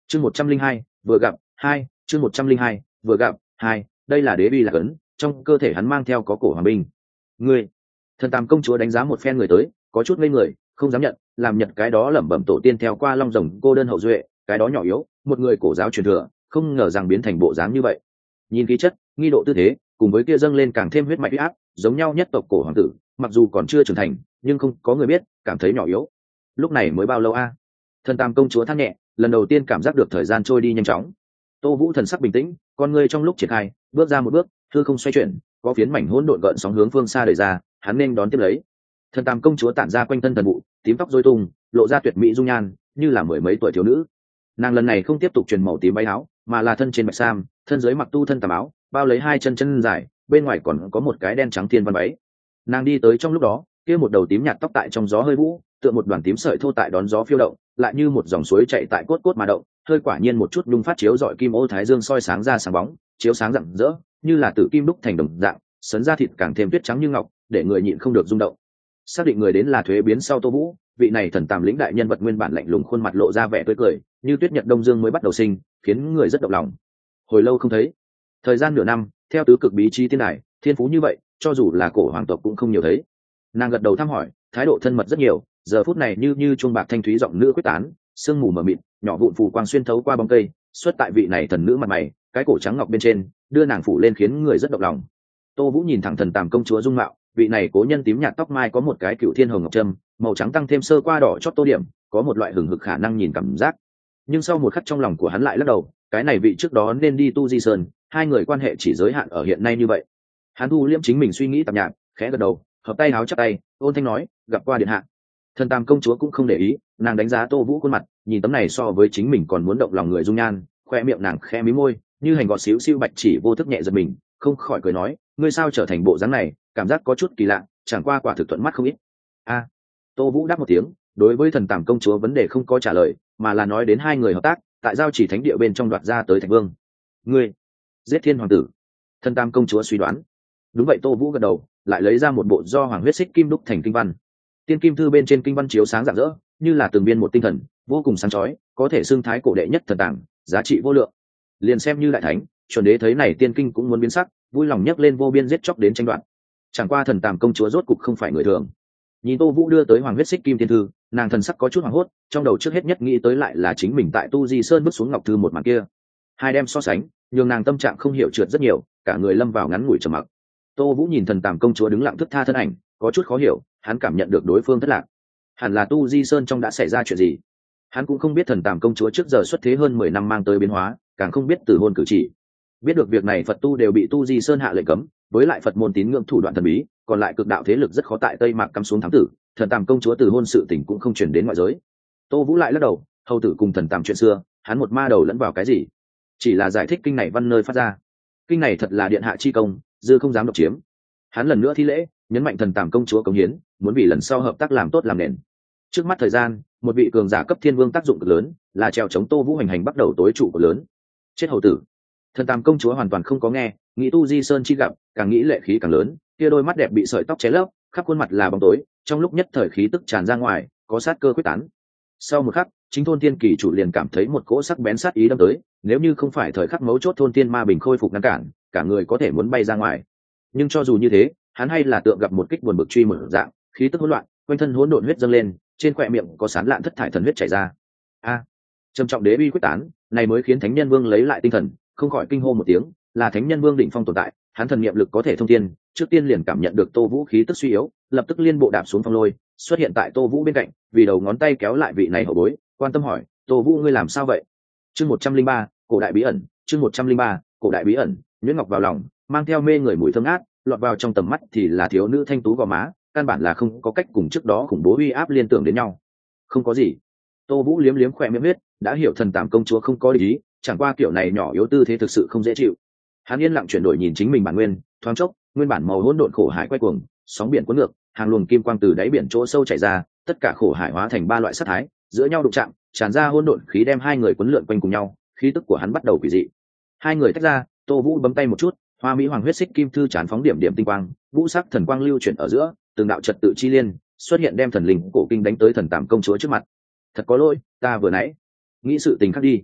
chương 102, vừa gặp hai chương 102, vừa gặp hai. Đây là đế bi lạc ấn, trong cơ thể hắn mang theo có cổ hoàng binh. Ngươi, thần tam công chúa đánh giá một phen người tới, có chút ngây người, không dám nhận, làm nhật cái đó lẩm bẩm tổ tiên theo qua long rồng cô đơn hậu duệ, cái đó nhỏ yếu, một người cổ giáo truyền thừa, không ngờ rằng biến thành bộ dáng như vậy. Nhìn khí chất, nghi độ tư thế, cùng với kia dâng lên càng thêm huyết mạch huyết áp, giống nhau nhất tộc cổ hoàng tử, mặc dù còn chưa trưởng thành, nhưng không có người biết, cảm thấy nhỏ yếu. Lúc này mới bao lâu a? Thần tam công chúa than nhẹ, lần đầu tiên cảm giác được thời gian trôi đi nhanh chóng. Tô Vũ thần sắc bình tĩnh, con ngươi trong lúc triển khai, bước ra một bước, hư không xoay chuyển, có phiến mảnh hỗn độn gợn sóng hướng phương xa đẩy ra, hắn nên đón tiếp lấy. Thần tam công chúa tản ra quanh thân thần vụ, tím tóc rối tung, lộ ra tuyệt mỹ dung nhan, như là mười mấy tuổi thiếu nữ. Nàng lần này không tiếp tục truyền màu tím váy áo, mà là thân trên bạch sam, thân dưới mặc tu thân tàm áo, bao lấy hai chân chân dài, bên ngoài còn có một cái đen trắng thiên văn váy. Nàng đi tới trong lúc đó, kia một đầu tím nhạt tóc tại trong gió hơi vũ, tựa một đoàn tím sợi thô tại đón gió phiêu động, lại như một dòng suối chạy tại cốt cốt mà động, hơi quả nhiên một chút lung phát chiếu rọi kim ô thái dương soi sáng ra sáng bóng, chiếu sáng rạng rỡ, như là tử kim đúc thành đồng dạng, sấn ra thịt càng thêm tuyết trắng như ngọc, để người nhịn không được rung động. Xác định người đến là thuế biến sau Tô Vũ, vị này thần tàm lĩnh đại nhân vật nguyên bản lạnh lùng khuôn mặt lộ ra vẻ tươi cười, như tuyết nhật đông dương mới bắt đầu sinh, khiến người rất động lòng. Hồi lâu không thấy, thời gian nửa năm, theo tứ cực bí chi tiên đài, thiên phú như vậy, cho dù là cổ hoàng tộc cũng không nhiều thấy. Nàng gật đầu thăm hỏi, thái độ thân mật rất nhiều, giờ phút này như chuông bạc thanh thúy giọng nữ quyết tán, sương mù mờ mịt, nhỏ vụn phù quang xuyên thấu qua bóng cây, xuất tại vị này thần nữ mặt mày, cái cổ trắng ngọc bên trên, đưa nàng phủ lên khiến người rất động lòng. Tô Vũ nhìn thẳng thần tàm công chúa dung mạo, vị này cố nhân tím nhạt tóc mai có một cái cựu thiên hồng ngọc trâm, màu trắng tăng thêm sơ qua đỏ chót tô điểm, có một loại hừng hực khả năng nhìn cảm giác. Nhưng sau một khắc trong lòng của hắn lại lắc đầu, cái này vị trước đó nên đi tu di sơn, hai người quan hệ chỉ giới hạn ở hiện nay như vậy. Hắn thu liêm chính mình suy nghĩ tạp nhạp, khẽ gật đầu, hợp tay háo chắp tay, ôn thanh nói, gặp qua điện hạ. Thần tam công chúa cũng không để ý, nàng đánh giá Tô Vũ khuôn mặt, nhìn tấm này so với chính mình còn muốn động lòng người dung nhan, khoe miệng nàng khẽ mí môi, như hành gọt xíu xiu bạch chỉ vô thức nhẹ giật mình, không khỏi cười nói, ngươi sao trở thành bộ dáng này, cảm giác có chút kỳ lạ, chẳng qua quả thực thuận mắt không ít. A. Tô Vũ đáp một tiếng, đối với thần tàm công chúa vấn đề không có trả lời, mà là nói đến hai người hợp tác, tại giao chỉ thánh địa bên trong đoạt ra tới Thạch Vương. Ngươi giết Thiên hoàng tử? Thần tam công chúa suy đoán. Đúng vậy, Tô Vũ gật đầu, lại lấy ra một bộ do hoàng huyết xích kim đúc thành kinh văn. Tiên kim thư bên trên kinh văn chiếu sáng rạng rỡ, như là từng viên một tinh thần, vô cùng sáng chói, có thể xưng thái cổ đệ nhất thần tàng, giá trị vô lượng. Liền xem như đại thánh, chuẩn đế thấy này tiên kinh cũng muốn biến sắc, vui lòng nhấc lên vô biên giết chóc đến tranh đoạt. Chẳng qua thần tàm công chúa rốt cục không phải người thường. Nhìn Tô Vũ đưa tới hoàng huyết xích kim thiên thư, nàng thần sắc có chút hoảng hốt, trong đầu trước hết nhất nghĩ tới lại là chính mình tại Tu Di Sơn bước xuống ngọc thư một màn kia. Hai đem so sánh, nhường nàng tâm trạng không hiểu trượt rất nhiều, cả người lâm vào ngắn ngủi trầm mặc. Tô Vũ nhìn thần tàm công chúa đứng lặng thức tha thân ảnh, có chút khó hiểu, hắn cảm nhận được đối phương thất lạc. Hẳn là Tu Di Sơn trong đã xảy ra chuyện gì. Hắn cũng không biết thần tàm công chúa trước giờ xuất thế hơn 10 năm mang tới biến hóa, càng không biết từ hôn cử chỉ. Biết được việc này Phật tu đều bị Tu Di Sơn hạ lệnh cấm, với lại Phật môn tín ngưỡng thủ đoạn thần bí, còn lại cực đạo thế lực rất khó tại Tây Mạc cắm xuống thám tử, thần tàm công chúa từ hôn sự tình cũng không truyền đến ngoại giới. Tô Vũ lại lắc đầu, hầu tử cùng thần tàm chuyện xưa, hắn một ma đầu lẫn vào cái gì? Chỉ là giải thích kinh này văn nơi phát ra. Kinh này thật là điện hạ chi công, dư không dám độc chiếm. Hắn lần nữa thi lễ, nhấn mạnh thần tàm công chúa cống hiến, muốn vì lần sau hợp tác làm tốt làm nền. Trước mắt thời gian, một vị cường giả cấp thiên vương tác dụng cực lớn, là treo chống Tô Vũ hành hành bắt đầu tối trụ của lớn. Chết hầu tử. Thần tàm công chúa hoàn toàn không có nghe, nghĩ Tu Di Sơn chi gặp, càng nghĩ lệ khí càng lớn, kia đôi mắt đẹp bị sợi tóc che lấp, khắp khuôn mặt là bóng tối, trong lúc nhất thời khí tức tràn ra ngoài, có sát cơ quyết tán. Sau một khắc, chính thôn tiên kỳ chủ liền cảm thấy một cỗ sắc bén sát ý đâm tới, nếu như không phải thời khắc mấu chốt thôn tiên ma bình khôi phục ngăn cản, cả người có thể muốn bay ra ngoài. Nhưng cho dù như thế, hắn hay là tượng gặp một kích buồn bực truy mở dạng, khí tức hỗn loạn, quanh thân hỗn độn huyết dâng lên, trên khóe miệng có sán lạn thất thải thần huyết chảy ra. A! Trầm trọng đế uy quyết tán, này mới khiến Thánh Nhân Vương lấy lại tinh thần, không khỏi kinh hô một tiếng, là Thánh Nhân Vương đỉnh phong tồn tại, hắn thần niệm lực có thể thông thiên, trước tiên liền cảm nhận được Tô Vũ khí tức suy yếu, lập tức liên bộ đạp xuống phong lôi, xuất hiện tại Tô Vũ bên cạnh, vì đầu ngón tay kéo lại vị này hậu bối, quan tâm hỏi, Tô Vũ ngươi làm sao vậy? Chương 103, cổ đại bí ẩn, chương 103, cổ đại bí ẩn, nhuyễn ngọc vào lòng, mang theo mê người mùi thơm ngát, lọt vào trong tầm mắt thì là thiếu nữ thanh tú gò má, căn bản là không có cách cùng trước đó khủng bố uy áp liên tưởng đến nhau. Không có gì. Tô Vũ liếm liếm khóe miệng huyết, đã hiểu thần tàm công chúa không có ý, chẳng qua kiểu này nhỏ yếu tư thế thực sự không dễ chịu. Hắn yên lặng chuyển đổi nhìn chính mình bản nguyên, thoáng chốc, nguyên bản màu hỗn độn khổ hải quay cuồng, sóng biển cuốn ngược, hàng luồng kim quang từ đáy biển chỗ sâu chảy ra, tất cả khổ hải hóa thành ba loại sắc thái, giữa nhau đụng chạm, tràn ra hỗn độn khí đem hai người cuốn lượn quanh cùng nhau, khí tức của hắn bắt đầu quỷ dị. Hai người tách ra, Tô Vũ bấm tay một chút, hoa mỹ hoàng huyết xích kim thư tràn phóng điểm điểm tinh quang, vũ sắc thần quang lưu chuyển ở giữa, từng đạo trật tự chi liên xuất hiện đem thần linh cổ kinh đánh tới thần tàm công chúa trước mặt. Thật có lỗi, ta vừa nãy nghĩ sự tình khác đi.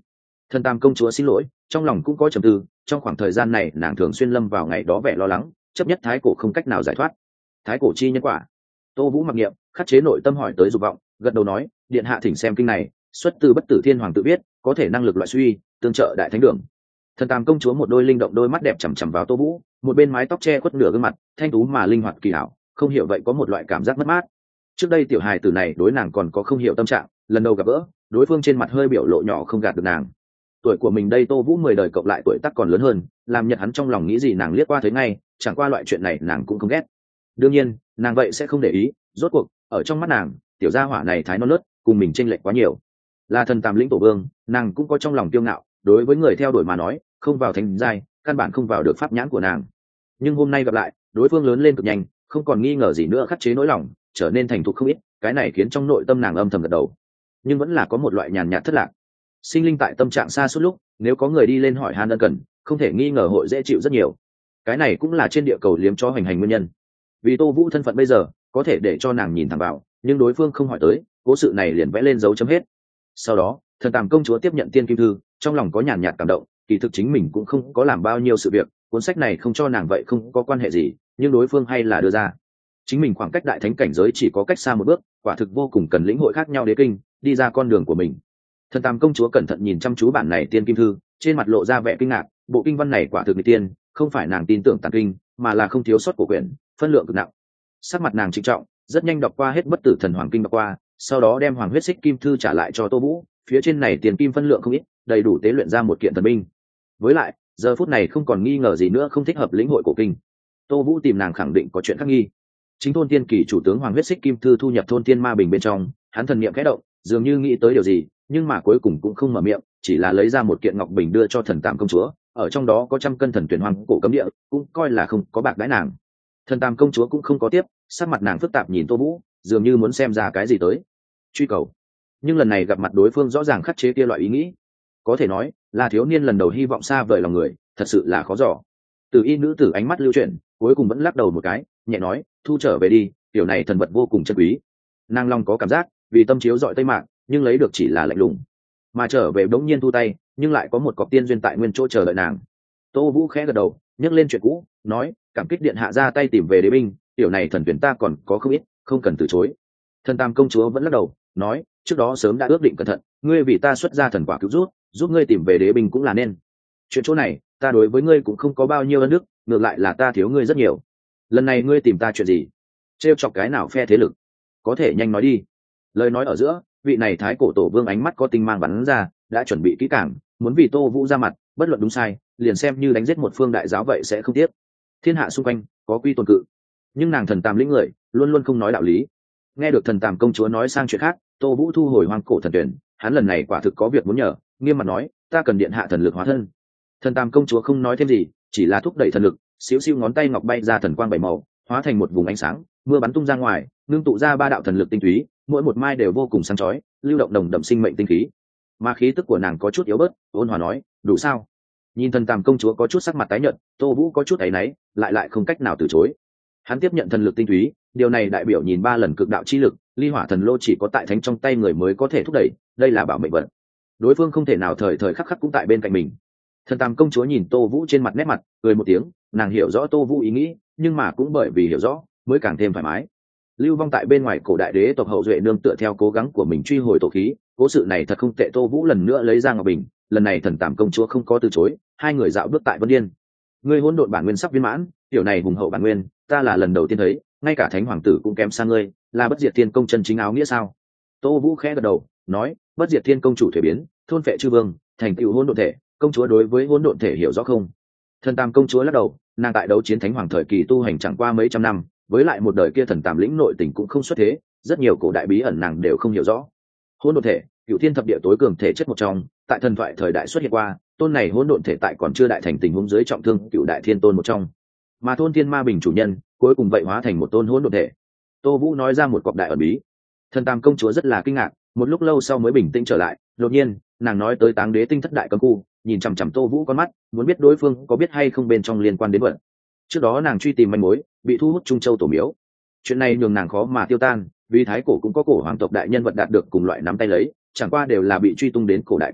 Thần Tam công chúa xin lỗi, trong lòng cũng có trầm tư, trong khoảng thời gian này nàng thường xuyên lâm vào ngày đó vẻ lo lắng, chấp nhất thái cổ không cách nào giải thoát. Thái cổ chi nhân quả. Tô Vũ mặc niệm, khắc chế nội tâm hỏi tới dục vọng, gật đầu nói, điện hạ thỉnh xem kinh này, xuất từ Bất Tử Thiên Hoàng tự viết, có thể năng lực loại suy, tương trợ đại thánh đường. Thần Tam công chúa một đôi linh động đôi mắt đẹp chằm chằm vào Tô Vũ, một bên mái tóc che khuất nửa gương mặt, thanh tú mà linh hoạt kỳ hảo, không hiểu vậy có một loại cảm giác mất mát. Trước đây tiểu hài tử này đối nàng còn có không hiểu tâm trạng, lần đầu gặp gỡ, đối phương trên mặt hơi biểu lộ nhỏ không gạt được nàng. Tuổi của mình đây Tô Vũ 10 đời cộng lại tuổi tác còn lớn hơn, làm nhật hắn trong lòng nghĩ gì nàng liếc qua thấy ngay, chẳng qua loại chuyện này nàng cũng không ghét. Đương nhiên, nàng vậy sẽ không để ý, rốt cuộc, ở trong mắt nàng, tiểu gia hỏa này thái non nớt, cùng mình chênh lệch quá nhiều. Là thần Tam lĩnh tổ vương, nàng cũng có trong lòng kiêu ngạo, đối với người theo đuổi mà nói, không vào thành giai, căn bản không vào được pháp nhãn của nàng. Nhưng hôm nay gặp lại, đối phương lớn lên cực nhanh, không còn nghi ngờ gì nữa khắc chế nỗi lòng, trở nên thành thục không ít, cái này khiến trong nội tâm nàng âm thầm gật đầu. Nhưng vẫn là có một loại nhàn nhạt thất lạc. Sinh linh tại tâm trạng xa suốt lúc, nếu có người đi lên hỏi han ân cần, không thể nghi ngờ hội dễ chịu rất nhiều. Cái này cũng là trên địa cầu liếm cho hoành hành nguyên nhân. Vì Tô Vũ thân phận bây giờ, có thể để cho nàng nhìn thẳng vào, nhưng đối phương không hỏi tới, cố sự này liền vẽ lên dấu chấm hết. Sau đó, thần Tam công chúa tiếp nhận tiên kim thư, trong lòng có nhàn nhạt cảm động, kỳ thực chính mình cũng không có làm bao nhiêu sự việc, cuốn sách này không cho nàng vậy không có quan hệ gì, nhưng đối phương hay là đưa ra. Chính mình khoảng cách đại thánh cảnh giới chỉ có cách xa một bước, quả thực vô cùng cần lĩnh hội khác nhau đế kinh, đi ra con đường của mình. Thần Tam công chúa cẩn thận nhìn chăm chú bản này tiên kim thư, trên mặt lộ ra vẻ kinh ngạc, bộ kinh văn này quả thực nghịch tiên, không phải nàng tin tưởng tàng kinh, mà là không thiếu sót của quyển, phân lượng cực nặng. Sắc mặt nàng trịnh trọng, rất nhanh đọc qua hết Bất Tử Thần Hoàng kinh đọc qua, sau đó đem Hoàng huyết xích kim thư trả lại cho Tô Vũ, phía trên này tiền kim phân lượng không ít, đầy đủ tế luyện ra một kiện thần binh. Với lại, giờ phút này không còn nghi ngờ gì nữa không thích hợp lĩnh hội cổ kinh. Tô Vũ tìm nàng khẳng định có chuyện khác nghi. Chính thôn tiên kỳ chủ tướng Hoàng huyết xích kim thư thu nhập thôn tiên ma bình bên trong, hắn thần niệm khẽ động, dường như nghĩ tới điều gì, nhưng mà cuối cùng cũng không mở miệng, chỉ là lấy ra một kiện ngọc bình đưa cho thần Tam công chúa, ở trong đó có 100 cân thần tuyển hoang cổ cấm địa, cũng coi là không có bạc đãi nàng. Thần Tam công chúa cũng không có tiếp, sắc mặt nàng phức tạp nhìn Tô Vũ, dường như muốn xem ra cái gì tới. Truy cầu. Nhưng lần này gặp mặt đối phương rõ ràng khắc chế kia loại ý nghĩ, có thể nói là thiếu niên lần đầu hy vọng xa vời lòng người, thật sự là khó dò. Từ y nữ tử ánh mắt lưu chuyển, cuối cùng vẫn lắc đầu một cái, nhẹ nói, thu trở về đi, tiểu này thần vật vô cùng chân quý. Nàng long có cảm giác, vì tâm chiếu dọi tây mạng, nhưng lấy được chỉ là lạnh lùng, mà trở về đống nhiên thu tay, nhưng lại có một cọc tiên duyên tại nguyên chỗ chờ đợi nàng. Tô Vũ khẽ gật đầu, nhắc lên chuyện cũ, nói, cảm kích điện hạ ra tay tìm về đế binh, tiểu này thần tuyển ta còn có không ít, không cần từ chối. Thần Tam công chúa vẫn lắc đầu, nói, trước đó sớm đã ước định cẩn thận, ngươi vì ta xuất ra thần quả cứu rút, giúp ngươi tìm về đế binh cũng là nên. Chuyện chỗ này, ta đối với ngươi cũng không có bao nhiêu ân đức, ngược lại là ta thiếu ngươi rất nhiều. Lần này ngươi tìm ta chuyện gì? Trêu chọc cái nào phe thế lực? Có thể nhanh nói đi. Lời nói ở giữa, vị này thái cổ tổ vương ánh mắt có tinh mang bắn ra, đã chuẩn bị kỹ càng, muốn vì Tô Vũ ra mặt, bất luận đúng sai, liền xem như đánh giết một phương đại giáo vậy sẽ không tiếc. Thiên hạ xung quanh có quy tồn cự, nhưng nàng thần Tam lĩnh người luôn luôn không nói đạo lý. Nghe được thần Tam công chúa nói sang chuyện khác, Tô Vũ thu hồi hoang cổ thần tuyển, hắn lần này quả thực có việc muốn nhờ, nghiêm mặt nói, ta cần điện hạ thần lực hóa thân. Thần Tam công chúa không nói thêm gì, chỉ là thúc đẩy thần lực, xíu xiu ngón tay ngọc bay ra thần quang bảy màu, hóa thành một vùng ánh sáng, mưa bắn tung ra ngoài, ngưng tụ ra 3 đạo thần lực tinh túy, mỗi một mai đều vô cùng sáng chói, lưu động đồng đậm sinh mệnh tinh khí. Mà khí tức của nàng có chút yếu bớt, ôn hòa nói, đủ sao? Nhìn thần Tam công chúa có chút sắc mặt tái nhợt, Tô Vũ có chút áy náy, lại không cách nào từ chối. Hắn tiếp nhận thần lực tinh túy, điều này đại biểu nhìn 3 lần cực đạo chi lực, ly hỏa thần lô chỉ có tại thánh trong tay người mới có thể thúc đẩy, đây là bảo mệnh vật. Đối phương không thể nào thời thời khắc khắc cũng tại bên cạnh mình. Thần Tam công chúa nhìn Tô Vũ trên mặt nét mặt, cười một tiếng, nàng hiểu rõ Tô Vũ ý nghĩ, nhưng mà cũng bởi vì hiểu rõ, mới càng thêm thoải mái. Lưu vong tại bên ngoài cổ đại đế tộc hậu duệ nương tựa theo cố gắng của mình truy hồi tổ khí, cố sự này thật không tệ. Tô Vũ lần nữa lấy ra ngọc bình, lần này thần Tam công chúa không có từ chối, hai người dạo bước tại Vân Điên. Ngươi hỗn độn bản nguyên sắp viên mãn, tiểu này hùng hậu bản nguyên, ta là lần đầu tiên thấy, ngay cả thánh hoàng tử cũng kém xa ngươi, là bất diệt thiên công chân chính áo nghĩa sao? Tô Vũ khẽ gật đầu, nói, bất diệt thiên công chủ thể biến, thôn phệ chư vương, thành tựu hỗn độn thể, công chúa đối với hỗn độn thể hiểu rõ không? Thần Tam công chúa lắc đầu, nàng tại đấu chiến thánh hoàng thời kỳ tu hành chẳng qua mấy trăm năm, với lại một đời kia thần Tam lĩnh nội tình cũng không xuất thế, rất nhiều cổ đại bí ẩn nàng đều không hiểu rõ. Hỗn độn thể, cựu thiên thập địa tối cường thể chất một trong, tại thần thoại thời đại xuất hiện qua, tôn này hỗn độn thể tại còn chưa đại thành tình huống dưới trọng thương cựu đại thiên tôn một trong, mà thôn thiên ma bình chủ nhân cuối cùng vậy hóa thành một tôn hỗn độn thể. Tô Vũ nói ra một cọc đại ẩn bí. Thần Tam công chúa rất là kinh ngạc, một lúc lâu sau mới bình tĩnh trở lại, đột nhiên nàng nói tới Táng Đế tinh thất đại cấm khu, nhìn chằm chằm Tô Vũ con mắt, muốn biết đối phương có biết hay không bên trong liên quan đến vật. Trước đó nàng truy tìm manh mối, bị thu hút Trung Châu tổ miếu, chuyện này nhường nàng khó mà tiêu tan, vì thái cổ cũng có cổ hoàng tộc đại nhân vật đạt được cùng loại nắm tay lấy, chẳng qua đều là bị truy tung đến cổ đại cấm khu,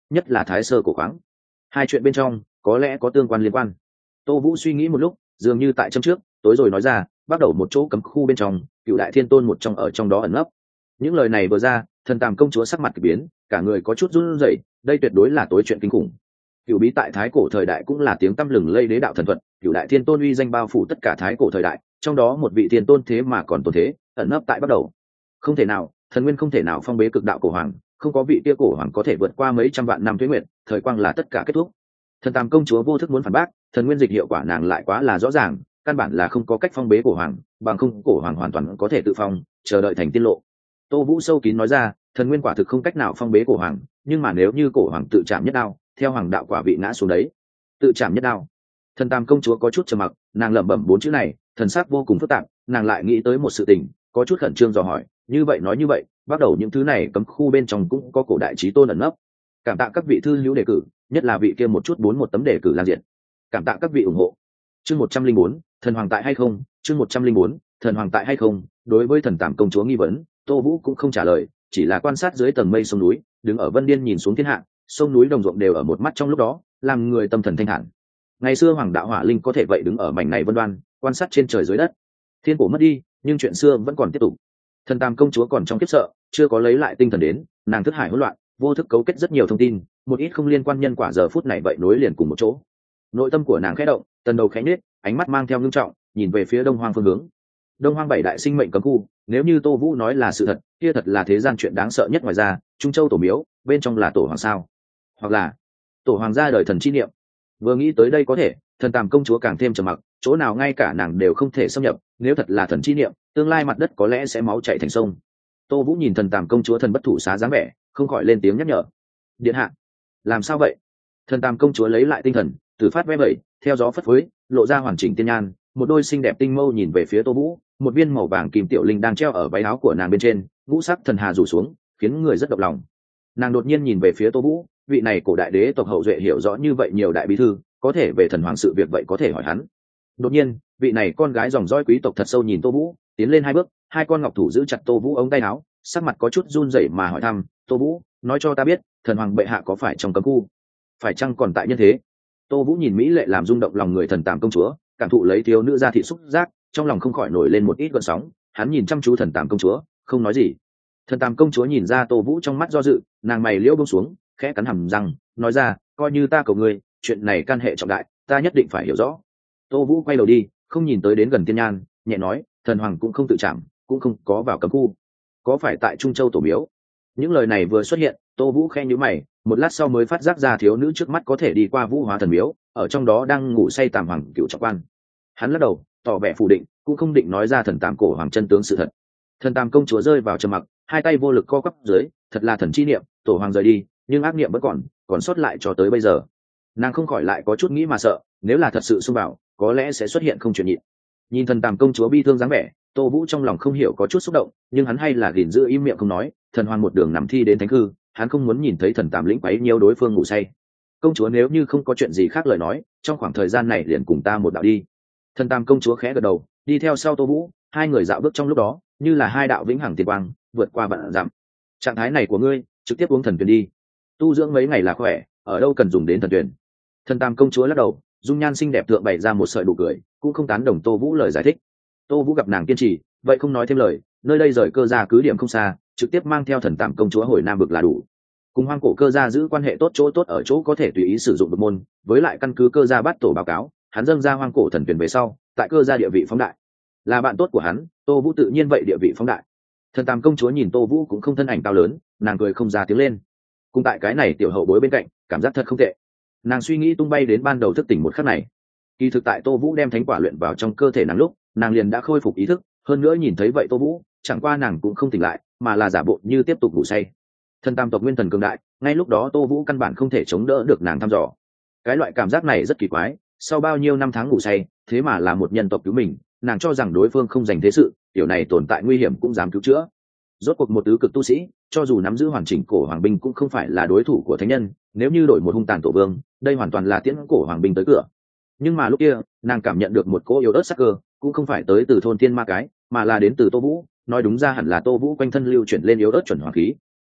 nhất là thái sơ cổ khoáng. Hai chuyện bên trong có lẽ có tương quan liên quan. Tô Vũ suy nghĩ một lúc, dường như tại châm trước tối rồi nói ra, bắt đầu một chỗ cấm khu bên trong, cựu đại thiên tôn một trong ở trong đó ẩn nấp. Những lời này vừa ra, thần Tàm công chúa sắc mặt kỳ biến, cả người có chút run rẩy, đây tuyệt đối là tối chuyện kinh khủng. Cựu bí tại thái cổ thời đại cũng là tiếng tăm lừng lây đế đạo thần thuật, cựu đại thiên tôn uy danh bao phủ tất cả thái cổ thời đại, trong đó một vị thiên tôn thế mà còn tồn thế, ẩn nấp tại bắt đầu. Không thể nào, thần nguyên không thể nào phong bế cực đạo cổ hoàng, không có vị kia cổ hoàng có thể vượt qua mấy trăm vạn năm tuế nguyệt, thời quang là tất cả kết thúc. Thần Tàm công chúa vô thức muốn phản bác, thần nguyên dịch hiệu quả nàng lại quá là rõ ràng, căn bản là không có cách phong bế cổ hoàng, bằng không cổ hoàng hoàn toàn có thể tự phong, chờ đợi thành tiên lộ. Tô Vũ sâu kín nói ra, thần nguyên quả thực không cách nào phong bế cổ hoàng, nhưng mà nếu như cổ hoàng tự chạm nhất đao, theo hoàng đạo quả vị ngã xuống đấy. Tự chạm nhất đao. Thần Tàm công chúa có chút trầm mặc, nàng lẩm bẩm bốn chữ này, thần sắc vô cùng phức tạp, nàng lại nghĩ tới một sự tình, có chút khẩn trương dò hỏi, như vậy nói như vậy, bắt đầu những thứ này cấm khu bên trong cũng có cổ đại chí tôn ẩn nấp. Cảm tạ các vị thư hữu đề cử, nhất là vị kia một chút 41 tấm đề cử lan diện. Cảm tạ các vị ủng hộ. Chương 104, thần hoàng tại hay không? Chương 104, thần hoàng tại hay không? Đối với thần Tàm công chúa nghi vấn, Tô Vũ cũng không trả lời, chỉ là quan sát dưới tầng mây sông núi, đứng ở Vân Điên nhìn xuống thiên hạ, sông núi đồng ruộng đều ở một mắt trong lúc đó, làm người tâm thần thanh thản. Ngày xưa hoàng đạo hỏa linh có thể vậy đứng ở mảnh này vân đoan, quan sát trên trời dưới đất. Thiên cổ mất đi, nhưng chuyện xưa vẫn còn tiếp tục. Thần Tàm công chúa còn trong kiếp sợ, chưa có lấy lại tinh thần đến, nàng thức hải hỗn loạn, vô thức cấu kết rất nhiều thông tin, một ít không liên quan nhân quả giờ phút này vậy nối liền cùng một chỗ. Nội tâm của nàng khẽ động, tần đầu khẽ nhếch, ánh mắt mang theo ngưng trọng, nhìn về phía đông hoang phương hướng. Đông hoang bảy đại sinh mệnh cấm khu, nếu như Tô Vũ nói là sự thật, kia thật là thế gian chuyện đáng sợ nhất. Ngoài ra, Trung Châu tổ miếu, bên trong là tổ hoàng sao, hoặc là tổ hoàng gia đời thần chi niệm. Vừa nghĩ tới đây có thể, thần Tàm công chúa càng thêm trầm mặc, chỗ nào ngay cả nàng đều không thể xâm nhập, nếu thật là thần chi niệm, tương lai mặt đất có lẽ sẽ máu chảy thành sông. Tô Vũ nhìn thần Tàm công chúa thần bất thủ xá dáng vẻ, không khỏi lên tiếng nhắc nhở. Điện hạ, làm sao vậy? Thần Tàm công chúa lấy lại tinh thần, từ phát ve vẩy, theo gió phất phới, lộ ra hoàn chỉnh tiên nhan, một đôi xinh đẹp tinh mâu nhìn về phía Tô Vũ, một viên màu vàng kim tiểu linh đang treo ở váy áo của nàng bên trên, ngũ sắc thần hà rủ xuống, khiến người rất động lòng. Nàng đột nhiên nhìn về phía Tô Vũ, vị này cổ đại đế tộc hậu duệ hiểu rõ như vậy nhiều đại bí thư, có thể về thần hoàng sự việc vậy có thể hỏi hắn. Đột nhiên, vị này con gái dòng dõi quý tộc thật sâu nhìn Tô Vũ, tiến lên hai bước, hai con ngọc thủ giữ chặt Tô Vũ ống tay áo, sắc mặt có chút run rẩy mà hỏi thăm, "Tô Vũ, nói cho ta biết, thần hoàng bệ hạ có phải trong cấm khu? Phải chăng còn tại nhân thế?" Tô Vũ nhìn mỹ lệ làm rung động lòng người thần Tàm công chúa, cảm thụ lấy thiếu nữ ra thị xúc giác, trong lòng không khỏi nổi lên một ít gợn sóng. Hắn nhìn chăm chú thần Tàm công chúa, không nói gì. Thần Tàm công chúa nhìn ra Tô Vũ trong mắt do dự, nàng mày liễu buông xuống, khẽ cắn hàm răng, nói ra, "Coi như ta cầu ngươi, chuyện này can hệ trọng đại, ta nhất định phải hiểu rõ." Tô Vũ quay đầu đi, không nhìn tới đến gần tiên nhan, nhẹ nói, "Thần hoàng cũng không tự chạm, cũng không có vào cấm khu, có phải tại Trung Châu tổ miếu?" Những lời này vừa xuất hiện, Tô Vũ khẽ nhíu mày, một lát sau mới phát giác ra thiếu nữ trước mắt có thể đi qua Vũ Hóa thần miếu, ở trong đó đang ngủ say Tàm hoàng cựu trọng quan. Hắn lắc đầu, tỏ vẻ phủ định, cũng không định nói ra thần Tàm cổ hoàng chân tướng sự thật. Thần Tàm công chúa rơi vào trầm mặc, hai tay vô lực co quắp dưới, thật là thần chi niệm, tổ hoàng rời đi, nhưng ác niệm vẫn còn sót lại cho tới bây giờ. Nàng không khỏi lại có chút nghĩ mà sợ, nếu là thật sự xung vào, có lẽ sẽ xuất hiện không chuyện nhịn. Nhìn thần Tàm công chúa bi thương dáng vẻ, Tô Vũ trong lòng không hiểu có chút xúc động, nhưng hắn hay là gìn giữ im miệng không nói. Thần hoàng một đường nằm thi đến thánh hư, hắn không muốn nhìn thấy thần Tàm lĩnh quấy nhiều đối phương ngủ say. "Công chúa nếu như không có chuyện gì khác lời nói, trong khoảng thời gian này liền cùng ta một đạo đi." Thần Tàm công chúa khẽ gật đầu, đi theo sau Tô Vũ, hai người dạo bước trong lúc đó, như là hai đạo vĩnh hằng tiên quang, vượt qua vạn dặm. "Trạng thái này của ngươi, trực tiếp uống thần tuyền đi. Tu dưỡng mấy ngày là khỏe, ở đâu cần dùng đến thần tuyền." Thần Tàm công chúa lắc đầu, dung nhan xinh đẹp thượng bày ra một sợi nụ cười, cũng không tán đồng Tô Vũ lời giải thích. Tô Vũ gặp nàng kiên trì, vậy không nói thêm lời, nơi đây rời cơ gia cứ điểm không xa, trực tiếp mang theo thần Tàm công chúa hồi Nam Vực là đủ. Cùng hoang cổ cơ gia giữ quan hệ tốt, chỗ tốt ở chỗ có thể tùy ý sử dụng vực môn, với lại căn cứ cơ gia bắt tổ báo cáo, hắn dâng ra hoang cổ thần tuyển về sau, tại cơ gia địa vị phóng đại. Là bạn tốt của hắn, Tô Vũ tự nhiên vậy địa vị phóng đại. Thần Tàm công chúa nhìn Tô Vũ cũng không thân ảnh cao lớn, nàng cười không ra tiếng lên. Cùng tại cái này tiểu hậu bối bên cạnh, cảm giác thật không tệ. Nàng suy nghĩ tung bay đến ban đầu thức tỉnh một khắc này. Kỳ thực tại Tô Vũ đem thánh quả luyện vào trong cơ thể nàng lúc, nàng liền đã khôi phục ý thức, hơn nữa nhìn thấy vậy Tô Vũ, chẳng qua nàng cũng không tỉnh lại, mà là giả bộ như tiếp tục ngủ say. Thần Tam tộc nguyên thần cường đại, ngay lúc đó Tô Vũ căn bản không thể chống đỡ được nàng thăm dò. Cái loại cảm giác này rất kỳ quái, sau bao nhiêu năm tháng ngủ say, thế mà là một nhân tộc cứu mình, nàng cho rằng đối phương không dành thế sự, tiểu này tồn tại nguy hiểm cũng dám cứu chữa. Rốt cuộc một tứ cực tu sĩ, cho dù nắm giữ hoàn chỉnh cổ hoàng binh cũng không phải là đối thủ của thánh nhân, nếu như đổi một hung tàn tổ vương, đây hoàn toàn là tiễn cổ hoàng binh tới cửa. Nhưng mà lúc kia, nàng cảm nhận được một cỗ yếu ớt sắc cơ, cũng không phải tới từ thôn thiên ma cái, mà là đến từ Tô Vũ, nói đúng ra hẳn là Tô Vũ quanh thân lưu chuyển lên yếu ớt chuẩn hoàng khí.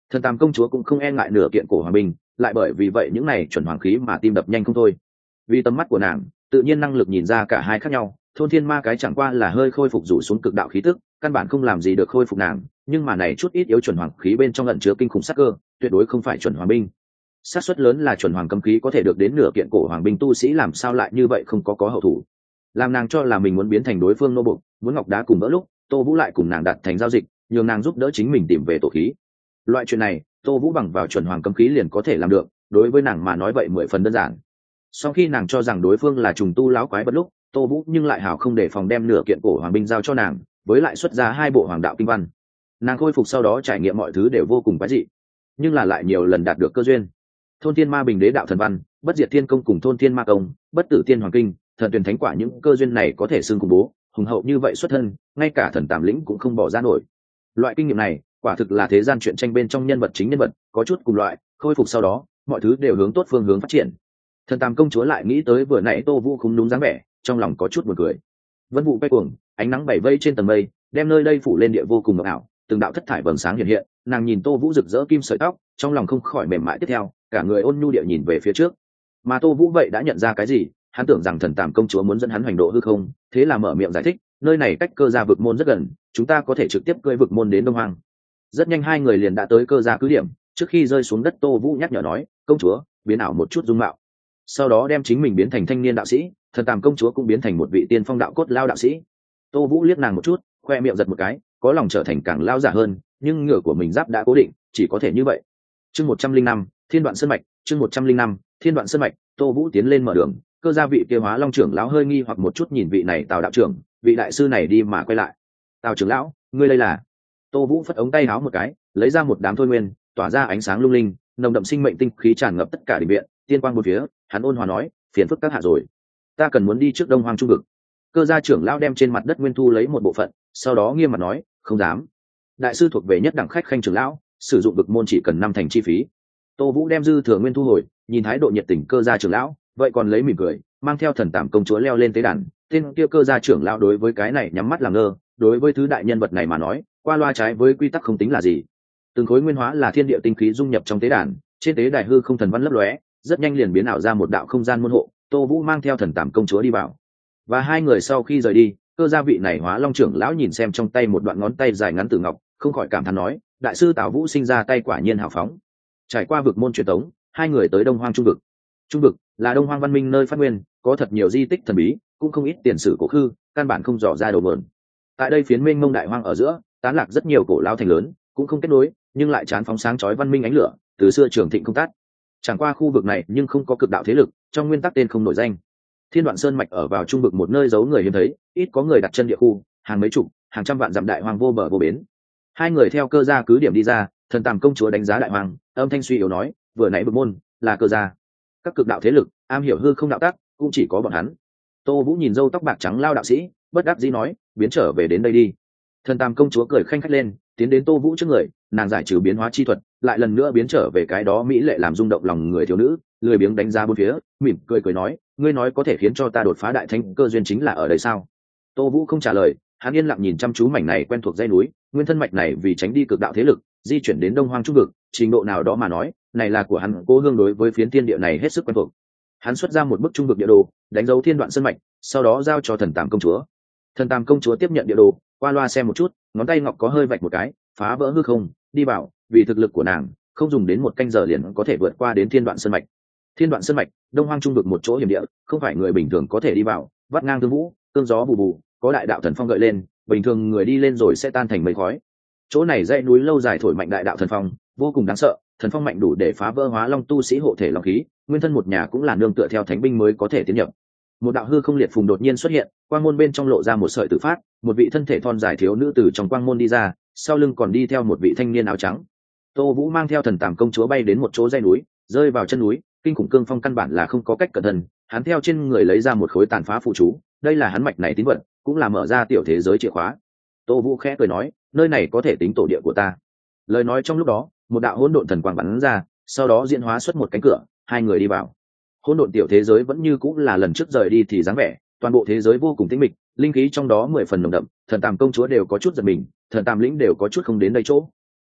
Thần Tam công chúa cũng không e ngại nửa kiện cổ hoàng binh, lại bởi vì vậy những này chuẩn hoàng khí mà tim đập nhanh không thôi. Vì tầm mắt của nàng tự nhiên năng lực nhìn ra cả hai khác nhau, thôn thiên ma cái chẳng qua là hơi khôi phục rủ xuống cực đạo khí tức, căn bản không làm gì được khôi phục nàng, nhưng mà này chút ít yếu chuẩn hoàng khí bên trong ẩn chứa kinh khủng sát cơ, tuyệt đối không phải chuẩn hoàng binh. Xác suất lớn là chuẩn hoàng cấm khí có thể được đến nửa kiện cổ hoàng binh, tu sĩ làm sao lại như vậy không có hậu thủ. Làm nàng cho là mình muốn biến thành đối phương nô bộc, muốn ngọc đá cùng vỡ lúc, Tô Vũ lại cùng nàng đặt thành giao dịch, nhường nàng giúp đỡ chính mình tìm về tổ khí. Loại chuyện này, Tô Vũ bằng vào chuẩn hoàng cấm khí liền có thể làm được, đối với nàng mà nói vậy 10 phần đơn giản. Sau khi nàng cho rằng đối phương là trùng tu lão quái bất lúc, Tô Vũ nhưng lại hào không để phòng đem nửa kiện cổ hoàng binh giao cho nàng, với lại xuất ra 2 bộ hoàng đạo kinh văn. Nàng khôi phục sau đó trải nghiệm mọi thứ đều vô cùng quái dị, nhưng là lại nhiều lần đạt được cơ duyên. Thôn thiên ma bình đế đạo thần văn, bất diệt thiên công cùng thôn thiên ma công, bất tử tiên hoàng kinh, thần tuyển thánh quả, những cơ duyên này có thể xưng khủng bố hùng hậu như vậy xuất thân, ngay cả thần tàm lĩnh cũng không bỏ ra nổi. Loại kinh nghiệm này quả thực là thế gian chuyện tranh bên trong nhân vật chính nhân vật có chút cùng loại, khôi phục sau đó mọi thứ đều hướng tốt phương hướng phát triển. Thần Tam công chúa lại nghĩ tới vừa nãy Tô Vũ không đúng dáng vẻ, trong lòng có chút buồn cười. Vân vụ bay cuồng, ánh nắng bảy vây trên tầng mây, đem nơi đây phủ lên địa vô cùng ngọc ảo, từng đạo thất thải vầng sáng hiện hiện. Nàng nhìn Tô Vũ rực rỡ kim sợi tóc, trong lòng không khỏi mềm mại. Tiếp theo, cả người ôn nhu địa nhìn về phía trước. Mà Tô Vũ vậy đã nhận ra cái gì, hắn tưởng rằng Thần Tam công chúa muốn dẫn hắn hành độ hư không, thế là mở miệng giải thích, nơi này cách cơ gia vực môn rất gần, chúng ta có thể trực tiếp cưỡi vực môn đến Đông Hoang. Rất nhanh hai người liền đã tới cơ gia cứ điểm. Trước khi rơi xuống đất, Tô Vũ nhắc nhở nói, công chúa, biến ảo một chút dung mạo. Sau đó đem chính mình biến thành thanh niên đạo sĩ, Thần Tam công chúa cũng biến thành một vị tiên phong đạo cốt lao đạo sĩ. Tô Vũ liếc nàng một chút, khoe miệng giật một cái, có lòng trở thành càng lao giả hơn, nhưng ngựa của mình giáp đã cố định, chỉ có thể như vậy. Chương 105, Thiên Đoạn Sơn mạch, chương 105, Thiên Đoạn Sơn mạch. Tô Vũ tiến lên mở đường, cơ gia vị kia Hóa Long trưởng lão hơi nghi hoặc một chút nhìn vị này Tào đạo trưởng, vị đại sư này đi mà quay lại. Tào trưởng lão, ngươi đây là? Tô Vũ phất ống tay áo một cái, lấy ra một đám thôi nguyên, tỏa ra ánh sáng lung linh, nồng đậm sinh mệnh tinh khí tràn ngập tất cả đình viện, tiên quang bốn phía. Hắn ôn hòa nói, phiền phức các hạ rồi, ta cần muốn đi trước Đông Hoang trung vực. Cơ gia trưởng lão đem trên mặt đất nguyên thu lấy một bộ phận, sau đó nghiêm mặt nói, không dám. Đại sư thuộc về nhất đẳng khách khanh trưởng lão, sử dụng vực môn chỉ cần 5 thành chi phí. Tô Vũ đem dư thừa nguyên thu hồi, nhìn thái độ nhiệt tình cơ gia trưởng lão, vậy còn lấy mỉm cười, mang theo Thần Tàm công chúa leo lên tế đàn. Tên kia cơ gia trưởng lão đối với cái này nhắm mắt làm ngơ, đối với thứ đại nhân vật này mà nói, qua loa trái với quy tắc không tính là gì. Từng khối nguyên hóa là thiên địa tinh khí dung nhập trong tế đàn, trên tế đài hư không thần văn lấp lóe, rất nhanh liền biến ảo ra một đạo không gian môn hộ. Tô Vũ mang theo Thần Tàm công chúa đi vào, và hai người sau khi rời đi, cơ gia vị này Hóa Long trưởng lão nhìn xem trong tay một đoạn ngón tay dài ngắn từ ngọc, không khỏi cảm thán nói, đại sư Tào Vũ sinh ra tay quả nhiên hào phóng. Trải qua vực môn truyền tống, hai người tới Đông Hoang trung vực. Trung vực là Đông Hoang văn minh nơi phát nguyên, có thật nhiều di tích thần bí, cũng không ít tiền sử cổ khư, căn bản không dò ra đầu mượn. Tại đây phiến mênh mông đại hoang ở giữa, tán lạc rất nhiều cổ lao thành lớn, cũng không kết nối, nhưng lại chán phóng sáng chói văn minh ánh lửa, từ xưa trường thịnh không tắt. Chẳng qua khu vực này nhưng không có cực đạo thế lực, trong nguyên tắc tên không nổi danh. Thiên Đoạn Sơn mạch ở vào trung vực một nơi giấu người hiếm thấy, ít có người đặt chân địa khu, hàng mấy chục, hàng trăm vạn dặm đại hoang vô bờ vô bến. Hai người theo cơ gia cứ điểm đi ra, Thần Tàm công chúa đánh giá đại hoang, âm thanh suy yếu nói, vừa nãy vực môn là cơ gia, các cực đạo thế lực am hiểu hư không đạo tắc, cũng chỉ có bọn hắn. Tô Vũ nhìn râu tóc bạc trắng lao đạo sĩ, bất đắc dĩ nói, biến trở về đến đây đi. Thần Tàm công chúa cười khanh khách lên, tiến đến Tô Vũ trước người, nàng giải trừ biến hóa chi thuật, lại lần nữa biến trở về cái đó mỹ lệ làm rung động lòng người thiếu nữ, lười biếng đánh giá bốn phía, mỉm cười cười nói, ngươi nói có thể khiến cho ta đột phá đại thánh cơ duyên chính là ở đây sao? Tô Vũ không trả lời, hắn yên lặng nhìn chăm chú mảnh này quen thuộc dãy núi, nguyên thân mạch này vì tránh đi cực đạo thế lực, di chuyển đến Đông Hoang trung vực, trình độ nào đó mà nói, này là của hắn cố hương đối với phiến thiên địa này hết sức quen thuộc. Hắn xuất ra một bức trung vực địa đồ, đánh dấu Thiên Đoạn Sơn mạch, sau đó giao cho Thần Tàm công chúa. Thần Tàm công chúa tiếp nhận địa đồ, qua loa xem một chút, ngón tay ngọc có hơi vạch một cái, phá vỡ hư không, đi vào, vì thực lực của nàng, không dùng đến 1 canh giờ liền có thể vượt qua đến Thiên Đoạn Sơn mạch. Thiên Đoạn Sơn mạch, Đông Hoang trung vực một chỗ hiểm địa, không phải người bình thường có thể đi vào, vắt ngang tương vũ, tương gió bù bù, có đại đạo thần phong gợi lên, bình thường người đi lên rồi sẽ tan thành mây khói. Chỗ này dãy núi lâu dài thổi mạnh đại đạo thần phong, vô cùng đáng sợ, thần phong mạnh đủ để phá vỡ Hóa Long tu sĩ hộ thể long khí, nguyên thân một nhà cũng là nương tựa theo thánh binh mới có thể tiến nhập. Một đạo hư không liệt phùng đột nhiên xuất hiện, quang môn bên trong lộ ra một sợi tử phát, một vị thân thể thon dài thiếu nữ từ trong quang môn đi ra, sau lưng còn đi theo một vị thanh niên áo trắng. Tô Vũ mang theo Thần Tàm công chúa bay đến một chỗ dãy núi, rơi vào chân núi, kinh khủng cương phong căn bản là không có cách cẩn thận, hắn theo trên người lấy ra một khối tàn phá phụ chú, đây là hắn mạch này tín vật, cũng là mở ra tiểu thế giới chìa khóa. Tô Vũ khẽ cười nói, nơi này có thể tính tổ địa của ta. Lời nói trong lúc đó, một đạo hỗn độn thần quang bắn ra, sau đó diễn hóa xuất một cánh cửa, hai người đi vào. Hỗn độn tiểu thế giới vẫn như cũng là lần trước rời đi thì dáng vẻ, toàn bộ thế giới vô cùng tĩnh mịch, linh khí trong đó 10 phần nồng đậm, Thần Tàm công chúa đều có chút giật mình, Thần Tàm lĩnh đều có chút không đến đây chỗ.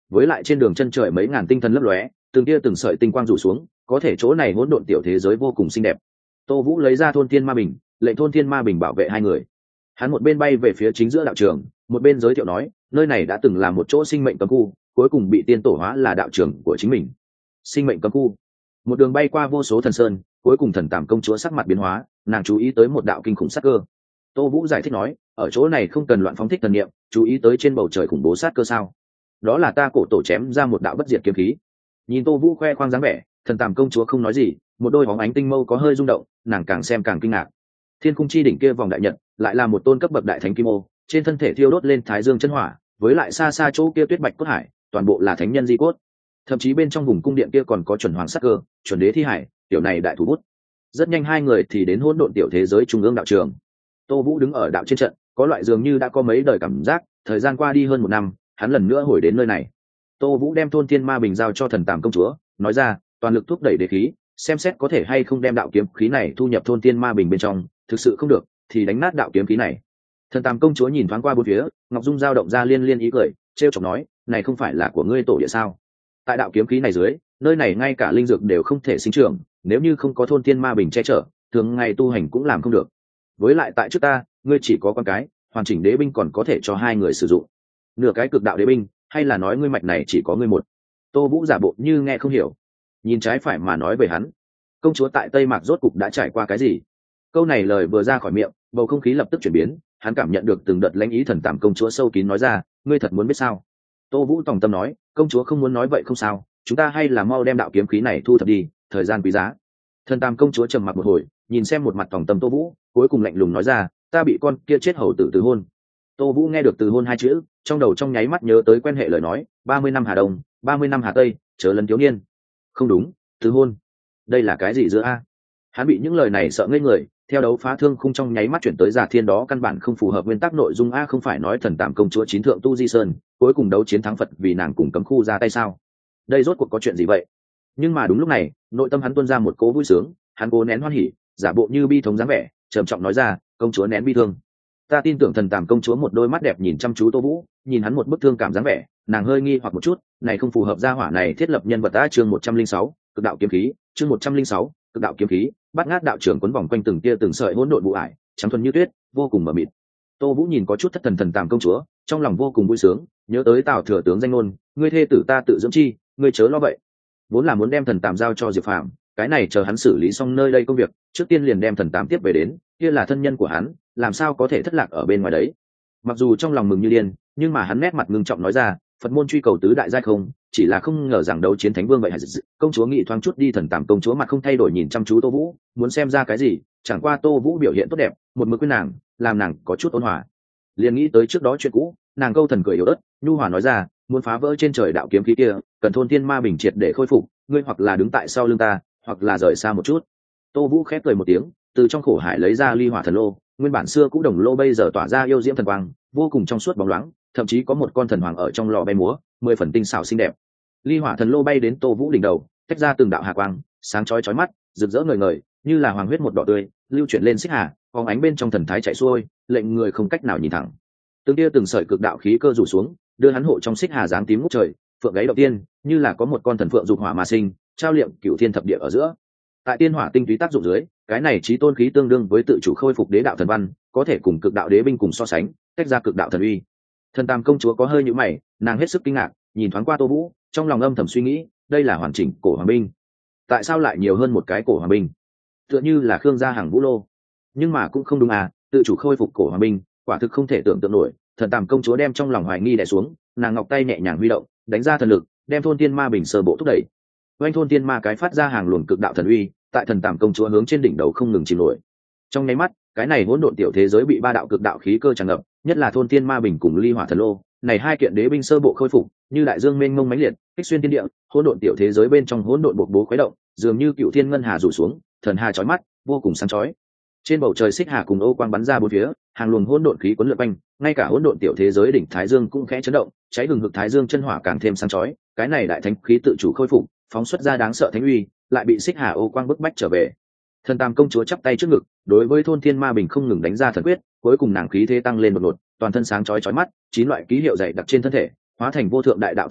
với lại trên đường chân trời mấy ngàn tinh thần lấp lóe, từng tia từng sợi tinh quang rủ xuống, có thể chỗ này hỗn độn tiểu thế giới vô cùng xinh đẹp. Tô Vũ lấy ra thôn thiên ma bình, lệnh thôn thiên ma bình bảo vệ hai người. Hắn một bên bay về phía chính giữa đạo trường, một bên giới thiệu nói, nơi này đã từng là một chỗ sinh mệnh cấm khu, cuối cùng bị tiên tổ hóa là đạo trường của chính mình. Sinh mệnh cấm khu. Một đường bay qua vô số thần sơn, cuối cùng thần tàm công chúa sắc mặt biến hóa, nàng chú ý tới một đạo kinh khủng sát cơ. Tô Vũ giải thích nói, ở chỗ này không cần loạn phóng thích thần niệm, chú ý tới trên bầu trời khủng bố sát cơ sao? Đó là ta cổ tổ chém ra một đạo bất diệt kiếm khí. Nhìn Tô Vũ khoe khoang dáng vẻ, thần tàm công chúa không nói gì, một đôi bóng ánh tinh mâu có hơi rung động, nàng càng xem càng kinh ngạc. Thiên khung chi đỉnh kia vòng đại nhật, lại là một tôn cấp bậc đại thánh kim ô, trên thân thể thiêu đốt lên thái dương chân hỏa, với lại xa xa chỗ kia tuyết bạch cốt hải, toàn bộ là thánh nhân di cốt. Thậm chí bên trong vùng cung điện kia còn có chuẩn hoàng sắc cơ, chuẩn đế thi hải, tiểu này đại thủ bút. Rất nhanh hai người thì đến hỗn độn tiểu thế giới trung ương đạo trường. Tô Vũ đứng ở đạo trên trận, có loại dường như đã có mấy đời cảm giác, thời gian qua đi hơn 1 năm, hắn lần nữa hồi đến nơi này. Tô Vũ đem thôn thiên ma bình giao cho thần tàm công chúa, nói ra, toàn lực thúc đẩy đế khí, xem xét có thể hay không đem đạo kiếm khí này thu nhập thôn thiên ma bình bên trong, thực sự không được thì đánh nát đạo kiếm khí này. Thần tàm công chúa nhìn thoáng qua bốn phía, ngọc dung dao động ra liên liên ý cười, trêu chọc nói, này không phải là của ngươi tổ địa sao? Tại đạo kiếm khí này dưới, nơi này ngay cả linh dược đều không thể sinh trưởng, nếu như không có thôn thiên ma bình che chở, thường ngày tu hành cũng làm không được. Với lại tại trước ta, ngươi chỉ có con cái, hoàn chỉnh đế binh còn có thể cho hai người sử dụng. Nửa cái cực đạo đế binh, hay là nói ngươi mạch này chỉ có ngươi một? Tô Vũ giả bộ như nghe không hiểu, nhìn trái phải mà nói về hắn. Công chúa tại Tây Mạc rốt cục đã trải qua cái gì? Câu này lời vừa ra khỏi miệng, bầu không khí lập tức chuyển biến, hắn cảm nhận được từng đợt lãnh ý thần tàm công chúa sâu kín nói ra, ngươi thật muốn biết sao? Tô Vũ tòng tâm nói, công chúa không muốn nói vậy không sao, chúng ta hay là mau đem đạo kiếm khí này thu thập đi, thời gian quý giá. Thần tàm công chúa trầm mặc một hồi, nhìn xem một mặt tòng tâm Tô Vũ, cuối cùng lạnh lùng nói ra, ta bị con kia chết hầu tử từ hôn. Tô Vũ nghe được từ hôn hai chữ, trong đầu trong nháy mắt nhớ tới quen hệ lời nói, 30 năm Hà Đông, 30 năm Hà Tây, chớ lần thiếu niên. Không đúng, từ hôn, đây là cái gì giữa a? Hắn bị những lời này sợ ngây người, theo đấu phá thương khung trong nháy mắt chuyển tới Già Thiên, đó căn bản không phù hợp nguyên tắc nội dung a, không phải nói thần tàm công chúa chín thượng tu di sơn, cuối cùng đấu chiến thắng Phật vì nàng cùng cấm khu ra tay sao? Đây rốt cuộc có chuyện gì vậy? Nhưng mà đúng lúc này, nội tâm hắn tuôn ra một cố vui sướng, hắn cố nén hoan hỉ, giả bộ như bi thống dáng vẻ, trầm trọng nói ra, công chúa nén bi thương. Ta tin tưởng thần tàm công chúa một đôi mắt đẹp nhìn chăm chú Tô Vũ, nhìn hắn một bức thương cảm dáng vẻ, nàng hơi nghi hoặc một chút, này không phù hợp gia hỏa này thiết lập nhân vật ta. Chương 106, cực đạo kiếm khí, chương 106, cực đạo kiếm khí, bắt ngát đạo trưởng quấn vòng quanh từng tia từng sợi hỗn độn vụ ải, trắng thuần như tuyết, vô cùng mờ mịt. Tô Vũ nhìn có chút thất thần thần tàm công chúa, trong lòng vô cùng vui sướng, nhớ tới Tào thừa tướng danh ngôn, ngươi thê tử ta tự dưỡng chi, ngươi chớ lo vậy. Vốn là muốn đem thần tàm giao cho Diệp Phàm, cái này chờ hắn xử lý xong nơi đây công việc, trước tiên liền đem thần tàm tiếp về đến, kia là thân nhân của hắn, làm sao có thể thất lạc ở bên ngoài đấy. Mặc dù trong lòng mừng như điên, nhưng mà hắn nét mặt ngưng trọng nói ra, Phật môn truy cầu tứ đại giai không, chỉ là không ngờ rằng đấu chiến thánh vương vậy. Công chúa nghĩ thoáng chút đi, thần tàm công chúa mặt không thay đổi nhìn chăm chú Tô Vũ, muốn xem ra cái gì, chẳng qua Tô Vũ biểu hiện tốt đẹp, một mực quên nàng, làm nàng có chút ôn hòa. Liền nghĩ tới trước đó chuyện cũ, nàng câu thần cười yếu ớt, nhu hòa nói ra, muốn phá vỡ trên trời đạo kiếm khí kia, cần thôn thiên ma bình triệt để khôi phục, ngươi hoặc là đứng tại sau lưng ta, hoặc là rời xa một chút. Tô Vũ khép cười một tiếng, từ trong khổ hải lấy ra ly hỏa thần lô, nguyên bản xưa cũ đồng lô bây giờ tỏa ra yêu diễm thần quang, vô cùng trong suốt bóng loáng, thậm chí có một con thần hoàng ở trong lò bay múa, 10 phần tinh xảo xinh đẹp. Ly hỏa thần lô bay đến Tô Vũ đỉnh đầu, tách ra từng đạo hà quang, sáng chói chói mắt, rực rỡ ngời ngời, như là hoàng huyết một đỏ tươi, lưu chuyển lên xích hà, phóng ánh bên trong thần thái chạy xuôi, lệnh người không cách nào nhìn thẳng. Từng tia từng sợi cực đạo khí cơ rủ xuống, đưa hắn hộ trong xích hà dáng tím ngút trời, phượng gáy đầu tiên, như là có một con thần phượng dục hỏa mà sinh, trao liệm cửu thiên thập địa ở giữa. Tại tiên hỏa tinh túy tác dụng dưới, cái này chí tôn khí tương đương với tự chủ khôi phục đế đạo thần văn, có thể cùng cực đạo đế binh cùng so sánh, tách ra cực đạo thần uy. Thần Tam công chúa có hơi nhíu mày, nàng hết sức kinh ngạc, nhìn thoáng qua Tô Vũ, trong lòng âm thầm suy nghĩ, đây là hoàn chỉnh cổ hoàng binh, tại sao lại nhiều hơn một cái cổ hoàng binh? Tựa như là Khương gia hàng vũ lô, nhưng mà cũng không đúng à, tự chủ khôi phục cổ hoàng binh, quả thực không thể tưởng tượng nổi. Thần Tam công chúa đem trong lòng hoài nghi đè xuống, nàng ngọc tay nhẹ nhàng huy động, đánh ra thần lực, đem thôn tiên ma bình sơ bộ thúc đẩy. Oanh thôn tiên ma cái phát ra hàng luồng cực đạo thần uy, tại Thần Tam công chúa hướng trên đỉnh đầu không ngừng chìm nổi. Trong nháy mắt, cái này hỗn độn tiểu thế giới bị ba đạo cực đạo khí cơ tràn ngập, nhất là thôn tiên ma bình cùng ly hỏa thần lô, này hai kiện đế binh sơ bộ khôi phục, như đại dương mênh mông mãnh liệt, kích xuyên thiên địa, hỗn độn tiểu thế giới bên trong hỗn độn bộc bố khuấy động, dường như cựu thiên ngân hà rủ xuống, thần hà chói mắt, vô cùng sáng chói. Trên bầu trời xích hà cùng ô quang bắn ra bốn phía, hàng luồng hỗn độn khí cuốn lượn quanh, ngay cả hỗn độn tiểu thế giới đỉnh thái dương cũng khẽ chấn động, cháy hừng hực thái dương chân hỏa càng thêm sáng chói, cái này đại thánh khí tự chủ khôi phục, phóng xuất ra đáng sợ thánh uy, lại bị xích hà ô quang bức bách trở về. Thần Tam công chúa chắp tay trước ngực, đối với thôn thiên ma bình không ngừng đánh ra thần quyết, cuối cùng nàng khí thế tăng lên đột ngột, toàn thân sáng chói chói mắt, chín loại ký hiệu dày đặc trên thân thể, hóa thành vô thượng đại đạo thần lực,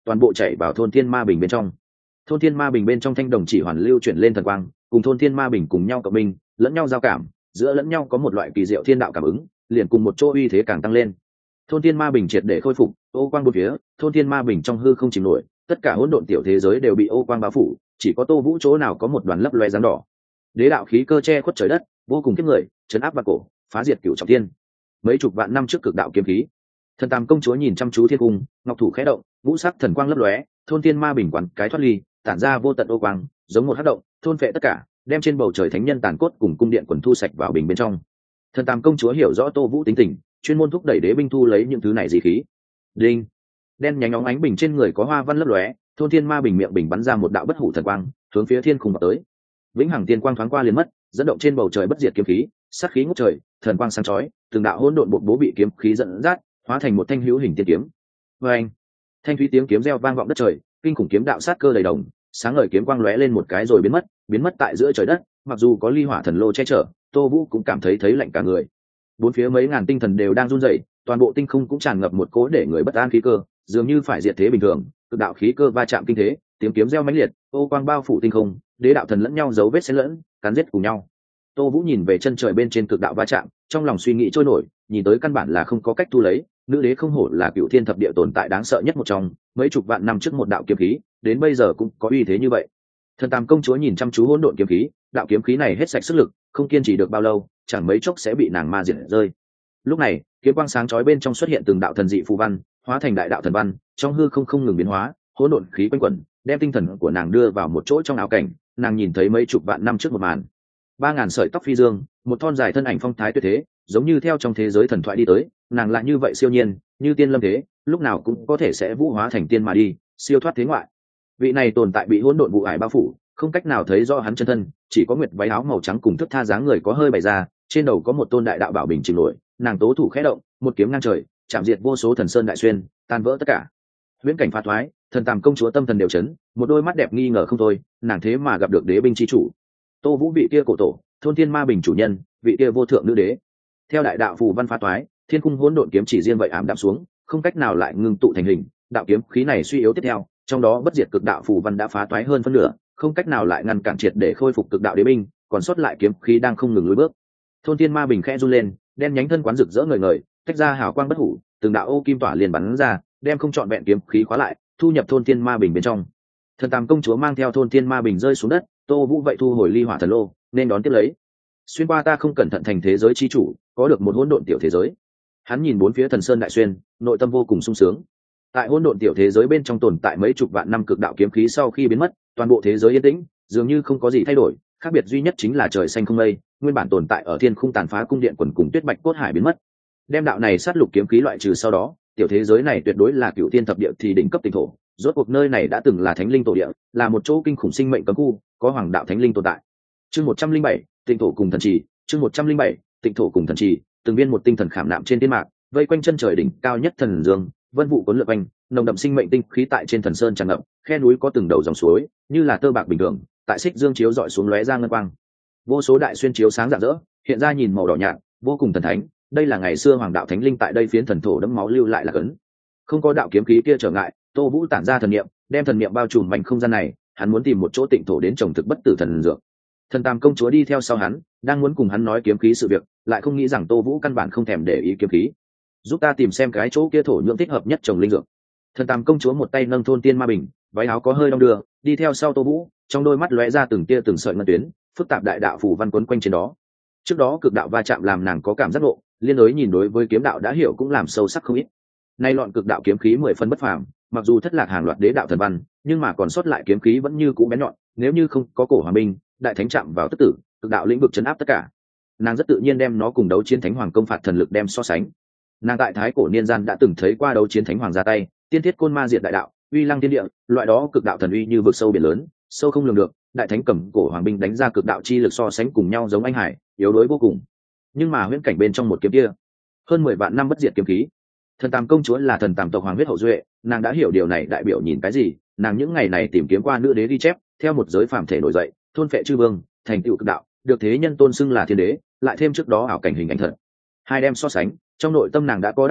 toàn bộ chạy vào thôn thiên ma bình bên trong. Thôn thiên ma bình bên trong thanh đồng chỉ hoàn lưu chuyển lên thần quang, cùng thôn thiên ma bình cùng nhau cộng minh, lẫn nhau giao cảm, giữa lẫn nhau có một loại kỳ diệu thiên đạo cảm ứng, liền cùng một chỗ uy thế càng tăng lên. Thôn thiên ma bình triệt để khôi phục, ô quang bốn phía, thôn thiên ma bình trong hư không chìm nổi, tất cả hỗn độn tiểu thế giới đều bị ô quang bao phủ, chỉ có Tô Vũ chỗ nào có một đoàn lấp loe dáng đỏ. Đế đạo khí cơ che khuất trời đất, vô cùng kiếp người, chấn áp vạn cổ, phá diệt cửu trọng thiên. Mấy chục vạn năm trước cực đạo kiếm khí, Thần Tam công chúa nhìn chăm chú thiên cung, ngọc thủ khẽ động, vũ sắc thần quang lấp lóe, thôn thiên ma bình quán cái thoát ly, tản ra vô tận ô quang, giống một hắc động, thôn phệ tất cả, đem trên bầu trời thánh nhân tàn cốt cùng cung điện quần thu sạch vào bình bên trong. Thần Tam công chúa hiểu rõ Tô Vũ tính tình, chuyên môn thúc đẩy đế binh thu lấy những thứ này dị khí. Đinh, đen nhánh óng ánh bình trên người có hoa văn lấp lóe, thôn thiên ma bình miệng bình bắn ra một đạo bất hủ thần quang, hướng phía thiên khung vào tới. Vĩnh hằng tiên quang thoáng qua liền mất, dẫn động trên bầu trời bất diệt kiếm khí, sát khí ngút trời, thần quang sáng chói, từng đạo hỗn độn bột bố bị kiếm khí dẫn dắt, hóa thành một thanh hữu hình tiên kiếm. Oeng! Thanh thúy tiếng kiếm reo vang vọng đất trời, kinh khủng kiếm đạo sát cơ đầy đồng, sáng ngời kiếm quang lóe lên một cái rồi biến mất tại giữa trời đất, mặc dù có ly hỏa thần lô che chở, Tô Vũ cũng cảm thấy lạnh cả người. Bốn phía mấy ngàn tinh thần đều đang run rẩy, toàn bộ tinh không cũng tràn ngập một cỗ để người bất an khí cơ, dường như phải diệt thế bình thường, cực đạo khí cơ va chạm kinh thế, tiếng kiếm reo mãnh liệt, ô quang bao phủ tinh không, đế đạo thần lẫn nhau dấu vết xen lẫn, cắn giết cùng nhau. Tô Vũ nhìn về chân trời bên trên cực đạo va chạm, trong lòng suy nghĩ trôi nổi, nhìn tới căn bản là không có cách thu lấy, nữ đế không hổ là cựu thiên thập địa tồn tại đáng sợ nhất một trong, mấy chục vạn năm trước một đạo kiếm khí, đến bây giờ cũng có uy thế như vậy. Thần Tam công chúa nhìn chăm chú hỗn độn kiếm khí, đạo kiếm khí này hết sạch sức lực, không kiên trì được bao lâu, chẳng mấy chốc sẽ bị nàng ma diệt rơi. Lúc này, kiếm quang sáng chói bên trong xuất hiện từng đạo thần dị phù văn, hóa thành đại đạo thần văn, trong hư không ngừng biến hóa, hỗn độn khí quanh quẩn, đem tinh thần của nàng đưa vào một chỗ trong ảo cảnh, nàng nhìn thấy mấy chục vạn năm trước một màn. 3000 sợi tóc phi dương, một thon dài thân ảnh phong thái tuyệt thế, giống như theo trong thế giới thần thoại đi tới, nàng lại như vậy siêu nhiên, như tiên lâm thế, lúc nào cũng có thể sẽ vũ hóa thành tiên mà đi, siêu thoát thế ngoại. Vị này tồn tại bị hỗn độn vụ ải bao phủ, không cách nào thấy rõ hắn chân thân, chỉ có nguyệt váy áo màu trắng cùng thước tha dáng người có hơi bày ra, trên đầu có một tôn đại đạo bảo bình chìm nổi, nàng tố thủ khẽ động, một kiếm ngang trời, chạm diệt vô số thần sơn đại xuyên, tan vỡ tất cả. Huyễn cảnh phá thoái, Thần Tam công chúa tâm thần đều chấn, một đôi mắt đẹp nghi ngờ không thôi, nàng thế mà gặp được đế binh chi chủ. Tô Vũ vị kia cổ tổ, thôn thiên ma bình chủ nhân, vị kia vô thượng nữ đế. Theo đại đạo phù văn phá toái, thiên cung hỗn độn kiếm chỉ riêng vậy ảm đạm xuống, không cách nào lại ngưng tụ thành hình, đạo kiếm khí này suy yếu tiếp theo, trong đó bất diệt cực đạo phù văn đã phá toái hơn phân nửa, không cách nào lại ngăn cản triệt để khôi phục cực đạo đế binh, còn sót lại kiếm khí đang không ngừng lùi bước. Thôn thiên ma bình khẽ run lên, đen nhánh thân quán rực rỡ ngời ngời, tách ra hào quang bất hủ, từng đạo ô kim tỏa liền bắn ra, đem không trọn vẹn kiếm khí khóa lại, thu nhập thôn thiên ma bình bên trong. Thần Tam công chúa mang theo thôn thiên ma bình rơi xuống đất, Tô Vũ vậy thu hồi ly hỏa thần lô, nên đón tiếp lấy. Xuyên qua ta không cẩn thận thành thế giới chi chủ, có được một hỗn độn tiểu thế giới. Hắn nhìn bốn phía thần sơn đại xuyên, nội tâm vô cùng sung sướng. Tại hỗn độn tiểu thế giới bên trong tồn tại mấy chục vạn năm cực đạo kiếm khí sau khi biến mất, toàn bộ thế giới yên tĩnh, dường như không có gì thay đổi, khác biệt duy nhất chính là trời xanh không mây, nguyên bản tồn tại ở thiên khung tàn phá cung điện quần cùng tuyết bạch cốt hải biến mất. Đem đạo này sát lục kiếm khí loại trừ sau đó, tiểu thế giới này tuyệt đối là cựu thiên thập địa thì đỉnh cấp tinh thổ, rốt cuộc nơi này đã từng là thánh linh tổ địa, là một chỗ kinh khủng sinh mệnh cấm khu, có hoàng đạo thánh linh tồn tại. Chương 107, Tịnh thổ cùng thần trì, chương 107, Tịnh thổ cùng thần trì, từng viên một tinh thần khảm nạm trên thiên mạc, vây quanh chân trời đỉnh cao nhất thần dương, vân vụ cuốn lượn quanh, nồng đậm sinh mệnh tinh khí tại trên thần sơn tràn ngập, khe núi có từng đầu dòng suối, như là tơ bạc bình thường, tại xích dương chiếu dọi xuống lóe ra ngân quang. Vô số đại xuyên chiếu sáng rạng rỡ, hiện ra nhìn màu đỏ nhạt, vô cùng thần thánh, đây là ngày xưa hoàng đạo thánh linh tại đây phiến thần thổ đẫm máu lưu lại là cấn. Không có đạo kiếm khí kia trở ngại, Tô Vũ tản ra thần niệm, đem thần niệm bao trùm mảnh không gian này, hắn muốn tìm một chỗ tịnh thổ đến trồng thực bất tử thần dược. Thần Tam công chúa đi theo sau hắn, đang muốn cùng hắn nói kiếm khí sự việc, lại không nghĩ rằng Tô Vũ căn bản không thèm để ý kiếm khí. Giúp ta tìm xem cái chỗ kia thổ nhưỡng thích hợp nhất trồng linh dược. Thần Tam công chúa một tay nâng thôn tiên ma bình, váy áo có hơi đong đưa, đi theo sau Tô Vũ, trong đôi mắt lóe ra từng tia từng sợi ngân tuyến, phức tạp đại đạo phù văn quấn quanh trên đó. Trước đó cực đạo va chạm làm nàng có cảm giác ngộ, liên đối nhìn đối với kiếm đạo đã hiểu cũng làm sâu sắc không ít. Nay loạn cực đạo kiếm khí 10 phân bất phàm, mặc dù thất lạc hàng loạt đế đạo thần văn, nhưng mà còn sót lại kiếm khí vẫn như cũ bén nhọn, nếu như không có cổ hoàng binh, đại thánh chạm vào tất tử, cực đạo lĩnh vực chấn áp tất cả. Nàng rất tự nhiên đem nó cùng đấu chiến thánh hoàng công phạt thần lực đem so sánh. Nàng tại thái cổ niên gian đã từng thấy qua đấu chiến thánh hoàng ra tay, tiên thiết côn ma diệt đại đạo, uy lăng thiên địa, loại đó cực đạo thần uy như vực sâu biển lớn, sâu không lường được, đại thánh cầm cổ hoàng binh đánh ra cực đạo chi lực so sánh cùng nhau giống anh hải, yếu đuối vô cùng. Nhưng mà huyễn cảnh bên trong một kiếm kia, hơn 10 vạn năm bất diệt kiếm khí. Thần Tam công chúa là thần Tam tộc hoàng huyết hậu duệ, nàng đã hiểu điều này đại biểu nhìn cái gì, nàng những ngày này tìm kiếm qua nữ đế ghi chép, theo một giới phàm thể nổi dậy, thôn phệ chư vương, thành tựu cực đạo, được thế nhân tôn xưng là thiên đế, lại thêm trước đó ảo cảnh hình ảnh thật. Hai đem so sánh, trong nội tâm nàng đã có đáp án,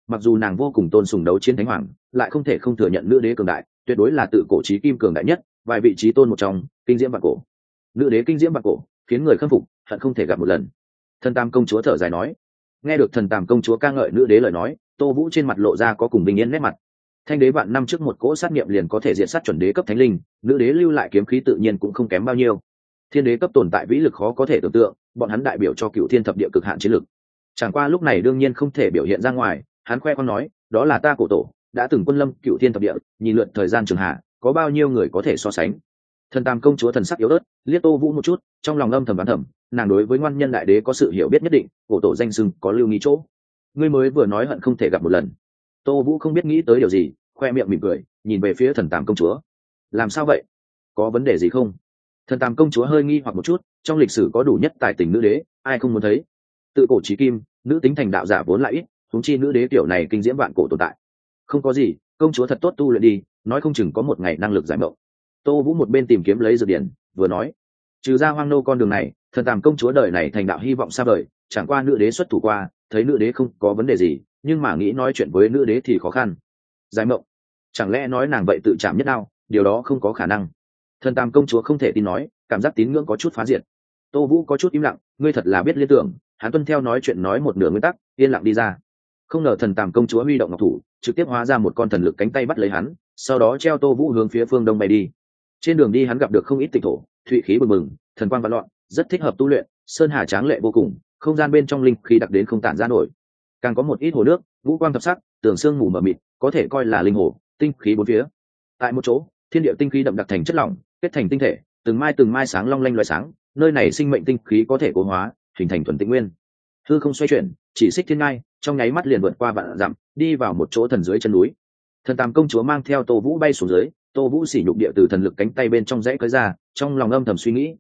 mặc dù nàng vô cùng tôn sùng đấu chiến thánh hoàng, lại không thể không thừa nhận nữ đế cường đại, tuyệt đối là tự cổ chí kim cường đại nhất, vài vị trí tôn một trong, kinh diễm vạn cổ. Nữ đế kinh diễm vạn cổ, khiến người khâm phục, hận không thể gặp một lần. Thần Tam công chúa thở dài nói. Nghe được Thần Tam công chúa ca ngợi nữ đế lời nói, Tô Vũ trên mặt lộ ra có cùng bình yên nét mặt. Thanh đế vạn năm trước một cỗ sát nghiệm liền có thể diện sát chuẩn đế cấp thánh linh, nữ đế lưu lại kiếm khí tự nhiên cũng không kém bao nhiêu. Thiên đế cấp tồn tại vĩ lực khó có thể tưởng tượng, bọn hắn đại biểu cho cựu thiên thập địa cực hạn chiến lực. Chẳng qua lúc này đương nhiên không thể biểu hiện ra ngoài, hắn khoe khoang nói, đó là ta cổ tổ, đã từng quân lâm cựu thiên thập địa, nhìn lượn thời gian trường hạ, có bao nhiêu người có thể so sánh. Thần Tam công chúa thần sắc yếu ớt, liếc Tô Vũ một chút, trong lòng âm thầm đoán thầm, nàng đối với ngoan nhân đại đế có sự hiểu biết nhất định, cổ tổ danh xưng có lưu nghi chỗ. Ngươi mới vừa nói hận không thể gặp một lần. Tô Vũ không biết nghĩ tới điều gì, khoe miệng mỉm cười, nhìn về phía Thần Tam công chúa. Làm sao vậy? Có vấn đề gì không? Thần Tam công chúa hơi nghi hoặc một chút, trong lịch sử có đủ nhất tài tình nữ đế, ai không muốn thấy? Tự cổ chí kim, nữ tính thành đạo giả vốn lại ít, huống chi nữ đế kiểu này kinh diễm vạn cổ tồn tại. Không có gì, công chúa thật tốt tu luyện đi, nói không chừng có một ngày năng lực giải mộng. Tô Vũ một bên tìm kiếm lấy dược điển, vừa nói, trừ ra hoang nô con đường này, Thần Tam công chúa đời này thành đạo hy vọng xa vời, chẳng qua nữ đế xuất thủ qua, thấy nữ đế không có vấn đề gì, nhưng mà nghĩ nói chuyện với nữ đế thì khó khăn. Giải mộng? Chẳng lẽ nói nàng vậy tự chạm nhất đao, điều đó không có khả năng. Thần Tam công chúa không thể tin nói, cảm giác tín ngưỡng có chút phá diệt. Tô Vũ có chút im lặng, ngươi thật là biết liên tưởng, hắn tuân theo nói chuyện nói một nửa nguyên tắc, yên lặng đi ra. Không ngờ Thần Tam công chúa huy động ngọc thủ, trực tiếp hóa ra một con thần lực cánh tay bắt lấy hắn, sau đó treo Tô Vũ hướng phía phương đông bay đi. Trên đường đi hắn gặp được không ít tịch thổ, thụy khí bừng bừng, thần quang vạn loạn, rất thích hợp tu luyện, sơn hà tráng lệ vô cùng, không gian bên trong linh khí đặc đến không tản ra nổi. Càng có một ít hồ nước, vũ quang thập sắc, tường sương mù mờ mịt, có thể coi là linh hồ, tinh khí bốn phía. Tại một chỗ, thiên địa tinh khí đậm đặc thành chất lỏng, kết thành tinh thể, từng mai sáng long lanh loại sáng, nơi này sinh mệnh tinh khí có thể cố hóa, hình thành thuần tĩnh nguyên. Hư không xoay chuyển, chỉ xích thiên ngai, trong nháy mắt liền vượt qua vạn dặm, đi vào một chỗ thần dưới chân núi. Thần Tam công chúa mang theo Tô Vũ bay xuống dưới, Tô Vũ sỉ nhục địa từ thần lực cánh tay bên trong rẽ cởi ra, trong lòng âm thầm suy nghĩ,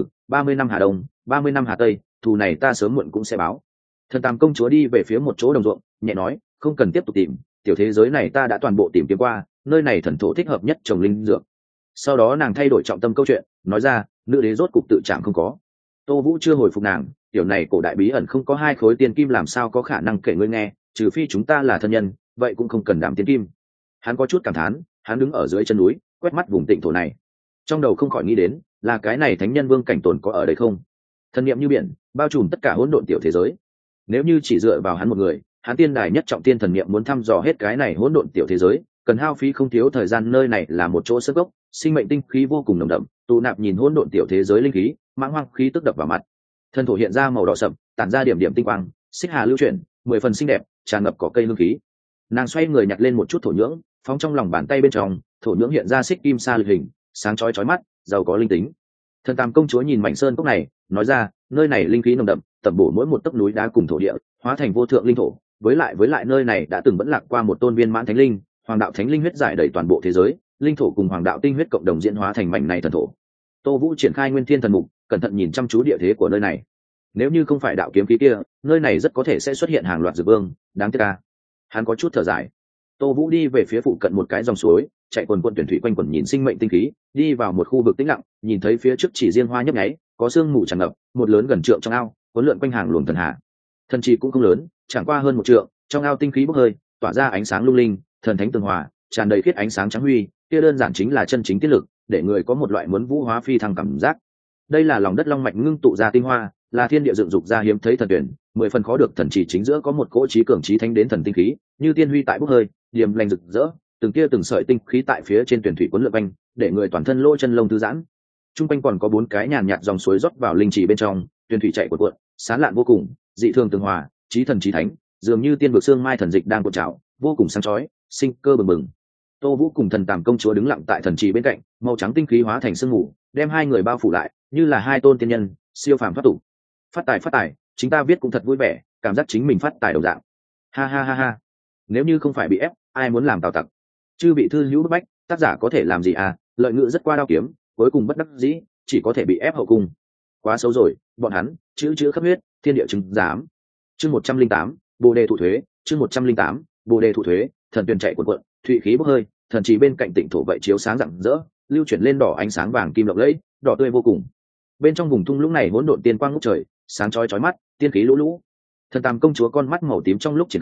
30 năm Hà Đông, 30 năm Hà Tây, thù này ta sớm muộn cũng sẽ báo. Thần Tam công chúa đi về phía một chỗ đồng ruộng, nhẹ nói, không cần tiếp tục tìm, tiểu thế giới này ta đã toàn bộ tìm kiếm qua, nơi này thần thổ thích hợp nhất trồng linh dược. Sau đó nàng thay đổi trọng tâm câu chuyện, nói ra, nữ đế rốt cục tự trạng không có. Tô Vũ chưa hồi phục nàng, tiểu này cổ đại bí ẩn không có 2 khối tiền kim làm sao có khả năng kể ngươi nghe, trừ phi chúng ta là thân nhân, vậy cũng không cần đảm tiền kim. Hắn có chút cảm thán, hắn đứng ở dưới chân núi, quét mắt vùng tịnh thổ này, trong đầu không khỏi nghĩ đến, là cái này thánh nhân vương cảnh tồn có ở đây không? Thần niệm như biển, bao trùm tất cả hỗn độn tiểu thế giới. Nếu như chỉ dựa vào hắn một người, hắn tiên đài nhất trọng tiên thần niệm muốn thăm dò hết cái này hỗn độn tiểu thế giới, cần hao phí không thiếu thời gian. Nơi này là một chỗ sơ gốc, sinh mệnh tinh khí vô cùng nồng đậm, tụ nạp nhìn hỗn độn tiểu thế giới linh khí, mãng hoang khí tức đập vào mặt. Thân thổ hiện ra màu đỏ sậm, tản ra điểm điểm tinh quang, xích hà lưu chuyển, 10 phần xinh đẹp, tràn ngập cỏ cây hương khí. Nàng xoay người nhặt lên một chút thổ nhưỡng, phóng trong lòng bàn tay bên trong, thổ nhưỡng hiện ra xích kim sa lực hình, sáng chói chói mắt, giàu có linh tính. Thần Tam công chúa nhìn mảnh sơn cốc này, nói ra, nơi này linh khí nồng đậm, tẩm bổ mỗi một tấc núi đá cùng thổ địa, hóa thành vô thượng linh thổ. Với lại nơi này đã từng vẫn lạc qua một tôn viên mãn thánh linh, hoàng đạo thánh linh huyết giải đầy toàn bộ thế giới, linh thổ cùng hoàng đạo tinh huyết cộng đồng diễn hóa thành mảnh này thần thổ. Tô Vũ triển khai nguyên thiên thần mục, cẩn thận nhìn chăm chú địa thế của nơi này. Nếu như không phải đạo kiếm khí kia, nơi này rất có thể sẽ xuất hiện hàng loạt dược vương, đáng tiếc a. Hắn có chút thở dài. Tô Vũ đi về phía phụ cận một cái dòng suối, chạy quần quần tuyển thủy quanh quần nhìn sinh mệnh tinh khí, đi vào một khu vực tĩnh lặng, nhìn thấy phía trước chỉ riêng hoa nhấp nháy, có sương mù tràn ngập, một lớn gần trượng trong ao, cuốn lượn quanh hàng luồng thần hà. Thần trì cũng không lớn, chẳng qua hơn 1 trượng, trong ao tinh khí bốc hơi, tỏa ra ánh sáng lung linh, thần thánh tường hòa, tràn đầy khiết ánh sáng trắng huy, kia đơn giản chính là chân chính tiết lực, để người có một loại muốn vũ hóa phi thăng cảm giác. Đây là lòng đất long mạch ngưng tụ ra tinh hoa, là thiên địa dựng dục ra hiếm thấy thần tuyển, 10 phần khó được. Thần chỉ chính giữa có một cỗ trí cường trí thánh đến thần tinh khí, như tiên huy tại bốc hơi, điềm lành rực rỡ, từng kia từng sợi tinh khí tại phía trên tuyển thủy cuốn lượn quanh, để người toàn thân lỗ chân lông thư giãn. Trung quanh còn có 4 cái nhàn nhạt dòng suối rót vào linh chỉ bên trong, tuyển thủy chảy cuộn cuộn, sáng lạn vô cùng, dị thường tường hòa, trí thần trí thánh, dường như tiên vực xương mai thần dịch đang cuộn trào, vô cùng sáng chói, sinh cơ bừng bừng. Tô Vũ cùng Thần Tàm công chúa đứng lặng tại thần trì bên cạnh, màu trắng tinh khí hóa thành sương mù, đem 2 người bao phủ lại, như là 2 tôn tiên nhân, siêu phàm thoát tục. Phát tài, chính ta viết cũng thật vui vẻ, cảm giác chính mình phát tài đồng dạng. Ha ha ha ha. Nếu như không phải bị ép, ai muốn làm tào tặc? Chư bị thư hữu bức bách, tác giả có thể làm gì à? Lợi ngữ rất qua đao kiếm, cuối cùng bất đắc dĩ, chỉ có thể bị ép hậu cung. Quá xấu rồi, bọn hắn, chữ khắp huyết, thiên địa chứng giám. Chương 108, Bồ đề thụ thuế, chương 108, Bồ đề thụ thuế, thần tuyền chạy cuộn cuộn, thụy khí bốc hơi, thần trì bên cạnh tịnh thổ vậy chiếu sáng rạng rỡ, lưu chuyển lên đỏ ánh sáng vàng kim lộng lẫy, đỏ tươi vô cùng. Bên trong vùng thung lũng này hỗn độn tiên quang ngút trời, sáng chói chói mắt, tiên khí lũ lũ. Thần Tam công chúa con mắt màu tím trong lúc triển khai,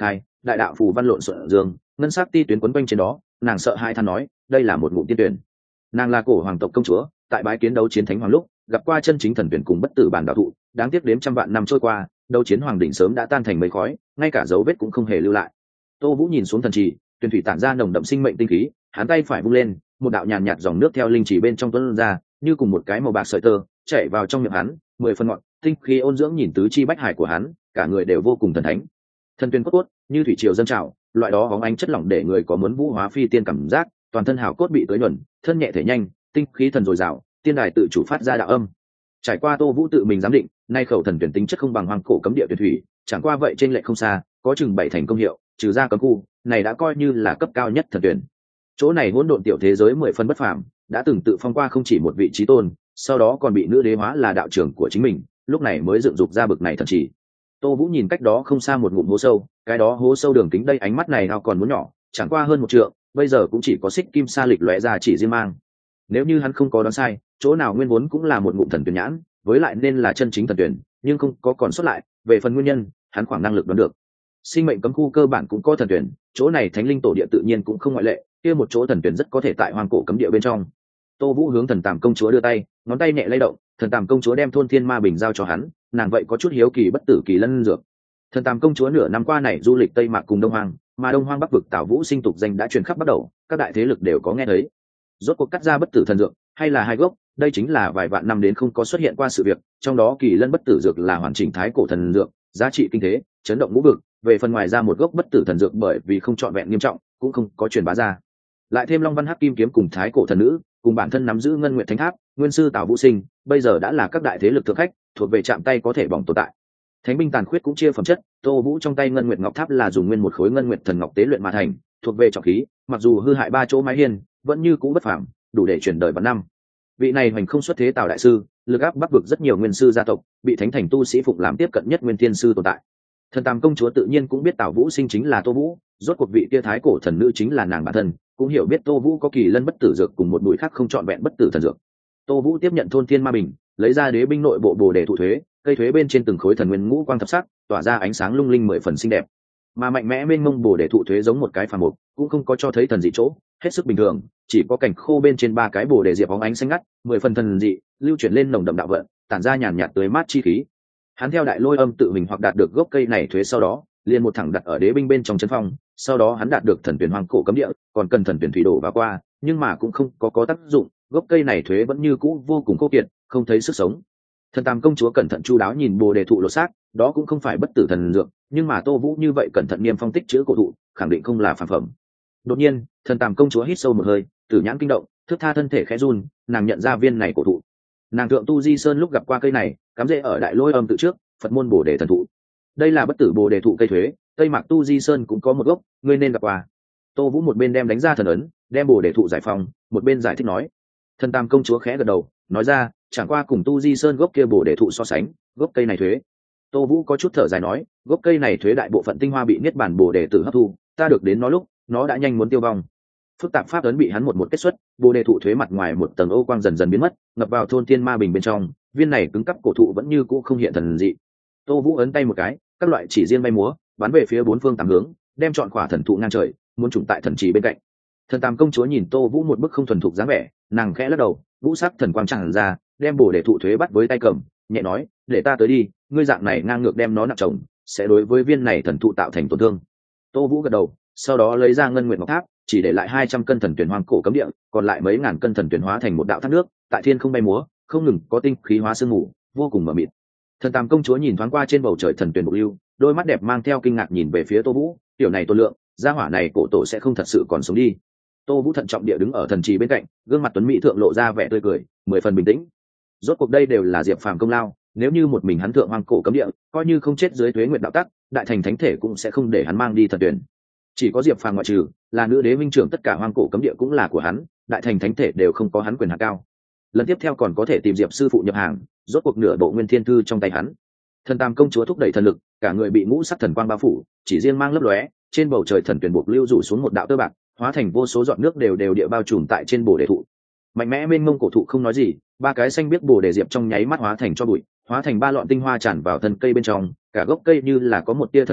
đại đạo phù văn lộn xộn dương, ngân sắc ti tuyến quấn quanh trên đó, nàng sợ hai than nói đây là một ngụm tiên tuyển. Nàng là cổ hoàng tộc công chúa, tại bái kiến đấu chiến thánh hoàng lúc gặp qua chân chính thần tuyển cùng bất tử bản đạo thụ, đáng tiếc đếm trăm vạn năm trôi qua, đấu chiến hoàng đỉnh sớm đã tan thành mây khói, ngay cả dấu vết cũng không hề lưu lại. Tô Vũ nhìn xuống thần trì, tuyển thủy tản ra nồng đậm sinh mệnh tinh khí, hắn tay phải vung lên, một đạo nhàn nhạt dòng nước theo linh trì bên trong tuôn ra, như cùng một cái màu bạc sợi tơ chảy vào trong miệng hắn, 10 phần ngọt, tinh khí ôn dưỡng nhìn tứ chi bách hải của hắn, cả người đều vô cùng thần thánh. Thần tuyển cốt cốt, như thủy triều dâng trào, loại đó bóng ánh chất lỏng để người có muốn vũ hóa phi tiên cảm giác, toàn thân hào cốt bị tưới nhuần, thân nhẹ thể nhanh, tinh khí thần dồi dào, tiên đài tự chủ phát ra đạo âm. Trải qua Tô Vũ tự mình giám định, nay khẩu thần tuyển tính chất không bằng hoang cổ cấm địa tuyển thủy, chẳng qua vậy trên lệch không xa, có chừng 7 thành công hiệu, trừ ra cấm khu, này đã coi như là cấp cao nhất thần tuyển. Chỗ này hỗn độn tiểu thế giới 10 phần bất phàm, đã từng tự phong qua không chỉ một vị chí tôn, sau đó còn bị nữ đế hóa là đạo trưởng của chính mình, lúc này mới dựng dục ra bực này thần chỉ. Tô Vũ nhìn cách đó không xa một ngụm hố sâu, cái đó hố sâu đường kính đây ánh mắt này nào còn muốn nhỏ, chẳng qua hơn 1 trượng, bây giờ cũng chỉ có xích kim sa lịch lóe ra chỉ riêng mang. Nếu như hắn không có đoán sai, chỗ nào nguyên vốn cũng là một ngụm thần tuyển nhãn, với lại nên là chân chính thần tuyển, nhưng không có còn sót lại, về phần nguyên nhân, hắn khoảng năng lực đoán được. Sinh mệnh cấm khu cơ bản cũng có thần tuyển, chỗ này thánh linh tổ địa tự nhiên cũng không ngoại lệ, kia một chỗ thần tuyển rất có thể tại hoang cổ cấm địa bên trong. Tô Vũ hướng thần tàm công chúa đưa tay, ngón tay nhẹ lay động, thần tàm công chúa đem thôn thiên ma bình giao cho hắn, nàng vậy có chút hiếu kỳ bất tử kỳ lân dược. Thần tàm công chúa nửa năm qua này du lịch tây mạc cùng đông hoang, mà đông hoang bắc vực Tào Vũ sinh tục danh đã truyền khắp bắt đầu, các đại thế lực đều có nghe thấy. Rốt cuộc cắt ra bất tử thần dược hay là hai gốc, đây chính là vài vạn năm đến không có xuất hiện qua sự việc, trong đó kỳ lân bất tử dược là hoàn chỉnh thái cổ thần dược, giá trị kinh thế chấn động ngũ vực, về phần ngoài ra một gốc bất tử thần dược bởi vì không trọn vẹn nghiêm trọng cũng không có truyền bá ra. Lại thêm Long Văn Hắc Kim kiếm cùng thái cổ thần nữ, cùng bản thân nắm giữ Ngân Nguyệt Thánh Tháp, nguyên sư Tào Vũ Sinh, bây giờ đã là các đại thế lực thượng khách, thuộc về chạm tay có thể bỏng tồn tại. Thánh binh tàn khuyết cũng chia phẩm chất, Tô Vũ trong tay Ngân Nguyệt Ngọc Tháp là dùng nguyên một khối Ngân Nguyệt thần ngọc tế luyện mà thành, thuộc về trọng khí, mặc dù hư hại 3 chỗ mái hiên, vẫn như cũ bất phàm, đủ để truyền đời vạn năm. Vị này hoành không xuất thế Tào đại sư, lực áp bắc vực rất nhiều nguyên sư gia tộc, bị thánh thành tu sĩ phục làm tiếp cận nhất nguyên thiên sư tồn tại. Thần Tam công chúa tự nhiên cũng biết Tào Vũ Sinh chính là Tô Vũ, rốt cuộc vị kia thái cổ thần nữ chính là nàng bản thân, cũng hiểu biết Tô Vũ có kỳ lân bất tử dược cùng một bụi khác không trọn vẹn bất tử thần dược. Tô Vũ tiếp nhận thôn thiên ma bình, lấy ra đế binh nội bộ bồ đề thụ thuế, cây thuế bên trên từng khối thần nguyên ngũ quang thập sắc, tỏa ra ánh sáng lung linh 10 phần xinh đẹp. Mà mạnh mẽ mênh mông bồ đề thụ thuế giống một cái phàm mục, cũng không có cho thấy thần dị chỗ, hết sức bình thường, chỉ có cảnh khô bên trên 3 cái bồ đề diệp bóng ánh xanh ngắt, 10 phần thần dị, lưu chuyển lên nồng đậm đạo vận, tản ra nhàn nhạt tươi mát chi khí. Hắn theo đại lôi âm tự mình hoặc đạt được gốc cây này thuế sau đó, liền một thẳng đặt ở đế binh bên trong chân phong, sau đó hắn đạt được thần tuyển hoang cổ cấm địa, còn cần thần tuyển thủy đổ vào qua, nhưng mà cũng không có tác dụng, gốc cây này thuế vẫn như cũ vô cùng khô kiệt, không thấy sức sống. Thần Tam công chúa cẩn thận chu đáo nhìn bồ đề thụ lột xác, đó cũng không phải bất tử thần dược, nhưng mà Tô Vũ như vậy cẩn thận niêm phong tích chữ cổ thụ, khẳng định không là phàm phẩm. Đột nhiên, Thần Tam công chúa hít sâu một hơi, tử nhãn kinh động, thước tha thân thể khẽ run, nàng nhận ra viên này cổ thụ. Nàng thượng tu di sơn lúc gặp qua cây này, cắm rễ ở đại lôi âm tự trước, Phật môn bồ đề thần thụ. Đây là bất tử bồ đề thụ cây thuế, tây mạc tu di sơn cũng có một gốc, ngươi nên gặp qua. Tô Vũ một bên đem đánh ra thần ấn, đem bồ đề thụ giải phóng, một bên giải thích nói. Thần Tam công chúa khẽ gật đầu, nói ra, chẳng qua cùng tu di sơn gốc kia bồ đề thụ so sánh, gốc cây này thuế. Tô Vũ có chút thở dài nói, gốc cây này thuế đại bộ phận tinh hoa bị niết bàn bồ đề tử hấp thu, ta được đến nó lúc, nó đã nhanh muốn tiêu vong. Phức tạp pháp ấn bị hắn một kết xuất, bồ đề thụ thuế mặt ngoài một tầng ô quang dần dần biến mất, ngập vào thôn thiên ma bình bên trong, viên này cứng cắp cổ thụ vẫn như cũ không hiện thần dị. Tô Vũ ấn tay một cái, các loại chỉ riêng bay múa, bắn về phía 4 phương 8 hướng, đem chọn quả thần thụ ngang trời, muốn trùng tại thần trì bên cạnh. Thần Tam công chúa nhìn Tô Vũ một bức không thuần thục dáng vẻ, nàng khẽ lắc đầu, vũ sắc thần quang tràn ra, đem bồ đề thụ thuế bắt với tay cầm, nhẹ nói, để ta tới đi, ngươi dạng này ngang ngược đem nó nặng chồng, sẽ đối với viên này thần thụ tạo thành tổn thương. Tô Vũ gật đầu, sau đó lấy ra Ngân Nguyệt Ngọc Tháp, chỉ để lại 200 cân thần tuyển hoang cổ cấm địa, còn lại mấy ngàn cân thần tuyển hóa thành một đạo thác nước, tại thiên không bay múa, không ngừng có tinh khí hóa sương mù, vô cùng mờ mịt. Thần Tam công chúa nhìn thoáng qua trên bầu trời thần tuyển bộc lưu, đôi mắt đẹp mang theo kinh ngạc nhìn về phía Tô Vũ, tiểu này Tô Lượng, gia hỏa này cổ tổ sẽ không thật sự còn sống đi. Tô Vũ thận trọng địa đứng ở thần trì bên cạnh, gương mặt tuấn mỹ thượng lộ ra vẻ tươi cười, 10 phần bình tĩnh. Rốt cuộc đây đều là Diệp Phàm công lao, nếu như một mình hắn thượng hoang cổ cấm địa, coi như không chết dưới thuế nguyệt đạo tắc, đại thành thánh thể cũng sẽ không để hắn mang đi thần tuyển. Chỉ có Diệp Phàm ngoại trừ, là nữ đế minh trưởng tất cả hoang cổ cấm địa cũng là của hắn, đại thành thánh thể đều không có hắn quyền hạn cao. Lần tiếp theo còn có thể tìm Diệp sư phụ nhập hàng, rốt cuộc nửa bộ nguyên thiên thư trong tay hắn. Thần Tam công chúa thúc đẩy thần lực, cả người bị ngũ sắc thần quang bao phủ, chỉ riêng mang lấp lóe, trên bầu trời thần tuyển buộc lưu rủ xuống một đạo tơ bạc, hóa thành vô số giọt nước đều địa bao trùm tại trên bồ đề thụ. Mạnh mẽ mênh mông cổ thụ không nói gì, 3 cái xanh biếc bồ đề diệp trong nháy mắt hóa thành cho bụi, hóa thành 3 lọn tinh hoa tràn vào thân cây bên trong, cả gốc cây như là có một tia thần tính,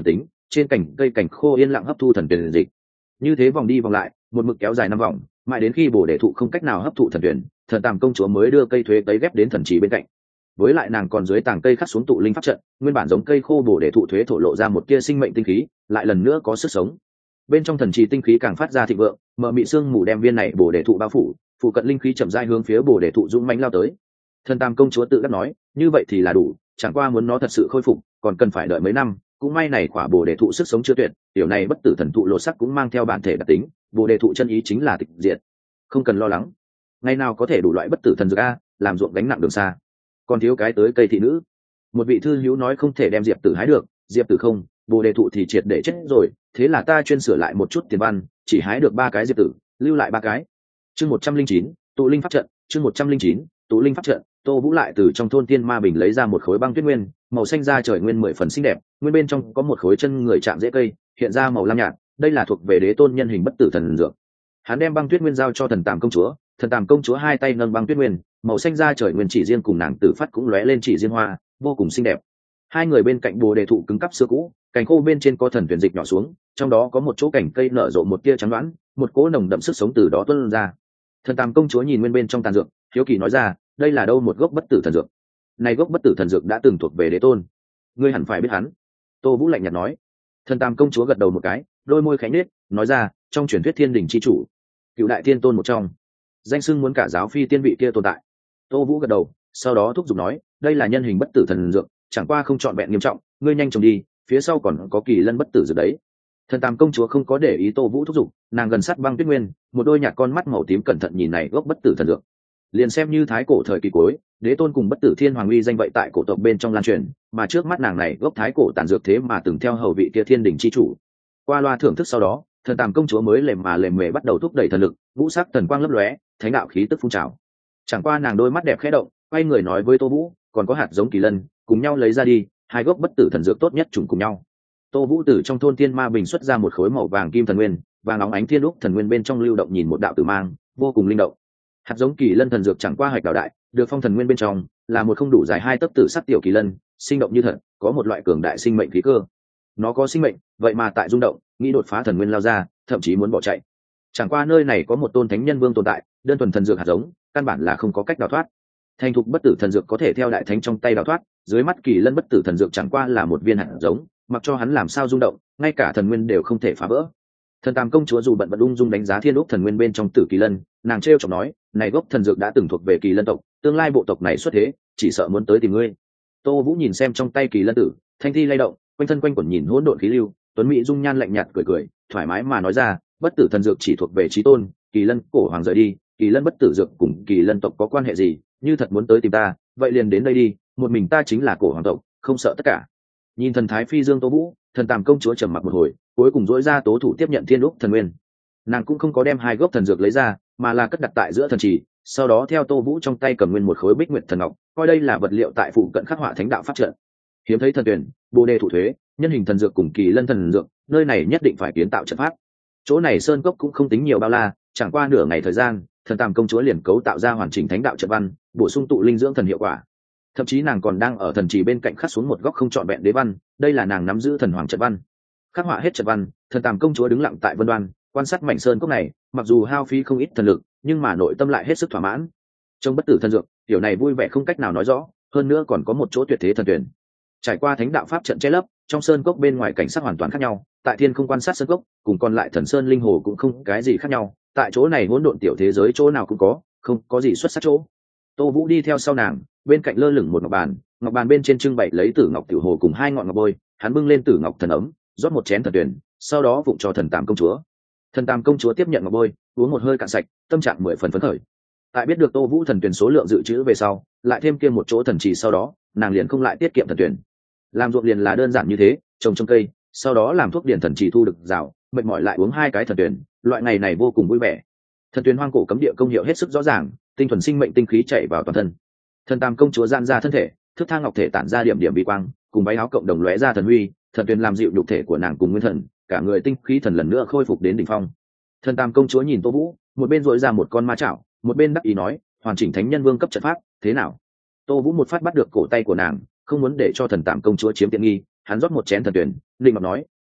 trên cành cây cảnh khô yên lặng hấp thu thần tuyển dịch. Như thế vòng đi vòng lại, một mực kéo dài 5 vòng, mãi đến khi bồ đề thụ không cách nào hấp thụ thần tuyển, thần tàm công chúa mới đưa cây thuế tấy ghép đến thần trì bên cạnh. Với lại nàng còn dưới tàng cây khắc xuống tụ linh pháp trận, nguyên bản giống cây khô bồ đề thụ thuế thổ lộ ra một tia sinh mệnh tinh khí, lại lần nữa có sức sống. Bên trong thần trì tinh khí càng phát ra thịnh vượng, mờ mị sương mù đem viên này bồ đề thụ bao phủ, phụ cận linh khí chậm rãi hướng phía bồ đề thụ dũng mãnh lao tới. Thần tam công chúa tự đắc nói, như vậy thì là đủ, chẳng qua muốn nó thật sự khôi phục còn cần phải đợi mấy năm. Cũng may này quả bồ đề thụ sức sống chưa tuyệt, tiểu này bất tử thần thụ lột sắc cũng mang theo bản thể đặc tính, bồ đề thụ chân ý chính là tịch diệt, không cần lo lắng. Ngày nào có thể đủ loại bất tử thần dược a, làm ruộng gánh nặng đường xa, còn thiếu cái tới cây thị nữ. Một vị thư hữu nói không thể đem diệp tử hái được, diệp tử không, bồ đề thụ thì triệt để chết rồi, thế là ta chuyên sửa lại một chút tiền văn, chỉ hái được 3 cái diệp tử, lưu lại 3 cái. Chương 109, tụ linh pháp trận. Chương 109, tụ linh pháp trận. Tô Vũ lại từ trong thôn Tiên Ma Bình lấy ra một khối băng tuyết nguyên, màu xanh da trời nguyên 10 phần xinh đẹp, nguyên bên trong có một khối chân người chạm rễ cây, hiện ra màu lam nhạt, đây là thuộc về đế tôn nhân hình bất tử thần dược. Hắn đem băng tuyết nguyên giao cho thần tàm công chúa, thần tàm công chúa hai tay nâng băng tuyết nguyên, màu xanh da trời nguyên chỉ riêng cùng nàng tử phát cũng lóe lên chỉ riêng hoa, vô cùng xinh đẹp. Hai người bên cạnh bồ đề thụ cứng cắp xưa cũ, cành khô bên trên có thần tuyển dịch nhỏ xuống, trong đó có một chỗ cành cây nở rộ một tia trắng đoán, một cỗ nồng đậm sức sống từ đó tuôn ra. Thần tàm công chúa nhìn nguyên bên trong tàn dược, hiếu kỳ nói ra, đây là đâu một gốc bất tử thần dược? Này gốc bất tử thần dược đã từng thuộc về đế tôn, ngươi hẳn phải biết hắn. Tô Vũ lạnh nhạt nói. Thần tam công chúa gật đầu một cái, đôi môi khẽ nhếch, nói ra, trong truyền thuyết thiên đình chi chủ, cựu đại thiên tôn một trong, danh xưng muốn cả giáo phi tiên vị kia tồn tại. Tô Vũ gật đầu, sau đó thúc giục nói, đây là nhân hình bất tử thần dược, chẳng qua không trọn vẹn nghiêm trọng, ngươi nhanh trồng đi, phía sau còn có kỳ lân bất tử dược đấy. Thần tam công chúa không có để ý Tô Vũ thúc giục, nàng gần sát băng tuyết nguyên, một đôi nhạt con mắt màu tím cẩn thận nhìn này gốc bất tử thần dược. Liền xem như thái cổ thời kỳ cuối, đế tôn cùng bất tử thiên hoàng uy danh vậy tại cổ tộc bên trong lan truyền, mà trước mắt nàng này gốc thái cổ tàn dược thế mà từng theo hầu vị kia thiên đình chi chủ. Qua loa thưởng thức sau đó, thần tàm công chúa mới lềm mà lềm mề bắt đầu thúc đẩy thần lực, ngũ sắc thần quang lấp lóe, thánh đạo khí tức phun trào. Chẳng qua nàng đôi mắt đẹp khẽ động, quay người nói với Tô Vũ, còn có hạt giống kỳ lân, cùng nhau lấy ra đi, hai gốc bất tử thần dược tốt nhất trùng cùng nhau. Tô Vũ từ trong thôn Tiên Ma Bình xuất ra một khối màu vàng kim thần nguyên, vàng óng ánh thiên lúc thần nguyên bên trong lưu động nhìn một đạo tử mang, vô cùng linh động. Hạt giống kỳ lân thần dược chẳng qua hạch đạo đại, được phong thần nguyên bên trong là một không đủ dài 2 tấc tử sắc tiểu kỳ lân, sinh động như thật, có một loại cường đại sinh mệnh khí cơ. Nó có sinh mệnh, vậy mà tại rung động, nghĩ đột phá thần nguyên lao ra, thậm chí muốn bỏ chạy. Chẳng qua nơi này có một tôn thánh nhân vương tồn tại, đơn thuần thần dược hạt giống, căn bản là không có cách đào thoát. Thành thục bất tử thần dược có thể theo đại thánh trong tay đào thoát, dưới mắt kỳ lân bất tử thần dược chẳng qua là một viên hạt giống, mặc cho hắn làm sao rung động, ngay cả thần nguyên đều không thể phá vỡ. Thần tam công chúa dù bận bận ung dung đánh giá thiên úc thần nguyên bên trong tử kỳ lân, nàng trêu chọc nói, này gốc thần dược đã từng thuộc về kỳ lân tộc, tương lai bộ tộc này xuất thế, chỉ sợ muốn tới tìm ngươi. Tô Vũ nhìn xem trong tay kỳ lân tử, thanh thi lay động, quanh thân quanh quẩn nhìn hỗn độn khí lưu, tuấn mỹ dung nhan lạnh nhạt cười cười, thoải mái mà nói ra, bất tử thần dược chỉ thuộc về chí tôn, kỳ lân cổ hoàng rời đi, kỳ lân bất tử dược cùng kỳ lân tộc có quan hệ gì? Như thật muốn tới tìm ta, vậy liền đến đây đi, một mình ta chính là cổ hoàng tộc, không sợ tất cả. Nhìn thần thái phi dương Tô Vũ, thần tam công chúa trầm mặc một hồi, cuối cùng dỗi ra tố thủ tiếp nhận thiên úc thần nguyên. Nàng cũng không có đem hai gốc thần dược lấy ra, mà là cất đặt tại giữa thần trì, sau đó theo Tô Vũ trong tay cầm nguyên một khối bích nguyệt thần ngọc, coi đây là vật liệu tại phụ cận khắc họa thánh đạo pháp trận. Hiếm thấy thần tuyển, bồ đề thủ thuế, nhân hình thần dược cùng kỳ lân thần dược, nơi này nhất định phải kiến tạo trận pháp. Chỗ này sơn cốc cũng không tính nhiều bao la, chẳng qua nửa ngày thời gian, thần tam công chúa liền cấu tạo ra hoàn chỉnh thánh đạo trận văn, bổ sung tụ linh dưỡng thần hiệu quả. Thậm chí nàng còn đang ở thần trì bên cạnh khắc xuống một góc không trọn vẹn đế văn, đây là nàng nắm giữ thần hoàng trận văn. Khắc họa hết trận văn, thần tam công chúa đứng lặng tại vân đoan, quan sát mảnh sơn cốc này, mặc dù hao phí không ít thần lực, nhưng mà nội tâm lại hết sức thỏa mãn. Trong bất tử thần dược, tiểu này vui vẻ không cách nào nói rõ, hơn nữa còn có một chỗ tuyệt thế thần tuyển. Trải qua thánh đạo pháp trận che lấp, trong sơn cốc bên ngoài cảnh sắc hoàn toàn khác nhau, tại thiên không quan sát sơn cốc, cùng còn lại thần sơn linh hồ cũng không cái gì khác nhau, tại chỗ này hỗn độn tiểu thế giới chỗ nào cũng có, không có gì xuất sắc chỗ. Tô Vũ đi theo sau nàng, bên cạnh lơ lửng một ngọc bàn bên trên trưng bày lấy tử ngọc tiểu hồ cùng 2 ngọn ngọc bôi, hắn bưng lên tử ngọc thần ấm, rót một chén thần tuyển, sau đó vụng cho thần tam công chúa. Thần tam công chúa tiếp nhận ngọc bôi, uống một hơi cạn sạch, tâm trạng 10 phần phấn khởi. Tại biết được Tô Vũ thần tuyển số lượng dự trữ về sau, lại thêm kia một chỗ thần trì sau đó, nàng liền không lại tiết kiệm thần tuyển. Làm ruộng liền là đơn giản như thế, trồng cây, sau đó làm thuốc điển thần trì thu được rào, mệt mỏi lại uống 2 cái thần tuyển, loại ngày này vô cùng vui vẻ. Thần tuyển hoang cổ cấm địa công hiệu hết sức rõ ràng, tinh thuần sinh mệnh tinh khí chảy vào toàn thân. Thần tam công chúa giãn ra thân thể, thức thang ngọc thể tản ra điểm điểm vi quang, cùng váy áo cộng đồng lóe ra thần huy, thần tuyển làm dịu nhục thể của nàng cùng nguyên thần, cả người tinh khí thần lần nữa khôi phục đến đỉnh phong. Thần tam công chúa nhìn Tô Vũ, một bên dội ra một con ma chảo, một bên đắc ý nói, hoàn chỉnh thánh nhân vương cấp trận pháp, thế nào? Tô Vũ một phát bắt được cổ tay của nàng, không muốn để cho thần tam công chúa chiếm tiện nghi, hắn rót một chén thần tuyển, linh ngọc nói,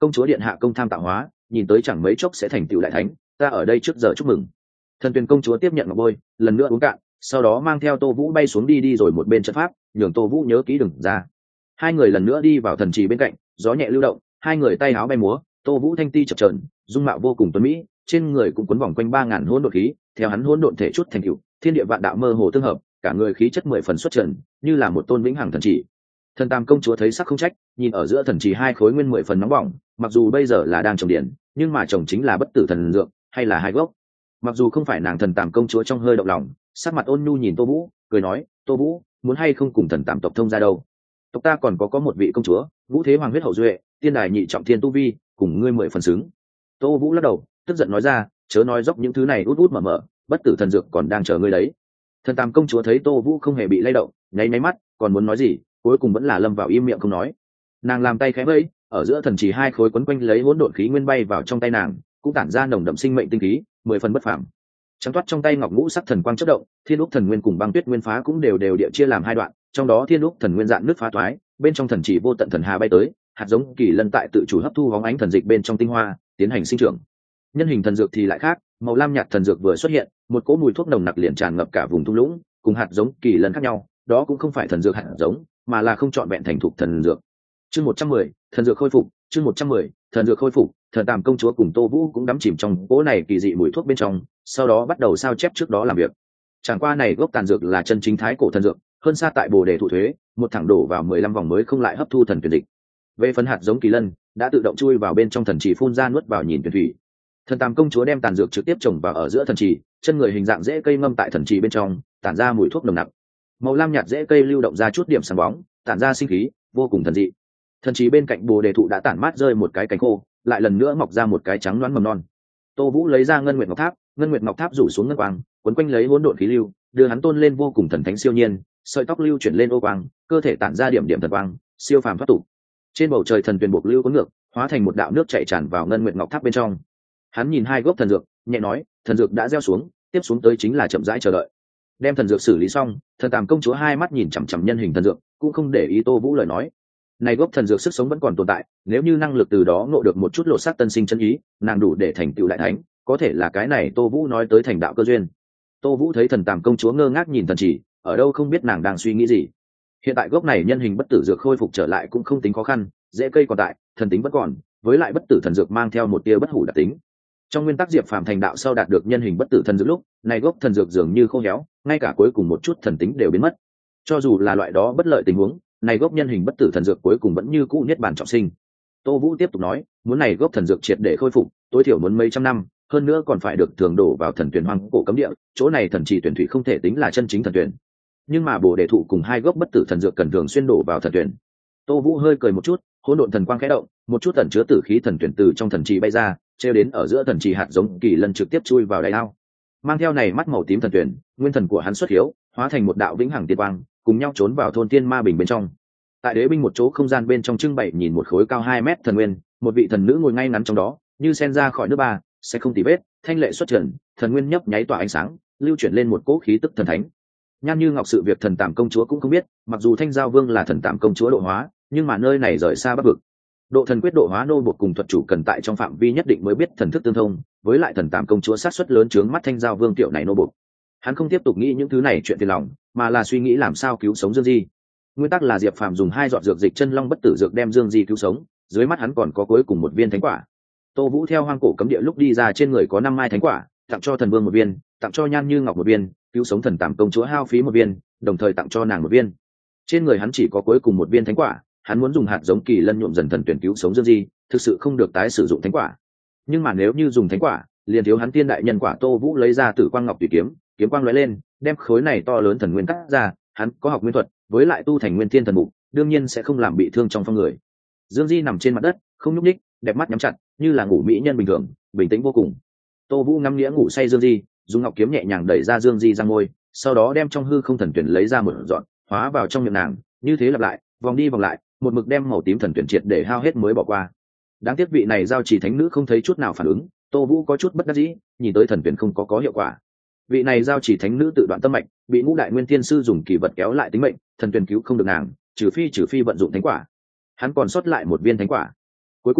công chúa điện hạ công tham tạo hóa, nhìn tới chẳng mấy chốc sẽ thành tựu đại thánh, ta ở đây trước giờ chúc mừng. Thần Tuyền công chúa tiếp nhận ngọc bôi, lần nữa uống cạn, sau đó mang theo Tô Vũ bay xuống đi rồi một bên trận pháp, nhường Tô Vũ nhớ kỹ đừng ra. Hai người lần nữa đi vào thần trì bên cạnh, gió nhẹ lưu động, hai người tay áo bay múa, Tô Vũ thanh ti chập chờn, dung mạo vô cùng tuấn mỹ, trên người cũng quấn vòng quanh 3000 hỗn độn khí, theo hắn hỗn độn thể chút thành tựu, thiên địa vạn đạo mơ hồ tương hợp, cả người khí chất 10 phần xuất trần, như là một tôn vĩnh hằng thần chỉ. Thần Tam công chúa thấy sắc không trách, nhìn ở giữa thần trì hai khối nguyên 10 phần nóng bỏng, mặc dù bây giờ là đang trồng điện, nhưng mà trồng chính là bất tử thần dược, hay là hai gốc. Mặc dù không phải nàng Thần Tam công chúa trong hơi động lòng, sắc mặt ôn nhu nhìn Tô Vũ, cười nói, Tô Vũ, muốn hay không cùng Thần Tam tộc thông ra đâu? Tộc ta còn có một vị công chúa, Vũ Thế Hoàng huyết hậu duệ, tiên đài nhị trọng thiên tu vi, cùng ngươi 10 phần xứng. Tô Vũ lắc đầu, tức giận nói ra, chớ nói dốc những thứ này út út mở mở, bất tử thần dược còn đang chờ ngươi đấy. Thần Tam công chúa thấy Tô Vũ không hề bị lay động, nháy nháy mắt, còn muốn nói gì, cuối cùng vẫn là lâm vào im miệng không nói. Nàng làm tay khẽ vẫy, ở giữa thần chỉ hai khối quấn quanh lấy hỗn độn khí nguyên bay vào trong tay nàng, cũng tản ra nồng đậm sinh mệnh tinh khí, 10 phần bất phàm. Trắng toát trong tay ngọc ngũ sắc thần quang chớp động, thiên úc thần nguyên cùng băng tuyết nguyên phá cũng đều địa chia làm hai đoạn, trong đó thiên úc thần nguyên dạn nước phá thoái, bên trong thần chỉ vô tận thần hà bay tới, hạt giống kỳ lân tại tự chủ hấp thu bóng ánh thần dịch bên trong tinh hoa, tiến hành sinh trưởng. Nhân hình thần dược thì lại khác, màu lam nhạt thần dược vừa xuất hiện, một cỗ mùi thuốc nồng nặc liền tràn ngập cả vùng thung lũng, cùng hạt giống kỳ lân khác nhau, đó cũng không phải thần dược hạt giống, mà là không trọn vẹn thành thục thần dược. Chương 110, thần dược khôi phục, chương 110, thần dược khôi phục, Thần Tam công chúa cùng Tô Vũ cũng đắm chìm trong cỗ này kỳ dị mùi thuốc bên trong, sau đó bắt đầu sao chép trước đó làm việc. Chẳng qua này gốc tàn dược là chân chính thái cổ thần dược, hơn xa tại Bồ đề thụ thuế, một thẳng đổ vào 15 vòng mới không lại hấp thu thần tuyển dịch. Về phần hạt giống kỳ lân, đã tự động chui vào bên trong thần trì phun ra nuốt vào nhìn tuyển thủy. Thần Tam công chúa đem tàn dược trực tiếp trồng vào ở giữa thần trì, chân người hình dạng rễ cây ngâm tại thần trì bên trong, tản ra mùi thuốc nồng nặc. Màu lam nhạt rễ cây lưu động ra chút điểm sáng bóng, tản ra sinh khí, vô cùng thần dị. Thần trì bên cạnh Bồ đề thụ đã tản mát rơi một cái cánh khô, lại lần nữa mọc ra một cái trắng loáng mầm non. Tô Vũ lấy ra ngân nguyệt ngọc tháp rủ xuống ngân quang, quấn quanh lấy hỗn độn khí lưu, đưa hắn tôn lên vô cùng thần thánh siêu nhiên, sợi tóc lưu chuyển lên ô quang, cơ thể tản ra điểm điểm thần quang, siêu phàm thoát tục. Trên bầu trời thần tuyền buộc lưu cuốn ngược, hóa thành một đạo nước chảy tràn vào ngân nguyệt ngọc tháp bên trong. Hắn nhìn hai gốc thần dược, nhẹ nói, thần dược đã gieo xuống, tiếp xuống tới chính là chậm rãi chờ đợi. Đem thần dược xử lý xong, Thần Tam công chúa hai mắt nhìn chằm chằm nhân hình thần dược, cũng không để ý Tô Vũ lời nói. Này gốc thần dược sức sống vẫn còn tồn tại, nếu như năng lực từ đó ngộ được một chút lộ sắc tân sinh chân ý, nàng đủ để thành tựu đại thánh, có thể là cái này Tô Vũ nói tới thành đạo cơ duyên. Tô Vũ thấy Thần Tam công chúa ngơ ngác nhìn thần chỉ, ở đâu không biết nàng đang suy nghĩ gì. Hiện tại gốc này nhân hình bất tử dược khôi phục trở lại cũng không tính khó khăn, rễ cây còn tại, thần tính vẫn còn, với lại bất tử thần dược mang theo một tia bất hủ đặc tính. Trong nguyên tắc Diệp Phàm thành đạo sau đạt được nhân hình bất tử thần dược lúc, này gốc thần dược dường như khô héo, ngay cả cuối cùng một chút thần tính đều biến mất. Cho dù là loại đó bất lợi tình huống, này gốc nhân hình bất tử thần dược cuối cùng vẫn như cũ niết bàn trọng sinh. Tô Vũ tiếp tục nói, muốn này gốc thần dược triệt để khôi phục, tối thiểu muốn mấy trăm năm, hơn nữa còn phải được thường đổ vào thần tuyển hoang cổ cấm địa, chỗ này thần chỉ tuyển thủy không thể tính là chân chính thần tuyển. Nhưng mà Bồ đề thụ cùng hai gốc bất tử thần dược cần thường xuyên đổ vào thần tuyển. Tô Vũ hơi cười một chút, hỗn độn thần quang khẽ động, một chút tẩn chứa tử khí thần tuyển từ trong thần trì bay ra, treo đến ở giữa thần trì hạt giống kỳ lân trực tiếp chui vào đại ao. Mang theo này mắt màu tím thần tuyển, nguyên thần của hắn xuất hiếu, hóa thành một đạo vĩnh hằng tiên quang, cùng nhau trốn vào thôn tiên ma bình bên trong. Tại đế binh một chỗ không gian bên trong trưng bày nhìn một khối cao 2 mét thần nguyên, một vị thần nữ ngồi ngay ngắn trong đó, như sen ra khỏi nước ba, sẽ không tì vết, thanh lệ xuất trần, thần nguyên nhấp nháy tỏa ánh sáng, lưu chuyển lên một cỗ khí tức thần thánh. Nhan Như Ngọc sự việc Thần Tam công chúa cũng không biết, mặc dù Thanh Giao Vương là Thần Tam công chúa độ hóa, nhưng mà nơi này rời xa Bắc vực. Độ thần quyết độ hóa nô buộc cùng thuật chủ cần tại trong phạm vi nhất định mới biết thần thức tương thông, với lại Thần Tam công chúa sát suất lớn chướng mắt Thanh Giao Vương tiểu này nô buộc. Hắn không tiếp tục nghĩ những thứ này chuyện phiền lòng, mà là suy nghĩ làm sao cứu sống Dương Di. Nguyên tắc là Diệp Phàm dùng 2 giọt dược dịch chân long bất tử dược đem Dương Di cứu sống, dưới mắt hắn còn có cuối cùng một viên thánh quả. Tô Vũ theo hoang cổ cấm địa lúc đi ra trên người có 5 mai thánh quả, tặng cho thần vương một viên, tặng cho Nhan Như Ngọc một viên, cứu sống Thần Tam công chúa hao phí một viên, đồng thời tặng cho nàng một viên. Trên người hắn chỉ có cuối cùng một viên thánh quả, hắn muốn dùng hạt giống kỳ lân nhuộm dần thần tuyển cứu sống Dương Di, thực sự không được tái sử dụng thánh quả. Nhưng mà nếu như dùng thánh quả, liền thiếu hắn tiên đại nhân quả. Tô Vũ lấy ra Tử Quang Ngọc tùy kiếm, kiếm quang lóe lên, đem khối này to lớn thần nguyên cắt ra, hắn có học nguyên thuật, với lại tu thành Nguyên Thiên thần mục, đương nhiên sẽ không làm bị thương trong phong người. Dương Di nằm trên mặt đất, không nhúc nhích, đẹp mắt nhắm chặt, như là ngủ mỹ nhân bình thường, bình tĩnh vô cùng. Tô Vũ ngắm nghĩa ngủ say Dương Di, dùng ngọc kiếm nhẹ nhàng đẩy ra Dương Di răng môi, sau đó đem trong hư không thần tuyển lấy ra một dọn, hóa vào trong miệng nàng, như thế lặp lại, vòng đi vòng lại, một mực đem màu tím thần tuyển triệt để hao hết mới bỏ qua. Đáng tiếc vị này giao chỉ thánh nữ không thấy chút nào phản ứng, Tô Vũ có chút bất đắc dĩ, nhìn tới thần tuyển không có hiệu quả. Vị này giao chỉ thánh nữ tự đoạn tâm mạch, bị Ngũ Đại Nguyên Thiên sư dùng kỳ vật kéo lại tính mệnh, thần tuyển cứu không được nàng, trừ phi vận dụng thánh quả. Hắn còn sót lại một viên thánh quả. Cuối cùng,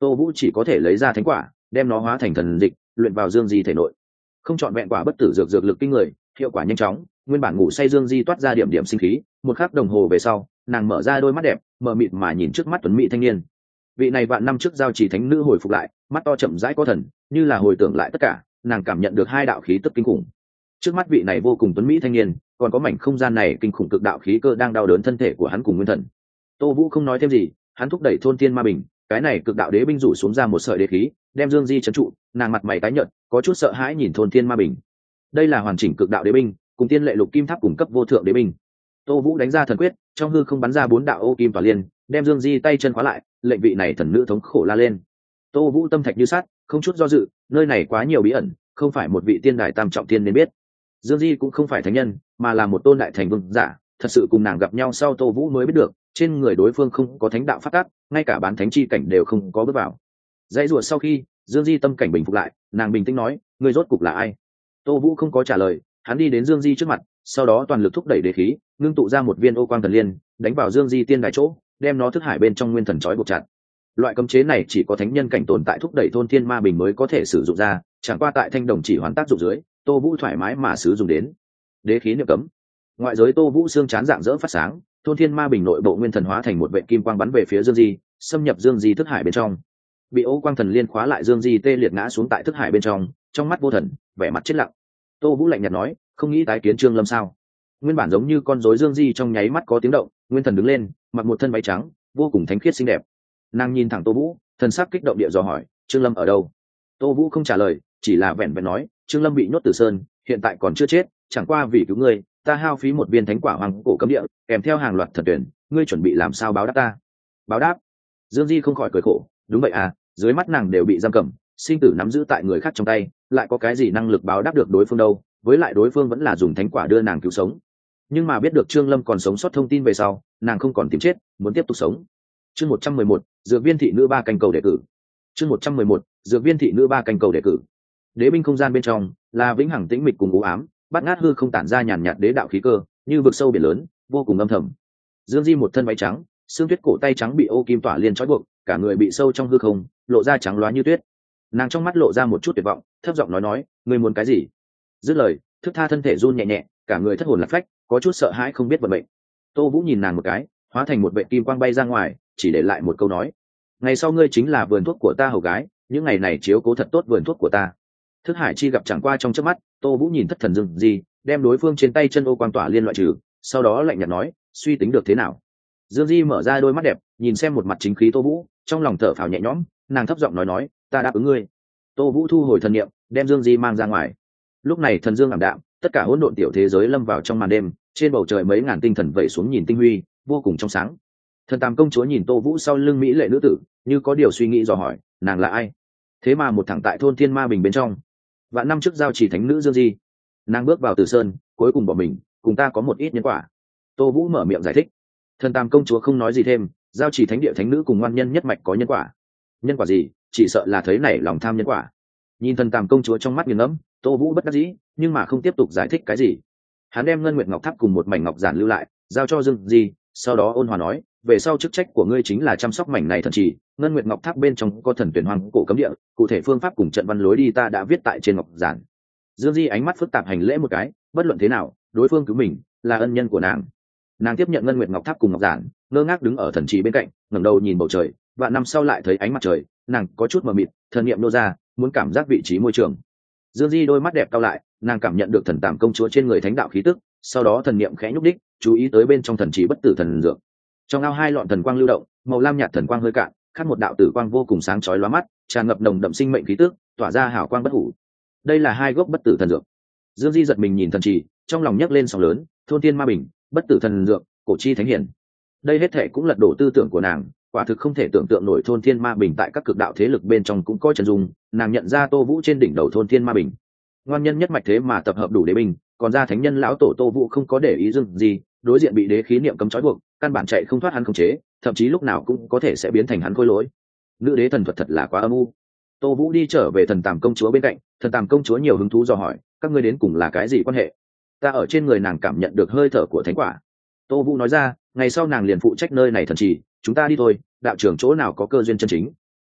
Tô Vũ chỉ có thể lấy ra thánh quả, đem nó hóa thành thần dịch, luyện vào Dương Di thể nội. Không chọn vẹn quả bất tử dược lực kinh người, hiệu quả nhanh chóng, nguyên bản ngủ say Dương Di toát ra điểm điểm sinh khí, một khắc đồng hồ về sau, nàng mở ra đôi mắt đẹp, mờ mịt mà nhìn trước mắt tuấn mỹ thanh niên. Vị này vạn năm trước giao chỉ thánh nữ hồi phục lại, mắt to chậm rãi có thần, như là hồi tưởng lại tất cả, nàng cảm nhận được hai đạo khí tức kinh khủng. Trước mắt vị này vô cùng tuấn mỹ thanh niên, còn có mảnh không gian này kinh khủng cực đạo khí cơ đang đau đớn thân thể của hắn cùng nguyên thần. Tô Vũ không nói thêm gì, hắn thúc đẩy thôn thiên ma bình, cái này cực đạo đế binh rủ xuống ra một sợi đế khí, đem Dương Di trấn trụ, nàng mặt mày tái nhợt, có chút sợ hãi nhìn thôn thiên ma bình. Đây là hoàn chỉnh cực đạo đế binh, cùng tiên lệ lục kim tháp cùng cấp vô thượng đế binh. Tô Vũ đánh ra thần quyết, trong hư không bắn ra 4 đạo ô kim tỏa liên, đem Dương Di tay chân khóa lại, lệnh vị này thần nữ thống khổ la lên. Tô Vũ tâm thạch như sắt, không chút do dự, nơi này quá nhiều bí ẩn, không phải một vị tiên đài tam trọng tiên nên biết. Dương Di cũng không phải thánh nhân, mà là một tôn đại thành vương giả, thật sự cùng nàng gặp nhau sau Tô Vũ mới biết được, trên người đối phương không có thánh đạo pháp tắc, ngay cả bán thánh chi cảnh đều không có bước vào. Dãy rùa sau khi, Dương Di tâm cảnh bình phục lại, nàng bình tĩnh nói, ngươi rốt cục là ai? Tô Vũ không có trả lời, hắn đi đến Dương Di trước mặt, sau đó toàn lực thúc đẩy đế khí, ngưng tụ ra một viên ô quang thần liên, đánh vào Dương Di tiên đài chỗ, đem nó thức hải bên trong nguyên thần trói buộc chặt. Loại cấm chế này chỉ có thánh nhân cảnh tồn tại thúc đẩy thôn thiên ma bình mới có thể sử dụng ra, chẳng qua tại thanh đồng chỉ hoàn tác dụng dưới, Tô Vũ thoải mái mà sử dụng đến. Đế khí niệm cấm. Ngoại giới Tô Vũ xương chán dạng dỡ phát sáng, thôn thiên ma bình nội bộ nguyên thần hóa thành một vệt kim quang bắn về phía Dương Di, xâm nhập Dương Di thức hải bên trong. Bị ô quang thần liên khóa lại Dương Di tê liệt ngã xuống tại thức hải bên trong mắt vô thần, vẻ mặt chết lặng. Tô Vũ lạnh nhạt nói, không nghĩ tái kiến Trương Lâm sao? Nguyên bản giống như con rối Dương Di trong nháy mắt có tiếng động, nguyên thần đứng lên, mặc một thân váy trắng, vô cùng thánh khiết xinh đẹp. Nàng nhìn thẳng Tô Vũ, thần sắc kích động địa dò hỏi, Trương Lâm ở đâu? Tô Vũ không trả lời, chỉ là vẹn vẹn nói, Trương Lâm bị nhốt Tử Sơn, hiện tại còn chưa chết, chẳng qua vì cứu ngươi, ta hao phí một viên thánh quả hoàng cổ cấm địa, kèm theo hàng loạt thần tuyển, ngươi chuẩn bị làm sao báo đáp ta? Báo đáp? Dương Di không khỏi cười khổ, đúng vậy à, dưới mắt nàng đều bị giam cầm, sinh tử nắm giữ tại người khác trong tay, lại có cái gì năng lực báo đáp được đối phương đâu? Với lại đối phương vẫn là dùng thánh quả đưa nàng cứu sống. Nhưng mà biết được Trương Lâm còn sống sót thông tin về sau, nàng không còn tìm chết, muốn tiếp tục sống. Chương 111, dược viên thị nữ 3 canh cầu đề cử. Chương 111, dược viên thị nữ 3 canh cầu đề cử. Đế binh không gian bên trong là vĩnh hằng tĩnh mịch cùng u ám, bát ngát hư không tản ra nhàn nhạt đế đạo khí cơ, như vực sâu biển lớn, vô cùng âm thầm. Dương Di một thân váy trắng, xương tuyết cổ tay trắng bị ô kim tỏa liên trói buộc, cả người bị sâu trong hư không, lộ ra trắng loá như tuyết. Nàng trong mắt lộ ra một chút tuyệt vọng, thấp giọng nói, ngươi muốn cái gì? Dứt lời, thức tha thân thể run nhẹ nhẹ, cả người thất hồn lạc phách, có chút sợ hãi không biết vận mệnh. Tô Vũ nhìn nàng một cái, hóa thành một vệ kim quang bay ra ngoài, chỉ để lại một câu nói, ngày sau ngươi chính là vườn thuốc của ta hầu gái, những ngày này chiếu cố thật tốt vườn thuốc của ta. Thức hải chi gặp chẳng qua trong chớp mắt, Tô Vũ nhìn thất thần Dương Di, đem đối phương trên tay chân ô quang tỏa liên loại trừ, sau đó lạnh nhạt nói, suy tính được thế nào? Dương Di mở ra đôi mắt đẹp, nhìn xem một mặt chính khí Tô Vũ, trong lòng thở phào nhẹ nhõm, nàng thấp giọng nói, ta đáp ứng ngươi. Tô Vũ thu hồi thần niệm, đem Dương Di mang ra ngoài. Lúc này thần dương ảm đạm, tất cả hỗn độn tiểu thế giới lâm vào trong màn đêm, trên bầu trời mấy ngàn tinh thần vẩy xuống nhìn tinh huy, vô cùng trong sáng. Thần Tam công chúa nhìn Tô Vũ sau lưng mỹ lệ nữ tử, như có điều suy nghĩ dò hỏi, nàng là ai? Thế mà một thẳng tại thôn thiên ma bình bên trong. Vạn năm trước giao chỉ thánh nữ Dương Di, nàng bước vào Tử Sơn, cuối cùng bỏ mình, cùng ta có một ít nhân quả. Tô Vũ mở miệng giải thích. Thần Tam công chúa không nói gì thêm, giao chỉ thánh địa thánh nữ cùng ngoan nhân nhất mạch có nhân quả. Nhân quả gì? Chỉ sợ là thấy nảy lòng tham nhân quả. Nhìn thần Tam công chúa trong mắt nghiền ngẫm, Tô Vũ bất đắc dĩ, nhưng mà không tiếp tục giải thích cái gì. Hắn đem ngân nguyệt ngọc tháp cùng một mảnh ngọc giản lưu lại, giao cho Dương Di, sau đó ôn hòa nói, về sau chức trách của ngươi chính là chăm sóc mảnh này thần trì, ngân nguyệt ngọc tháp bên trong có thần tuyển hoàng cổ cấm địa, cụ thể phương pháp cùng trận văn lối đi ta đã viết tại trên ngọc giản. Dương Di ánh mắt phức tạp hành lễ một cái, bất luận thế nào, đối phương cứu mình là ân nhân của nàng. Nàng tiếp nhận ngân nguyệt ngọc tháp cùng ngọc giản, ngơ ngác đứng ở thần trì bên cạnh, ngẩng đầu nhìn bầu trời, vạn năm sau lại thấy ánh mặt trời, nàng có chút mờ mịt, thần niệm nô ra, muốn cảm giác vị trí môi trường. Dương Di đôi mắt đẹp cau lại, nàng cảm nhận được thần Tàm công chúa trên người thánh đạo khí tức, sau đó thần niệm khẽ nhúc đích, chú ý tới bên trong thần trì bất tử thần dược. Trong ao 2 lọn thần quang lưu động, màu lam nhạt thần quang hơi cạn, khắc một đạo tử quang vô cùng sáng chói lóa mắt, tràn ngập nồng đậm sinh mệnh khí tức, tỏa ra hào quang bất hủ. Đây là 2 gốc bất tử thần dược. Dương Di giật mình nhìn thần trì, trong lòng nhấc lên sóng lớn, thôn thiên ma bình, bất tử thần dược, cổ chi thánh hiển. Đây hết thảy cũng lật đổ tư tưởng của nàng, quả thực không thể tưởng tượng nổi thôn thiên ma bình tại các cực đạo thế lực bên trong cũng có chân dung. Nàng nhận ra Tô Vũ trên đỉnh đầu thôn thiên ma bình, ngoan nhân nhất mạch thế mà tập hợp đủ đế binh, còn ra thánh nhân lão tổ Tô Vũ không có để ý Dương Di, đối diện bị đế khí niệm cấm trói buộc, căn bản chạy không thoát hắn khống chế, thậm chí lúc nào cũng có thể sẽ biến thành hắn khôi lỗi. Nữ đế thần thuật thật là quá âm u. Tô Vũ đi trở về thần Tàm công chúa bên cạnh, thần Tàm công chúa nhiều hứng thú dò hỏi, các ngươi đến cùng là cái gì quan hệ? Ta ở trên người nàng cảm nhận được hơi thở của thánh quả. Tô Vũ nói ra, ngày sau nàng liền phụ trách nơi này thần trì, chúng ta đi thôi, đạo trưởng chỗ nào có cơ duyên chân chính.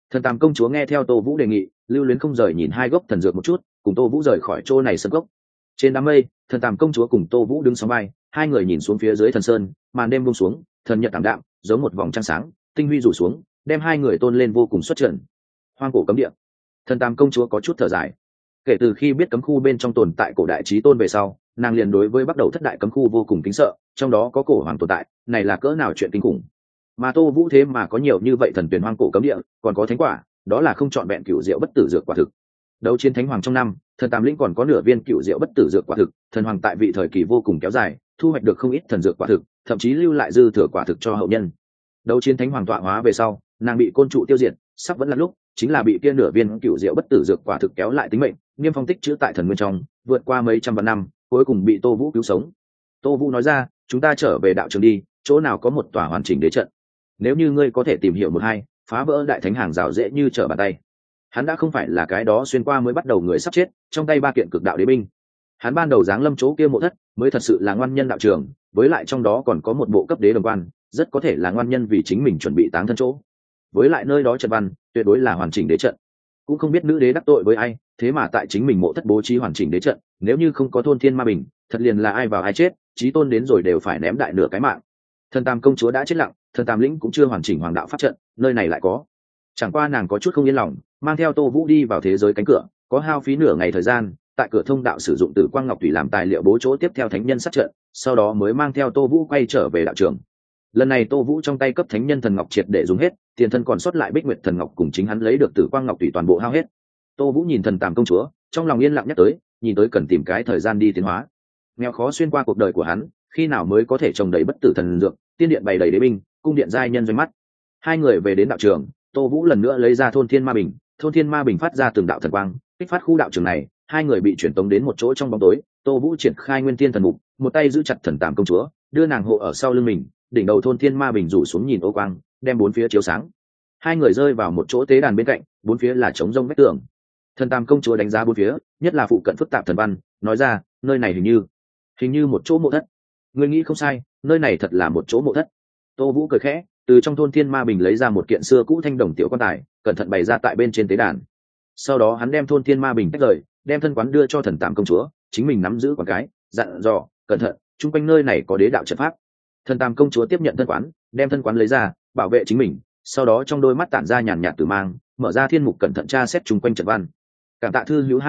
Thần Tam công chúa nghe theo Tô Vũ đề nghị, lưu luyến không rời nhìn hai gốc thần dược một chút, cùng Tô Vũ rời khỏi chỗ này sân gốc. Trên đám mây, Thần Tam công chúa cùng Tô Vũ đứng sóng vai, hai người nhìn xuống phía dưới thần sơn, màn đêm buông xuống, thần nhật tạm đạm, giống một vòng trăng sáng, tinh huy rủ xuống, đem hai người tôn lên vô cùng xuất trần. Hoang cổ cấm địa. Thần Tam công chúa có chút thở dài. Kể từ khi biết cấm khu bên trong tồn tại cổ đại chí tôn về sau, nàng liền đối với bắt đầu thất đại cấm khu vô cùng kính sợ, trong đó có cổ hoàng tồn tại, này là cỡ nào chuyện kinh khủng. Mà Tô Vũ thế mà có nhiều như vậy thần tuyển hoang cổ cấm địa, còn có thánh quả, đó là không chọn vẹn cựu diệu bất tử dược quả thực. Đấu chiến thánh hoàng trong năm, thần Tam lĩnh còn có nửa viên cựu diệu bất tử dược quả thực, thần hoàng tại vị thời kỳ vô cùng kéo dài, thu hoạch được không ít thần dược quả thực, thậm chí lưu lại dư thừa quả thực cho hậu nhân. Đấu chiến thánh hoàng tọa hóa về sau, nàng bị côn trụ tiêu diệt, sắp vẫn là lúc, chính là bị kia nửa viên cựu diệu bất tử dược quả thực kéo lại tính mệnh, niêm phong tích trữ tại thần nguyên trong, vượt qua mấy trăm vạn năm, cuối cùng bị Tô Vũ cứu sống. Tô Vũ nói ra, chúng ta trở về đạo trường đi, chỗ nào có một tòa hoàn chỉnh đế trận. Nếu như ngươi có thể tìm hiểu một hai, phá vỡ đại thánh hàng rào dễ như trở bàn tay. Hắn đã không phải là cái đó xuyên qua mới bắt đầu người sắp chết, trong tay ba kiện cực đạo đế binh. Hắn ban đầu giáng lâm chỗ kia mộ thất, mới thật sự là ngoan nhân đạo trường, với lại trong đó còn có một bộ cấp đế đồng quan, rất có thể là ngoan nhân vì chính mình chuẩn bị táng thân chỗ. Với lại nơi đó trận văn, tuyệt đối là hoàn chỉnh đế trận. Cũng không biết nữ đế đắc tội với ai, thế mà tại chính mình mộ thất bố trí hoàn chỉnh đế trận, nếu như không có thôn thiên ma bình, thật liền là ai vào ai chết, chí tôn đến rồi đều phải ném đại nửa cái mạng. Thần Tam công chúa đã chết lặng, thần Tam lĩnh cũng chưa hoàn chỉnh hoàng đạo pháp trận, nơi này lại có. Chẳng qua nàng có chút không yên lòng, mang theo Tô Vũ đi vào thế giới cánh cửa, có hao phí nửa ngày thời gian, tại cửa thông đạo sử dụng Tử Quang Ngọc Thủy làm tài liệu bố chỗ tiếp theo thánh nhân sát trận, sau đó mới mang theo Tô Vũ quay trở về đạo trường. Lần này Tô Vũ trong tay cấp thánh nhân thần ngọc triệt để dùng hết, tiền thân còn sót lại Bích Nguyệt thần ngọc cùng chính hắn lấy được Tử Quang Ngọc Thủy toàn bộ hao hết. Tô Vũ nhìn thần Tam công chúa, trong lòng yên lặng nhắc tới, nhìn tới cần tìm cái thời gian đi tiến hóa. Nghèo khó xuyên qua cuộc đời của hắn, khi nào mới có thể trồng đầy bất tử thần dược, tiên điện bày đầy đế binh, cung điện giai nhân doanh mắt. Hai người về đến đạo trường, Tô Vũ lần nữa lấy ra thôn thiên ma bình, thôn thiên ma bình phát ra từng đạo thần quang, kích phát khu đạo trường này, hai người bị chuyển tống đến một chỗ trong bóng tối. Tô Vũ triển khai nguyên tiên thần mục, một tay giữ chặt thần Tam công chúa, đưa nàng hộ ở sau lưng mình, đỉnh đầu thôn thiên ma bình rủ xuống nhìn ô quang, đem bốn phía chiếu sáng. Hai người rơi vào một chỗ tế đàn bên cạnh, bốn phía là trống rông vách tường. Thần Tam công chúa đánh giá bốn phía, nhất là phụ cận phức tạp thần văn, nói ra, nơi này hình như một chỗ mộ thất. Ngươi nghĩ không sai, nơi này thật là một chỗ mộ thất. Tô Vũ cười khẽ, từ trong thôn thiên ma bình lấy ra một kiện xưa cũ thanh đồng tiểu quan tài, cẩn thận bày ra tại bên trên tế đàn. Sau đó hắn đem thôn thiên ma bình tách rời, đem thân quán đưa cho thần Tam công chúa, chính mình nắm giữ quán cái, dặn dò, cẩn thận, chung quanh nơi này có đế đạo trận pháp. Thần Tam công chúa tiếp nhận thân quán, đem thân quán lấy ra, bảo vệ chính mình, sau đó trong đôi mắt tản ra nhàn nhạt tử mang, mở ra thiên mục cẩn thận tra xét chung quanh trận văn. Cảm tạ thư hữu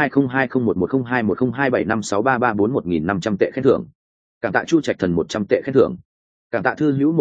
2020110210263341.500 tệ khen thưởng. Cảm tạ Chu Trạch Thần 100 tệ khen thưởng. Cảm tạ thư hữu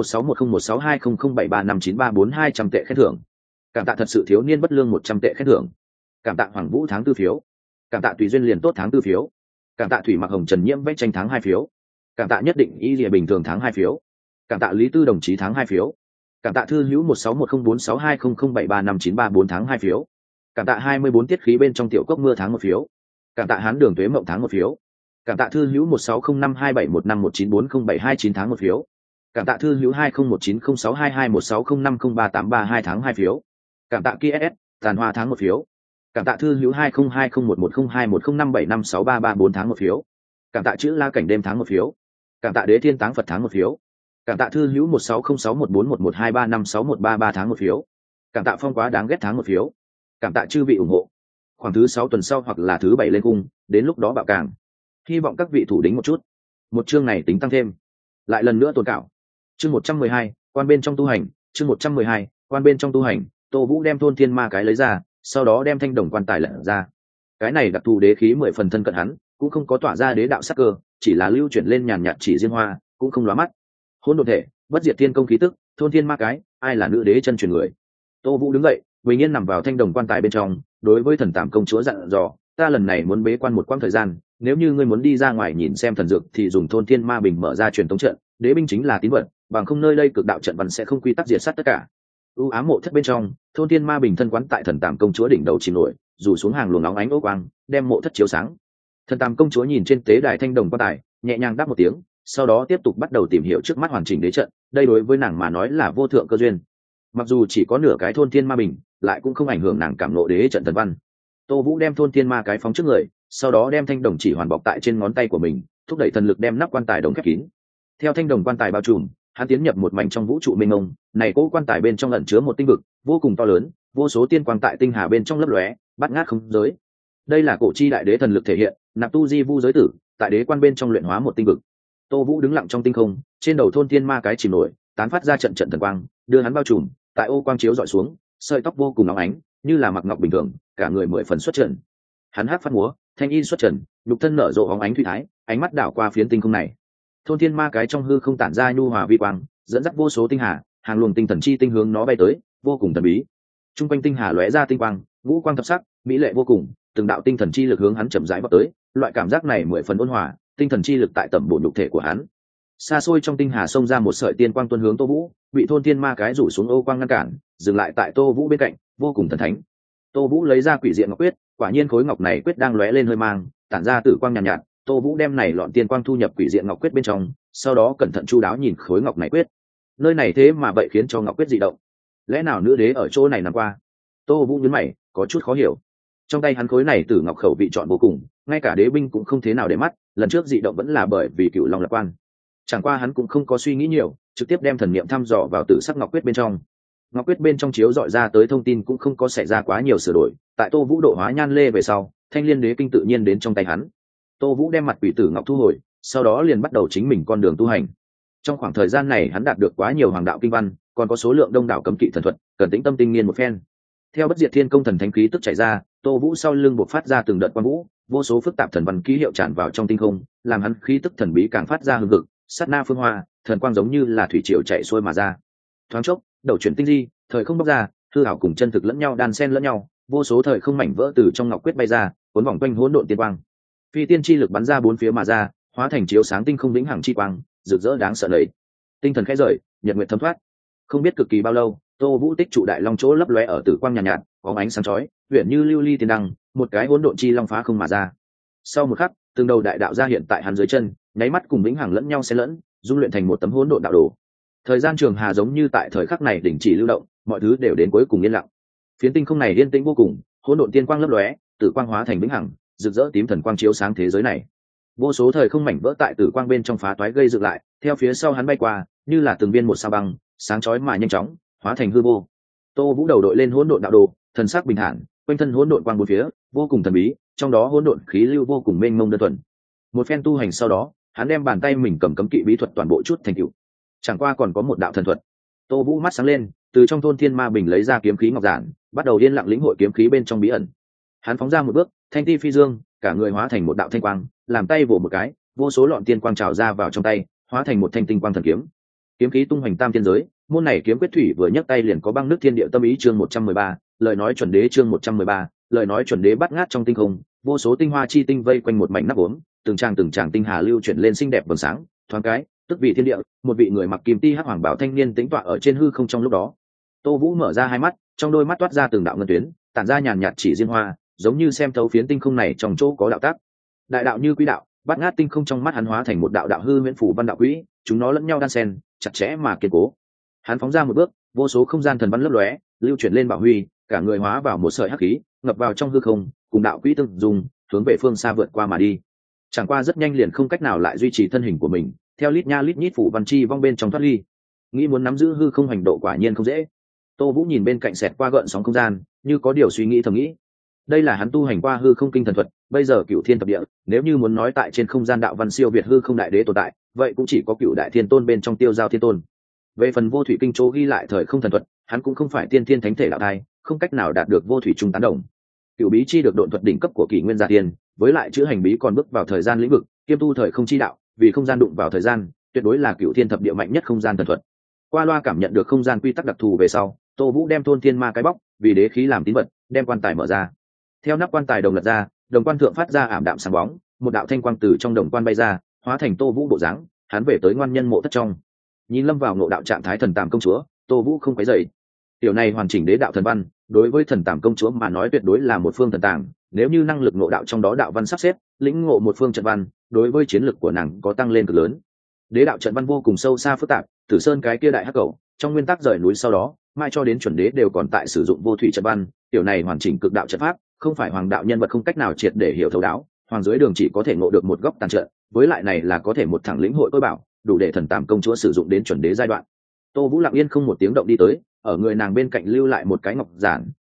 161016200735934200 tệ khen thưởng. Cảm tạ thật sự thiếu niên bất lương 100 tệ khen thưởng. Cảm tạ Hoàng Vũ tháng 4 phiếu. Cảm tạ Tùy duyên liền tốt tháng 4 phiếu. Cảm tạ Thủy Mặc Hồng Trần Nhiễm vẽ tranh tháng 2 phiếu. Cảm tạ Nhất Định Y Lìa Bình Thường tháng 2 phiếu. Cảm tạ Lý Tư đồng chí tháng 2 phiếu. Cảm tạ thư hữu 1610462007359344 tháng 2 phiếu. Cảm tạ 24 tiết khí bên trong tiểu cốc mưa tháng 1 phiếu. Cảm tạ Hán Đường Tuế Mộng tháng 1 phiếu. Cảm tạ thư hữu 16052715194072 tháng 1 phiếu. Cảm tạ thư hữu 201906221605038332 tháng 2 phiếu. Cảm tạ KS Tàn Hoa tháng 1 phiếu. Cảm tạ thư hữu 2020110210575634 tháng 1 phiếu. Cảm tạ Chữ La Cảnh Đêm tháng 1 phiếu. Cảm tạ Đế Thiên Táng Phật tháng 1 phiếu. Cảm tạ thư hữu 1606141123561333 tháng 1 phiếu. Cảm tạ Phong Quá Đáng Ghét tháng 1 phiếu. Cảm tạ chư vị ủng hộ. Khoảng thứ 6 tuần sau hoặc là thứ 7 lên cung, đến lúc đó bạo càng. Hy vọng các vị thủ đính một chút. Một chương này tính tăng thêm. Lại lần nữa tồn cảo. Chương 112, quan bên trong tu hành, chương 112, quan bên trong tu hành, Tô Vũ đem thôn thiên ma cái lấy ra, sau đó đem thanh đồng quan tài lật ra. Cái này đặc thù đế khí 10 phần thân cận hắn, cũng không có tỏa ra đế đạo sắc cơ, chỉ là lưu chuyển lên nhàn nhạt chỉ riêng hoa, cũng không lóa mắt. Hỗn độn thể, bất diệt thiên công khí tức, thôn thiên ma cái, ai là nữ đế chân truyền người. Tô Vũ đứng dậy, bình yên nằm vào thanh đồng quan tài bên trong, đối với thần Tam công chúa dặn dò, ta lần này muốn bế quan một quãng thời gian, nếu như ngươi muốn đi ra ngoài nhìn xem thần dược thì dùng thôn thiên ma bình mở ra truyền tống trận, đế binh chính là tín vật, bằng không nơi đây cực đạo trận văn sẽ không quy tắc diệt sát tất cả. U ám mộ thất bên trong, thôn thiên ma bình thân quán tại thần Tam công chúa đỉnh đầu chìm nổi, dù xuống hàng luồng nóng ánh ố quang, đem mộ thất chiếu sáng. Thần Tam công chúa nhìn trên tế đài thanh đồng quan tài, nhẹ nhàng đáp một tiếng, sau đó tiếp tục bắt đầu tìm hiểu trước mắt hoàn chỉnh đế trận, đây đối với nàng mà nói là vô thượng cơ duyên. Mặc dù chỉ có nửa cái thôn thiên ma bình, lại cũng không ảnh hưởng nàng cảm ngộ đế trận thần văn. Tô Vũ đem thôn thiên ma cái phóng trước người, sau đó đem thanh đồng chỉ hoàn bọc tại trên ngón tay của mình, thúc đẩy thần lực đem nắp quan tài đồng khép kín. Theo thanh đồng quan tài bao trùm, hắn tiến nhập một mảnh trong vũ trụ mênh mông, này cố quan tài bên trong ẩn chứa một tinh vực vô cùng to lớn, vô số tiên quang tại tinh hà bên trong lấp lóe, bắt ngát không giới. Đây là cổ chi đại đế thần lực thể hiện, nạp tu di vu giới tử tại đế quan bên trong luyện hóa một tinh vực. Tô Vũ đứng lặng trong tinh không, trên đầu thôn tiên ma cái chìm nổi, tán phát ra trận trận thần quang, đưa hắn bao trùm, tại ô quang chiếu dọi xuống, sợi tóc vô cùng óng ánh, như là mặc ngọc bình thường, cả người mười phần xuất trần. Hắn hát phát múa, thanh y xuất trần, nhục thân nở rộ óng ánh thủy thái, ánh mắt đảo qua phiến tinh không này. Thôn tiên ma cái trong hư không tản ra nhu hòa vi quang, dẫn dắt vô số tinh hà, hàng luồng tinh thần chi tinh hướng nó bay tới, vô cùng thần bí. Trung quanh tinh hà lóe ra tinh quang, ngũ quang thập sắc, mỹ lệ vô cùng, từng đạo tinh thần chi lực hướng hắn chậm rãi vọt tới, loại cảm giác này mười phần ôn hòa, tinh thần chi lực tại tầm bổ nhục thể của hắn. Xa xôi trong tinh hà xông ra một sợi tiên quang tuôn hướng Tô Vũ, bị thôn tiên ma cái rủ xuống ô quang ngăn cản, dừng lại tại Tô Vũ bên cạnh, vô cùng thần thánh. Tô Vũ lấy ra quỷ diện ngọc quyết, quả nhiên khối ngọc này quyết đang lóe lên hơi mang, tản ra tử quang nhàn nhạt, nhạt. Tô Vũ đem này lọn tiên quang thu nhập quỷ diện ngọc quyết bên trong, sau đó cẩn thận chu đáo nhìn khối ngọc này quyết. Nơi này thế mà vậy khiến cho ngọc quyết dị động. Lẽ nào nữ đế ở chỗ này nằm qua? Tô Vũ nhướng mày, có chút khó hiểu. Trong tay hắn khối này tử ngọc khẩu vị chọn vô cùng, ngay cả đế binh cũng không thế nào để mắt, lần trước dị động vẫn là bởi vì Cửu Long lập quan. Chẳng qua hắn cũng không có suy nghĩ nhiều, trực tiếp đem thần niệm thăm dò vào tử sắc ngọc quyết bên trong. Ngọc quyết bên trong chiếu dọi ra tới thông tin cũng không có xảy ra quá nhiều sửa đổi, tại Tô Vũ độ hóa nhan lê về sau, Thanh Liên Đế kinh tự nhiên đến trong tay hắn. Tô Vũ đem mặt quỷ tử ngọc thu hồi, sau đó liền bắt đầu chính mình con đường tu hành. Trong khoảng thời gian này hắn đạt được quá nhiều hoàng đạo kinh văn, còn có số lượng đông đảo cấm kỵ thần thuật, cần tĩnh tâm tinh nghiên một phen. Theo bất diệt thiên công thần thánh khí tức chảy ra, Tô Vũ sau lưng bộc phát ra từng đợt quang vũ, vô số phức tạp thần văn ký hiệu tràn vào trong tinh không, làm hắn khí tức thần bí càng phát ra hừng hực, sát na phương hoa, thần quang giống như là thủy triều chạy xuôi mà ra. Thoáng chốc, đầu chuyển tinh di, thời không bóc ra, hư ảo cùng chân thực lẫn nhau đan xen lẫn nhau, vô số thời không mảnh vỡ từ trong ngọc quyết bay ra, cuốn vòng quanh hỗn độn tiên quang. Phi tiên chi lực bắn ra bốn phía mà ra, hóa thành chiếu sáng tinh không vĩnh hằng chi quang, rực rỡ đáng sợ đấy. Tinh thần khẽ rời, nhật nguyệt thấm thoát. Không biết cực kỳ bao lâu, Tô Vũ tích trụ đại long chỗ lấp lóe ở tử quang nhàn nhạt, có ánh sáng chói, huyền như lưu ly tiên đăng, một cái hỗn độn chi long phá không mà ra. Sau một khắc, từng đầu đại đạo ra hiện tại hắn dưới chân, nháy mắt cùng vĩnh hằng lẫn nhau xen lẫn, dung luyện thành một tấm hỗn độn đạo đồ. Thời gian trường hà giống như tại thời khắc này đình chỉ lưu động, mọi thứ đều đến cuối cùng yên lặng. Phiến tinh không này yên tĩnh vô cùng, hỗn độn tiên quang lấp lóe, tử quang hóa thành vĩnh hằng, rực rỡ tím thần quang chiếu sáng thế giới này. Vô số thời không mảnh vỡ tại tử quang bên trong phá toái gây dựng lại, theo phía sau hắn bay qua, như là từng viên một sao băng, sáng chói mà nhanh chóng, hóa thành hư vô. Tô Vũ đầu đội lên hỗn độn đạo đồ, thần sắc bình thản, quanh thân hỗn độn quang bốn phía, vô cùng thần bí, trong đó hỗn độn khí lưu vô cùng mênh mông đơn thuần. Một phen tu hành sau đó, hắn đem bàn tay mình cầm cấm kỵ bí thuật toàn bộ chút thành tựu. Chẳng qua còn có một đạo thần thuật. Tô Vũ mắt sáng lên, từ trong thôn thiên ma bình lấy ra kiếm khí ngọc giản, bắt đầu yên lặng lĩnh hội kiếm khí bên trong bí ẩn. Hắn phóng ra một bước, thanh ti phi dương, cả người hóa thành một đạo thanh quang, làm tay vỗ một cái, vô số lọn tiên quang trào ra vào trong tay, hóa thành một thanh tinh quang thần kiếm. Kiếm khí tung hoành tam thiên giới, môn này kiếm quyết thủy vừa nhấc tay liền có băng nước thiên địa tâm ý chương 113, lời nói chuẩn đế chương 113, lời nói chuẩn đế bắt ngát trong tinh không, vô số tinh hoa chi tinh vây quanh một mảnh nắp uống, từng tràng tinh hà lưu chuyển lên xinh đẹp vầng sáng, thoáng cái, tức vị thiên địa, một vị người mặc kim ti hắc hoàng bảo thanh niên tĩnh tọa ở trên hư không trong lúc đó. Tô Vũ mở ra hai mắt, trong đôi mắt toát ra từng đạo ngân tuyến, tản ra nhàn nhạt chỉ riêng hoa, giống như xem thấu phiến tinh không này trong chỗ có đạo tác. Đại đạo như quý đạo, bắt ngát tinh không trong mắt hắn hóa thành một đạo đạo hư huyễn phủ văn đạo quỹ, chúng nó lẫn nhau đan xen, chặt chẽ mà kiên cố. Hắn phóng ra một bước, vô số không gian thần văn lấp lóe, lưu chuyển lên bảo huy, cả người hóa vào một sợi hắc khí, ngập vào trong hư không, cùng đạo quỹ tương dùng, hướng về phương xa vượt qua mà đi. Chẳng qua rất nhanh liền không cách nào lại duy trì thân hình của mình, theo lít nha lít nhít phủ văn chi vong bên trong thoát ly. Nghĩ muốn nắm giữ hư không hành độ quả nhiên không dễ. Tô Vũ nhìn bên cạnh xẹt qua gợn sóng không gian, như có điều suy nghĩ thầm nghĩ. Đây là hắn tu hành qua hư không kinh thần thuật, bây giờ Cửu Thiên thập địa, nếu như muốn nói tại trên không gian đạo văn siêu việt hư không đại đế tồn tại, vậy cũng chỉ có Cửu Đại Thiên Tôn bên trong Tiêu Giao Thiên Tôn. Về phần vô thủy kinh chỗ ghi lại thời không thần thuật, hắn cũng không phải tiên thiên thánh thể đạo thai, không cách nào đạt được vô thủy trung tán đồng. Cửu bí chi được độn thuật đỉnh cấp của Kỷ Nguyên Gia Tiên, với lại chữ hành bí còn bước vào thời gian lĩnh vực, kiêm tu thời không chi đạo, vì không gian đụng vào thời gian, tuyệt đối là Cửu Thiên thập địa mạnh nhất không gian thần thuật. Qua loa cảm nhận được không gian quy tắc đặc thù về sau, Tô Vũ đem thôn thiên ma cái bóc, vì đế khí làm tín vật, đem quan tài mở ra. Theo nắp quan tài đồng lật ra, đồng quan thượng phát ra ảm đạm sáng bóng, một đạo thanh quang từ trong đồng quan bay ra, hóa thành Tô Vũ bộ dáng, hắn về tới ngoan nhân mộ thất trong. Nhìn lâm vào ngộ đạo trạng thái thần tàm công chúa, Tô Vũ không quấy rầy. Tiểu này hoàn chỉnh đế đạo thần văn, đối với thần tàm công chúa mà nói tuyệt đối là một phương thần tàng, nếu như năng lực ngộ đạo trong đó đạo văn sắp xếp, lĩnh ngộ một phương trận văn, đối với chiến lực của nàng có tăng lên cực lớn. Đế đạo trận văn vô cùng sâu xa phức tạp, Tử Sơn cái kia đại hắc cầu, trong nguyên tắc rời núi sau đó, mai cho đến chuẩn đế đều còn tại sử dụng vô thủy trận văn, tiểu này hoàn chỉnh cực đạo trận pháp, không phải hoàng đạo nhân vật không cách nào triệt để hiểu thấu đáo, hoàng dưới đường chỉ có thể ngộ được một góc tàn trận, với lại này là có thể một thẳng lĩnh hội tôi bảo, đủ để thần tàm công chúa sử dụng đến chuẩn đế giai đoạn. Tô Vũ lặng yên không một tiếng động đi tới, ở người nàng bên cạnh lưu lại một cái ngọc giản,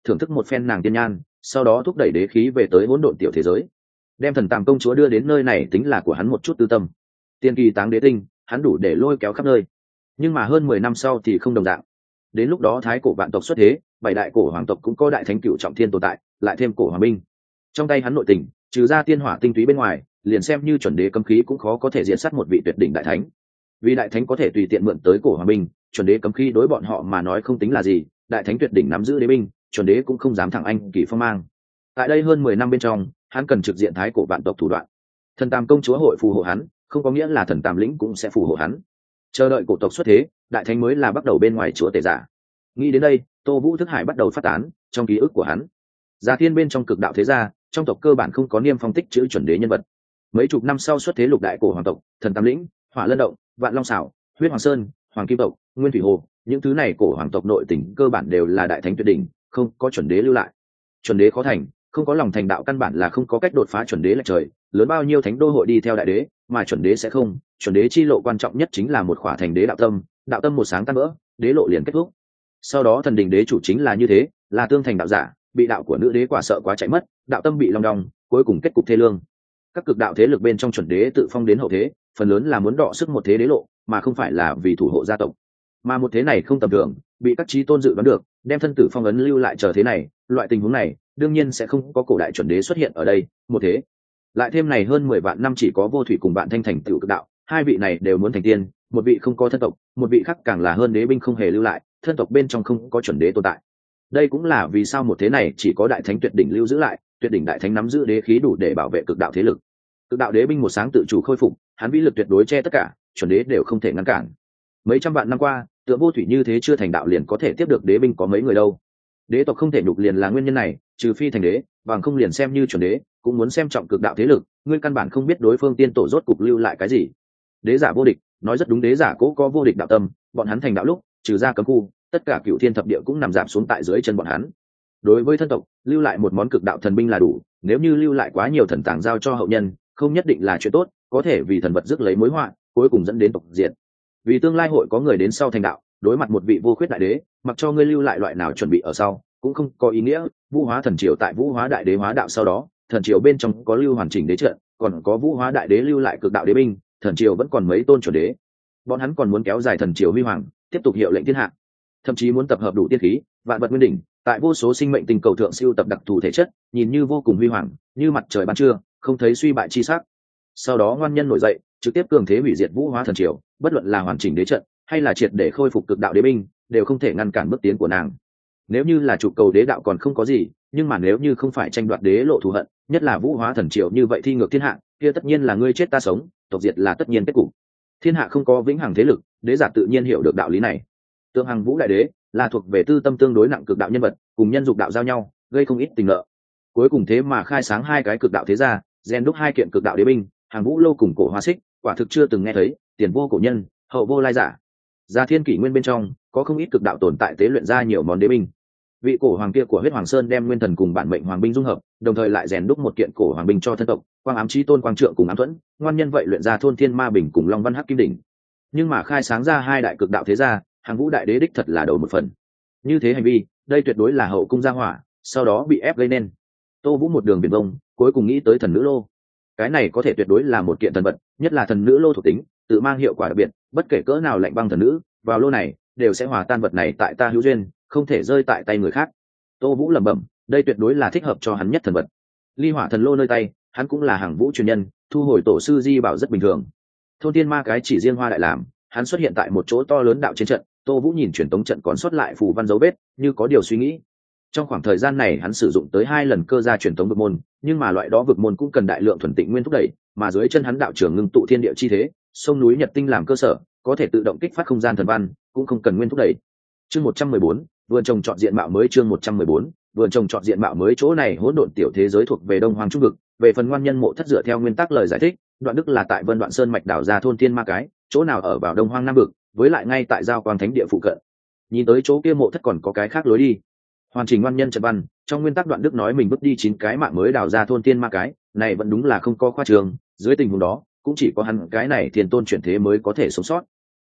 thưởng thức một phen nàng tiên nhan, sau đó thúc đẩy đế khí về tới hỗn độn tiểu thế giới, đem thần tàm công chúa đưa đến nơi này tính là của hắn một chút tư tâm. Tiên kỳ táng đế tinh hắn đủ để lôi kéo khắp nơi, nhưng mà hơn 10 năm sau thì không đồng dạng. Đến lúc đó thái cổ vạn tộc xuất thế, 7 đại cổ hoàng tộc cũng có đại thánh cửu trọng thiên tồn tại, lại thêm cổ hoàng binh trong tay hắn nội tình, trừ ra tiên hỏa tinh túy bên ngoài, liền xem như chuẩn đế cấm khí cũng khó có thể diện sát một vị tuyệt đỉnh đại thánh. Vì đại thánh có thể tùy tiện mượn tới cổ hoàng binh, chuẩn đế cấm khí đối bọn họ mà nói không tính là gì, đại thánh tuyệt đỉnh nắm giữ đế binh, chuẩn đế cũng không dám thẳng anh kỳ phong mang. Tại đây hơn 10 năm bên trong, hắn cần trực diện thái cổ vạn tộc thủ đoạn. Thần Tam công chúa hội phù hộ hắn, không có nghĩa là thần Tam lĩnh cũng sẽ phù hộ hắn. Chờ đợi cổ tộc xuất thế, đại thánh mới là bắt đầu bên ngoài chúa tể giả. Nghĩ đến đây, Tô Vũ thức hải bắt đầu phát tán trong ký ức của hắn. Gia thiên bên trong cực đạo thế gia, trong tộc cơ bản không có niêm phong tích chữ chuẩn đế nhân vật. Mấy chục năm sau xuất thế lục đại cổ hoàng tộc, thần Tam lĩnh, Hỏa Lân động, Vạn Long xảo, Huyết Hoàng sơn, Hoàng Kim tộc, Nguyên Thủy hồ, những thứ này cổ hoàng tộc nội tình cơ bản đều là đại thánh tuyệt đỉnh, không có chuẩn đế lưu lại. Chuẩn đế khó thành, không có lòng thành đạo căn bản là không có cách đột phá chuẩn đế lệch trời, lớn bao nhiêu thánh đô hội đi theo đại đế, mà chuẩn đế sẽ không. Chuẩn đế chi lộ quan trọng nhất chính là một khỏa thành đế đạo tâm một sáng tan vỡ, đế lộ liền kết thúc. Sau đó thần đình đế chủ chính là như thế, là tương thành đạo giả, bị đạo của nữ đế quả sợ quá chạy mất, đạo tâm bị long đong, cuối cùng kết cục thê lương. Các cực đạo thế lực bên trong chuẩn đế tự phong đến hậu thế, phần lớn là muốn đọ sức một thế đế lộ, mà không phải là vì thủ hộ gia tộc. Mà một thế này không tầm thường, bị các chí tôn dự đoán được, đem thân tử phong ấn lưu lại chờ thế này, loại tình huống này đương nhiên sẽ không có cổ đại chuẩn đế xuất hiện ở đây. Một thế lại thêm này hơn 10 vạn năm chỉ có vô thủy cùng bạn thanh thành tựu cực đạo, hai vị này đều muốn thành tiên, một vị không có thân tộc, một vị khác càng là hơn đế binh không hề lưu lại, thân tộc bên trong không có chuẩn đế tồn tại. Đây cũng là vì sao một thế này chỉ có đại thánh tuyệt đỉnh lưu giữ lại, tuyệt đỉnh đại thánh nắm giữ đế khí đủ để bảo vệ cực đạo thế lực. Cực đạo đế binh một sáng tự chủ khôi phục, hắn vĩ lực tuyệt đối che tất cả, chuẩn đế đều không thể ngăn cản. Mấy trăm vạn năm qua, tựa vô thủy như thế chưa thành đạo liền có thể tiếp được đế binh có mấy người đâu. Đế tộc không thể nhục liền là nguyên nhân này, trừ phi thành đế, bằng không liền xem như chuẩn đế, cũng muốn xem trọng cực đạo thế lực, ngươi căn bản không biết đối phương tiên tổ rốt cục lưu lại cái gì. Đế giả vô địch, nói rất đúng, đế giả cố có vô địch đạo tâm, bọn hắn thành đạo lúc, trừ ra cấm khu, tất cả cửu thiên thập địa cũng nằm rạp xuống tại dưới chân bọn hắn. Đối với thân tộc, lưu lại một món cực đạo thần binh là đủ, nếu như lưu lại quá nhiều thần tàng giao cho hậu nhân, không nhất định là chuyện tốt, có thể vì thần vật rước lấy mối họa, cuối cùng dẫn đến tộc diệt. Vì tương lai hội có người đến sau thành đạo, đối mặt một vị vô khuyết đại đế, mặc cho ngươi lưu lại loại nào chuẩn bị ở sau, cũng không có ý nghĩa. Vũ hóa thần triều tại vũ hóa đại đế hóa đạo sau đó, thần triều bên trong có lưu hoàn chỉnh đế trận, còn có vũ hóa đại đế lưu lại cực đạo đế binh, thần triều vẫn còn mấy tôn chuẩn đế. Bọn hắn còn muốn kéo dài thần triều huy hoàng, tiếp tục hiệu lệnh thiên hạ, thậm chí muốn tập hợp đủ tiên khí, vạn vật nguyên đỉnh, tại vô số sinh mệnh tình cầu thượng siêu tập đặc thù thể chất, nhìn như vô cùng huy hoàng, như mặt trời ban trưa, không thấy suy bại chi sắc. Sau đó ngoan nhân nổi dậy, trực tiếp cường thế hủy diệt vũ hóa thần triều, bất luận là hoàn chỉnh đế trận hay là triệt để khôi phục cực đạo đế binh, đều không thể ngăn cản bước tiến của nàng. Nếu như là trụ cầu đế đạo còn không có gì, nhưng mà nếu như không phải tranh đoạt đế lộ thù hận, nhất là vũ hóa thần triều như vậy thi ngược thiên hạ, kia tất nhiên là ngươi chết ta sống, tộc diệt là tất nhiên kết cục. Thiên hạ không có vĩnh hằng thế lực, đế giả tự nhiên hiểu được đạo lý này. Tượng Hằng Vũ đại đế là thuộc về tư tâm tương đối nặng cực đạo nhân vật, cùng nhân dục đạo giao nhau, gây không ít tình nợ. Cuối cùng thế mà khai sáng hai cái cực đạo thế gia, rèn đúc hai kiện cực đạo đế binh, Hàng Vũ lâu cùng cổ Hoa Xích, quả thực chưa từng nghe thấy, tiền vô cổ nhân, hậu vô lai giả. Gia thiên kỷ nguyên bên trong có không ít cực đạo tồn tại tế luyện ra nhiều món đế binh. Vị cổ hoàng kia của Huyết Hoàng Sơn đem nguyên thần cùng bản mệnh hoàng binh dung hợp, đồng thời lại rèn đúc một kiện cổ hoàng binh cho thân tộc, quang ám chí tôn quang trượng cùng ám thuẫn, ngoan nhân vậy luyện ra thôn thiên ma bình cùng long văn hắc kim đỉnh. Nhưng mà khai sáng ra hai đại cực đạo thế gia, Hàng Vũ đại đế đích thật là đầu một phần. Như thế hành vi, đây tuyệt đối là hậu cung gia hỏa, sau đó bị ép gây nên. Tô Vũ một đường biển vông, cuối cùng nghĩ tới thần nữ lô. Cái này có thể tuyệt đối là một kiện thần vật, nhất là thần nữ lô thuộc tính tự mang hiệu quả đặc biệt, bất kể cỡ nào lạnh băng thần nữ vào lô này đều sẽ hòa tan vật này tại ta hữu duyên, không thể rơi tại tay người khác. Tô Vũ lẩm bẩm, đây tuyệt đối là thích hợp cho hắn nhất thần vật. Ly hỏa thần lô nơi tay, hắn cũng là Hàng Vũ truyền nhân, thu hồi tổ sư di bảo rất bình thường. Thôn thiên ma cái chỉ riêng hoa đại làm, hắn xuất hiện tại một chỗ to lớn đạo trên trận. Tô Vũ nhìn truyền tống trận còn sót lại phù văn dấu vết, như có điều suy nghĩ. Trong khoảng thời gian này hắn sử dụng tới 2 lần cơ gia truyền tống vực môn, nhưng mà loại đó vực môn cũng cần đại lượng thuần tịnh nguyên thúc đẩy, mà dưới chân hắn đạo trường ngưng tụ thiên địa chi thế, sông núi nhật tinh làm cơ sở, có thể tự động kích phát không gian thần văn, cũng không cần nguyên thúc đẩy. Chương 114, vườn trồng chọn diện mạo mới. Chương 114, vườn trồng chọn diện mạo mới. Chỗ này hỗn độn tiểu thế giới thuộc về Đông Hoàng Trung vực, về phần ngoan nhân mộ thất dựa theo nguyên tắc lời giải thích, Đoạn Đức là tại Vân Đoạn Sơn mạch đảo ra thôn thiên ma cái, chỗ nào ở vào Đông Hoang Nam vực, với lại ngay tại giao quang thánh địa phụ cận. Nhìn tới chỗ kia mộ thất còn có cái khác lối đi. Hoàn chỉnh ngoan nhân trận văn, trong nguyên tắc Đoạn Đức nói mình bước đi 9 cái mạng mới đào ra thôn thiên ma cái, này vẫn đúng là không có khoa trường, dưới tình huống đó, cũng chỉ có hắn cái này thiên tôn chuyển thế mới có thể sống sót.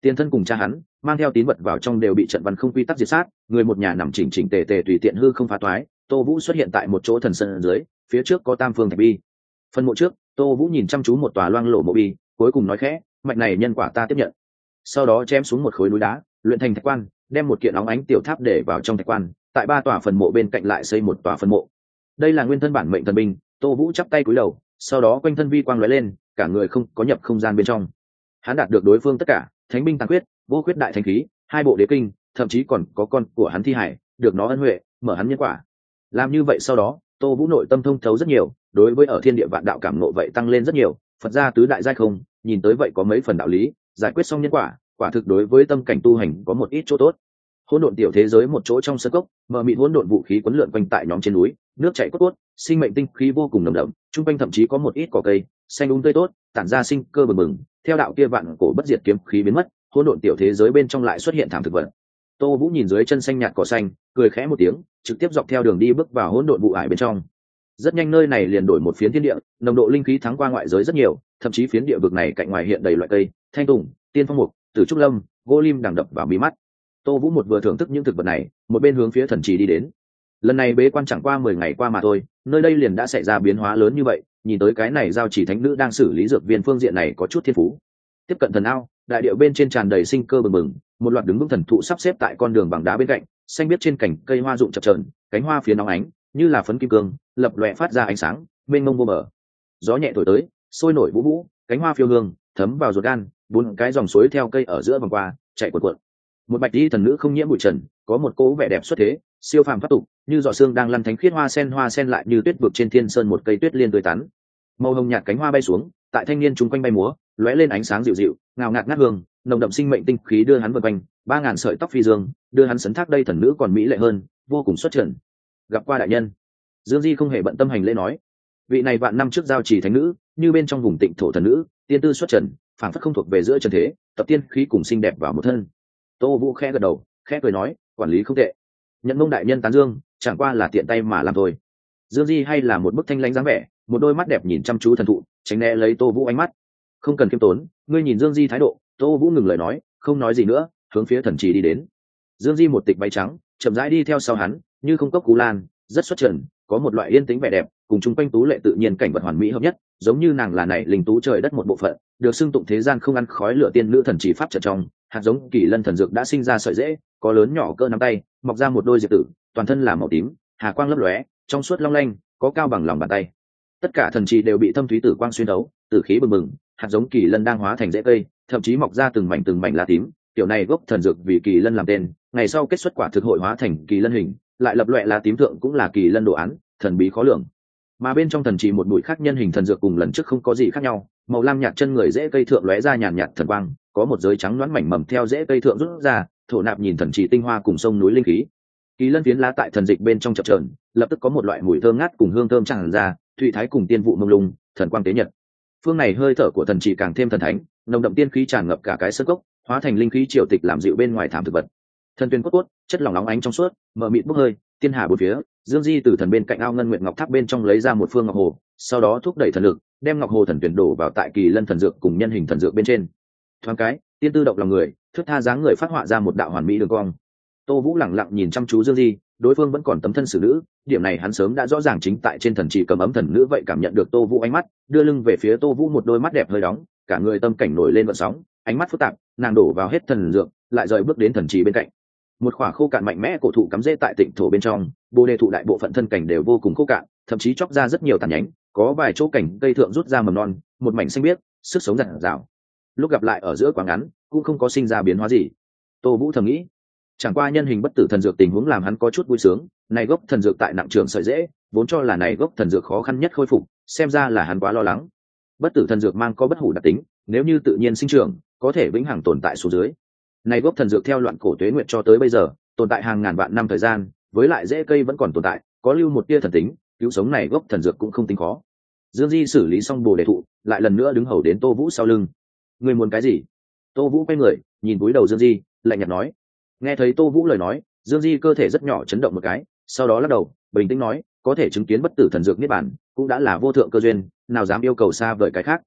Tiền thân cùng cha hắn mang theo tín vật vào trong đều bị trận văn không quy tắc diệt sát, người một nhà nằm chỉnh chỉnh tề tề tùy tiện hư không phá toái. Tô Vũ xuất hiện tại một chỗ thần sơn dưới, phía trước có tam phương thạch bi. Phần mộ trước, Tô Vũ nhìn chăm chú một tòa loang lổ mộ bi, cuối cùng nói khẽ, mạch này nhân quả ta tiếp nhận. Sau đó chém xuống một khối núi đá, luyện thành thạch quan, đem một kiện óng ánh tiểu tháp để vào trong thạch quan, tại 3 tòa phần mộ bên cạnh lại xây một tòa phần mộ. Đây là nguyên thân bản mệnh thần binh. Tô Vũ chắp tay cúi đầu, sau đó quanh thân vi quang lóe lên, cả người không có nhập không gian bên trong. Hắn đạt được đối phương tất cả, thánh binh tàng quyết, vô quyết đại thánh khí, 2 bộ đế kinh, thậm chí còn có con của hắn thi hải, được nó ân huệ, mở hắn nhân quả. Làm như vậy sau đó, Tô Vũ nội tâm thông thấu rất nhiều, đối với ở thiên địa vạn đạo cảm ngộ vậy tăng lên rất nhiều. Phật gia tứ đại giai không, nhìn tới vậy có mấy phần đạo lý, giải quyết xong nhân quả, quả thực đối với tâm cảnh tu hành có một ít chỗ tốt. Hỗn độn tiểu thế giới một chỗ trong sân cốc, mờ mịt hỗn độn vũ khí quấn lượn quanh tại nhóm trên núi, nước chảy cốt cốt, sinh mệnh tinh khí vô cùng nồng đậm, trung quanh thậm chí có một ít cỏ cây xanh tươi tốt, tản ra sinh cơ bừng bừng. Theo đạo kia vạn cổ bất diệt kiếm khí biến mất, hỗn độn tiểu thế giới bên trong lại xuất hiện thảm thực vật. Tô Vũ nhìn dưới chân xanh nhạt cỏ xanh, cười khẽ một tiếng, trực tiếp dọc theo đường đi bước vào hỗn độn vụ ải bên trong. Rất nhanh nơi này liền đổi một phiến thiên địa, nồng độ linh khí thắng qua ngoại giới rất nhiều, thậm chí phiến địa vực này cạnh ngoài hiện đầy loại cây, thanh tùng, tiên phong mục, tử trúc lâm, gỗ lim đằng đập vào mí mắt. Tô Vũ một vừa thưởng thức những thực vật này, một bên hướng phía thần trì đi đến. Lần này bế quan chẳng qua 10 ngày qua mà thôi, nơi đây liền đã xảy ra biến hóa lớn như vậy, nhìn tới cái này giao chỉ thánh nữ đang xử lý dược viên phương diện này có chút thiên phú. Tiếp cận thần ao, đại điệu bên trên tràn đầy sinh cơ bừng bừng, một loạt đứng vững thần thụ sắp xếp tại con đường bằng đá bên cạnh, xanh biếc trên cành cây hoa rụng chập chờn, cánh hoa phía nóng ánh, như là phấn kim cương, lập lòe phát ra ánh sáng, mênh mông vô bờ. Gió nhẹ thổi tới, sôi nổi vũ vũ, cánh hoa phiêu hương, thấm vào ruột gan, 4 cái dòng suối theo cây ở giữa vòng qua, chạy cuộn cuộn. Một bạch y thần nữ không nhiễm bụi trần, có một cố vẻ đẹp xuất thế, siêu phàm thoát tục, như giọt sương đang lăn thánh khiết hoa sen lại như tuyết vực trên thiên sơn một cây tuyết liên tươi tắn. Màu hồng nhạt cánh hoa bay xuống, tại thanh niên chung quanh bay múa, lóe lên ánh sáng dịu dịu, ngào ngạt ngát hương, nồng đậm sinh mệnh tinh khí đưa hắn vần quanh, 3000 sợi tóc phi dương, đưa hắn sấn thác đây thần nữ còn mỹ lệ hơn, vô cùng xuất trần. Gặp qua đại nhân. Dương Di không hề bận tâm hành lễ nói, vị này vạn năm trước giao chỉ thánh nữ, như bên trong vùng tịnh thổ thần nữ, tiên tư xuất trần, phảng phất không thuộc về giữa trần thế, tập tiên khí cùng xinh đẹp vào một thân. Tô Vũ khẽ gật đầu, khẽ cười nói, quản lý không tệ. Nhận mông đại nhân tán dương, chẳng qua là tiện tay mà làm thôi. Dương Di hay là một bức thanh lãnh dáng vẻ, một đôi mắt đẹp nhìn chăm chú thần thụ, tránh né lấy Tô Vũ ánh mắt. Không cần khiêm tốn, ngươi nhìn Dương Di thái độ. Tô Vũ ngừng lời nói, không nói gì nữa, hướng phía thần trì đi đến. Dương Di một tịch váy trắng, chậm rãi đi theo sau hắn, như không cốc cú lan, rất xuất trần, có một loại yên tĩnh vẻ đẹp, cùng chung quanh tú lệ tự nhiên cảnh vật hoàn mỹ hợp nhất, giống như nàng là này linh tú trời đất một bộ phận, được xưng tụng thế gian không ăn khói lửa tiên nữ thần chỉ pháp trận trong. Hạt giống kỳ lân thần dược đã sinh ra sợi rễ, có lớn nhỏ cỡ nắm tay, mọc ra một đôi diệp tử, toàn thân là màu tím, hà quang lấp lóe, trong suốt long lanh, có cao bằng lòng bàn tay. Tất cả thần trì đều bị thâm thúy tử quang xuyên thấu, tử khí bừng bừng, hạt giống kỳ lân đang hóa thành rễ cây, thậm chí mọc ra từng mảnh lá tím. Kiểu này gốc thần dược vì kỳ lân làm tên, ngày sau kết xuất quả thực hội hóa thành kỳ lân hình, lại lập loè lá tím thượng cũng là kỳ lân đồ án, thần bí khó lường. Mà bên trong thần trì một bụi khác nhân hình thần dược cùng lần trước không có gì khác nhau, màu lam nhạt chân người rễ cây thượng lóe ra nhàn nhạt thần quang, có một giới trắng loãng mảnh mầm theo rễ cây thượng rút ra, thổ nạp nhìn thần trì tinh hoa cùng sông núi linh khí. Kỳ lân phiến lá tại thần dịch bên trong chập chờn, lập tức có một loại mùi thơm ngát cùng hương thơm tràn ra, thụy thái cùng tiên vụ mông lung, thần quang tế nhật. Phương này hơi thở của thần trì càng thêm thần thánh, nồng đậm tiên khí tràn ngập cả cái sơn cốc, hóa thành linh khí triều tịch làm dịu bên ngoài thảm thực vật. Thần tuyên cốt cốt, chất lỏng nóng ánh trong suốt, mờ mịt bốc hơi, tiên hà bốn phía. Dương Di từ thần bên cạnh ao ngân nguyệt ngọc tháp bên trong lấy ra một phương ngọc hồ, sau đó thúc đẩy thần lực, đem ngọc hồ thần tuyển đổ vào tại kỳ lân thần dược cùng nhân hình thần dược bên trên. Thoáng cái, tiên tư động lòng người, thước tha dáng người phát họa ra một đạo hoàn mỹ đường cong. Tô Vũ lẳng lặng nhìn chăm chú Dương Di, đối phương vẫn còn tấm thân xử nữ, điểm này hắn sớm đã rõ ràng, chính tại trên thần chỉ cầm ấm thần nữ vậy cảm nhận được Tô Vũ ánh mắt, đưa lưng về phía Tô Vũ, một đôi mắt đẹp hơi đóng, cả người tâm cảnh nổi lên gợn sóng, ánh mắt phức tạp, nàng đổ vào hết thần dược, lại rời bước đến thần chỉ bên cạnh. Một khỏa khô cạn mạnh mẽ cổ thụ cắm rễ tại tịnh thổ bên trong, bồ đề thụ đại bộ phận thân cảnh đều vô cùng khô cạn, thậm chí chóc ra rất nhiều tàn nhánh, có vài chỗ cảnh cây thượng rút ra mầm non, một mảnh xanh biếc, sức sống rạng rào. Lúc gặp lại ở giữa quá ngắn, cũng không có sinh ra biến hóa gì. Tô Vũ thầm nghĩ, chẳng qua nhân hình bất tử thần dược tình huống làm hắn có chút vui sướng, này gốc thần dược tại nặng trường sợi dễ, vốn cho là này gốc thần dược khó khăn nhất khôi phục, xem ra là hắn quá lo lắng. Bất tử thần dược mang có bất hủ đặc tính, nếu như tự nhiên sinh trưởng, có thể vĩnh hằng tồn tại xuống dưới. Này gốc thần dược theo loạn cổ tuế nguyệt cho tới bây giờ, tồn tại hàng ngàn vạn năm thời gian, với lại rễ cây vẫn còn tồn tại, có lưu một tia thần tính, cứu sống này gốc thần dược cũng không tính khó. Dương Di xử lý xong bồ đề thụ, lại lần nữa đứng hầu đến Tô Vũ sau lưng. Ngươi muốn cái gì? Tô Vũ quay người, nhìn cúi đầu Dương Di, lạnh nhạt nói. Nghe thấy Tô Vũ lời nói, Dương Di cơ thể rất nhỏ chấn động một cái, sau đó lắc đầu, bình tĩnh nói, có thể chứng kiến bất tử thần dược niết bàn, cũng đã là vô thượng cơ duyên, nào dám yêu cầu xa vời cái khác.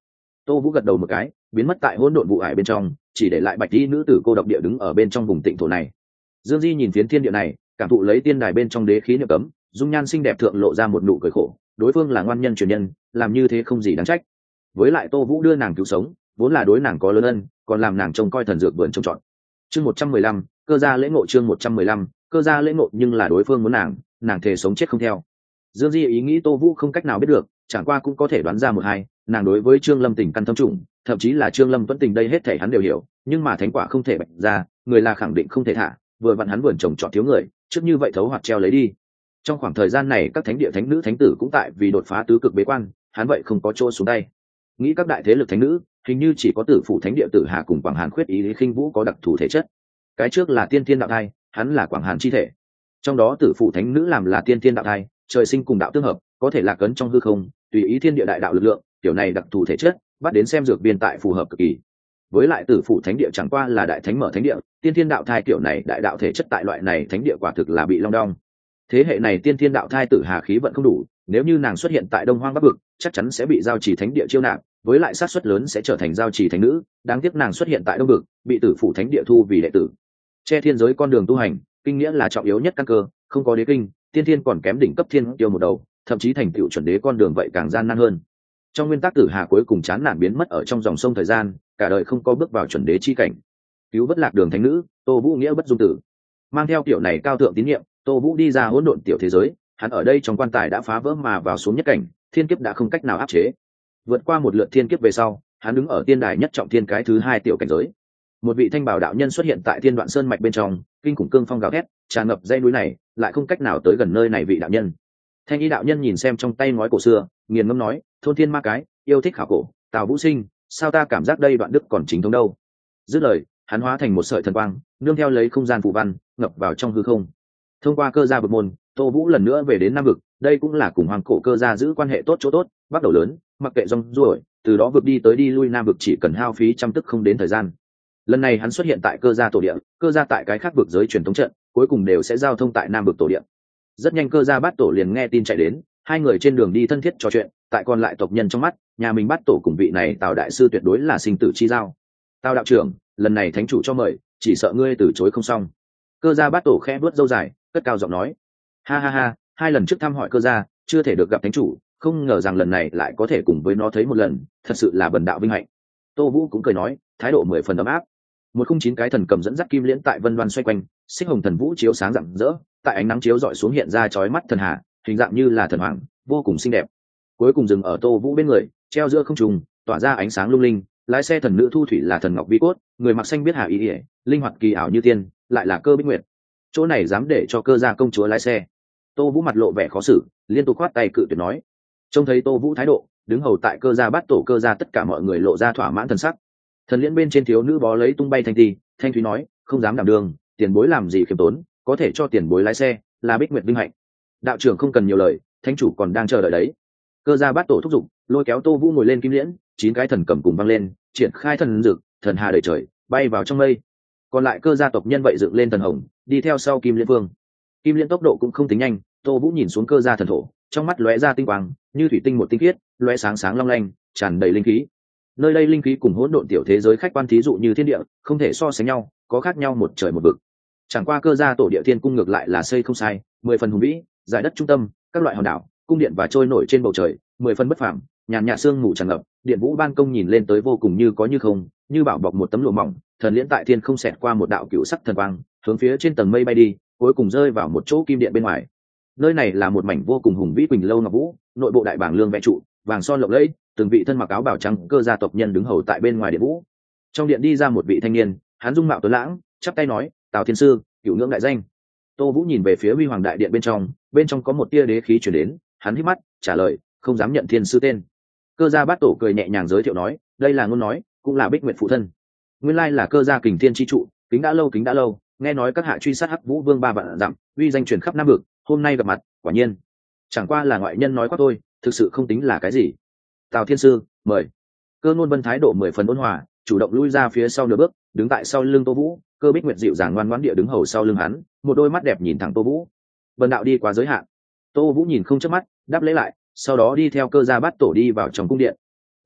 Tô Vũ gật đầu một cái, biến mất tại hỗn độn vụ ải bên trong, chỉ để lại bạch y nữ tử cô độc địa đứng ở bên trong vùng tịnh thổ này. Dương Di nhìn phiến thiên địa này, cảm thụ lấy tiên đài bên trong đế khí niệm cấm, dung nhan xinh đẹp thượng lộ ra một nụ cười khổ. Đối phương là ngoan nhân truyền nhân, làm như thế không gì đáng trách. Với lại Tô Vũ đưa nàng cứu sống, vốn là đối nàng có lớn ân, còn làm nàng trông coi thần dược vườn trông trọt. Chương 115, cơ gia lễ ngộ. Chương 115, cơ gia lễ ngộ. Nhưng là đối phương muốn nàng thề sống chết không theo. Dương Di ý nghĩ Tô Vũ không cách nào biết được, chẳng qua cũng có thể đoán ra một hai, nàng đối với Trương Lâm tình căn thâm trùng, thậm chí là Trương Lâm tuấn tình đây hết thể hắn đều hiểu, nhưng mà thánh quả không thể bạch ra, người là khẳng định không thể thả, vừa vặn hắn vườn trồng trọt thiếu người, trước như vậy thấu hoặc treo lấy đi. Trong khoảng thời gian này các thánh địa thánh nữ thánh tử cũng tại vì đột phá tứ cực bế quan, hắn vậy không có chỗ xuống tay. Nghĩ các đại thế lực thánh nữ, hình như chỉ có Tử Phủ thánh địa Tử Hà cùng Quảng Hàn khuyết ý Lý Khinh Vũ có đặc thù thể chất. Cái trước là tiên thiên đạo thai, hắn là Quảng Hàn chi thể. Trong đó Tử Phủ thánh nữ làm là tiên thiên đạo thai, trời sinh cùng đạo tương hợp, có thể lạc ấn trong hư không, tùy ý thiên địa đại đạo lực lượng, kiểu này đặc thù thể chất, bắt đến xem dược biên tại phù hợp cực kỳ. Với lại Tử Phủ thánh địa chẳng qua là đại thánh mở thánh địa, tiên thiên đạo thai kiểu này đại đạo thể chất tại loại này thánh địa quả thực là bị long đong. Thế hệ này tiên thiên đạo thai Tử Hà khí vận không đủ, nếu như nàng xuất hiện tại Đông Hoang Bắc vực, chắc chắn sẽ bị giao trì thánh địa chiêu nạp, với lại sát suất lớn sẽ trở thành giao trì thánh nữ. Đáng tiếc nàng xuất hiện tại Đông vực, bị Tử Phủ thánh địa thu vì đệ tử. Che thiên giới con đường tu hành, kinh nghĩa là trọng yếu nhất căn cơ, không có đế kinh, tiên thiên còn kém đỉnh cấp thiên tiêu một đầu, thậm chí thành tựu chuẩn đế con đường vậy càng gian nan hơn. Trong nguyên tắc Tử Hà cuối cùng chán nản biến mất ở trong dòng sông thời gian, cả đời không có bước vào chuẩn đế chi cảnh. Cứu vớt lạc đường thánh nữ, Tô Vũ nghĩa bất dung tử. Mang theo kiểu này cao thượng tín nhiệm, Tô Vũ đi ra hỗn độn tiểu thế giới, hắn ở đây trong quan tài đã phá vỡ mà vào xuống nhất cảnh, thiên kiếp đã không cách nào áp chế. Vượt qua một lượt thiên kiếp về sau, hắn đứng ở tiên đài nhất trọng thiên cái thứ 2 tiểu cảnh giới. Một vị thanh bảo đạo nhân xuất hiện tại Thiên Đoạn Sơn mạch bên trong, kinh khủng cương phong gào thét, tràn ngập dãy núi này, lại không cách nào tới gần nơi này vị đạo nhân. Thanh y đạo nhân nhìn xem trong tay ngói cổ xưa, nghiền ngẫm nói, thôn thiên ma cái, yêu thích khảo cổ, Tào Vũ Sinh, sao ta cảm giác đây đoạn đức còn chính thống đâu. Dứt lời, hắn hóa thành một sợi thần quang, nương theo lấy không gian phù văn, ngập vào trong hư không. Thông qua cơ gia vực môn, Tô Vũ lần nữa về đến Nam vực, đây cũng là cùng hoàng cổ cơ gia giữ quan hệ tốt chỗ tốt, bắt đầu lớn, mặc kệ rong ruổi, từ đó vực đi tới đi lui Nam vực chỉ cần hao phí trăm tức không đến thời gian. Lần này hắn xuất hiện tại cơ gia tổ địa, cơ gia tại cái khác vực giới truyền thống trận, cuối cùng đều sẽ giao thông tại Nam vực tổ địa. Rất nhanh cơ gia bát tổ liền nghe tin chạy đến, hai người trên đường đi thân thiết trò chuyện, tại còn lại tộc nhân trong mắt, nhà mình bát tổ cùng vị này Tào đại sư tuyệt đối là sinh tử chi giao. Tào đạo trưởng, lần này thánh chủ cho mời, chỉ sợ ngươi từ chối không xong. Cơ gia bát tổ khẽ vuốt râu dài, cất cao giọng nói, ha ha ha, 2 lần trước thăm hỏi cơ gia, chưa thể được gặp thánh chủ, không ngờ rằng lần này lại có thể cùng với nó thấy một lần, thật sự là bần đạo vinh hạnh. Tô Vũ cũng cười nói, thái độ 10 phần ấm áp. 109 cái thần cầm dẫn dắt kim liễn tại vân đoan xoay quanh, xích hồng thần vũ chiếu sáng rạng rỡ, tại ánh nắng chiếu rọi xuống hiện ra chói mắt thần hà, hình dạng như là thần hoàng, vô cùng xinh đẹp. Cuối cùng dừng ở Tô Vũ bên người, treo giữa không trung, tỏa ra ánh sáng lung linh. Lái xe thần nữ thu thủy là thần ngọc vi cốt, người mặc xanh biết hà y ỉa, linh hoạt kỳ ảo như tiên, lại là cơ bích nguyệt. Chỗ này dám để cho cơ gia công chúa lái xe. Tô Vũ mặt lộ vẻ khó xử, liên tục khoát tay cự tuyệt nói. Trông thấy Tô Vũ thái độ, đứng hầu tại cơ gia bát tổ cơ gia tất cả mọi người lộ ra thỏa mãn thần sắc. Thần liễn bên trên thiếu nữ bó lấy tung bay thanh ti, thanh thúy nói, không dám đảm đường, tiền bối làm gì khiêm tốn, có thể cho tiền bối lái xe, là bích nguyệt vinh hạnh. Đạo trưởng không cần nhiều lời, thánh chủ còn đang chờ đợi đấy. Cơ gia bát tổ thúc giục, lôi kéo Tô Vũ ngồi lên kim liễn, 9 cái thần cầm cùng văng lên, triển khai thần dực, thần hà đầy trời, bay vào trong mây. Còn lại cơ gia tộc nhân vậy dựng lên thần hồng, đi theo sau kim liễn vương. Kim liễn tốc độ cũng không tính nhanh, Tô Vũ nhìn xuống cơ gia thần thổ, trong mắt lóe ra tinh quang, như thủy tinh một tinh khiết, lóe sáng sáng long lanh, tràn đầy linh khí. Nơi đây linh khí cùng hỗn độn tiểu thế giới khách quan thí dụ như thiên địa, không thể so sánh nhau, có khác nhau một trời một vực. Chẳng qua cơ gia tổ địa thiên cung ngược lại là xây không sai, 10 phần hùng vĩ, giải đất trung tâm, các loại hòn đảo, cung điện và trôi nổi trên bầu trời, 10 phần bất phàm, nhàn nhạt sương mù tràn ngập, điện vũ ban công nhìn lên tới vô cùng như có như không, như bảo bọc một tấm lụa mỏng, thần liễn tại thiên không xẹt qua một đạo cựu sắc thần quang, hướng phía trên tầng mây bay đi, cuối cùng rơi vào một chỗ kim điện bên ngoài. Nơi này là một mảnh vô cùng hùng vĩ quỳnh lâu ngọc vũ, nội bộ đại bảng lương vẽ trụ, vàng son lộng lẫy, từng vị thân mặc áo bào trắng cơ gia tộc nhân đứng hầu tại bên ngoài điện vũ. Trong điện đi ra một vị thanh niên, hắn dung mạo tuấn lãng, chắp tay nói, Tào thiên sư, cửu ngưỡng đại danh. Tô Vũ nhìn về phía huy hoàng đại điện bên trong có một tia đế khí truyền đến, hắn hít mắt trả lời, không dám nhận thiên sư tên. Cơ gia bát tổ cười nhẹ nhàng giới thiệu nói, đây là ngôn nói, cũng là bích nguyệt phụ thân. Nguyên lai là cơ gia kình thiên chi trụ, kính đã lâu, nghe nói các hạ truy sát hắc vũ vương 3 vạn dặm, uy danh truyền khắp nam vực, hôm nay gặp mặt, quả nhiên chẳng qua là ngoại nhân nói quá thôi, thực sự không tính là cái gì. Tào thiên sư, mời. Cơ ngôn vân thái độ 10 phần ôn hòa, chủ động lui ra phía sau nửa bước, đứng tại sau lưng Tô Vũ. Cơ bích nguyệt dịu dàng ngoan ngoãn địa đứng hầu sau lưng hắn, một đôi mắt đẹp nhìn thẳng Tô Vũ. Bần đạo đi quá giới hạn. Tô Vũ nhìn không chớp mắt, đáp lễ lại, sau đó đi theo cơ gia bát tổ đi vào trong cung điện.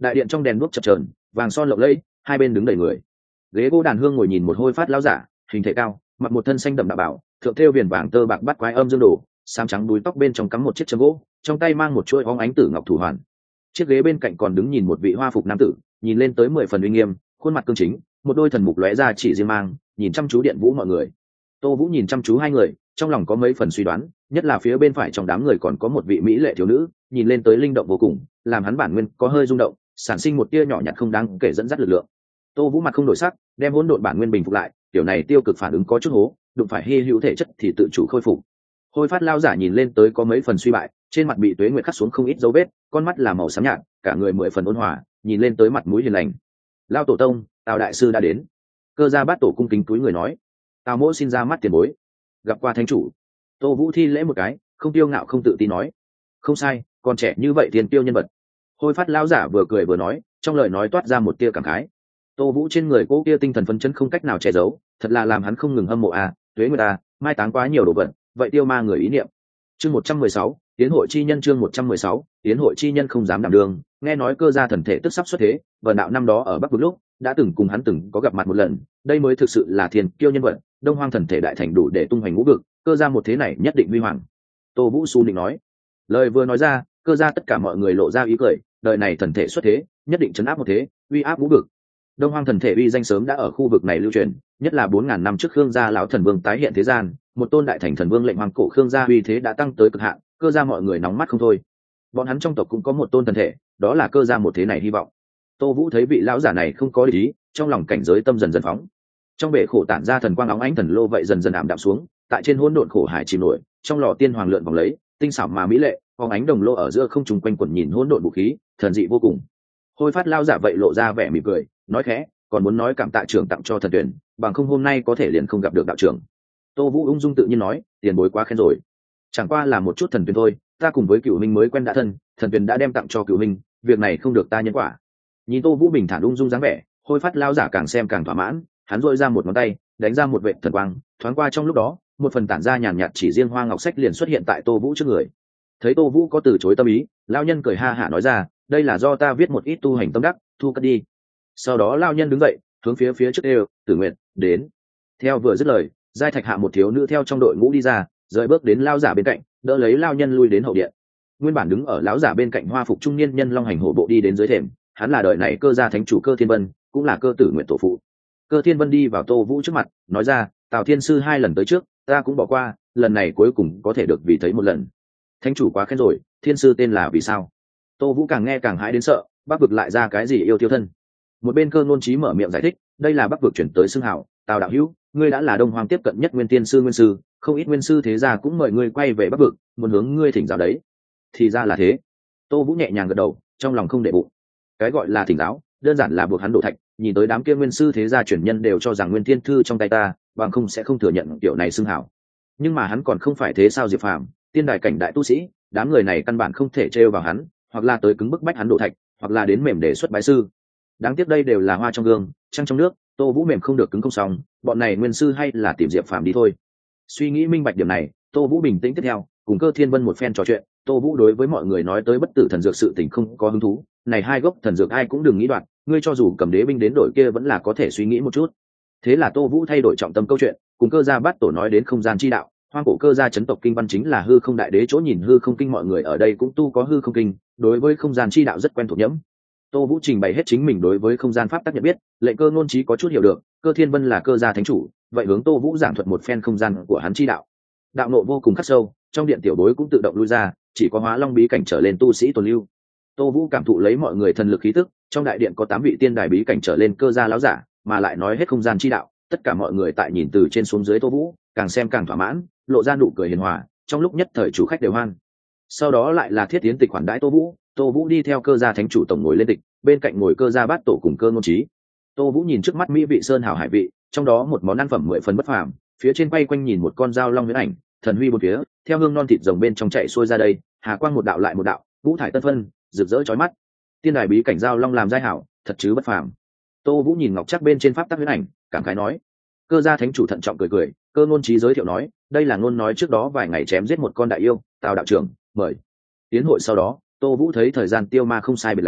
Đại điện trong đèn đuốc chập chờn, vàng son lộng lẫy, hai bên đứng đầy người. Ghế gỗ đàn hương ngồi nhìn một hôi phát lão giả, hình thể cao, mặc một thân xanh đậm đạo bảo, thượng thêu viền vàng tơ bạc bắt quái âm dương đồ, xám trắng đuôi tóc bên trong cắm một chiếc châm gỗ, trong tay mang một chuỗi óng ánh tử ngọc thủ hoàn. Chiếc ghế bên cạnh còn đứng nhìn một vị hoa phục nam tử, nhìn lên tới 10 phần uy nghiêm, khuôn mặt cương chính, một đôi thần mục lóe ra chỉ riêng mang, nhìn chăm chú Điện Vũ mọi người. Tô Vũ nhìn chăm chú hai người, trong lòng có mấy phần suy đoán, nhất là phía bên phải trong đám người còn có một vị mỹ lệ thiếu nữ, nhìn lên tới linh động vô cùng, làm hắn bản nguyên có hơi rung động, sản sinh một tia nhỏ nhặt không đáng kể dẫn dắt lực lượng. Tô Vũ mặt không đổi sắc, đem hỗn độn bản nguyên bình phục lại, kiểu này tiêu cực phản ứng có chút hố, đụng phải hy hữu thể chất thì tự chủ khôi phục. Hôi phát lao giả nhìn lên tới có mấy phần suy bại, trên mặt bị tuế nguyệt khắc xuống không ít dấu vết, con mắt là màu xám nhạt, cả người 10 phần ôn hòa, nhìn lên tới mặt mũi hiền lành. Lao tổ tông, Tào đại sư đã đến. Cơ Gia Bát tổ cung kính túi người nói. Tào mỗ xin ra mắt tiền bối. Gặp qua thánh chủ. Tô Vũ thi lễ một cái, không tiêu ngạo không tự tin nói. Không sai, còn trẻ như vậy tiền tiêu nhân vật. Hôi phát lao giả vừa cười vừa nói, trong lời nói toát ra một tia cảm khái. Tô Vũ trên người cô kia tinh thần phấn chấn không cách nào che giấu, thật là làm hắn không ngừng hâm mộ tuế người ta, mai táng quá nhiều đồ vật, vậy tiêu ma người ý niệm. Chương 116, Tiến hội chi nhân chương 116, Tiến hội chi nhân không dám đảm đường, nghe nói Cơ Gia thần thể tức sắp xuất thế, Vân đạo năm đó ở Bắc Vực lúc đã từng cùng hắn từng có gặp mặt một lần, đây mới thực sự là thiên kiêu nhân vật, Đông Hoang thần thể đại thành đủ để tung hoành ngũ vực, Cơ Gia một thế này nhất định huy hoàng. Tô Vũ su định nói. Lời vừa nói ra, Cơ Gia tất cả mọi người lộ ra ý cười, đời này thần thể xuất thế, nhất định trấn áp một thế, uy áp ngũ vực. Đông Hoang thần thể uy danh sớm đã ở khu vực này lưu truyền, nhất là 4000 năm trước Khương gia lão thần vương tái hiện thế gian, một tôn đại thành thần vương lệnh hoàng cổ Khương gia uy thế đã tăng tới cực hạn, Cơ Gia mọi người nóng mắt không thôi. Bọn hắn trong tộc cũng có một tôn thần thể, đó là Cơ Gia một thế này hy vọng. Tô Vũ thấy vị lão giả này không có ý, trong lòng cảnh giới tâm dần dần phóng. Trong bể khổ tản ra thần quang óng ánh thần lô vậy dần dần ảm đạm xuống, tại trên hỗn độn khổ hải chìm nổi, trong lò tiên hoàng lượn vòng lấy, tinh xảo mà mỹ lệ, phóng ánh đồng lô ở giữa không trung quanh quẩn nhìn hỗn độn vũ khí, thần dị vô cùng. Hôi phát lao giả vậy lộ ra vẻ mỉm cười, nói khẽ, còn muốn nói cảm tạ trưởng tặng cho thần tuyển, bằng không hôm nay có thể liền không gặp được đạo trưởng. Tô Vũ ung dung tự nhiên nói, tiền bối quá khen rồi, chẳng qua là một chút thần tuyển thôi, ta cùng với Cửu Minh mới quen đã thân, thần tuyển đã đem tặng cho Cửu Minh, việc này không được ta nhân quả. Nhìn Tô Vũ bình thản ung dung dáng vẻ, Hôi phát lao giả càng xem càng thỏa mãn, hắn dội ra một ngón tay, đánh ra một vệt thần quang, thoáng qua trong lúc đó, một phần tản ra nhàn nhạt chỉ riêng hoa ngọc sách liền xuất hiện tại Tô Vũ trước người. Thấy Tô Vũ có từ chối tâm ý, lao nhân cười ha hả nói ra, đây là do ta viết một ít tu hành tâm đắc, thu cất đi. Sau đó lao nhân đứng dậy, hướng phía trước đều, Tử Nguyệt, đến. Theo vừa dứt lời, giai thạch hạ một thiếu nữ theo trong đội ngũ đi ra, rời bước đến lao giả bên cạnh, đỡ lấy lao nhân lui đến hậu điện. Nguyên bản đứng ở lão giả bên cạnh hoa phục trung niên nhân long hành hổ bộ đi đến dưới thềm, hắn là đời này Cơ gia thánh chủ Cơ Thiên Vân, cũng là Cơ Tử Nguyệt tổ phụ. Cơ Thiên Vân đi vào Tô Vũ trước mặt, nói ra, Tào Thiên sư 2 lần tới trước, ta cũng bỏ qua, lần này cuối cùng có thể được vì thấy một lần. Thánh chủ quá khen rồi, Thiên sư tên là vì sao? Tô Vũ càng nghe càng hãi đến sợ, Bắc vực lại ra cái gì yêu tiêu thân. Một bên Cơ Ngôn Chí mở miệng giải thích, đây là Bắc vực chuyển tới xưng hào, Tào đạo hữu, ngươi đã là Đông Hoang tiếp cận nhất nguyên tiên sư nguyên sư, không ít nguyên sư thế gia cũng mời ngươi quay về Bắc vực, muốn hướng ngươi thỉnh giáo đấy. Thì ra là thế. Tô Vũ nhẹ nhàng gật đầu, trong lòng không để bụng. Cái gọi là thỉnh giáo, đơn giản là buộc hắn đổ thạch, nhìn tới đám kia nguyên sư thế gia truyền nhân đều cho rằng nguyên tiên thư trong tay ta, bằng không sẽ không thừa nhận kiểu này xưng hào. Nhưng mà hắn còn không phải thế sao Diệp Phàm, tiên đài cảnh đại tu sĩ, đám người này căn bản không thể trêu vào hắn, hoặc là tới cứng bức bách hắn đổ thạch, hoặc là đến mềm đề xuất bái sư. Đáng tiếc đây đều là hoa trong gương, trăng trong nước, Tô Vũ mềm không được cứng không xong, bọn này nguyên sư hay là tìm Diệp Phàm đi thôi. Suy nghĩ minh bạch điểm này, Tô Vũ bình tĩnh tiếp theo, cùng Cơ Thiên Vân một phen trò chuyện, Tô Vũ đối với mọi người nói tới bất tử thần dược sự tình không có hứng thú, này 2 gốc thần dược ai cũng đừng nghĩ đoạt, ngươi cho dù cầm đế binh đến đổi kia vẫn là có thể suy nghĩ một chút. Thế là Tô Vũ thay đổi trọng tâm câu chuyện, cùng Cơ gia Bát tổ nói đến không gian chi đạo, hoang cổ Cơ gia chấn tộc kinh văn chính là hư không đại đế chỗ nhìn hư không kinh, mọi người ở đây cũng tu có hư không kinh, đối với không gian chi đạo rất quen thuộc nhẫm. Tô Vũ trình bày hết chính mình đối với không gian pháp tắc nhận biết, lệnh Cơ Ngôn Chí có chút hiểu được, Cơ Thiên Vân là Cơ gia thánh chủ, vậy hướng Tô Vũ giảng thuật một phen không gian của hắn chi đạo. Đạo nộ vô cùng khắc sâu, trong điện tiểu bối cũng tự động lui ra, chỉ có Hóa Long bí cảnh trở lên tu sĩ tồn lưu. Tô Vũ cảm thụ lấy mọi người thần lực khí tức, trong đại điện có 8 vị tiên đài bí cảnh trở lên Cơ gia lão giả, mà lại nói hết không gian chi đạo, tất cả mọi người tại nhìn từ trên xuống dưới Tô Vũ, càng xem càng thỏa mãn, lộ ra nụ cười hiền hòa, trong lúc nhất thời chủ khách đều hoan. Sau đó lại là Thiết Tiến Tịch khoản đãi Tô Vũ đi theo Cơ gia thánh chủ tổng ngồi lên tịch, bên cạnh ngồi Cơ gia Bát tổ cùng Cơ Ngôn Chí. Tô Vũ nhìn trước mắt mỹ vị sơn hảo hải vị, trong đó một món ăn phẩm 10 phần bất phàm, phía trên quay quanh nhìn một con dao long huyễn ảnh, thần huy bốn phía, theo hương non thịt rồng bên trong chạy xuôi ra đây, hà quang một đạo lại một đạo, vũ thải tân phân, rực rỡ chói mắt. Tiên đài bí cảnh dao long làm giai hảo, thật chứ bất phàm. Tô Vũ nhìn ngọc chắc bên trên pháp tắc huyễn ảnh, cảm khái nói. Cơ gia thánh chủ thận trọng cười cười, Cơ Ngôn Chí giới thiệu nói, đây là ngôn nói trước đó vài ngày chém giết một con đại yêu, Tào đạo trưởng, mời. Tiến hội sau đó, Tô Vũ thấy thời gian tiêu ma không sai biệt lắm,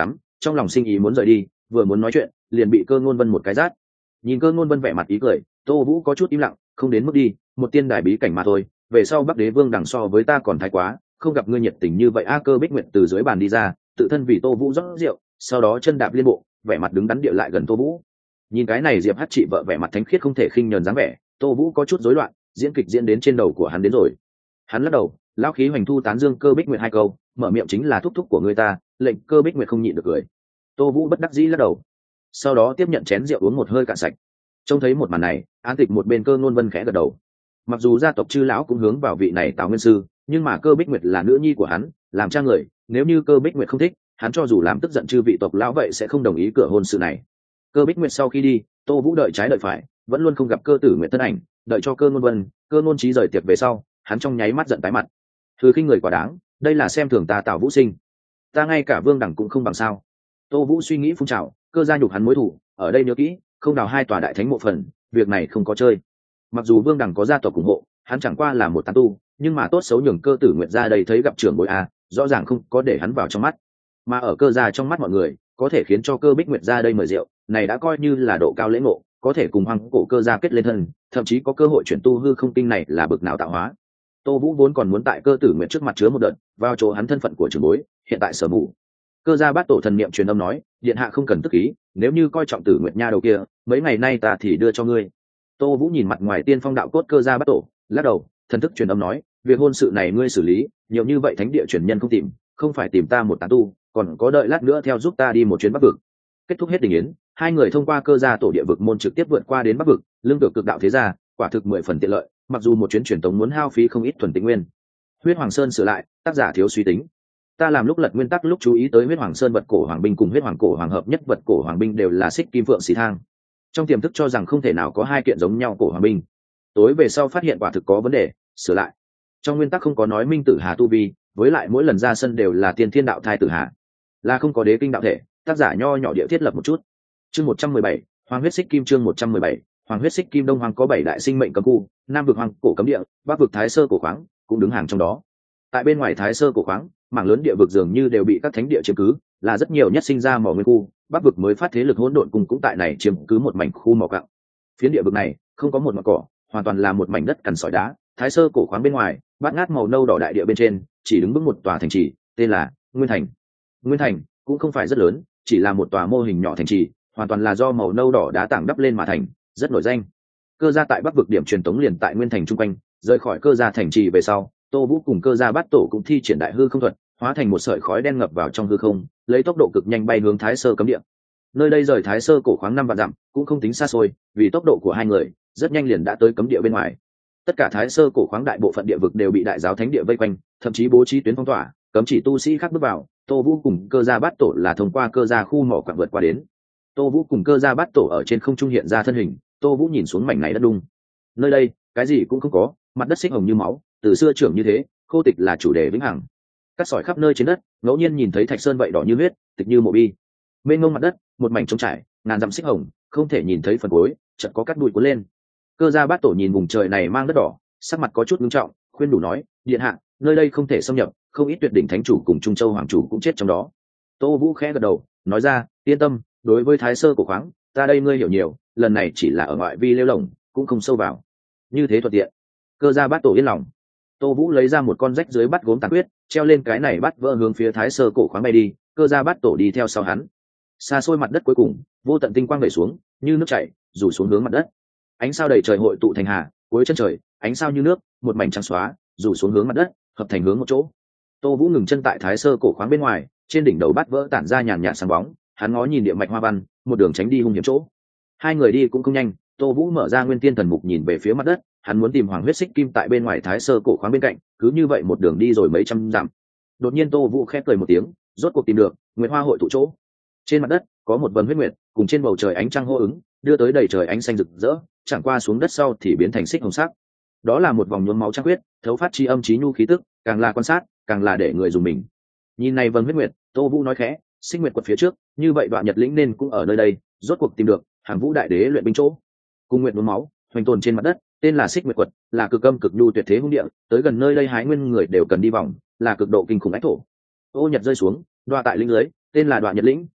trong lòng sinh ý muốn rời đi, vừa muốn nói chuyện liền bị Cơ Ngôn Vân một cái rát. Nhìn Cơ Ngôn Vân vẻ mặt ý cười, Tô Vũ có chút im lặng, không đến mức đi, một tiên đài bí cảnh mà thôi, về sau Bắc Đế Vương đằng so với ta còn thái quá, không gặp ngươi nhiệt tình như vậy. Cơ Bích Nguyệt từ dưới bàn đi ra, tự thân vì Tô Vũ rót rượu, sau đó chân đạp liên bộ, vẻ mặt đứng đắn địa lại gần Tô Vũ. Nhìn cái này Diệp Hắc chị vợ vẻ mặt thánh khiết không thể khinh nhờn dáng vẻ, Tô Vũ có chút rối loạn, diễn kịch diễn đến trên đầu của hắn đến rồi. Hắn lắc đầu, lão khí hoành thu tán dương Cơ Bích Nguyệt hai câu, mở miệng chính là thúc thúc của người ta, lệnh Cơ Bích Nguyệt không nhịn được cười. Tô Vũ bất đắc dĩ lắc đầu, sau đó tiếp nhận chén rượu uống một hơi cạn sạch. Trông thấy một màn này, An Tịch một bên Cơ Ngôn Vân khẽ gật đầu. Mặc dù gia tộc chư lão cũng hướng vào vị này Tào Nguyên sư, nhưng mà Cơ Bích Nguyệt là nữ nhi của hắn, làm cha người, nếu như Cơ Bích Nguyệt không thích, hắn cho dù làm tức giận chư vị tộc lão vậy sẽ không đồng ý cửa hôn sự này. Cơ Bích Nguyệt sau khi đi, Tô Vũ đợi trái đợi phải, vẫn luôn không gặp Cơ Tử Nguyệt thân ảnh, đợi cho Cơ Ngôn Vân, Cơ Ngôn Trí rời tiệc về sau, hắn trong nháy mắt giận tái mặt. Thứ khinh người quá đáng, đây là xem thường ta Tào Vũ Sinh. Ta ngay cả Vương Đẳng cũng không bằng sao? Tô Vũ suy nghĩ phun trào, Cơ gia nhục hắn mối thù, ở đây nhớ kỹ, không đào hai tòa đại thánh mộ phần, việc này không có chơi. Mặc dù Vương Đẳng có gia tộc ủng hộ, hắn chẳng qua là một tán tu, nhưng mà tốt xấu nhường Cơ Tử Nguyệt ra đây thấy gặp trưởng bối a, rõ ràng không có để hắn vào trong mắt. Mà ở Cơ gia trong mắt mọi người, có thể khiến cho Cơ Bích Nguyệt ra đây mời rượu, này đã coi như là độ cao lễ ngộ, có thể cùng Hoang Cổ Cơ gia kết lên thân, thậm chí có cơ hội chuyển tu hư không tinh này là bực nào tạo hóa. Tô Vũ vốn còn muốn tại Cơ Tử Nguyệt trước mặt chứa một đợt, vào chỗ hắn thân phận của trưởng bối, hiện tại sở mù. Cơ gia bát tổ thần niệm truyền âm nói, điện hạ không cần tức ý, nếu như coi trọng Tử Nguyệt nha đầu kia, mấy ngày nay ta thì đưa cho ngươi. Tô Vũ nhìn mặt ngoài tiên phong đạo cốt Cơ gia bát tổ, lắc đầu, thần thức truyền âm nói, việc hôn sự này ngươi xử lý, nhiều như vậy thánh địa truyền nhân không tìm, không phải tìm ta một tán tu, còn có đợi lát nữa theo giúp ta đi một chuyến Bắc vực. Kết thúc hết đình yến, hai người thông qua Cơ gia tổ địa vực môn trực tiếp vượt qua đến Bắc vực, lương tựa cực đạo thế gia, quả thực 10 phần tiện lợi, mặc dù một chuyến truyền tống muốn hao phí không ít thuần tĩnh nguyên. Huyết Hoàng Sơn sửa lại, tác giả thiếu suy tính. Ta làm lúc lật nguyên tắc lúc chú ý tới Huyết Hoàng Sơn vật cổ hoàng binh cùng Huyết Hoàng cổ hoàng hợp nhất vật cổ hoàng binh đều là xích kim phượng xì thang. Trong tiềm thức cho rằng không thể nào có hai kiện giống nhau cổ hoàng binh. Tối về sau phát hiện quả thực có vấn đề, sửa lại. Trong nguyên tắc không có nói Minh Tử Hà tu vi, với lại mỗi lần ra sân đều là tiên thiên đạo thai tử hà, là không có đế kinh đạo thể, tác giả nho nhỏ địa thiết lập một chút. Chương 117, Hoàng huyết xích kim. Chương 117, Hoàng huyết xích kim. Đông Hoàng có 7 đại sinh mệnh cấm khu, Nam vực Hoàng cổ cấm địa, Bắc vực Thái Sơ cổ khoáng cũng đứng hàng trong đó. Tại bên ngoài Thái Sơ cổ khoáng, mảng lớn địa vực dường như đều bị các thánh địa chiếm cứ, là rất nhiều nhất sinh ra mỏ nguyên khu. Bắc vực mới phát thế lực hỗn độn cùng cũng tại này chiếm cứ một mảnh khu mỏ cặng. Phiến địa vực này không có một ngọn cỏ, hoàn toàn là một mảnh đất cằn sỏi đá. Thái Sơ cổ khoáng bên ngoài, bát ngát màu nâu đỏ đại địa bên trên, chỉ đứng vững một tòa thành trì, tên là Nguyên Thành. Nguyên Thành cũng không phải rất lớn, chỉ là một tòa mô hình nhỏ thành trì, hoàn toàn là do màu nâu đỏ đá tảng đắp lên mà thành, rất nổi danh. Cơ gia tại Bắc vực điểm truyền tống liền tại Nguyên Thành trung quanh, rời khỏi Cơ gia thành trì về sau, Tô Vũ cùng Cơ gia bát tổ cũng thi triển đại hư không thuật, hóa thành một sợi khói đen ngập vào trong hư không, lấy tốc độ cực nhanh bay hướng Thái Sơ cấm địa. Nơi đây rời Thái Sơ cổ khoáng 5 vạn dặm, cũng không tính xa xôi, vì tốc độ của hai người, rất nhanh liền đã tới cấm địa bên ngoài. Tất cả Thái Sơ cổ khoáng đại bộ phận địa vực đều bị đại giáo thánh địa vây quanh, thậm chí bố trí tuyến phong tỏa, cấm chỉ tu sĩ khác bước vào. Tô Vũ cùng Cơ gia bát tổ là thông qua Cơ gia khu mỏ quặng vượt qua đến. Tô Vũ cùng Cơ gia bát tổ ở trên không trung hiện ra thân hình, Tô Vũ nhìn xuống mảnh này đất đung. Nơi đây, cái gì cũng không có, mặt đất xích hồng như máu, từ xưa trưởng như thế, khô tịch là chủ đề vĩnh hằng. Cát sỏi khắp nơi trên đất, ngẫu nhiên nhìn thấy thạch sơn vậy đỏ như huyết, tịch như mộ bi. Mênh mông mặt đất, một mảnh trống trải, ngàn dặm xích hồng, không thể nhìn thấy phần cuối, chợt có cát bụi cuốn lên. Cơ gia bát tổ nhìn vùng trời này mang đất đỏ, sắc mặt có chút nghiêm trọng, khuyên đủ nói, điện hạ, nơi đây không thể xâm nhập, không ít tuyệt đỉnh thánh chủ cùng Trung Châu hoàng chủ cũng chết trong đó. Tô Vũ khẽ gật đầu, nói ra, yên tâm, đối với Thái Sơ cổ khoáng, ta đây ngươi hiểu nhiều, lần này chỉ là ở ngoại vi lêu lổng, cũng không sâu vào. Như thế thuận tiện. Cơ gia bát tổ yên lòng. Tô Vũ lấy ra một con rách dưới bắt gốm tàn quyết, treo lên cái này bắt vỡ hướng phía Thái Sơ cổ khoáng bay đi, Cơ gia bát tổ đi theo sau hắn. Xa xôi mặt đất cuối cùng, vô tận tinh quang vẩy xuống, như nước chảy, rủ xuống hướng mặt đất. Ánh sao đầy trời hội tụ thành hà, cuối chân trời, ánh sao như nước, một mảnh trắng xóa, rủ xuống hướng mặt đất, hợp thành hướng một chỗ. Tô Vũ ngừng chân tại Thái Sơ cổ khoáng bên ngoài, trên đỉnh đầu bát vỡ tản ra nhàn nhạt sáng bóng, hắn ngó nhìn địa mạch hoa văn, một đường tránh đi hung hiểm chỗ. Hai người đi cũng không nhanh, Tô Vũ mở ra Nguyên Tiên Thần Mục nhìn về phía mặt đất, hắn muốn tìm Hoàng huyết xích kim tại bên ngoài Thái Sơ cổ khoáng bên cạnh, cứ như vậy một đường đi rồi mấy trăm dặm. Đột nhiên Tô Vũ khẽ cười một tiếng, rốt cuộc tìm được Nguyệt Hoa hội tụ chỗ. Trên mặt đất có một vầng huyết nguyệt, cùng trên bầu trời ánh trăng hô ứng, đưa tới đầy trời ánh xanh rực rỡ, chẳng qua xuống đất sau thì biến thành xích hồng sắc. Đó là một vòng nhuốm máu trăng huyết, thấu phát chi âm chí nhu khí tức, càng là quan sát, càng là để người dùng mình. Nhìn này vầng huyết nguyệt, Tô Vũ nói khẽ, xích nguyệt quật phía trước, như vậy Đoạn Nhật lĩnh nên cũng ở nơi đây, rốt cuộc tìm được Hàng Vũ đại đế luyện binh chỗ. Cùng nguyệt nhuốm máu, hoành tồn trên mặt đất, tên là xích nguyệt quật, là cực âm cực nhu tuyệt thế hung địa, tới gần nơi đây hái nguyên người đều cần đi vòng, là cực độ kinh khủng ách thổ. Ô nhật rơi xuống, đoạ tại lĩnh dưới, tên là Đoạn Nhật lĩnh,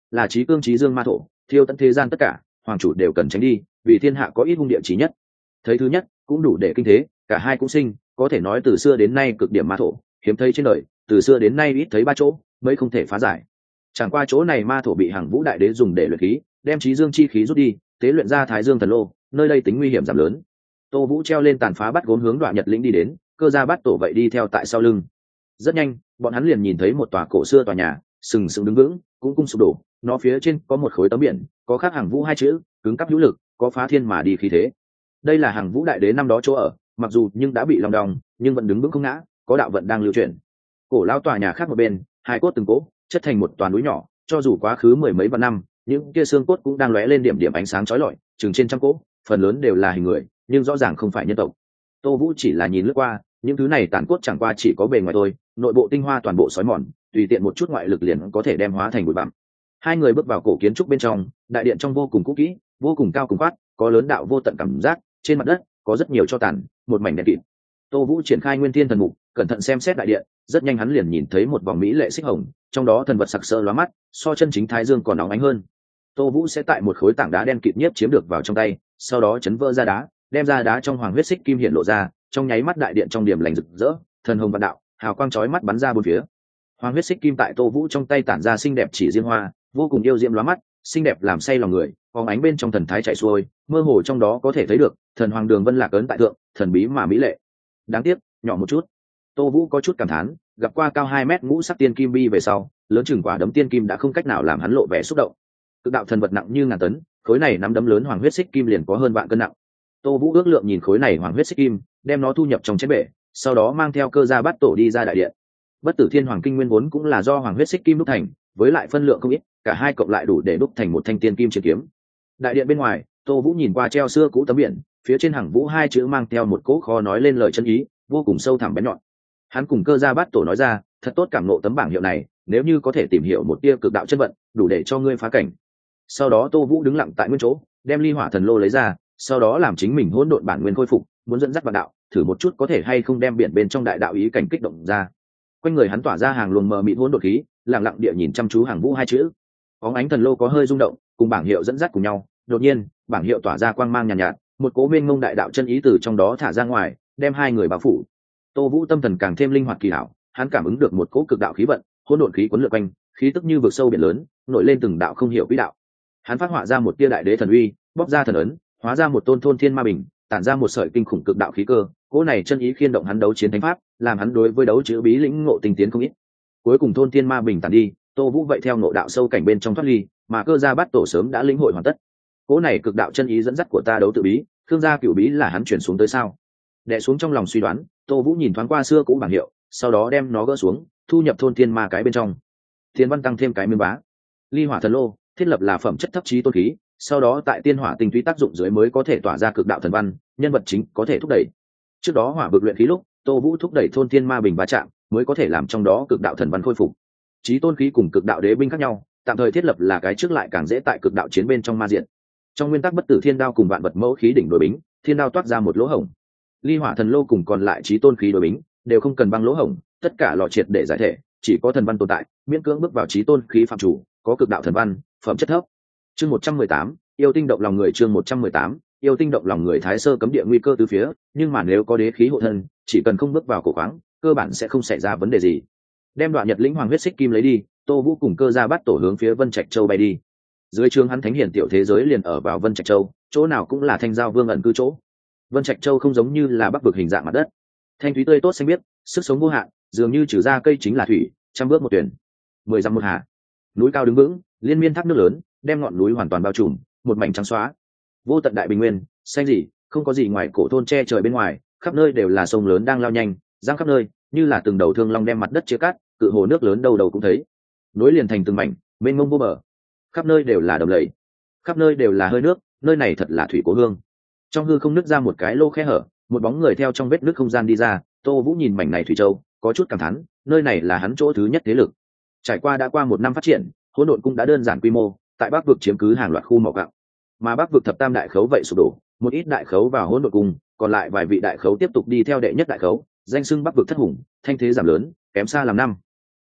là trí cương trí dương ma thổ, thiêu tận thế gian tất cả, hoàng chủ đều cần tránh đi, vì thiên hạ có ít hung địa chí nhất. Thấy thứ nhất cũng đủ để kinh thế, cả hai cũng sinh, có thể nói từ xưa đến nay cực điểm ma thổ, hiếm thấy trên đời, từ xưa đến nay ít thấy ba chỗ, mới không thể phá giải. Chẳng qua chỗ này ma thổ bị Hằng Vũ đại đế dùng để luyện khí, đem trí dương chi khí rút đi, tế luyện ra Thái Dương thần lô, nơi đây tính nguy hiểm giảm lớn. Tô Vũ treo lên tàn phá bắt gốm hướng Đoạn Nhật lĩnh đi đến, Cơ Gia Bát Tổ vậy đi theo tại sau lưng. Rất nhanh, bọn hắn liền nhìn thấy một tòa cổ xưa tòa nhà, sừng sững đứng vững, cũng cung sụp đổ, nó phía trên có một khối tấm biển, có khắc Hằng Vũ hai chữ, cứng cáp hữu lực, có phá thiên mà đi khí thế. Đây là Hằng Vũ đại đế năm đó chỗ ở, mặc dù nhưng đã bị lòng đong, nhưng vẫn đứng vững không ngã, có đạo vận đang lưu chuyển. Cổ lão tòa nhà khác một bên, hai cốt từng cỗ, chất thành một toàn núi nhỏ, cho dù quá khứ mười mấy vạn năm, những kia xương cốt cũng đang lóe lên điểm điểm ánh sáng chói lọi, chừng trên trăm cỗ, phần lớn đều là hình người, nhưng rõ ràng không phải nhân tộc. Tô Vũ chỉ là nhìn lướt qua, những thứ này tàn cốt chẳng qua chỉ có bề ngoài thôi, nội bộ tinh hoa toàn bộ sói mòn, tùy tiện một chút ngoại lực liền có thể đem hóa thành bụi bặm. Hai người bước vào cổ kiến trúc bên trong, đại điện trong vô cùng cũ kỹ, vô cùng cao cùng khoát, có lớn đạo vô tận cảm giác, trên mặt đất có rất nhiều cho tàn, một mảnh đen kịt. Tô Vũ triển khai Nguyên Thiên thần mục, cẩn thận xem xét đại điện, rất nhanh hắn liền nhìn thấy một vòng mỹ lệ xích hồng, trong đó thần vật sặc sỡ lóa mắt, so chân chính thái dương còn óng ánh hơn. Tô Vũ sẽ tại một khối tảng đá đen kịt nhiếp chiếm được vào trong tay, sau đó chấn vỡ ra đá, đem ra đá trong hoàng huyết xích kim hiện lộ ra, trong nháy mắt đại điện trong điểm lành rực rỡ, thần hồng vạn đạo, hào quang chói mắt bắn ra bốn phía. Hoàng huyết xích kim tại Tô Vũ trong tay tản ra xinh đẹp chỉ diên hoa, vô cùng yêu diễm lóa mắt, xinh đẹp làm say lòng người, phóng ánh bên trong thần thái chảy xuôi, mơ hồ trong đó có thể thấy được thần hoàng đường vân lạc ấn tại thượng, thần bí mà mỹ lệ. Đáng tiếc, nhỏ một chút. Tô Vũ có chút cảm thán, gặp qua cao 2 mét ngũ sắc tiên kim bi về sau, lớn chừng quả đấm tiên kim đã không cách nào làm hắn lộ vẻ xúc động. Cực đạo thần vật nặng như ngàn tấn, khối này nắm đấm lớn hoàng huyết xích kim liền có hơn vạn cân nặng. Tô Vũ ước lượng nhìn khối này hoàng huyết xích kim, đem nó thu nhập trong chén bể, sau đó mang theo Cơ Gia Bát Tổ đi ra đại điện. Bất Tử Thiên Hoàng Kinh nguyên vốn cũng là do hoàng huyết xích kim đúc thành, với lại phân lượng không ít, cả hai cộng lại đủ để đúc thành một thanh tiên kim chiến kiếm. Đại điện bên ngoài, Tô Vũ nhìn qua treo xưa cũ tấm biển, phía trên Hằng Vũ hai chữ mang theo một cỗ khó nói lên lời chân ý, vô cùng sâu thẳm bén nhọn. Hắn cùng Cơ Gia Bát Tổ nói ra, thật tốt cảm ngộ tấm bảng hiệu này, nếu như có thể tìm hiểu một tia cực đạo chân vận, đủ để cho ngươi phá cảnh. Sau đó Tô Vũ đứng lặng tại nguyên chỗ, đem ly hỏa thần lô lấy ra, sau đó làm chính mình hỗn độn bản nguyên khôi phục, muốn dẫn dắt vào đạo, thử một chút có thể hay không đem biển bên trong đại đạo ý cảnh kích động ra. Quanh người hắn tỏa ra hàng luồng mờ mịt hỗn độn khí, lặng lặng địa nhìn chăm chú Hằng Vũ hai chữ. Bóng ánh thần lô có hơi rung động, cùng bảng hiệu dẫn dắt cùng nhau, đột nhiên, bảng hiệu tỏa ra quang mang nhàn nhạt, một cố mênh mông đại đạo chân ý từ trong đó thả ra ngoài, đem hai người bao phủ. Tô Vũ tâm thần càng thêm linh hoạt kỳ hảo, hắn cảm ứng được một cỗ cực đạo khí vận, hỗn độn khí cuốn lượn quanh, khí tức như vực sâu biển lớn, nổi lên từng đạo không hiểu quỹ đạo. Hắn phát họa ra một tia đại đế thần uy, bóc ra thần ấn, hóa ra một tôn thôn thiên ma bình, tản ra một sợi kinh khủng cực đạo khí cơ, cỗ này chân ý khiên động hắn đấu chiến thánh pháp, làm hắn đối với đấu chữ bí lĩnh ngộ tinh tiến không ít. Cuối cùng thôn thiên ma bình tản đi, Tô Vũ vậy theo ngộ đạo sâu cảnh bên trong thoát ly, mà Cơ Gia Bát Tổ sớm đã lĩnh hội hoàn tất. Cỗ này cực đạo chân ý dẫn dắt của ta đấu tự bí, Khương gia cửu bí là hắn chuyển xuống tới sao? Đè xuống trong lòng suy đoán, Tô Vũ nhìn thoáng qua xưa cũ bảng hiệu, sau đó đem nó gỡ xuống, thu nhập thôn thiên ma cái bên trong. Thiên văn tăng thêm cái miếng bá. Ly hỏa thần lô, thiết lập là phẩm chất thấp chí tôn khí, sau đó tại tiên hỏa tinh túy tác dụng dưới mới có thể tỏa ra cực đạo thần văn, nhân vật chính có thể thúc đẩy. Trước đó hỏa vực luyện khí lúc, Tô Vũ thúc đẩy thôn thiên ma bình va chạm, mới có thể làm trong đó cực đạo thần văn khôi phục. Chí tôn khí cùng cực đạo đế binh khác nhau, tạm thời thiết lập là cái trước lại càng dễ tại cực đạo chiến bên trong ma diện. Trong nguyên tắc bất tử thiên đao cùng vạn vật mẫu khí đỉnh đối bính, thiên đao toát ra một lỗ hổng. Ly hỏa thần lô cùng còn lại chí tôn khí đối bính, đều không cần băng lỗ hổng, tất cả lò triệt để giải thể, chỉ có thần văn tồn tại, miễn cưỡng bước vào chí tôn khí phạm chủ, có cực đạo thần văn, phẩm chất thấp. Chương 118, yêu tinh động lòng người. Chương 118, yêu tinh động lòng người. Thái sơ cấm địa nguy cơ từ phía, nhưng mà nếu có đế khí hộ thân, chỉ cần không bước vào cổ khoáng, cơ bản sẽ không xảy ra vấn đề gì. Đem Đoạn Nhật lĩnh hoàng huyết xích kim lấy đi, Tô Vũ cùng Cơ Gia Bát Tổ hướng phía Vân Trạch Châu bay đi. Dưới trướng hắn thánh hiển tiểu thế giới liền ở vào Vân Trạch Châu, chỗ nào cũng là Thanh Giao Vương ẩn cư chỗ. Vân Trạch Châu không giống như là Bắc vực hình dạng mặt đất, thanh thúy tươi tốt xanh biếc, sức sống vô hạn, dường như trừ ra cây chính là thủy, trăm bước một tuyển, 10 dặm một hà. Núi cao đứng vững, liên miên thác nước lớn, đem ngọn núi hoàn toàn bao trùm, một mảnh trắng xóa. Vô tận đại bình nguyên, xanh gì, không có gì ngoài cổ thôn che trời bên ngoài, khắp nơi đều là sông lớn đang lao nhanh, giang khắp nơi, như là từng đầu thương long đem mặt đất chia cắt, cự hồ nước lớn đầu đầu cũng thấy. Núi liền thành từng mảnh, mênh mông vô bờ, khắp nơi đều là đầm lầy, khắp nơi đều là hơi nước, nơi này thật là thủy cố hương. Trong hư không nứt ra một cái lô khe hở, một bóng người theo trong vết nước không gian đi ra. Tô Vũ nhìn mảnh này thủy châu, có chút cảm thán, nơi này là hắn chỗ thứ nhất thế lực. Trải qua đã qua 1 năm phát triển, Hỗn Độn Cung đã đơn giản quy mô, tại Bắc vực chiếm cứ hàng loạt khu mỏ gạo, mà Bắc vực thập tam đại khấu vậy sụp đổ, một ít đại khấu vào Hỗn Độn Cung, còn lại vài vị đại khấu tiếp tục đi theo đệ nhất đại khấu, danh xưng Bắc vực thất hùng, thanh thế giảm lớn, kém xa làm năm.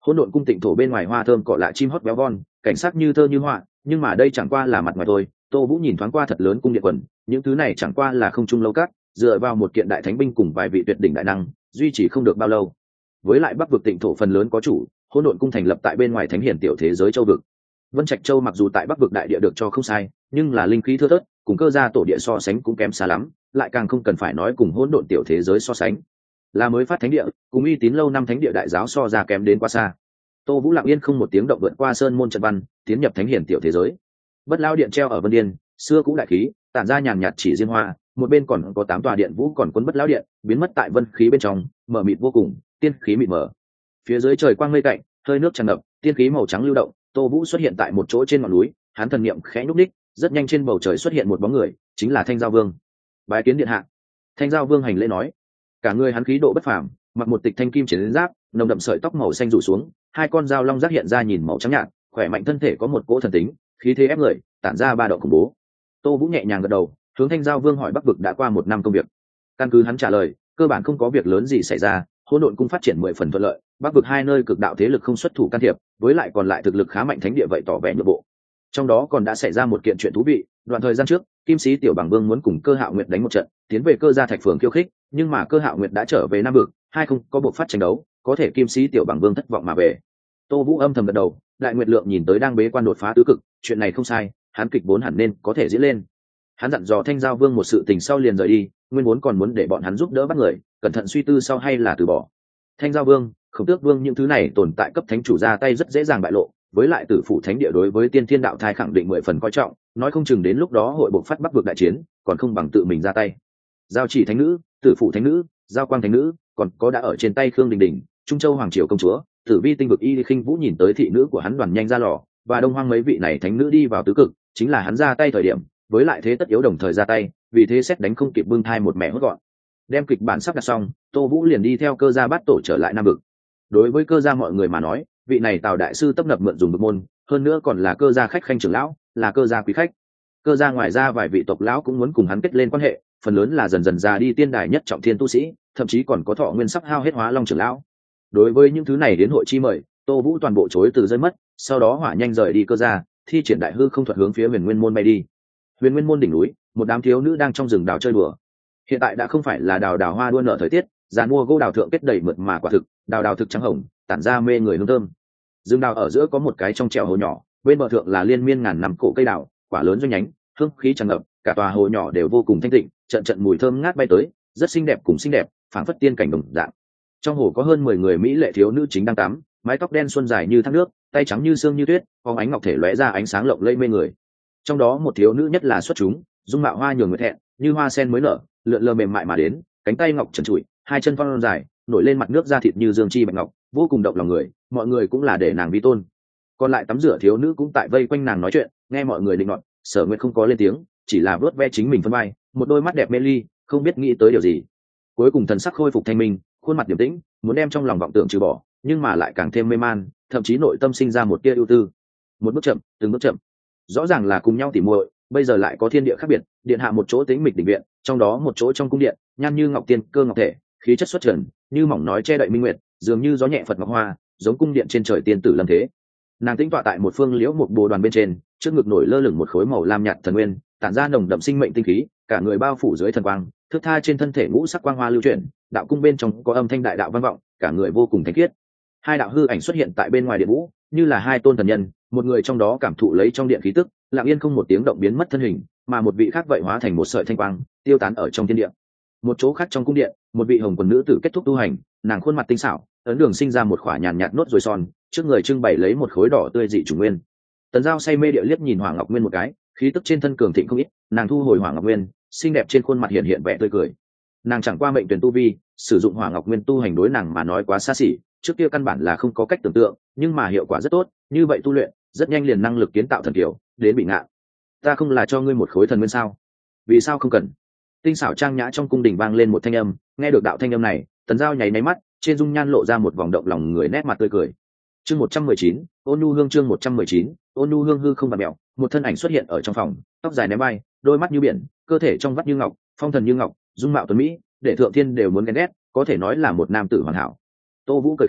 Hỗn độn cung tịnh thổ bên ngoài hoa thơm cỏ lạ chim hót béo von, cảnh sắc như thơ như họa, nhưng mà đây chẳng qua là mặt ngoài thôi. Tô Vũ nhìn thoáng qua thật lớn cung điện quần, những thứ này chẳng qua là không trung lâu các, dựa vào một kiện đại thánh binh cùng vài vị tuyệt đỉnh đại năng, duy trì không được bao lâu. Với lại Bắc vực tịnh thổ phần lớn có chủ, hỗn độn cung thành lập tại bên ngoài thánh hiển tiểu thế giới châu vực. Vân Trạch Châu mặc dù tại Bắc vực đại địa được cho không sai, nhưng là linh khí thưa thớt, cùng cơ gia tổ địa so sánh cũng kém xa lắm, lại càng không cần phải nói cùng hỗn độn tiểu thế giới so sánh. Là mới phát thánh địa, cùng uy tín lâu năm thánh địa đại giáo so ra kém đến quá xa. Tô Vũ lặng yên không một tiếng động vượt qua sơn môn trận văn, tiến nhập thánh hiển tiểu thế giới. Bất lao điện treo ở Vân Điên, xưa cũ đại khí, tản ra nhàn nhạt chỉ riêng hoa, một bên còn có 8 tòa điện vũ còn cuốn bất lao điện, biến mất tại vân khí bên trong, mờ mịt vô cùng, tiên khí mịt mờ. Phía dưới trời quang mây tạnh, hơi nước tràn ngập, tiên khí màu trắng lưu động. Tô Vũ xuất hiện tại một chỗ trên ngọn núi, hắn thần niệm khẽ nhúc nhích, rất nhanh trên bầu trời xuất hiện một bóng người, chính là Thanh Giao Vương. Bái kiến điện hạ. Thanh Giao Vương hành lễ nói. Cả người hắn khí độ bất phàm, mặc một tịch thanh kim chiến giáp, nồng đậm sợi tóc màu xanh rủ xuống, hai con dao long giác hiện ra nhìn màu trắng nhạt, khỏe mạnh thân thể có một cỗ thần tính, khí thế ép người, tản ra ba độ khủng bố. Tô Vũ nhẹ nhàng gật đầu, hướng Thanh Giao Vương hỏi Bắc vực đã qua 1 năm công việc. Căn cứ hắn trả lời, cơ bản không có việc lớn gì xảy ra, hỗn độn cung phát triển 10 phần thuận lợi, Bắc vực 2 nơi cực đạo thế lực không xuất thủ can thiệp, với lại còn lại thực lực khá mạnh thánh địa vậy tỏ vẻ nhượng bộ. Trong đó còn đã xảy ra một kiện chuyện thú vị, đoạn thời gian trước, Kim Sĩ Tiểu Bằng Vương muốn cùng Cơ Hạo Nguyệt đánh một trận, tiến về Cơ gia Thạch Phường khiêu khích, nhưng mà Cơ Hạo Nguyệt đã trở về Nam vực, hai không có buộc phát tranh đấu, có thể Kim Sĩ Tiểu Bằng Vương thất vọng mà về. Tô Vũ âm thầm gật đầu, Đại Nguyệt Lượng nhìn tới đang bế quan đột phá tứ cực, chuyện này không sai, hắn kịch 4 hẳn nên có thể diễn lên. Hắn dặn dò Thanh Giao Vương một sự tình sau liền rời đi, nguyên vốn còn muốn để bọn hắn giúp đỡ bắt người, cẩn thận suy tư sau hay là từ bỏ. Thanh Giao Vương, Khổng Tước Vương những thứ này tồn tại cấp thánh chủ ra tay rất dễ dàng bại lộ, với lại Tử Phụ Thánh địa đối với Tiên Thiên Đạo Thai khẳng định 10 phần coi trọng, nói không chừng đến lúc đó hội bộc phát Bắc vực đại chiến, còn không bằng tự mình ra tay. Giao Chỉ Thánh nữ, Tử Phụ Thánh nữ, Giao Quang Thánh nữ, còn có đã ở trên tay Khương Đình Đình, Trung Châu Hoàng triều công chúa, Tử Vi Tinh vực Y Khinh Vũ nhìn tới thị nữ của hắn đoàn nhanh ra lò, và Đông Hoang mấy vị này thánh nữ đi vào tứ cực, chính là hắn ra tay thời điểm, với lại thế tất yếu đồng thời ra tay, vì thế xét đánh không kịp bưng thai một mẹ hốt gọn. Đem kịch bản sắp đặt xong, Tô Vũ liền đi theo Cơ gia Bát Tổ trở lại Nam vực. Đối với Cơ gia mọi người mà nói, vị này Tào đại sư tấp nập mượn dùng vực môn, hơn nữa còn là Cơ gia khách khanh trưởng lão, là Cơ gia quý khách. Cơ gia ngoài ra vài vị tộc lão cũng muốn cùng hắn kết lên quan hệ, phần lớn là dần dần già đi tiên đài nhất trọng thiên tu sĩ, thậm chí còn có thọ nguyên sắp hao hết Hóa Long trưởng lão. Đối với những thứ này đến hội chi mời, Tô Vũ toàn bộ chối từ rơi mất, sau đó hỏa nhanh rời đi Cơ gia, thi triển đại hư không thuật hướng phía Huyền Nguyên môn bay đi. Huyền Nguyên môn đỉnh núi, một đám thiếu nữ đang trong rừng đào chơi đùa. Hiện tại đã không phải là đào hoa đua nở thời tiết, dàn mua gỗ đào thượng kết đầy mượt mà quả thực, đào thực trắng hồng, tản ra mê người hương thơm. Rừng đào ở giữa có một cái trong trèo hồ nhỏ, bên bờ thượng là liên miên ngàn năm cổ cây đào, quả lớn doanh nhánh, hương khí tràn ngập, cả tòa hồ nhỏ đều vô cùng thanh tịnh, trận mùi thơm ngát bay tới, rất xinh đẹp cùng xinh đẹp, phảng phất tiên cảnh đồng dạng. Trong hồ có hơn 10 người mỹ lệ thiếu nữ chính đang tắm, mái tóc đen xuân dài như thác nước, tay trắng như sương như tuyết, phóng ánh ngọc thể lóe ra ánh sáng lộng lẫy mê người. Trong đó một thiếu nữ nhất là xuất chúng, dung mạo hoa nhường người thẹn, như hoa sen mới nở, lượn lờ mềm mại mà đến, cánh tay ngọc trần trụi, hai chân thon dài, nổi lên mặt nước da thịt như dương chi bạch ngọc, vô cùng động lòng người, mọi người cũng là để nàng vi tôn. Còn lại tắm rửa thiếu nữ cũng tại vây quanh nàng nói chuyện, nghe mọi người định nọt. Sở Nguyệt không có lên tiếng, chỉ là vuốt ve chính mình phân vai, một đôi mắt đẹp mê ly, không biết nghĩ tới điều gì. Cuối cùng thần sắc khôi phục thanh minh, khuôn mặt điềm tĩnh, muốn đem trong lòng vọng tưởng trừ bỏ, nhưng mà lại càng thêm mê man, thậm chí nội tâm sinh ra một tia ưu tư. Một bước chậm, từng bước chậm, rõ ràng là cùng nhau tỉ muội, bây giờ lại có thiên địa khác biệt. Điện hạ một chỗ tĩnh mịch đỉnh viện, trong đó một chỗ trong cung điện, nhan như ngọc tiên, cơ ngọc thể, khí chất xuất trần, như mỏng nói che đậy minh nguyệt, dường như gió nhẹ phật ngọc hoa, giống cung điện trên trời tiên tử lâm thế. Nàng tĩnh tọa tại một phương liễu một bồ đoàn bên trên, trước ngực nổi lơ lửng một khối màu lam nhạt thần nguyên, tản ra nồng đậm sinh mệnh tinh khí, cả người bao phủ dưới thần quang, thước tha trên thân thể ngũ sắc quang hoa lưu chuyển, đạo cung bên trong có âm thanh đại đạo vang vọng, cả người vô cùng thánh khiết. Hai đạo hư ảnh xuất hiện tại bên ngoài điện vũ, như là hai tôn thần nhân, một người trong đó cảm thụ lấy trong điện khí tức, lặng yên không một tiếng động biến mất thân hình, mà một vị khác vậy hóa thành một sợi thanh quang, tiêu tán ở trong thiên địa. Một chỗ khác trong cung điện, một vị hồng quần nữ tử kết thúc tu hành, nàng khuôn mặt tinh xảo, ấn đường sinh ra một khỏa nhàn nhạt nốt ruồi son, trước người trưng bày lấy một khối đỏ tươi dị chủng nguyên. Tần Giao say mê địa liếc nhìn Hỏa Ngọc Nguyên một cái, khí tức trên thân cường thịnh không ít, nàng thu hồi Hỏa Ngọc Nguyên, xinh đẹp trên khuôn mặt hiện hiện vẻ tươi cười. Nàng chẳng qua mệnh tuyển tu vi, sử dụng Hỏa Ngọc Nguyên tu hành đối nàng mà nói quá xa xỉ, trước kia căn bản là không có cách tưởng tượng, nhưng mà hiệu quả rất tốt, như vậy tu luyện, rất nhanh liền năng lực kiến tạo thần kiều, đến bị ngạn. Ta không là cho ngươi một khối thần nguyên sao? Vì sao không cần? Tinh xảo trang nhã trong cung đình vang lên một thanh âm, nghe được đạo thanh âm này, Tần Giao nháy mắt, trên dung nhan lộ ra một vòng động lòng người nét mặt tươi cười. Chương 119, Ôn Nhu Hương chương 119, Ôn Nhu Hương hư không vặn mèo, một thân ảnh xuất hiện ở trong phòng, tóc dài ném bay, đôi mắt như biển, cơ thể trong vắt như ngọc, phong thần như ngọc, dung mạo tuấn mỹ, để thượng thiên đều muốn ghen ghét, có thể nói là một nam tử hoàn hảo. Tô Vũ cười khẽ,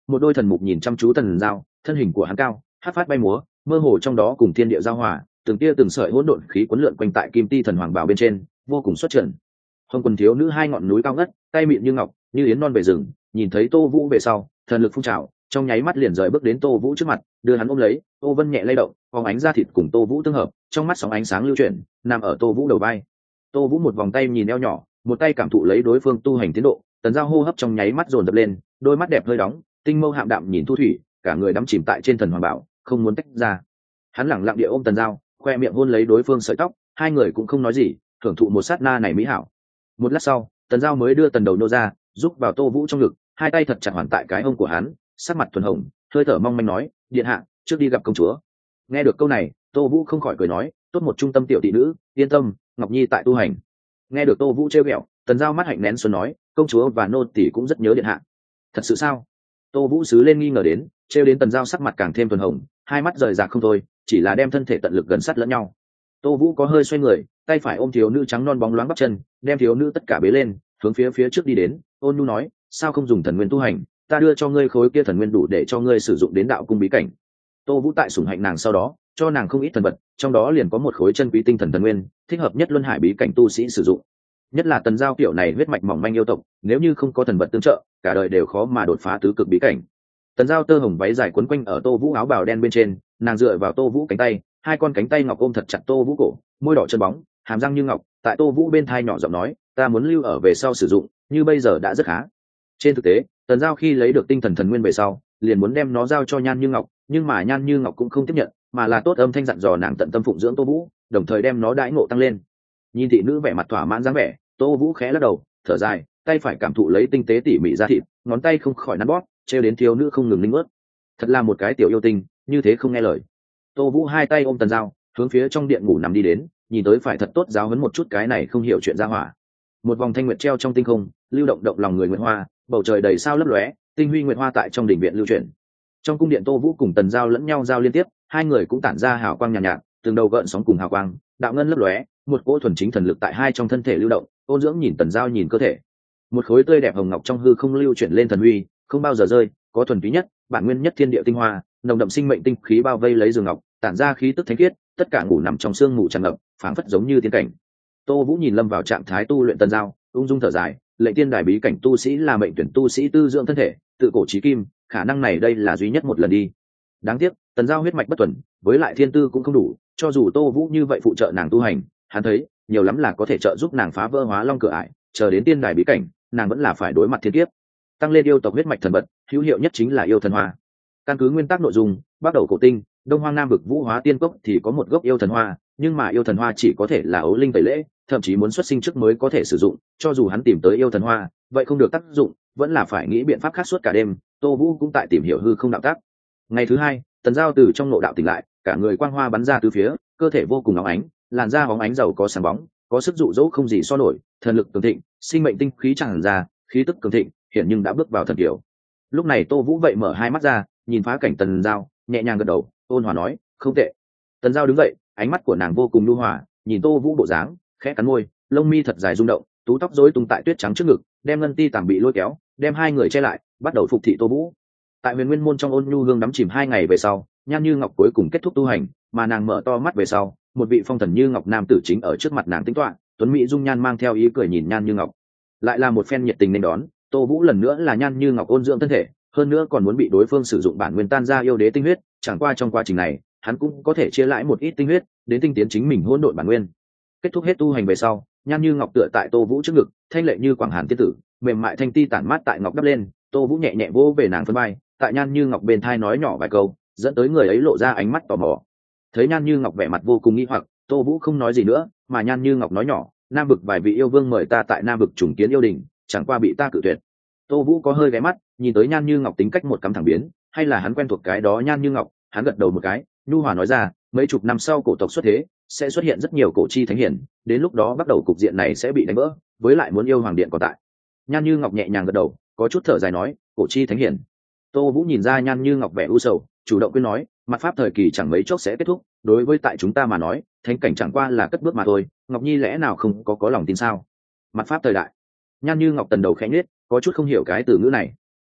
một đôi thần mục nhìn chăm chú Tần Giao, thân hình của hắn cao, hát phát bay múa, mơ hồ trong đó cùng thiên địa giao hòa, từng tia từng sợi hỗn độn khí cuốn lượn quanh tại kim ti thần hoàng bào bên trên, vô cùng xuất trần. Hồng quần thiếu nữ hai ngọn núi cao ngất, tay mịn như ngọc, như yến non về rừng, nhìn thấy Tô Vũ về sau, thần lực phun trào, trong nháy mắt liền rời bước đến Tô Vũ trước mặt, đưa hắn ôm lấy. Tô Vân nhẹ lay động, phóng ánh da thịt cùng Tô Vũ tương hợp, trong mắt sóng ánh sáng lưu chuyển, nằm ở Tô Vũ đầu vai. Tô Vũ một vòng tay nhìn eo nhỏ, một tay cảm thụ lấy đối phương tu hành tiến độ. Tần Giao hô hấp trong nháy mắt dồn dập lên, đôi mắt đẹp hơi đóng, tinh mâu hạm đạm nhìn Thu Thủy, cả người đắm chìm tại trên thần hoàng bảo, không muốn tách ra. Hắn lẳng lặng địa ôm Tần Giao, khoe miệng hôn lấy đối phương sợi tóc, hai người cũng không nói gì, thưởng thụ một sát na này mỹ hảo. Một lát sau, Tần Giao mới đưa tần đầu nô ra, giúp vào Tô Vũ trong ngực, hai tay thật chặt hoàn tại cái hông của hắn, sắc mặt thuần hồng, hơi thở mong manh nói: điện hạ, trước đi gặp công chúa. Nghe được câu này, Tô Vũ không khỏi cười nói: tốt một trung tâm tiểu tỷ nữ, yên tâm, Ngọc Nhi tại tu hành. Nghe được Tô Vũ trêu ghẹo, Tần Giao mắt hạnh nén xuân nói: công chúa và nô tỷ cũng rất nhớ điện hạ. Thật sự sao? Tô Vũ sứ lên nghi ngờ đến, trêu đến Tần Giao sắc mặt càng thêm thuần hồng, hai mắt rời rạc không thôi, chỉ là đem thân thể tận lực gần sát lẫn nhau. Tô Vũ có hơi xoay người, tay phải ôm thiếu nữ trắng non bóng loáng bắp chân, đem thiếu nữ tất cả bế lên, hướng phía trước đi đến, ôn nhu nói: sao không dùng thần nguyên tu hành, ta đưa cho ngươi khối kia thần nguyên đủ để cho ngươi sử dụng đến đạo cung bí cảnh. Tô Vũ tại sủng hạnh nàng sau đó, cho nàng không ít thần vật, trong đó liền có một khối chân quý tinh thần thần nguyên, thích hợp nhất luân hải bí cảnh tu sĩ sử dụng. Nhất là Tần Giao kiểu này huyết mạch mỏng manh yêu tộc, nếu như không có thần vật tương trợ, cả đời đều khó mà đột phá tứ cực bí cảnh. Tần Giao tơ hồng váy dài quấn quanh ở Tô Vũ áo bào đen bên trên, nàng dựa vào Tô Vũ cánh tay, hai con cánh tay ngọc ôm thật chặt Tô Vũ cổ, môi đỏ chân bóng, hàm răng như ngọc, tại Tô Vũ bên thai nhỏ giọng nói: ta muốn lưu ở về sau sử dụng, như bây giờ đã rất khá. Trên thực tế, Tần Giao khi lấy được tinh thần thần nguyên về sau, liền muốn đem nó giao cho Nhan Như Ngọc, nhưng mà Nhan Như Ngọc cũng không tiếp nhận, mà là tốt âm thanh dặn dò nàng tận tâm phụng dưỡng Tô Vũ, đồng thời đem nó đãi ngộ tăng lên. Nhìn thị nữ vẻ mặt thỏa mãn dáng vẻ, Tô Vũ khẽ lắc đầu, thở dài, tay phải cảm thụ lấy tinh tế tỉ mỉ da thịt, ngón tay không khỏi nắn bóp, trêu đến thiếu nữ không ngừng linh ướt. Thật là một cái tiểu yêu tinh, như thế không nghe lời. Tô Vũ hai tay ôm Tần Giao, hướng phía trong điện ngủ nằm đi đến, nhìn tới phải thật tốt giáo huấn một chút cái này không hiểu chuyện ra hỏa. Một vòng thanh nguyệt treo trong tinh không, lưu động động lòng người nguyệt hoa, bầu trời đầy sao lấp lóe, tinh huy nguyệt hoa tại trong đỉnh viện lưu chuyển. Trong cung điện, Tô Vũ cùng Tần Giao lẫn nhau giao liên tiếp, hai người cũng tản ra hào quang nhàn nhạt, từng đầu gợn sóng cùng hào quang, đạo ngân lấp lóe, một cỗ thuần chính thần lực tại hai trong thân thể lưu động, ôn dưỡng nhìn Tần Giao nhìn cơ thể. Một khối tươi đẹp hồng ngọc trong hư không lưu chuyển lên thần uy, không bao giờ rơi, có thuần túy nhất, bản nguyên nhất thiên địa tinh hoa, nồng đậm sinh mệnh tinh khí bao vây lấy giường ngọc, tản ra khí tức thánh khiết, tất cả ngủ nằm trong sương mù tràn ngập, phảng phất giống như tiên cảnh. Tô Vũ nhìn lâm vào trạng thái tu luyện Tần Giao, ung dung thở dài, lệnh tiên đài bí cảnh tu sĩ là mệnh tuyển tu sĩ tư dưỡng thân thể, tự cổ chí kim, khả năng này đây là duy nhất một lần đi. Đáng tiếc, Tần Giao huyết mạch bất tuần, với lại thiên tư cũng không đủ, cho dù Tô Vũ như vậy phụ trợ nàng tu hành, hắn thấy, nhiều lắm là có thể trợ giúp nàng phá vỡ hóa long cửa ải, chờ đến tiên đài bí cảnh, nàng vẫn là phải đối mặt thiên kiếp. Tăng lên yêu tộc huyết mạch thần vật, hữu hiệu nhất chính là yêu thần hoa. Căn cứ nguyên tắc nội dung, bắt đầu cổ tinh, Đông Hoang Nam vực Vũ Hóa Tiên Cốc thì có một gốc yêu thần hoa, nhưng mà yêu thần hoa chỉ có thể là ấu linh tẩy lễ, thậm chí muốn xuất sinh trước mới có thể sử dụng, cho dù hắn tìm tới yêu thần hoa, vậy không được tác dụng, vẫn là phải nghĩ biện pháp khác suốt cả đêm. Tô Vũ cũng tại tìm hiểu hư không đạo tác. Ngày thứ hai, Tần Giao từ trong nội đạo tỉnh lại, cả người quang hoa bắn ra từ phía, cơ thể vô cùng óng ánh, làn da bóng ánh giàu có sáng bóng, có sức dụ dỗ không gì so nổi, thần lực cường thịnh, sinh mệnh tinh khí tràn ra, khí tức cường thịnh, hiện nhưng đã bước vào thần kiều. Lúc này Tô Vũ vậy mở hai mắt ra, nhìn phá cảnh Tần Giao, nhẹ nhàng gật đầu, ôn hòa nói: không tệ. Tần Giao đứng dậy, ánh mắt của nàng vô cùng nhu hòa, nhìn Tô Vũ bộ dáng, khẽ cắn môi, lông mi thật dài rung động, tú tóc rối tung tại tuyết trắng trước ngực, đem ngân ti tàm bị lôi kéo, đem hai người che lại, bắt đầu phục thị Tô Vũ. Tại Huyền Nguyên môn trong ôn nhu hương đắm chìm 2 ngày về sau, Nhan Như Ngọc cuối cùng kết thúc tu hành, mà nàng mở to mắt về sau, một vị phong thần như ngọc nam tử chính ở trước mặt nàng tính toán, tuấn mỹ dung nhan mang theo ý cười nhìn Nhan Như Ngọc. Lại là một phen nhiệt tình nên đón, Tô Vũ lần nữa là Nhan Như Ngọc ôn dưỡng thân thể, hơn nữa còn muốn bị đối phương sử dụng bản nguyên tan ra yêu đế tinh huyết, chẳng qua trong quá trình này, hắn cũng có thể chia lãi một ít tinh huyết, đến tinh tiến chính mình hỗn độn bản nguyên. Kết thúc hết tu hành về sau, Nhan Như Ngọc tựa tại Tô Vũ trước ngực, thanh lệ như quảng hàn tiên tử, mềm mại thanh ti tản mát tại ngọc đắp lên, Tô Vũ nhẹ nhẹ vỗ về nàng phân vai, tại Nhan Như Ngọc bên thai nói nhỏ vài câu, dẫn tới người ấy lộ ra ánh mắt tò mò. Thấy Nhan Như Ngọc vẻ mặt vô cùng nghi hoặc, Tô Vũ không nói gì nữa, mà Nhan Như Ngọc nói nhỏ: Nam vực vài vị yêu vương mời ta tại Nam vực trùng kiến yêu đình, chẳng qua bị ta cự tuyệt. Tô Vũ có hơi ghé mắt, nhìn tới Nhan Như Ngọc tính cách một cắm thẳng biến, hay là hắn quen thuộc cái đó Nhan Như Ngọc, hắn gật đầu một cái, nhu hòa nói ra: mấy chục năm sau cổ tộc xuất thế, sẽ xuất hiện rất nhiều cổ chi thánh hiển, đến lúc đó bắt đầu cục diện này sẽ bị đánh vỡ, với lại muốn yêu hoàng điện còn tại. Nhan Như Ngọc nhẹ nhàng gật đầu, có chút thở dài nói: cổ chi thánh hiển. Tô Vũ nhìn ra Nhan Như Ngọc vẻ u sầu, chủ động khuyên nói: mặt pháp thời kỳ chẳng mấy chốc sẽ kết thúc, đối với tại chúng ta mà nói, thánh cảnh chẳng qua là cất bước mà thôi, Ngọc Nhi lẽ nào không có lòng tin sao? Mặt pháp thời đại. Nhan Như Ngọc tần đầu khẽ nhếch, có chút không hiểu cái từ ngữ này.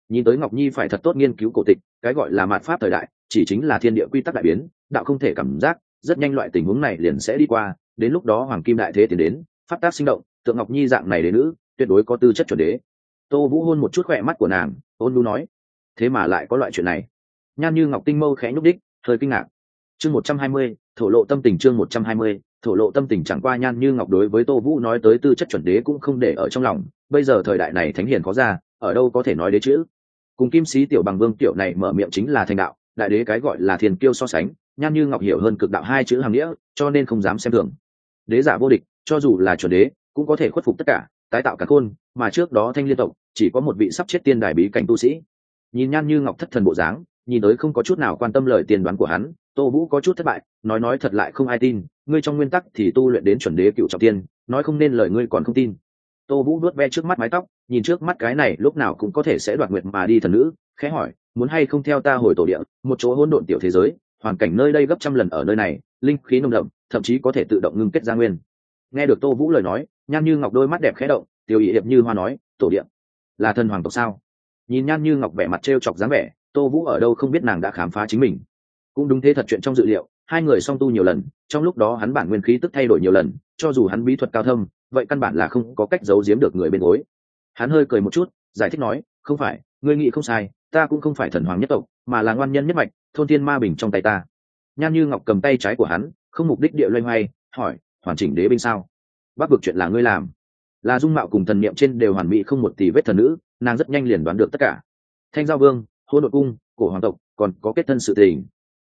nhìn tới Ngọc Nhi phải thật tốt nghiên cứu cổ tịch, cái gọi là mạt pháp thời đại chỉ chính là thiên địa quy tắc đại biến, đạo không thể cảm giác, rất nhanh loại tình huống này liền sẽ đi qua, đến lúc đó hoàng kim đại thế tiến đến, pháp tác sinh động, tượng Ngọc Nhi dạng này đế nữ tuyệt đối có tư chất chuẩn đế. Tô Vũ hôn một chút khỏe mắt của nàng, ôn nhu nói, thế mà lại có loại chuyện này. Nhan Như Ngọc tinh mâu khẽ nhúc đích, hơi kinh ngạc. Chương 120, thổ lộ tâm tình. Chương 120, thổ lộ tâm tình. Chẳng qua Nhan Như Ngọc đối với Tô Vũ nói tới tư chất chuẩn đế cũng không để ở trong lòng, bây giờ thời đại này thánh hiền có ra, ở đâu có thể nói đế chữ. Cùng Kim Sĩ tiểu bằng vương tiểu này mở miệng chính là thành đạo, đại đế cái gọi là thiên kiêu so sánh, Nhan Như Ngọc hiểu hơn cực đạo hai chữ hàm nghĩa, cho nên không dám xem thường. Đế giả vô địch, cho dù là chuẩn đế, cũng có thể khuất phục tất cả, tái tạo cả khôn, mà trước đó Thanh Liên tộc chỉ có một vị sắp chết tiên đài bí cảnh tu sĩ. Nhìn Nhan Như Ngọc thất thần bộ dáng, nhìn tới không có chút nào quan tâm lời tiên đoán của hắn, Tô Vũ có chút thất bại, nói thật lại không ai tin, ngươi trong nguyên tắc thì tu luyện đến chuẩn đế cựu trọng tiên, nói không nên lời ngươi còn không tin. Tô Vũ vuốt ve trước mắt mái tóc, nhìn trước mắt cái này lúc nào cũng có thể sẽ đoạt nguyệt mà đi thần nữ, khẽ hỏi, muốn hay không theo ta hồi tổ địa, một chỗ hỗn độn tiểu thế giới, hoàn cảnh nơi đây gấp trăm lần ở nơi này, linh khí nồng đậm, thậm chí có thể tự động ngưng kết ra nguyên. Nghe được Tô Vũ lời nói, Nhan Như Ngọc đôi mắt đẹp khẽ động, tiêu ý hiệp như hoa nói, tổ địa là thần hoàng tộc sao? Nhìn Nhan Như Ngọc vẻ mặt trêu chọc dáng vẻ, Tô Vũ ở đâu không biết nàng đã khám phá chính mình. Cũng đúng thế thật, chuyện trong dự liệu, hai người song tu nhiều lần, trong lúc đó hắn bản nguyên khí tức thay đổi nhiều lần, cho dù hắn bí thuật cao thâm, vậy căn bản là không có cách giấu giếm được người bên gối. Hắn hơi cười một chút, giải thích nói, không phải, ngươi nghĩ không sai, ta cũng không phải thần hoàng nhất tộc, mà là ngoan nhân nhất mạch, thôn thiên ma bình trong tay ta. Nhan Như Ngọc cầm tay trái của hắn, không mục đích địa loay hoay, hỏi, hoàn chỉnh đế binh sao? Bắc vực chuyện là ngươi làm? Là dung mạo cùng thần niệm trên đều hoàn mỹ không một tì vết thần nữ, nàng rất nhanh liền đoán được tất cả. Thanh Giao Vương, Hỗn Độn Cung, cổ hoàng tộc, còn có kết thân sự tình.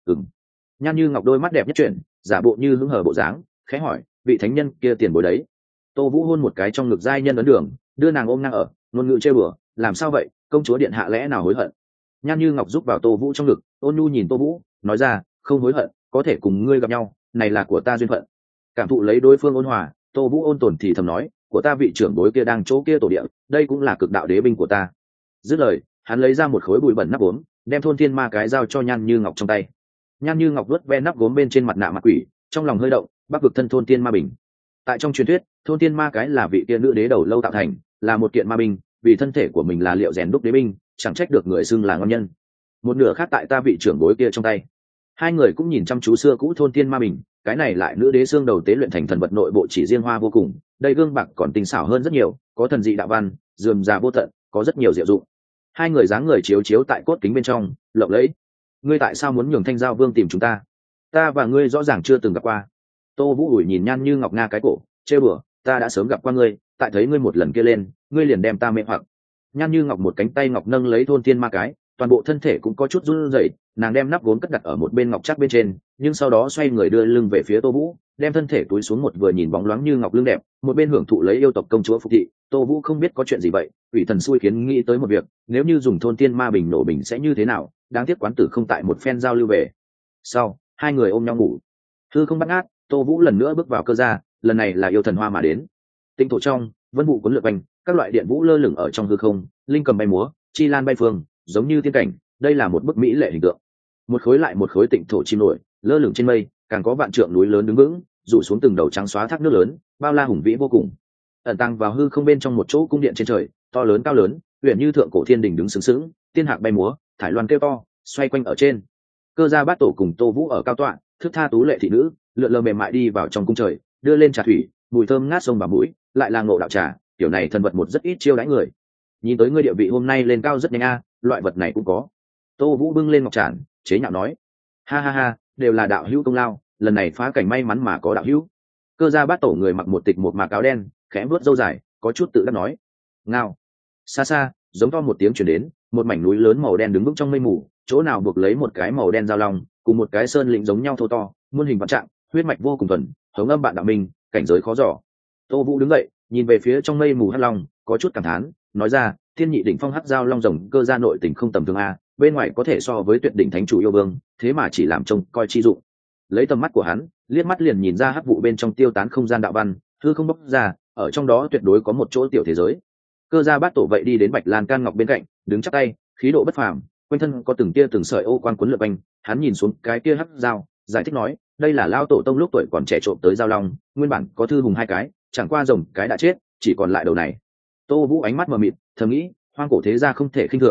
Nhan Như Ngọc đôi mắt đẹp nhất chuyển, giả bộ như hứng hờ bộ dáng, khẽ hỏi, vị thánh nhân kia tiền bối đấy? Tô Vũ hôn một cái trong ngực giai nhân ấn đường, đưa nàng ôm ngang ở, ngôn ngữ trêu đùa, làm sao vậy, công chúa điện hạ lẽ nào hối hận? Nhan Như Ngọc giúp vào Tô Vũ trong ngực, ôn nhu nhìn Tô Vũ, nói ra, không hối hận, có thể cùng ngươi gặp nhau, này là của ta duyên phận. Cảm thụ lấy đối phương ôn hòa, Tô Vũ ôn tồn thì thầm nói, của ta vị trưởng bối kia đang chỗ kia tổ địa, đây cũng là cực đạo đế binh của ta. Dứt lời, hắn lấy ra một khối bụi bẩn nắp gốm, đem thôn thiên ma cái giao cho Nhan Như Ngọc trong tay. Nhan Như Ngọc vuốt ve nắp gốm bên trên mặt nạ mặt quỷ, trong lòng hơi động, Bắc vực thân thôn thiên ma bình. Tại trong truyền thuyết, thôn thiên ma cái là vị tiên nữ đế đầu lâu tạo thành, là một kiện ma binh, vì thân thể của mình là liệu rèn đúc đế binh, chẳng trách được người xưng là ngon nhân. Một nửa khác tại ta vị trưởng bối kia trong tay. Hai người cũng nhìn chăm chú xưa cũ thôn thiên ma bình, cái này lại nữ đế xương đầu tế luyện thành thần vật nội bộ chỉ riêng hoa vô cùng, đây gương bạc còn tinh xảo hơn rất nhiều, có thần dị đạo văn, rườm rà vô tận, có rất nhiều diệu dụng. Hai người dáng người chiếu chiếu tại cốt kính bên trong, lộng lẫy. Ngươi tại sao muốn nhường Thanh Giao Vương tìm chúng ta? Ta và ngươi rõ ràng chưa từng gặp qua. Tô Vũ ủi nhìn Nhan Như Ngọc nga cái cổ, trêu đùa, ta đã sớm gặp qua ngươi, tại thấy ngươi một lần kia lên, ngươi liền đem ta mê hoặc. Nhan Như Ngọc một cánh tay ngọc nâng lấy thôn thiên ma cái, toàn bộ thân thể cũng có chút run rẩy, nàng đem nắp gốm cất đặt ở một bên ngọc chắc bên trên, nhưng sau đó xoay người đưa lưng về phía Tô Vũ, đem thân thể túi xuống một vừa nhìn bóng loáng như ngọc lưng đẹp, một bên hưởng thụ lấy yêu tộc công chúa phục thị. Tô Vũ không biết có chuyện gì vậy, ủy thần xui khiến nghĩ tới một việc, nếu như dùng thôn thiên ma bình nổ bình sẽ như thế nào, đáng tiếc quán tử không tại một phen giao lưu về. Sau, hai người ôm nhau ngủ. Hư không bắt ngát, Tô Vũ lần nữa bước vào cơ gia, lần này là yêu thần hoa mà đến. Tinh thổ trong, vân vụ cuốn lượn quanh, các loại điện vũ lơ lửng ở trong hư không, linh cầm bay múa, chi lan bay phương, giống như tiên cảnh, đây là một bức mỹ lệ hình tượng. Một khối lại một khối tịnh thổ chim nổi, lơ lửng trên mây, càng có vạn trượng núi lớn đứng vững, rủ xuống từng đầu trắng xóa thác nước lớn, bao la hùng vĩ vô cùng. Ẩn tàng vào hư không bên trong một chỗ cung điện trên trời, to lớn cao lớn, huyền như thượng cổ thiên đình đứng sướng sướng, tiên hạc bay múa, thải loan kêu to, xoay quanh ở trên. Cơ gia bát tổ cùng Tô Vũ ở cao tọa, thước tha tú lệ thị nữ, lượn lờ mềm mại đi vào trong cung trời, đưa lên trà thủy, mùi thơm ngát sông vào mũi, lại là ngộ đạo trà, kiểu này thần vật một rất ít chiêu đãi người. Nhìn tới ngươi địa vị hôm nay lên cao rất nhanh a, loại vật này cũng có. Tô Vũ bưng lên ngọc tràn, chế nhạo nói, ha ha ha, đều là đạo hữu công lao, lần này phá cảnh may mắn mà có đạo hữu. Cơ gia bát tổ người mặc một tịch một mạc áo đen, khẽ vuốt râu dài, có chút tự đắc nói, ngao. Xa xa, giống to một tiếng truyền đến, một mảnh núi lớn màu đen đứng vững trong mây mù, chỗ nào buộc lấy một cái màu đen giao long, cùng một cái sơn lĩnh giống nhau thô to, muôn hình vạn trạng, huyết mạch vô cùng thuần, hống âm bạn đạo minh, cảnh giới khó dò. Tô Vũ đứng dậy, nhìn về phía trong mây mù hắc long, có chút cảm thán, nói ra, thiên nhị đỉnh phong hắc giao long rồng cơ gia nội tình không tầm thường a, bên ngoài có thể so với tuyệt đỉnh thánh chủ yêu vương, thế mà chỉ làm trông coi chi dụng. Lấy tầm mắt của hắn, liếc mắt liền nhìn ra hắc vụ bên trong tiêu tán không gian đạo văn, hư không bốc ra, ở trong đó tuyệt đối có một chỗ tiểu thế giới. Cơ gia bát tổ vậy đi đến Bạch Lan Can Ngọc bên cạnh, đứng chắp tay, khí độ bất phàm, quanh thân có từng tia từng sợi ô quan quấn lượn quanh, hắn nhìn xuống cái kia hắc dao, giải thích nói, đây là lao tổ tông lúc tuổi còn trẻ trộm tới giao long, nguyên bản có thư hùng hai cái, chẳng qua rồng cái đã chết, chỉ còn lại đầu này. Tô Vũ ánh mắt mờ mịt, thầm nghĩ, hoang cổ thế gia không thể khinh thường,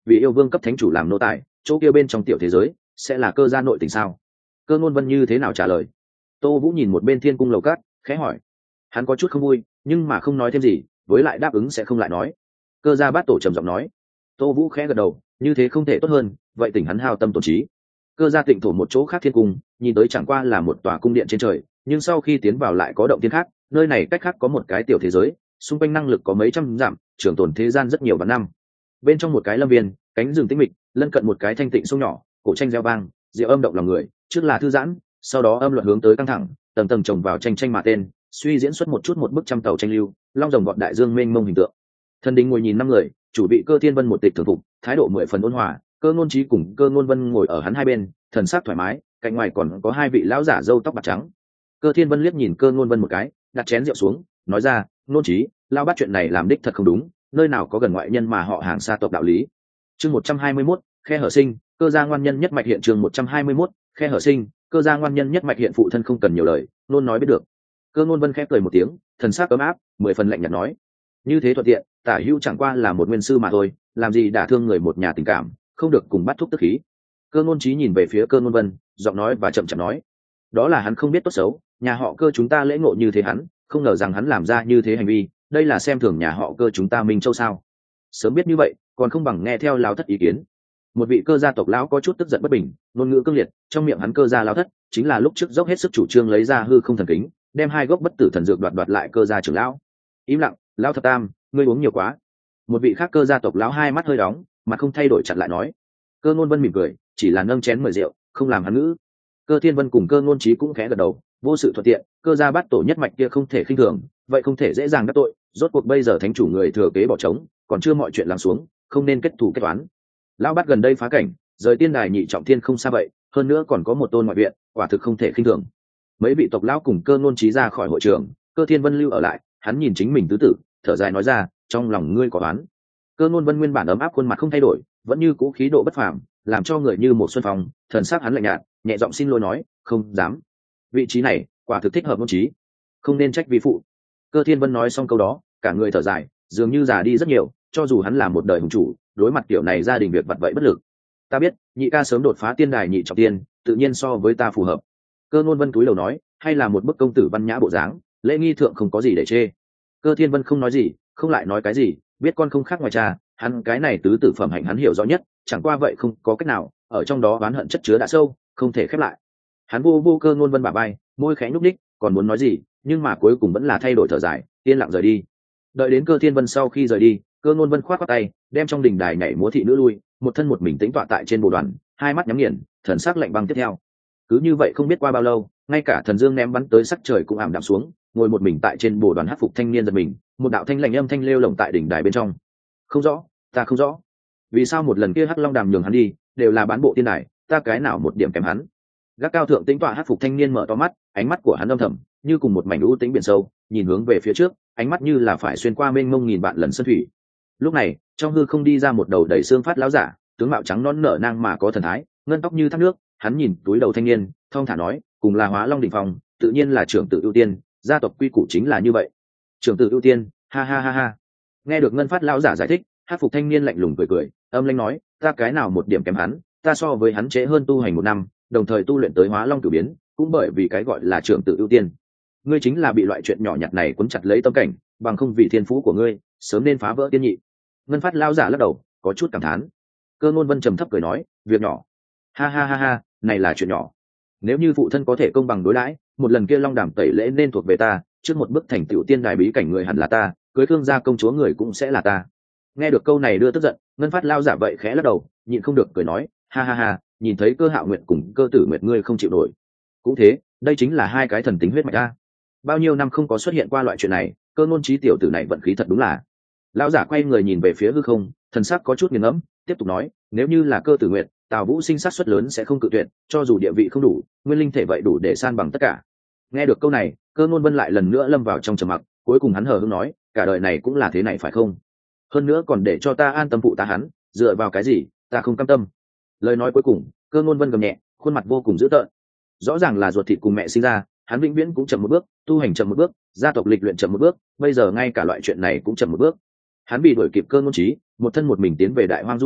vì yêu vương cấp thánh chủ làm nô tài, chỗ kia bên trong tiểu thế giới sẽ là cơ gia nội tình sao? Cơ ngôn vân như thế nào trả lời? Tô Vũ nhìn một bên thiên cung lầu cát, khẽ hỏi. Hắn có chút không vui, nhưng mà không nói thêm gì, với lại đáp ứng sẽ không lại nói. Cơ gia bát tổ trầm giọng nói. Tô Vũ khẽ gật đầu, như thế không thể tốt hơn, vậy tỉnh hắn hao tâm tổn trí. Cơ gia tịnh thổ một chỗ khác thiên cung, nhìn tới chẳng qua là một tòa cung điện trên trời, nhưng sau khi tiến vào lại có động thiên khác, nơi này cách khác có một cái tiểu thế giới, xung quanh năng lực có mấy trăm dặm, trường tồn thế gian rất nhiều vạn năm. Bên trong một cái lâm viên, cánh rừng tĩnh mịch, lân cận một cái thanh tịnh sông nhỏ, cổ tranh reo vang, diệu âm động lòng người, trước là thư giãn, sau đó âm luật hướng tới căng thẳng, tầng tầng chồng vào tranh tranh mà tên, suy diễn xuất một chút một bức trăm tàu tranh lưu, long rồng gọn đại dương mênh mông hình tượng. Thần đình ngồi nhìn năm người, chủ bị Cơ Thiên Vân một tịch thưởng phục, thái độ 10 phần ôn hòa, Cơ Ngôn Trí cùng Cơ Ngôn Vân ngồi ở hắn hai bên, thần sắc thoải mái, cạnh ngoài còn có hai vị lão giả râu tóc bạc trắng. Cơ Thiên Vân liếc nhìn Cơ Ngôn Vân một cái, đặt chén rượu xuống, nói ra, Ngôn Trí, lao bắt chuyện này làm đích thật không đúng, nơi nào có gần ngoại nhân mà họ hàng xa tộc đạo lý. Chương 121, khe hở sinh, Cơ gia ngoan nhân nhất mạch hiện. Chương 121, khe hở sinh, Cơ gia ngoan nhân nhất mạch hiện. Phụ thân không cần nhiều lời, nôn nói biết được. Cơ Ngôn Vân khẽ cười một tiếng, thần sắc ấm áp, 10 phần lạnh nhạt nói, như thế thuận tiện, Tả Hữu chẳng qua là một nguyên sư mà thôi, làm gì đả thương người một nhà tình cảm, không được cùng bắt thúc tức khí. Cơ Ngôn Trí nhìn về phía Cơ Ngôn Vân, giọng nói và chậm chậm nói, đó là hắn không biết tốt xấu, nhà họ Cơ chúng ta lễ ngộ như thế hắn, không ngờ rằng hắn làm ra như thế hành vi, đây là xem thường nhà họ Cơ chúng ta Minh Châu sao? Sớm biết như vậy, còn không bằng nghe theo lão thất ý kiến. Một vị Cơ gia tộc lão có chút tức giận bất bình, ngôn ngữ cương liệt, trong miệng hắn Cơ gia lão thất chính là lúc trước dốc hết sức chủ trương lấy ra hư không thần kính, đem hai gốc bất tử thần dược đoạt lại Cơ gia trưởng lão. Im lặng, lão thập tam, ngươi uống nhiều quá. Một vị khác Cơ gia tộc lão hai mắt hơi đóng, mà không thay đổi chặn lại nói. Cơ Ngôn Vân mỉm cười, chỉ là nâng chén mời rượu, không làm hắn ngữ. Cơ Thiên Vân cùng Cơ Ngôn Trí cũng khẽ gật đầu, vô sự thuận tiện, Cơ gia bát tổ nhất mạch kia không thể khinh thường, vậy không thể dễ dàng đắc tội, rốt cuộc bây giờ thánh chủ người thừa kế bỏ trống, còn chưa mọi chuyện lắng xuống, không nên kết thù kết toán. Lão bát gần đây phá cảnh, rời tiên đài nhị trọng thiên không xa vậy, hơn nữa còn có một tôn ngoại viện, quả thực không thể khinh thường. Mấy vị tộc lão cùng Cơ Ngôn Trí ra khỏi hội trường, Cơ Thiên Vân lưu ở lại, hắn nhìn chính mình tứ tử, thở dài nói ra, trong lòng ngươi có oán. Cơ Ngôn Vân nguyên bản ấm áp khuôn mặt không thay đổi, vẫn như cũ khí độ bất phàm, làm cho người như một xuân phong, thần sắc hắn lạnh nhạt, nhẹ giọng xin lỗi nói, không dám. Vị trí này, quả thực thích hợp Ngôn Trí, không nên trách vi phụ. Cơ Thiên Vân nói xong câu đó, cả người thở dài, dường như già đi rất nhiều, cho dù hắn là một đời hùng chủ, đối mặt kiểu này gia đình việc vặt vậy bất lực. Ta biết, nhị ca sớm đột phá tiên đài nhị trọng tiên, tự nhiên so với ta phù hợp. Cơ Ngôn Vân cúi đầu nói, hay là một bức công tử văn nhã bộ dáng, lễ nghi thượng không có gì để chê. Cơ Thiên Vân không nói gì, không lại nói cái gì, biết con không khác ngoài cha, hắn cái này tứ tử phẩm hạnh hắn hiểu rõ nhất, chẳng qua vậy không có cách nào, ở trong đó oán hận chất chứa đã sâu, không thể khép lại. Hắn vô Cơ Ngôn Vân bả vai, môi khẽ nhúc nhích, còn muốn nói gì, nhưng mà cuối cùng vẫn là thay đổi thở dài, yên lặng rời đi. Đợi đến Cơ Thiên Vân sau khi rời đi, Cơ Ngôn Vân khoát tay, đem trong đình đài nhảy múa thị nữ lui, một thân một mình tĩnh tọa tại trên bồ đoàn, hai mắt nhắm nghiền, thần sắc lạnh băng tiếp theo. Cứ như vậy không biết qua bao lâu, ngay cả thần dương ném bắn tới sắc trời cũng ảm đạm xuống, ngồi một mình tại trên bồ đoàn hắc phục thanh niên giật mình, một đạo thanh lạnh âm thanh lêu lồng tại đỉnh đài bên trong. Không rõ, ta không rõ, vì sao một lần kia hắc long đàm nhường hắn đi, đều là bán bộ tiên đài, ta cái nào một điểm kém hắn. Gác cao thượng tĩnh tọa hắc phục thanh niên mở to mắt, ánh mắt của hắn âm thầm, như cùng một mảnh u tĩnh biển sâu, nhìn hướng về phía trước, ánh mắt như là phải xuyên qua mênh mông nghìn vạn lần sơn thủy. Lúc này, trong hư không đi ra một đầu đầy xương phát lão giả, tướng mạo trắng nõn nở nang mà có thần thái, ngân tóc như thác nước, hắn nhìn túi đầu thanh niên, thong thả nói, cùng là Hóa Long đỉnh phong, tự nhiên là trưởng tử ưu tiên, gia tộc quy củ chính là như vậy. Trưởng tử ưu tiên, ha ha ha ha. Nghe được ngân phát lão giả giải thích, hắc phục thanh niên lạnh lùng cười cười, âm lãnh nói, ta cái nào một điểm kém hắn, ta so với hắn trễ hơn tu hành 1 năm, đồng thời tu luyện tới Hóa Long cửu biến, cũng bởi vì cái gọi là trưởng tử ưu tiên. Ngươi chính là bị loại chuyện nhỏ nhặt này cuốn chặt lấy tâm cảnh, bằng không vì thiên phú của ngươi, sớm nên phá vỡ tiên nhị. Ngân phát lão giả lắc đầu, có chút cảm thán. Cơ Ngôn Vân trầm thấp cười nói, việc nhỏ, ha ha ha ha, này là chuyện nhỏ. Nếu như phụ thân có thể công bằng đối đãi, một lần kia long đàm tẩy lễ nên thuộc về ta, trước một bước thành tựu tiên đài bí cảnh người hẳn là ta, cưới Khương gia công chúa người cũng sẽ là ta. Nghe được câu này đưa tức giận, ngân phát lao giả vậy khẽ lắc đầu, nhịn không được cười nói, ha ha ha, nhìn thấy Cơ Hạo Nguyệt cùng Cơ Tử Nguyệt ngươi không chịu nổi. Cũng thế, đây chính là hai cái thần tính huyết mạch ta. Bao nhiêu năm không có xuất hiện qua loại chuyện này, Cơ Ngôn Trí tiểu tử này vận khí thật đúng là. Lão giả quay người nhìn về phía hư không, thần sắc có chút nghiền ngẫm, tiếp tục nói, nếu như là Cơ Tử Nguyệt, Tào Vũ sinh sát suất lớn sẽ không cự tuyệt, cho dù địa vị không đủ, nguyên linh thể vậy đủ để san bằng tất cả. Nghe được câu này, Cơ Ngôn Vân lại lần nữa lâm vào trong trầm mặc, cuối cùng hắn hờ hững nói, cả đời này cũng là thế này phải không? Hơn nữa còn để cho ta an tâm phụ ta hắn, dựa vào cái gì, ta không cam tâm. Lời nói cuối cùng, Cơ Ngôn Vân gầm nhẹ, khuôn mặt vô cùng dữ tợn. Rõ ràng là ruột thịt cùng mẹ sinh ra, hắn vĩnh viễn cũng chậm một bước, tu hành chậm một bước, gia tộc lịch luyện chậm một bước, bây giờ ngay cả loại chuyện này cũng chậm một bước. Hắn bị đuổi kịp Cơ Ngôn Trí, một thân một mình tiến về Đại Hoang du lịch,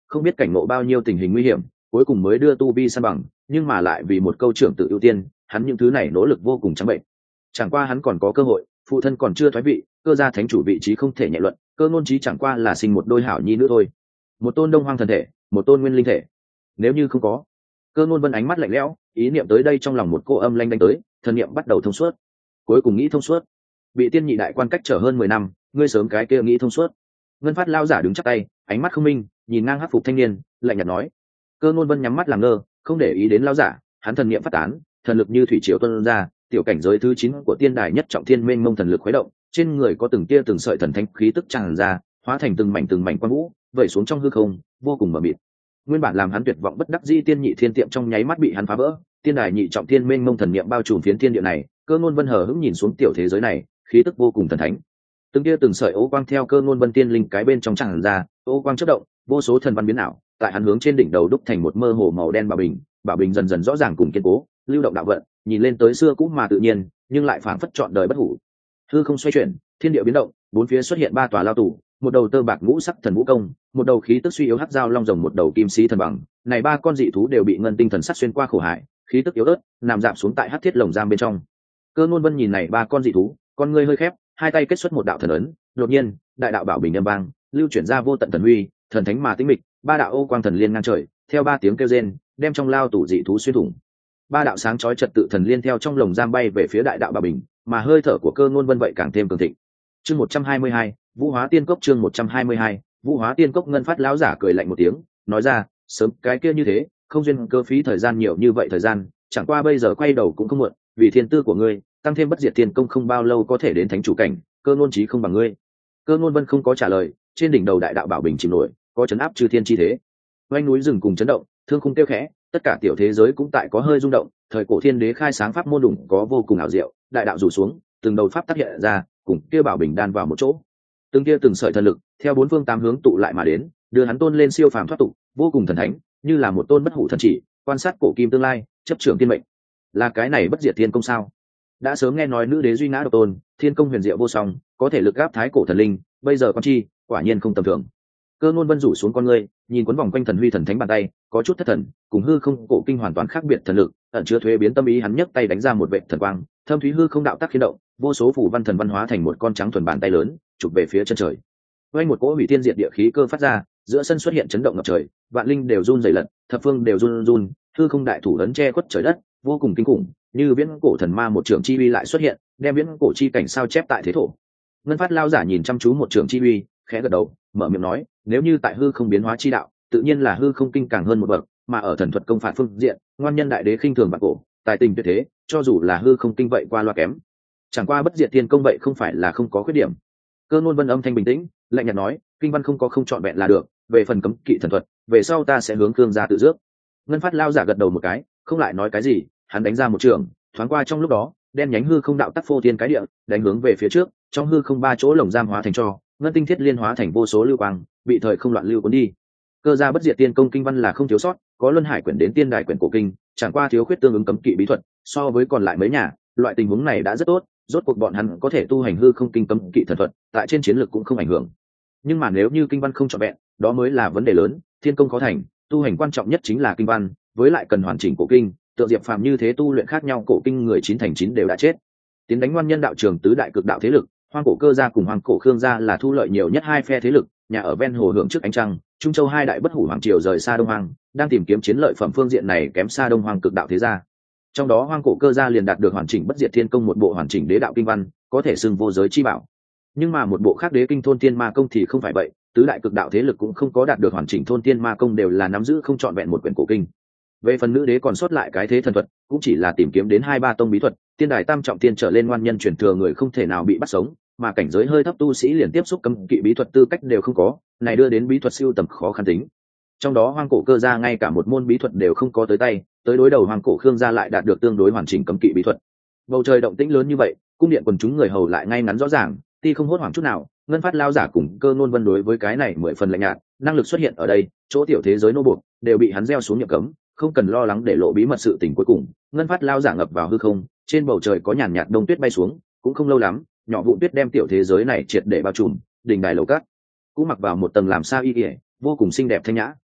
không biết cảnh ngộ bao nhiêu tình hình nguy hiểm, cuối cùng mới đưa tu vi san bằng, nhưng mà lại vì một câu trưởng tự ưu tiên, hắn những thứ này nỗ lực vô cùng trắng bệnh. Chẳng qua hắn còn có cơ hội, phụ thân còn chưa thoái vị, cơ gia thánh chủ vị trí không thể nhẹ luận, Cơ Ngôn Chí chẳng qua là sinh một đôi hảo nhi nữa thôi. Một tôn đông hoang thần thể, một tôn nguyên linh thể. Nếu như không có, Cơ Ngôn Vân ánh mắt lạnh lẽo, ý niệm tới đây trong lòng một cô âm lanh đánh tới, thần niệm bắt đầu thông suốt. Cuối cùng nghĩ thông suốt. Bị tiên nhị đại quan cách trở hơn 10 năm, ngươi sớm cái kia nghĩ thông suốt. Ngân Phát lao giả đứng chắp tay, ánh mắt không minh, nhìn ngang hắc phục thanh niên, lạnh nhạt nói. Cơ Ngôn Vân nhắm mắt làm ngơ, không để ý đến lao giả, hắn thần niệm phát tán, thần lực như thủy triều tuôn ra, tiểu cảnh giới thứ 9 của tiên đài nhất trọng thiên mênh mông thần lực khuấy động, trên người có từng tia từng sợi thần thánh khí tức tràn ra, hóa thành từng mảnh quang vũ, vẩy xuống trong hư không, vô cùng mờ mịt. Nguyên bản làm hắn tuyệt vọng bất đắc dĩ tiên nhị thiên tiệm trong nháy mắt bị hắn phá vỡ, tiên đài nhị trọng thiên mênh mông thần niệm bao trùm phiến thiên địa này, Cơ Ngôn Vân hờ hững nhìn xuống tiểu thế giới này, khí tức vô cùng thần thánh. Từng tia từng sợi ố quang theo Cơ Ngôn Vân tiên linh cái bên trong tràn ra, ố quang chớp động, vô số thần văn biến ảo, tại hắn hướng trên đỉnh đầu đúc thành một mơ hồ màu đen bảo bình dần dần rõ ràng cùng kiên cố, lưu động đạo vận, nhìn lên tới xưa cũ mà tự nhiên, nhưng lại phảng phất trọn đời bất hủ. Hư không xoay chuyển, thiên địa biến động, bốn phía xuất hiện ba tòa lao tù, một đầu tơ bạc ngũ sắc thần vũ công, một đầu khí tức suy yếu hắc dao long rồng, một đầu kim sĩ thần bằng. Này ba con dị thú đều bị ngân tinh thần sắt xuyên qua khổ hải, khí tức yếu ớt, nằm dạp xuống tại hắc thiết lồng giam bên trong. Cơ Ngôn Vân nhìn này ba con dị thú, con ngươi hơi khép, hai tay kết xuất một đạo thần ấn, đột nhiên, đại đạo bảo bình âm vang, lưu chuyển ra vô tận thần huy, thần thánh mà tĩnh mịch, ba đạo ô quang thần liên ngang trời, theo ba tiếng kêu rên, đem trong lao tù dị thú xuyên thủng. Ba đạo sáng chói trật tự thần liên theo trong lồng giam bay về phía đại đạo bảo bình, mà hơi thở của Cơ Ngôn Vân vậy càng thêm cường thịnh. Chương 122, Vũ Hóa Tiên Cốc. Chương 122, Vũ Hóa Tiên Cốc. Ngân Phát lão giả cười lạnh một tiếng, nói ra, sớm cái kia như thế, không duyên cơ phí thời gian nhiều như vậy thời gian, chẳng qua bây giờ quay đầu cũng không muộn, vì thiên tư của ngươi, tăng thêm bất diệt tiên công không bao lâu có thể đến thánh chủ cảnh, Cơ Ngôn Chí không bằng ngươi. Cơ Ngôn Vân không có trả lời, trên đỉnh đầu đại đạo bảo bình chìm nổi, có chấn áp chư thiên chi thế. Oanh núi rừng cùng chấn động, thương khung kêu khẽ, tất cả tiểu thế giới cũng tại có hơi rung động, thời cổ thiên đế khai sáng pháp môn đủng có vô cùng ảo diệu, đại đạo rủ xuống, từng đầu pháp tác hiện ra, cùng kia bảo bình đan vào một chỗ. Từng kia từng sợi thần lực theo bốn phương tám hướng tụ lại mà đến, đưa hắn tôn lên siêu phàm thoát tục, vô cùng thần thánh, như là một tôn bất hủ thần chỉ, quan sát cổ kim tương lai, chấp trưởng thiên mệnh. Là cái này bất diệt thiên công sao? Đã sớm nghe nói nữ đế duy ngã độc tôn, thiên công huyền diệu vô song, có thể lực gáp thái cổ thần linh, bây giờ con chi, quả nhiên không tầm thường. Cơ Ngôn Vân rủ xuống con ngươi, nhìn quấn vòng quanh thần huy thần thánh bàn tay, có chút thất thần, cùng hư không cổ kinh hoàn toàn khác biệt thần lực, ẩn chứa thuế biến tâm ý, hắn nhấc tay đánh ra một vệt thần quang, thâm thúy hư không đạo tác khiên động, vô số phù văn thần văn hóa thành một con trắng thuần bàn tay lớn, chụp về phía chân trời. Quanh một cỗ hủy thiên diệt địa khí cơ phát ra, giữa sân xuất hiện chấn động ngập trời, vạn linh đều run rẩy lật, thập phương đều run run, hư không đại thủ lớn che khuất trời đất, vô cùng kinh khủng, như viễn cổ thần ma một trường chi uy lại xuất hiện, đem viễn cổ chi cảnh sao chép tại thế thổ. Ngân Phát lao giả nhìn chăm chú một trường chi uy, khẽ gật đầu, mở miệng nói, nếu như tại hư không biến hóa chi đạo, tự nhiên là hư không kinh càng hơn một bậc, mà ở thần thuật công phạt phương diện, ngoan nhân đại đế khinh thường bản cổ, tài tình tuyệt thế, cho dù là hư không kinh vậy qua loa kém. Chẳng qua bất diệt tiên công vậy không phải là không có khuyết điểm. Cơ Ngôn Vân âm thanh bình tĩnh, lạnh nhạt nói, kinh văn không có không chọn vẹn là được, về phần cấm kỵ thần thuật, về sau ta sẽ hướng Cương gia tự dước. Ngân Phát lao giả gật đầu một cái, không lại nói cái gì, hắn đánh ra một trường, thoáng qua trong lúc đó, đen nhánh hư không đạo tắc phô thiên cái địa, đánh hướng về phía trước, trong hư không ba chỗ lồng giam hóa thành tro, ngân tinh thiết liên hóa thành vô số lưu quang, bị thời không loạn lưu cuốn đi. Cơ gia bất diệt tiên công kinh văn là không thiếu sót, có luân hải quyển đến tiên đài quyển cổ kinh, chẳng qua thiếu khuyết tương ứng cấm kỵ bí thuật, so với còn lại mấy nhà, loại tình huống này đã rất tốt, rốt cuộc bọn hắn có thể tu hành hư không kinh cấm kỵ thần thuật, tại trên chiến lược cũng không ảnh hưởng. Nhưng mà nếu như kinh văn không trọn vẹn, đó mới là vấn đề lớn, thiên công khó thành, tu hành quan trọng nhất chính là kinh văn, với lại cần hoàn chỉnh cổ kinh, tượng Diệp Phàm như thế tu luyện khác nhau cổ kinh người 9 thành 9 đều đã chết. Tiến đánh ngoan nhân đạo trường tứ đại cực đạo thế lực, Hoang cổ Cơ gia cùng Hoang cổ Khương gia là thu lợi nhiều nhất hai phe thế lực, nhà ở ven hồ hưởng trước ánh trăng, Trung Châu hai đại bất hủ hoàng triều rời xa Đông Hoang, đang tìm kiếm chiến lợi phẩm phương diện này kém xa Đông Hoang cực đạo thế gia. Trong đó Hoang cổ Cơ gia liền đạt được hoàn chỉnh bất diệt thiên công một bộ hoàn chỉnh đế đạo kinh văn, có thể xưng vô giới chi bảo. Nhưng mà một bộ khác đế kinh thôn tiên ma công thì không phải vậy, tứ đại cực đạo thế lực cũng không có đạt được hoàn chỉnh thôn tiên ma công, đều là nắm giữ không trọn vẹn một quyển cổ kinh. Về phần nữ đế còn sót lại cái thế thần thuật, cũng chỉ là tìm kiếm đến 2-3 tông bí thuật, tiên đài tam trọng tiên trở lên ngoan nhân truyền thừa người không thể nào bị bắt sống, mà cảnh giới hơi thấp tu sĩ liền tiếp xúc cấm kỵ bí thuật tư cách đều không có, này đưa đến bí thuật siêu tầm khó khăn tính. Trong đó Hoang cổ Cơ gia ngay cả một môn bí thuật đều không có tới tay, tới đối đầu Hoang cổ Khương gia lại đạt được tương đối hoàn chỉnh cấm kỵ bí thuật. Bầu trời động tĩnh lớn như vậy, cung điện quần chúng người hầu lại ngay ngắn rõ ràng, ti không hốt hoảng chút nào. Ngân Phát lao giả cùng Cơ Nôn Vân đối với cái này 10 phần lạnh nhạt, năng lực xuất hiện ở đây, chỗ tiểu thế giới nô buộc đều bị hắn gieo xuống nhập cấm, không cần lo lắng để lộ bí mật sự tình. Cuối cùng Ngân Phát lao giả ngập vào hư không, trên bầu trời có nhàn nhạt đông tuyết bay xuống, cũng không lâu lắm, nhỏ vụn tuyết đem tiểu thế giới này triệt để bao trùm. Đỉnh đài lầu cát cũng mặc vào một tầng làm sao y ỉa, vô cùng xinh đẹp thanh nhã.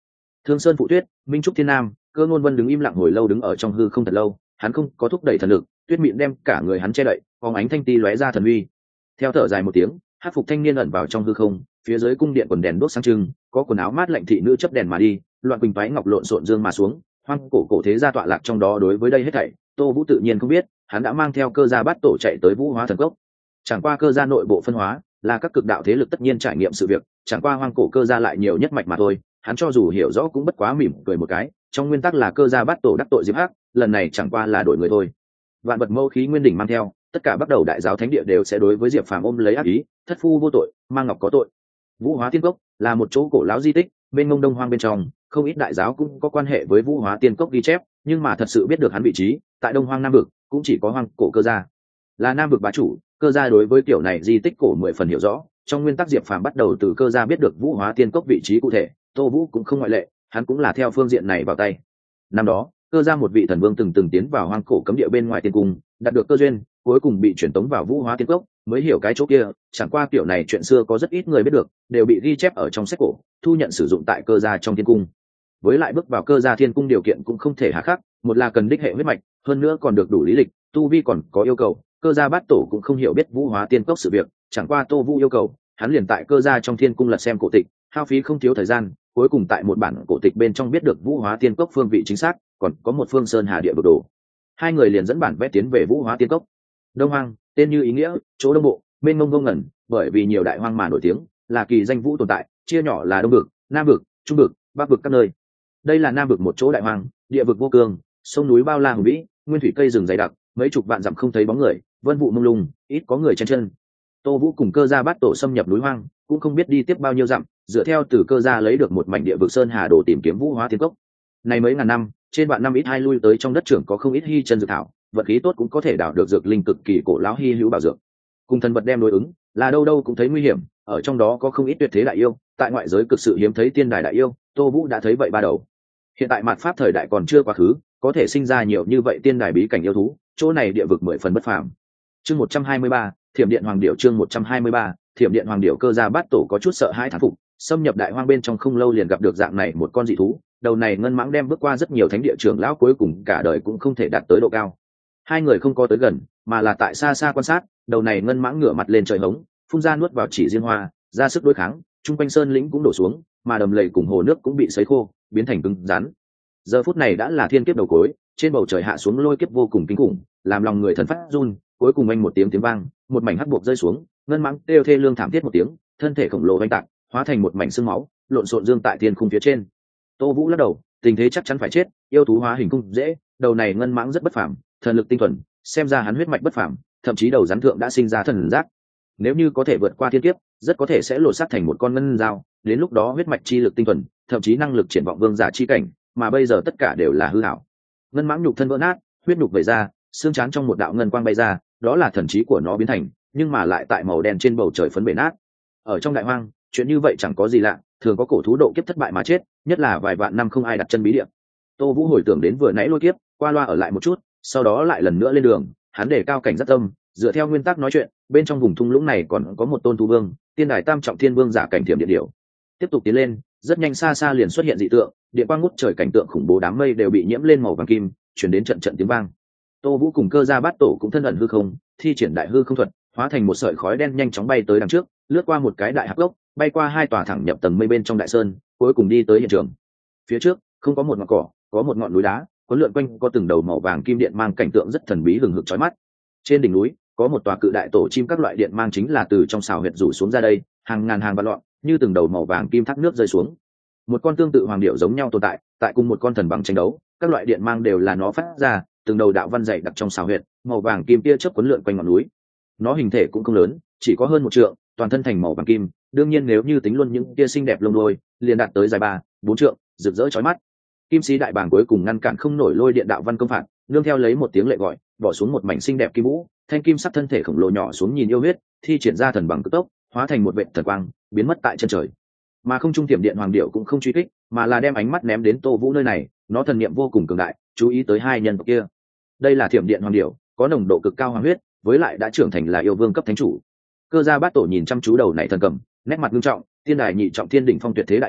Thương Sơn Phụ Tuyết, Minh Trúc Thiên Nam, Cơ Ngôn Vân đứng im lặng hồi lâu, đứng ở trong hư không thật lâu, hắn không có thúc đẩy thần lực, tuyết mịn đem cả người hắn che đậy, phóng ánh thanh ti lóe ra thần uy. Theo thở dài một tiếng, hắc phục thanh niên ẩn vào trong hư không, phía dưới cung điện quần đèn đốt sáng trưng, có quần áo mát lạnh thị nữ chấp đèn mà đi, loạn quỳnh toái ngọc lộn xộn dương mà xuống, hoang cổ thế gia tọa lạc trong đó. Đối với đây hết thảy, Tô Vũ tự nhiên không biết, hắn đã mang theo Cơ gia bát tổ chạy tới Vũ Hóa Thần Cốc. Chẳng qua Cơ gia nội bộ phân hóa, là các cực đạo thế lực tất nhiên trải nghiệm sự việc, chẳng qua hoang cổ Cơ gia lại nhiều nhất mạch mà thôi, hắn cho dù hiểu rõ cũng bất quá mỉm cười một cái, trong nguyên tắc là Cơ gia bát tổ đắc tội Diệp Hắc, lần này chẳng qua là đổi người thôi. Vạn vật mâu khí nguyên đỉnh mang theo, tất cả bắt đầu đại giáo thánh địa đều sẽ đối với Diệp Phàm ôm lấy ác ý, thất phu vô tội, mang ngọc có tội. Vũ Hóa Tiên Cốc là một chỗ cổ lão di tích, bên ngông đông hoang bên trong, không ít đại giáo cũng có quan hệ với Vũ Hóa Tiên Cốc ghi chép, nhưng mà thật sự biết được hắn vị trí, tại Đông Hoang Nam vực, cũng chỉ có hoang cổ Cơ gia. Là Nam vực bá chủ, Cơ gia đối với kiểu này di tích cổ 10 phần hiểu rõ, trong nguyên tắc Diệp Phàm bắt đầu từ Cơ gia biết được Vũ Hóa Tiên Cốc vị trí cụ thể, Tô Vũ cũng không ngoại lệ, hắn cũng là theo phương diện này vào tay. Năm đó, Cơ gia một vị thần vương từng tiến vào hoang cổ cấm địa bên ngoài tiên cung, đạt được cơ duyên, cuối cùng bị chuyển tống vào Vũ Hóa Tiên Cốc, mới hiểu cái chỗ kia, chẳng qua kiểu này chuyện xưa có rất ít người biết được, đều bị ghi chép ở trong sách cổ, thu nhận sử dụng tại Cơ gia trong tiên cung. Với lại bước vào Cơ gia thiên cung điều kiện cũng không thể hà khắc, một là cần đích hệ huyết mạch, hơn nữa còn được đủ lý lịch, tu vi còn có yêu cầu. Cơ gia bát tổ cũng không hiểu biết Vũ Hóa Tiên Cốc sự việc, chẳng qua Tô Vũ yêu cầu, hắn liền tại Cơ gia trong thiên cung lật xem cổ tịch, hao phí không thiếu thời gian, cuối cùng tại một bản cổ tịch bên trong biết được Vũ Hóa Tiên Cốc phương vị chính xác, còn có một phương sơn hà địa vực đồ. Hai người liền dẫn bản vẽ tiến về Vũ Hóa Tiên Cốc. Đông Hoang, tên như ý nghĩa, chỗ đông bộ, mênh mông ngông ngẩn, bởi vì nhiều đại hoang mà nổi tiếng, là kỳ danh vũ tồn tại, chia nhỏ là đông vực, nam vực, trung vực, bắc vực các nơi. Đây là nam vực một chỗ đại hoang, địa vực vô cương, sông núi bao la hùng vĩ, nguyên thủy cây rừng dày đặc, mấy chục vạn dặm không thấy bóng người, vân vụ mông lung, ít có người chen chân. Tô Vũ cùng Cơ gia bát tổ xâm nhập núi hoang, cũng không biết đi tiếp bao nhiêu dặm, dựa theo từ Cơ gia lấy được một mảnh địa vực sơn hà đồ tìm kiếm Vũ Hóa Tiên Cốc. Này mấy ngàn năm, trên vạn năm ít hai lui tới trong đất trưởng có không ít hy chân dược thảo, vật khí tốt cũng có thể đào được dược linh cực kỳ cổ lão hy hữu bảo dược. Cùng thần vật đem đối ứng, là đâu đâu cũng thấy nguy hiểm, ở trong đó có không ít tuyệt thế đại yêu, tại ngoại giới cực sự hiếm thấy tiên đài đại yêu, Tô Vũ đã thấy vậy ba đầu. Hiện tại mạt pháp thời đại còn chưa quá khứ, có thể sinh ra nhiều như vậy tiên đài bí cảnh yêu thú, chỗ này địa vực 10 phần bất phàm. Chương 123, Thiểm Điện Hoàng Điểu. Chương 123, Thiểm Điện Hoàng Điểu. Cơ gia bát tổ có chút sợ hãi thán phục, xâm nhập đại hoang bên trong không lâu liền gặp được dạng này một con dị thú, đầu này ngân mãng đem bước qua rất nhiều thánh địa trưởng lão, cuối cùng cả đời cũng không thể đạt tới độ cao. Hai người không có tới gần, mà là tại xa xa quan sát, đầu này ngân mãng ngửa mặt lên trời hống, phun ra nuốt vào chỉ riêng hoa, ra sức đối kháng, trung quanh sơn lĩnh cũng đổ xuống, mà đầm lầy cùng hồ nước cũng bị sấy khô, biến thành cứng rắn. Giờ phút này đã là thiên kiếp đầu cuối, trên bầu trời hạ xuống lôi kiếp vô cùng kinh khủng, làm lòng người thần phát run, cuối cùng anh một tiếng vang, một mảnh hắc buộc rơi xuống, ngân mãng kêu thê lương thảm thiết một tiếng, thân thể khổng lồ vành tạc, hóa thành một mảnh xương máu, lộn xộn dương tại thiên khung phía trên. Tô Vũ lắc đầu, tình thế chắc chắn phải chết, yêu thú hóa hình cung dễ, đầu này ngân mãng rất bất phàm, thần lực tinh thuần, xem ra hắn huyết mạch bất phàm, thậm chí đầu rắn thượng đã sinh ra thần giác. Nếu như có thể vượt qua thiên kiếp, rất có thể sẽ lột xác thành một con ngân dao, đến lúc đó huyết mạch chi lực tinh thuần, thậm chí năng lực triển vọng vương giả chi cảnh, mà bây giờ tất cả đều là hư ảo. Ngân mãng nhục thân vỡ nát, huyết nhục vẩy ra, xương trán trong một đạo ngân quang bay ra, đó là thần trí của nó biến thành, nhưng mà lại tại màu đen trên bầu trời phấn bể nát. Ở trong đại hoang, chuyện như vậy chẳng có gì lạ, thường có cổ thú độ kiếp thất bại mà chết, nhất là vài vạn năm không ai đặt chân bí địa. Tô Vũ hồi tưởng đến vừa nãy lôi kiếp, qua loa ở lại một chút, sau đó lại lần nữa lên đường, hắn đề cao cảnh giác tâm, dựa theo nguyên tắc nói chuyện, bên trong vùng thung lũng này còn có một tôn thú vương, tiên đài tam trọng thiên vương giả cảnh Thiểm Điện Điểu. Tiếp tục tiến lên, rất nhanh xa xa liền xuất hiện dị tượng, điện quang ngút trời, cảnh tượng khủng bố, đám mây đều bị nhiễm lên màu vàng kim, truyền đến trận trận tiếng vang. Tô Vũ cùng Cơ gia bát tổ cũng thân ẩn hư không, thi triển đại hư không thuật, hóa thành một sợi khói đen nhanh chóng bay tới đằng trước, lướt qua một cái đại hắc gốc, bay qua hai tòa thẳng nhập tầng mây bên trong đại sơn, cuối cùng đi tới hiện trường. Phía trước không có một ngọn cỏ, có một ngọn núi đá, có lượn quanh có từng đầu màu vàng kim điện mang, cảnh tượng rất thần bí hừng hực chói mắt. Trên đỉnh núi có một tòa cự đại tổ chim, các loại điện mang chính là từ trong sào huyệt rủ xuống ra đây, hàng ngàn hàng vạn loạn, như từng đầu màu vàng kim thác nước rơi xuống. Một con tương tự hoàng điểu giống nhau tồn tại, tại cùng một con thần bằng tranh đấu, các loại điện mang đều là nó phát ra, từng đầu đạo văn dày đặc trong sào huyệt, màu vàng kim tia chớp cuốn lượn quanh ngọn núi. Nó hình thể cũng không lớn, chỉ có hơn 1 trượng, toàn thân thành màu vàng kim, đương nhiên nếu như tính luôn những tia xinh đẹp lông đuôi, liền đạt tới dài 3-4 trượng, rực rỡ chói mắt. Kim sĩ đại bàng cuối cùng ngăn cản không nổi lôi điện đạo văn công phạt, nương theo lấy một tiếng lệ gọi, bỏ xuống một mảnh xinh đẹp kim vũ, thanh kim sắc thân thể khổng lồ nhỏ xuống nhìn yêu huyết, thi triển ra thần bằng cực tốc, hóa thành một vệt thần quang, biến mất tại chân trời. Mà không trung Thiểm Điện Hoàng Điểu cũng không truy kích, mà là đem ánh mắt ném đến Tô Vũ nơi này, nó thần niệm vô cùng cường đại, chú ý tới hai nhân vật kia. Đây là Thiểm Điện Hoàng Điểu, có nồng độ cực cao hoàng huyết, với lại đã trưởng thành là yêu vương cấp thánh chủ. Cơ gia bát tổ nhìn chăm chú đầu này thần cầm, nét mặt nghiêm trọng, tiên đài nhị trọng thiên đỉnh phong tuyệt thế đại yêu,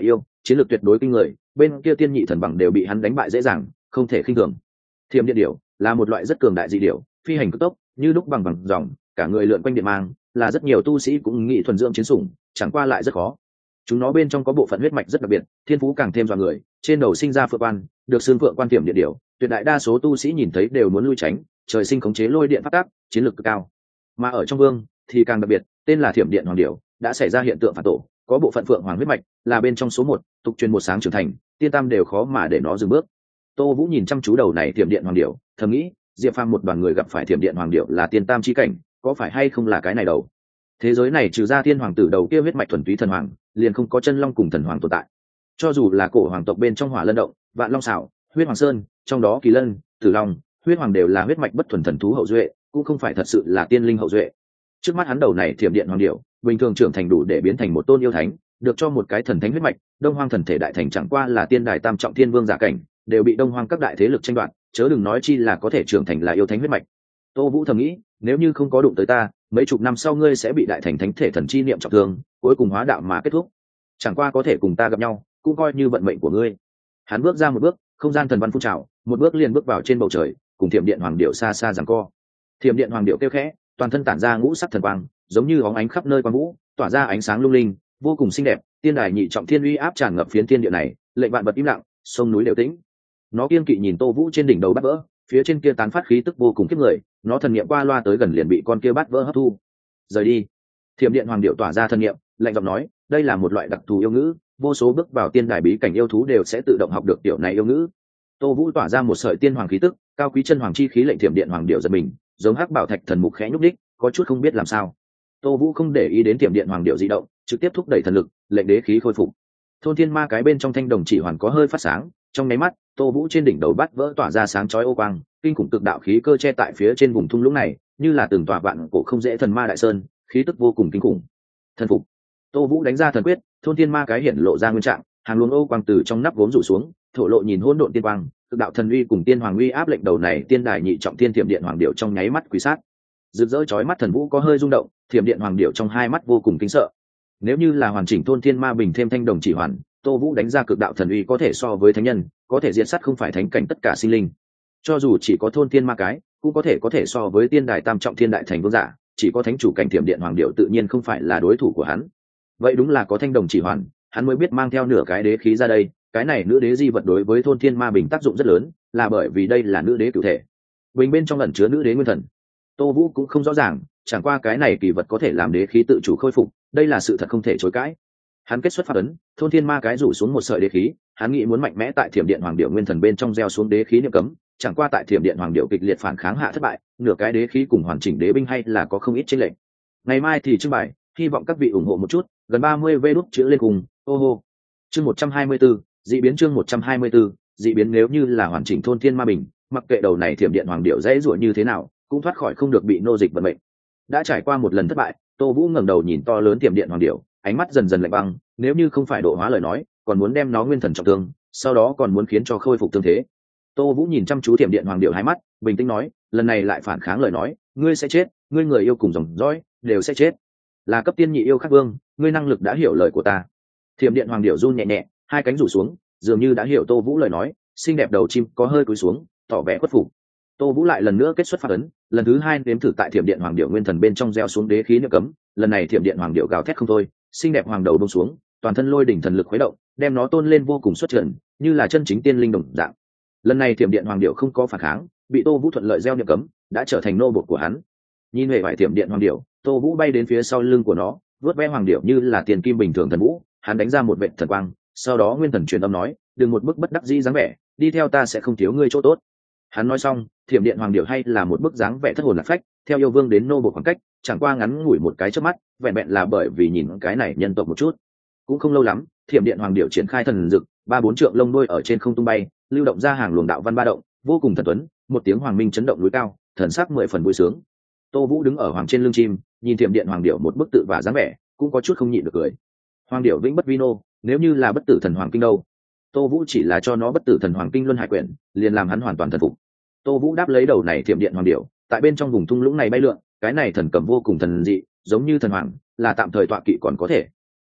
chiến lược tuyệt đối kinh người, bên kia tiên nhị thần bằng đều bị hắn đánh bại dễ dàng, không thể khinh thường. Thiểm điện điểu là một loại rất cường đại dị điểu, phi hành cực tốc, như lúc bằng dòng, cả người lượn quanh điện mang, là rất nhiều tu sĩ cũng nghĩ thuần dưỡng chiến sủng, chẳng qua lại rất khó. Chúng nó bên trong có bộ phận huyết mạch rất đặc biệt, thiên phú càng thêm dọa người, trên đầu sinh ra phượng quan, được xương phượng quan thiểm điện điểu, tuyệt đại đa số tu sĩ nhìn thấy đều muốn lui tránh, trời sinh khống chế lôi điện phát tác, chiến lược cực cao. Mà ở trong vương thì càng đặc biệt, tên là thiểm điện hoàng điểu, đã xảy ra hiện tượng phản tổ, có bộ phận phượng hoàng huyết mạch, là bên trong số một, tục truyền một sáng trưởng thành, tiên tam đều khó mà để nó dừng bước. Tô Vũ nhìn chăm chú đầu này thiểm điện hoàng điểu, thầm nghĩ, Diệp Phàm một đoàn người gặp phải thiểm điện hoàng điểu là tiên tam chi cảnh, có phải hay không là cái này đầu? Thế giới này trừ ra thiên hoàng tử đầu kia huyết mạch thuần túy thần hoàng, liền không có chân long cùng thần hoàng tồn tại. Cho dù là cổ hoàng tộc bên trong Hỏa Lân động, Vạn Long xảo, Huyết Hoàng sơn, trong đó Kỳ Lân, Tử Long, Huyết Hoàng đều là huyết mạch bất thuần thần thú hậu duệ, cũng không phải thật sự là tiên linh hậu duệ. Trước mắt hắn đầu này thiểm điện hoàng điểu, bình thường trưởng thành đủ để biến thành một tôn yêu thánh, được cho một cái thần thánh huyết mạch, Đông Hoang thần thể đại thành chẳng qua là tiên đài tam trọng thiên vương giả cảnh, đều bị Đông Hoang các đại thế lực tranh đoạt, chớ đừng nói chi là có thể trưởng thành là yêu thánh huyết mạch. Tô Vũ thầm nghĩ, nếu như không có đụng tới ta, mấy chục năm sau ngươi sẽ bị đại thành thánh thể thần chi niệm trọng thương, cuối cùng hóa đạo mà kết thúc. Chẳng qua có thể cùng ta gặp nhau, cũng coi như vận mệnh của ngươi. Hắn bước ra một bước, không gian thần văn phun trào, một bước liền bước vào trên bầu trời, cùng thiểm điện hoàng điểu xa xa giằng co. Thiểm điện hoàng điểu kêu khẽ, toàn thân tản ra ngũ sắc thần quang, giống như óng ánh khắp nơi quang vũ, tỏa ra ánh sáng lung linh, vô cùng xinh đẹp. Tiên đài nhị trọng thiên uy áp tràn ngập phiến thiên địa này, lệnh vạn vật im lặng, sông núi đều tĩnh. Nó kiên kỵ nhìn Tô Vũ trên đỉnh đầu bắt vỡ, phía trên kia tán phát khí tức vô cùng kiếp người, nó thần niệm qua loa tới gần liền bị con kia bắt vỡ hấp thu. Rời đi. Thiểm điện hoàng điểu tỏa ra thần niệm, lạnh giọng nói, đây là một loại đặc thù yêu ngữ, vô số bước vào tiên đài bí cảnh yêu thú đều sẽ tự động học được tiểu này yêu ngữ. Tô Vũ tỏa ra một sợi tiên hoàng khí tức, cao quý chân hoàng chi khí lệnh thiểm điện hoàng điểu giật mình, giống hắc bảo thạch thần mục khẽ nhúc đích, có chút không biết làm sao. Tô Vũ không để ý đến thiểm điện hoàng điểu di động, trực tiếp thúc đẩy thần lực, lệnh đế khí khôi phục. Thôn thiên ma cái bên trong thanh đồng chỉ hoàn có hơi phát sáng, trong nháy mắt, Tô Vũ trên đỉnh đầu bắt vỡ tỏa ra sáng chói ô quang, kinh khủng cực đạo khí cơ che tại phía trên vùng thung lũng này, như là từng tòa vạn cổ không dễ thần ma đại sơn, khí tức vô cùng kinh khủng. Thần phục. Tô Vũ đánh ra thần quyết, thôn thiên ma cái hiện lộ ra nguyên trạng, hàng luồng ô quang từ trong nắp gốm rủ xuống, thổ lộ nhìn hỗn độn tiên quang, cực đạo thần uy cùng tiên hoàng uy áp lệnh đầu này tiên đài nhị trọng thiên thiểm điện hoàng điểu trong nháy mắt quỳ sát. Rực rỡ chói mắt thần vũ có hơi rung động, thiểm điện hoàng điểu trong hai mắt vô cùng kinh sợ. Nếu như là hoàn chỉnh thôn thiên ma bình thêm thanh đồng chỉ hoàn, Tô Vũ đánh ra cực đạo thần uy có thể so với thánh nhân, có thể diệt sát không phải thánh cảnh tất cả sinh linh. Cho dù chỉ có thôn thiên ma cái, cũng có thể so với tiên đài tam trọng thiên đại thành vương giả, chỉ có thánh chủ cảnh thiểm điện hoàng điểu tự nhiên không phải là đối thủ của hắn. Vậy đúng là có thanh đồng chỉ hoàn, hắn mới biết mang theo nửa cái đế khí ra đây, cái này nữ đế di vật đối với thôn thiên ma bình tác dụng rất lớn, là bởi vì đây là nữ đế cụ thể. Bình bên trong ẩn chứa nữ đế nguyên thần. Tô Vũ cũng không rõ ràng, chẳng qua cái này kỳ vật có thể làm đế khí tự chủ khôi phục, đây là sự thật không thể chối cãi. Hắn kết xuất pháp ấn, thôn thiên ma cái rủ xuống một sợi đế khí, hắn nghĩ muốn mạnh mẽ tại thiểm điện hoàng điểu nguyên thần bên trong gieo xuống đế khí niệm cấm, chẳng qua tại thiểm điện hoàng điểu kịch liệt phản kháng hạ thất bại, nửa cái đế khí cùng hoàn chỉnh đế binh hay là có không ít chênh lệch. Ngày mai thì trưng bày, hy vọng các vị ủng hộ một chút, gần 30 vê đút chữ lên cùng, ô hô. Chương 124, dị biến chương 124, dị biến nếu như là hoàn chỉnh thôn thiên ma bình, mặc kệ đầu này thiểm điện hoàng điểu dễ dụa như thế nào, cũng thoát khỏi không được bị nô dịch vận mệnh. Đã trải qua một lần thất bại, Tô Vũ ngẩng đầu nhìn to lớn thiểm điện hoàng điểu, ánh mắt dần dần lạnh băng, nếu như không phải độ hóa lời nói, còn muốn đem nó nguyên thần trọng thương, sau đó còn muốn khiến cho khôi phục thương thế. Tô Vũ nhìn chăm chú thiểm điện hoàng điểu hai mắt, bình tĩnh nói, lần này lại phản kháng lời nói, ngươi sẽ chết, ngươi người yêu cùng dòng dõi đều sẽ chết. Là cấp tiên nhị yêu khắc vương, ngươi năng lực đã hiểu lời của ta. Thiểm điện hoàng điểu run nhẹ nhẹ, hai cánh rủ xuống, dường như đã hiểu Tô Vũ lời nói, xinh đẹp đầu chim có hơi cúi xuống, tỏ vẻ khuất phục. Tô Vũ lại lần nữa kết xuất pháp ấn, lần thứ hai nếm thử tại thiểm điện hoàng điểu nguyên thần bên trong gieo xuống đế khí niệm cấm, lần này thiểm điện hoàng điểu gào thét không thôi, xinh đẹp hoàng đầu buông xuống, toàn thân lôi đỉnh thần lực khuấy động, đem nó tôn lên vô cùng xuất trần, như là chân chính tiên linh đồng dạng. Lần này thiểm điện hoàng điểu không có phản kháng, bị Tô Vũ thuận lợi gieo niệm cấm, đã trở thành nô bộc của hắn. Nhìn về vải thiểm điện hoàng điểu, Tô Vũ bay đến phía sau lưng của nó, vuốt ve hoàng điểu như là tiền kim bình thường thần vũ, hắn đánh ra một vệt thần quang, sau đó nguyên thần truyền âm nói, đừng một bức bất đắc dĩ dáng vẻ, đi theo ta sẽ không thiếu ngươi chỗ tốt. Hắn nói xong, thiểm điện hoàng điểu hay là một bức dáng vẻ thất hồn lạc phách, theo yêu vương đến nô bộc khoảng cách, chẳng qua ngắn ngủi một cái chớp mắt, vẹn vẹn là bởi vì nhìn cái này nhân tộc một chút. Cũng không lâu lắm, thiểm điện hoàng điểu triển khai thần dực, 3-4 trượng lông đuôi ở trên không tung bay, lưu động ra hàng luồng đạo văn ba động, vô cùng thần tuấn, một tiếng hoàng minh chấn động núi cao, thần sắc 10 phần vui sướng. Tô Vũ đứng ở hoàng trên lưng chim, nhìn thiểm điện hoàng điểu một bức tự và dáng vẻ, cũng có chút không nhịn được cười. Hoàng điểu vĩnh bất vi nô, nếu như là bất tử thần hoàng kinh đâu? Tô Vũ chỉ là cho nó bất tử thần hoàng kinh luân hải quyển, liền làm hắn hoàn toàn thần phục. Tô Vũ đáp lấy đầu này thiểm điện hoàng điểu, tại bên trong vùng thung lũng này bay lượn, cái này thần cầm vô cùng thần dị, giống như thần hoàng, là tạm thời tọa kỵ còn có thể.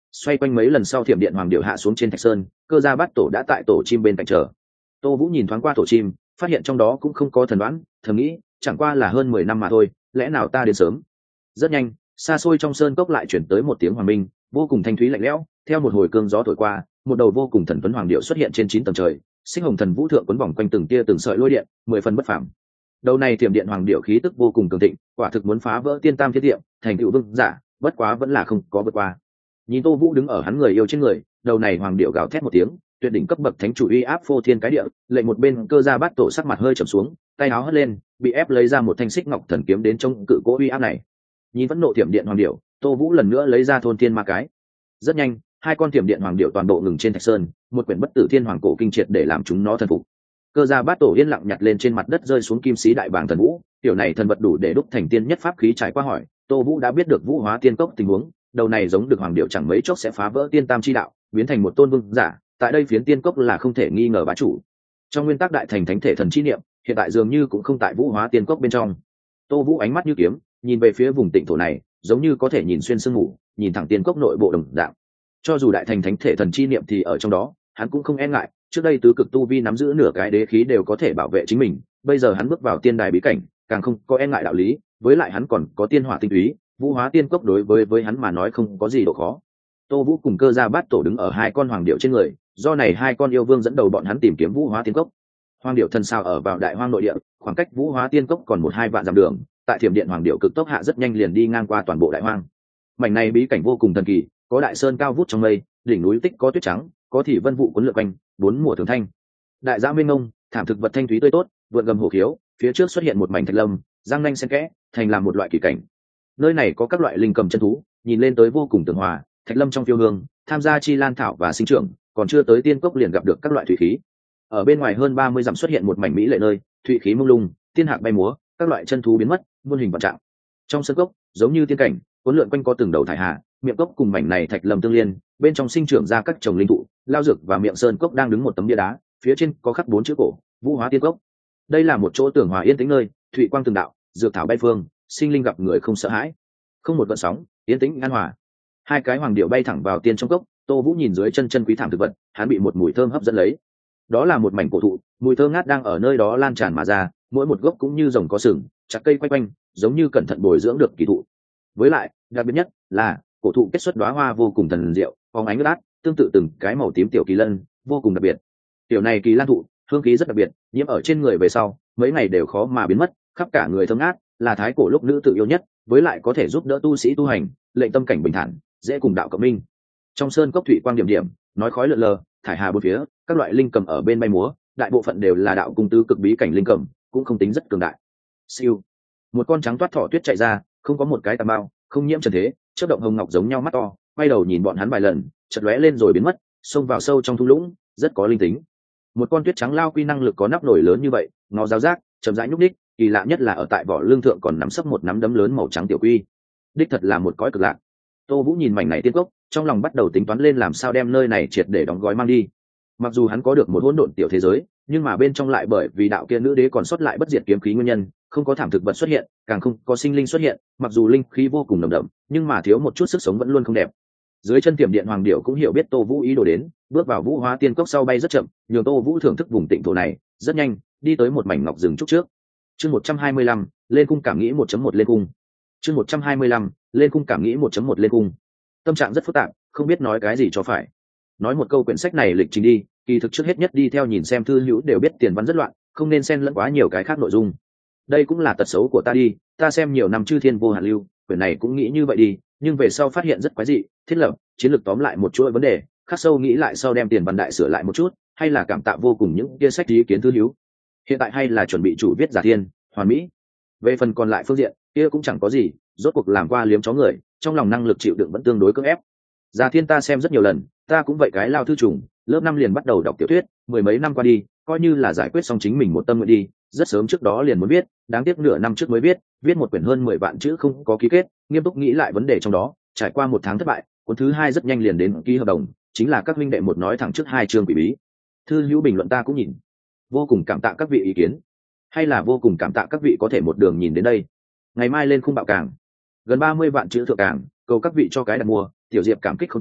Xoay quanh mấy lần sau, thiểm điện hoàng điệu hạ xuống trên thạch sơn, cơ gia bát tổ đã tại tổ chim bên cạnh chờ. Tô Vũ nhìn thoáng qua tổ chim, phát hiện trong đó cũng không có thần đoán, thầm nghĩ chẳng qua là hơn 10 năm mà thôi, lẽ nào ta đến sớm. Rất nhanh, xa xôi trong sơn cốc lại chuyển tới một tiếng hoàng minh, vô cùng thanh thúy lạnh lẽo. Theo một hồi cơn gió thổi qua, một đầu vô cùng thần tuấn hoàng điệu xuất hiện trên 9 tầng trời, sinh hồng thần vũ thượng quấn vòng quanh từng tia từng sợi lôi điện, 10 phần bất phàm. Đầu này thiểm điện hoàng điệu khí tức vô cùng cường thịnh, quả thực muốn phá vỡ tiên tam thiên tiệm, thành tựu vương giả, bất quá vẫn là không có vượt qua. Nhìn Tô Vũ đứng ở hắn người yêu trên người, đầu này hoàng điệu gào thét một tiếng, tuyệt đỉnh cấp bậc thánh chủ uy áp phô thiên cái địa, lệnh một bên cơ gia bát tổ sắc mặt hơi trầm xuống, tay áo hất lên, bị ép lấy ra một thanh xích ngọc thần kiếm đến trong cự cố uy áp này. Nhìn vẫn nộ thiểm điện hoàng điệu, Tô Vũ lần nữa lấy ra thôn thiên ma cái. Rất nhanh, hai con thiểm điện hoàng điệu toàn bộ ngừng trên thạch sơn, một quyển bất tử thiên hoàng cổ kinh triệt để làm chúng nó thần phục. Cơ gia bát tổ yên lặng nhặt lên trên mặt đất rơi xuống kim sĩ đại bàng thần vũ, tiểu này thần vật đủ để đúc thành tiên nhất pháp khí. Trải qua hỏi, Tô Vũ đã biết được vũ hóa tiên cốc tình huống, đầu này giống được hoàng điệu chẳng mấy chốc sẽ phá vỡ tiên tam chi đạo, biến thành một tôn vương giả, tại đây phiến tiên cốc là không thể nghi ngờ bá chủ. Trong nguyên tắc đại thành thánh thể thần chi niệm, hiện tại dường như cũng không tại vũ hóa tiên cốc bên trong. Tô Vũ ánh mắt như kiếm, nhìn về phía vùng tịnh thổ này, giống như có thể nhìn xuyên sương mù, nhìn thẳng tiên cốc nội bộ đồng dạng. Cho dù đại thành thánh thể thần chi niệm thì ở trong đó, hắn cũng không e ngại, trước đây tứ cực tu vi nắm giữ nửa cái đế khí đều có thể bảo vệ chính mình, bây giờ hắn bước vào tiên đài bí cảnh, càng không có e ngại đạo lý, với lại hắn còn có tiên hỏa tinh túy, vũ hóa tiên cốc đối với hắn mà nói không có gì độ khó. Tô Vũ cùng cơ gia bát tổ đứng ở hai con hoàng điệu trên người, do này hai con yêu vương dẫn đầu bọn hắn tìm kiếm vũ hóa tiên cốc. Hoàng điệu thần sao ở vào đại hoang nội địa, khoảng cách vũ hóa tiên cốc còn 1-2 vạn dặm đường, tại thiểm điện hoàng điệu cực tốc hạ rất nhanh liền đi ngang qua toàn bộ đại hoang. Mảnh này bí cảnh vô cùng thần kỳ, có đại sơn cao vút trong mây, đỉnh núi tích có tuyết trắng, có thì vân vụ cuốn lượn quanh, bốn mùa thường thanh. Đại dã mênh mông, thảm thực vật thanh thúy tươi tốt, vượn gầm hổ khiếu, phía trước xuất hiện một mảnh thạch lâm, răng nanh xen kẽ, thành làm một loại kỳ cảnh. Nơi này có các loại linh cầm chân thú, nhìn lên tới vô cùng tường hòa, thạch lâm trong phiêu hương, tham gia chi lan thảo và sinh trưởng, còn chưa tới tiên cốc liền gặp được các loại thủy khí. Ở bên ngoài hơn 30 dặm xuất hiện một mảnh mỹ lệ nơi, thủy khí mông lung, tiên hạc bay múa, các loại chân thú biến mất, muôn hình vạn trạng. Trong sân cốc, giống như tiên cảnh, cuốn lượn quanh có từng đầu thải hà, miệng cốc cùng mảnh này thạch lâm tương liên, bên trong sinh trưởng ra các trồng linh thụ, lao dược và miệng sơn cốc đang đứng một tấm bia đá, phía trên có khắc 4 chữ cổ, Vũ Hóa Tiên Cốc. Đây là một chỗ tưởng hòa yên tĩnh nơi, thụy quang từng đạo, dược thảo bay phương, sinh linh gặp người không sợ hãi, không một gợn sóng, yên tĩnh an hòa. Hai cái hoàng điệu bay thẳng vào tiên trong cốc, Tô Vũ nhìn dưới chân quý thảm thực vật, hắn bị một mùi thơm hấp dẫn lấy. Đó là một mảnh cổ thụ, mùi thơm ngát đang ở nơi đó lan tràn mà ra, mỗi một gốc cũng như rồng có sừng, chặt cây quay quanh, giống như cẩn thận bồi dưỡng được kỳ thụ. Với lại, đặc biệt nhất là cổ thụ kết xuất đóa hoa vô cùng thần diệu, phóng ánh át, tương tự từng cái màu tím tiểu kỳ lân, vô cùng đặc biệt. Tiểu này kỳ lan thụ, hương khí rất đặc biệt, nhiễm ở trên người về sau, mấy ngày đều khó mà biến mất, khắp cả người thơm ngát, là thái cổ lúc nữ tự yêu nhất, với lại có thể giúp đỡ tu sĩ tu hành, lệnh tâm cảnh bình thản, dễ cùng đạo cộng minh. Trong sơn cốc thủy quang điểm điểm, nói khói lượn lờ, thải hà bốn phía, các loại linh cầm ở bên bay múa, đại bộ phận đều là đạo cung tứ cực bí cảnh linh cầm, cũng không tính rất cường đại. Siêu, một con trắng toát thỏ tuyết chạy ra, không có một cái tà bao, không nhiễm trần thế, chớp động hồng ngọc giống nhau mắt to, quay đầu nhìn bọn hắn vài lần, chợt lóe lên rồi biến mất, xông vào sâu trong thung lũng, rất có linh tính. Một con tuyết trắng lao quy năng lực có nắp nổi lớn như vậy, nó ráo rác, chậm rãi nhúc đích, kỳ lạ nhất là ở tại vỏ lưng thượng còn nắm sấp một nắm đấm lớn màu trắng tiểu quy. Đích thật là một cõi cực lạc. Tô Vũ nhìn mảnh này tiên cốc, trong lòng bắt đầu tính toán lên làm sao đem nơi này triệt để đóng gói mang đi. Mặc dù hắn có được một hỗn độn tiểu thế giới, nhưng mà bên trong lại bởi vì đạo kia nữ đế còn sót lại bất diệt kiếm khí nguyên nhân, không có thảm thực vật xuất hiện, càng không có sinh linh xuất hiện, mặc dù linh khí vô cùng nồng đậm, nhưng mà thiếu một chút sức sống vẫn luôn không đẹp. Dưới chân tiềm điện hoàng điệu cũng hiểu biết Tô Vũ ý đồ đến, bước vào Vũ Hóa Tiên Cốc sau bay rất chậm, nhường Tô Vũ thưởng thức vùng tịnh thổ này, rất nhanh, đi tới một mảnh ngọc rừng trúc trước. Chương 125, lên cung cảm nghĩ 1.1 lên cung. Chương 125, lên cung cảm nghĩ 1.1 lên cung. Tâm trạng rất phức tạp, không biết nói cái gì cho phải. Nói một câu quyển sách này lịch trình đi, kỳ thực trước hết nhất đi theo nhìn xem thư hữu đều biết tiền văn rất loạn, không nên xen lẫn quá nhiều cái khác nội dung. Đây cũng là tật xấu của ta đi, ta xem nhiều năm chư thiên vô hạn lưu, quyển này cũng nghĩ như vậy đi, nhưng về sau phát hiện rất quái dị, thiết lập, chiến lược tóm lại một chuỗi vấn đề, khắc sâu nghĩ lại sau đem tiền văn đại sửa lại một chút, hay là cảm tạ vô cùng những kia sách ý kiến thư hữu. Hiện tại hay là chuẩn bị chủ viết giả thiên, hoàn mỹ. Về phần còn lại phương diện, kia cũng chẳng có gì, rốt cuộc làm qua liếm chó người, trong lòng năng lực chịu đựng vẫn tương đối cưỡng ép. Giả thiên ta xem rất nhiều lần, ta cũng vậy cái lao thư trùng, lớp 5 liền bắt đầu đọc tiểu thuyết, mười mấy năm qua đi, coi như là giải quyết xong chính mình một tâm nguyện đi, rất sớm trước đó liền muốn viết, đáng tiếc nửa năm trước mới viết một quyển hơn 10 vạn chữ không có ký kết, nghiêm túc nghĩ lại vấn đề trong đó, trải qua một tháng thất bại, cuốn thứ 2 rất nhanh liền đến ký hợp đồng, chính là các huynh đệ một nói thẳng trước 2 chương quỷ bí. Thư hữu bình luận ta cũng nhìn, vô cùng cảm tạ các vị ý kiến, hay là vô cùng cảm tạ các vị có thể một đường nhìn đến đây. Ngày mai lên khung bạo càng, gần 30 vạn chữ thượng càng, cầu các vị cho cái đặt mua, tiểu diệp cảm kích không cùng,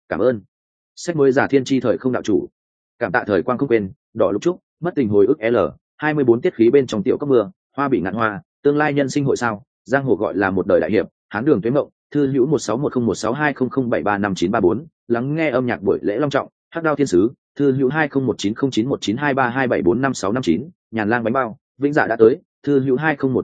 cảm ơn. Sách mới giả thiên tri thời không đạo chủ, cảm tạ thời quang không quên, đỏ lúc trúc, mất tình hồi ức L, 24 tiết khí bên trong tiểu cấp mưa, hoa bị ngạn hoa, tương lai nhân sinh hội sao, giang hồ gọi là một đời đại hiệp, hán đường tuế mộng, thư hữu 16101620073594, lắng nghe âm nhạc buổi lễ long trọng, hắc đao thiên sứ, thư hữu 201909092327455659, nhàn lang bánh bao, vĩnh dạ đã tới, thư hữu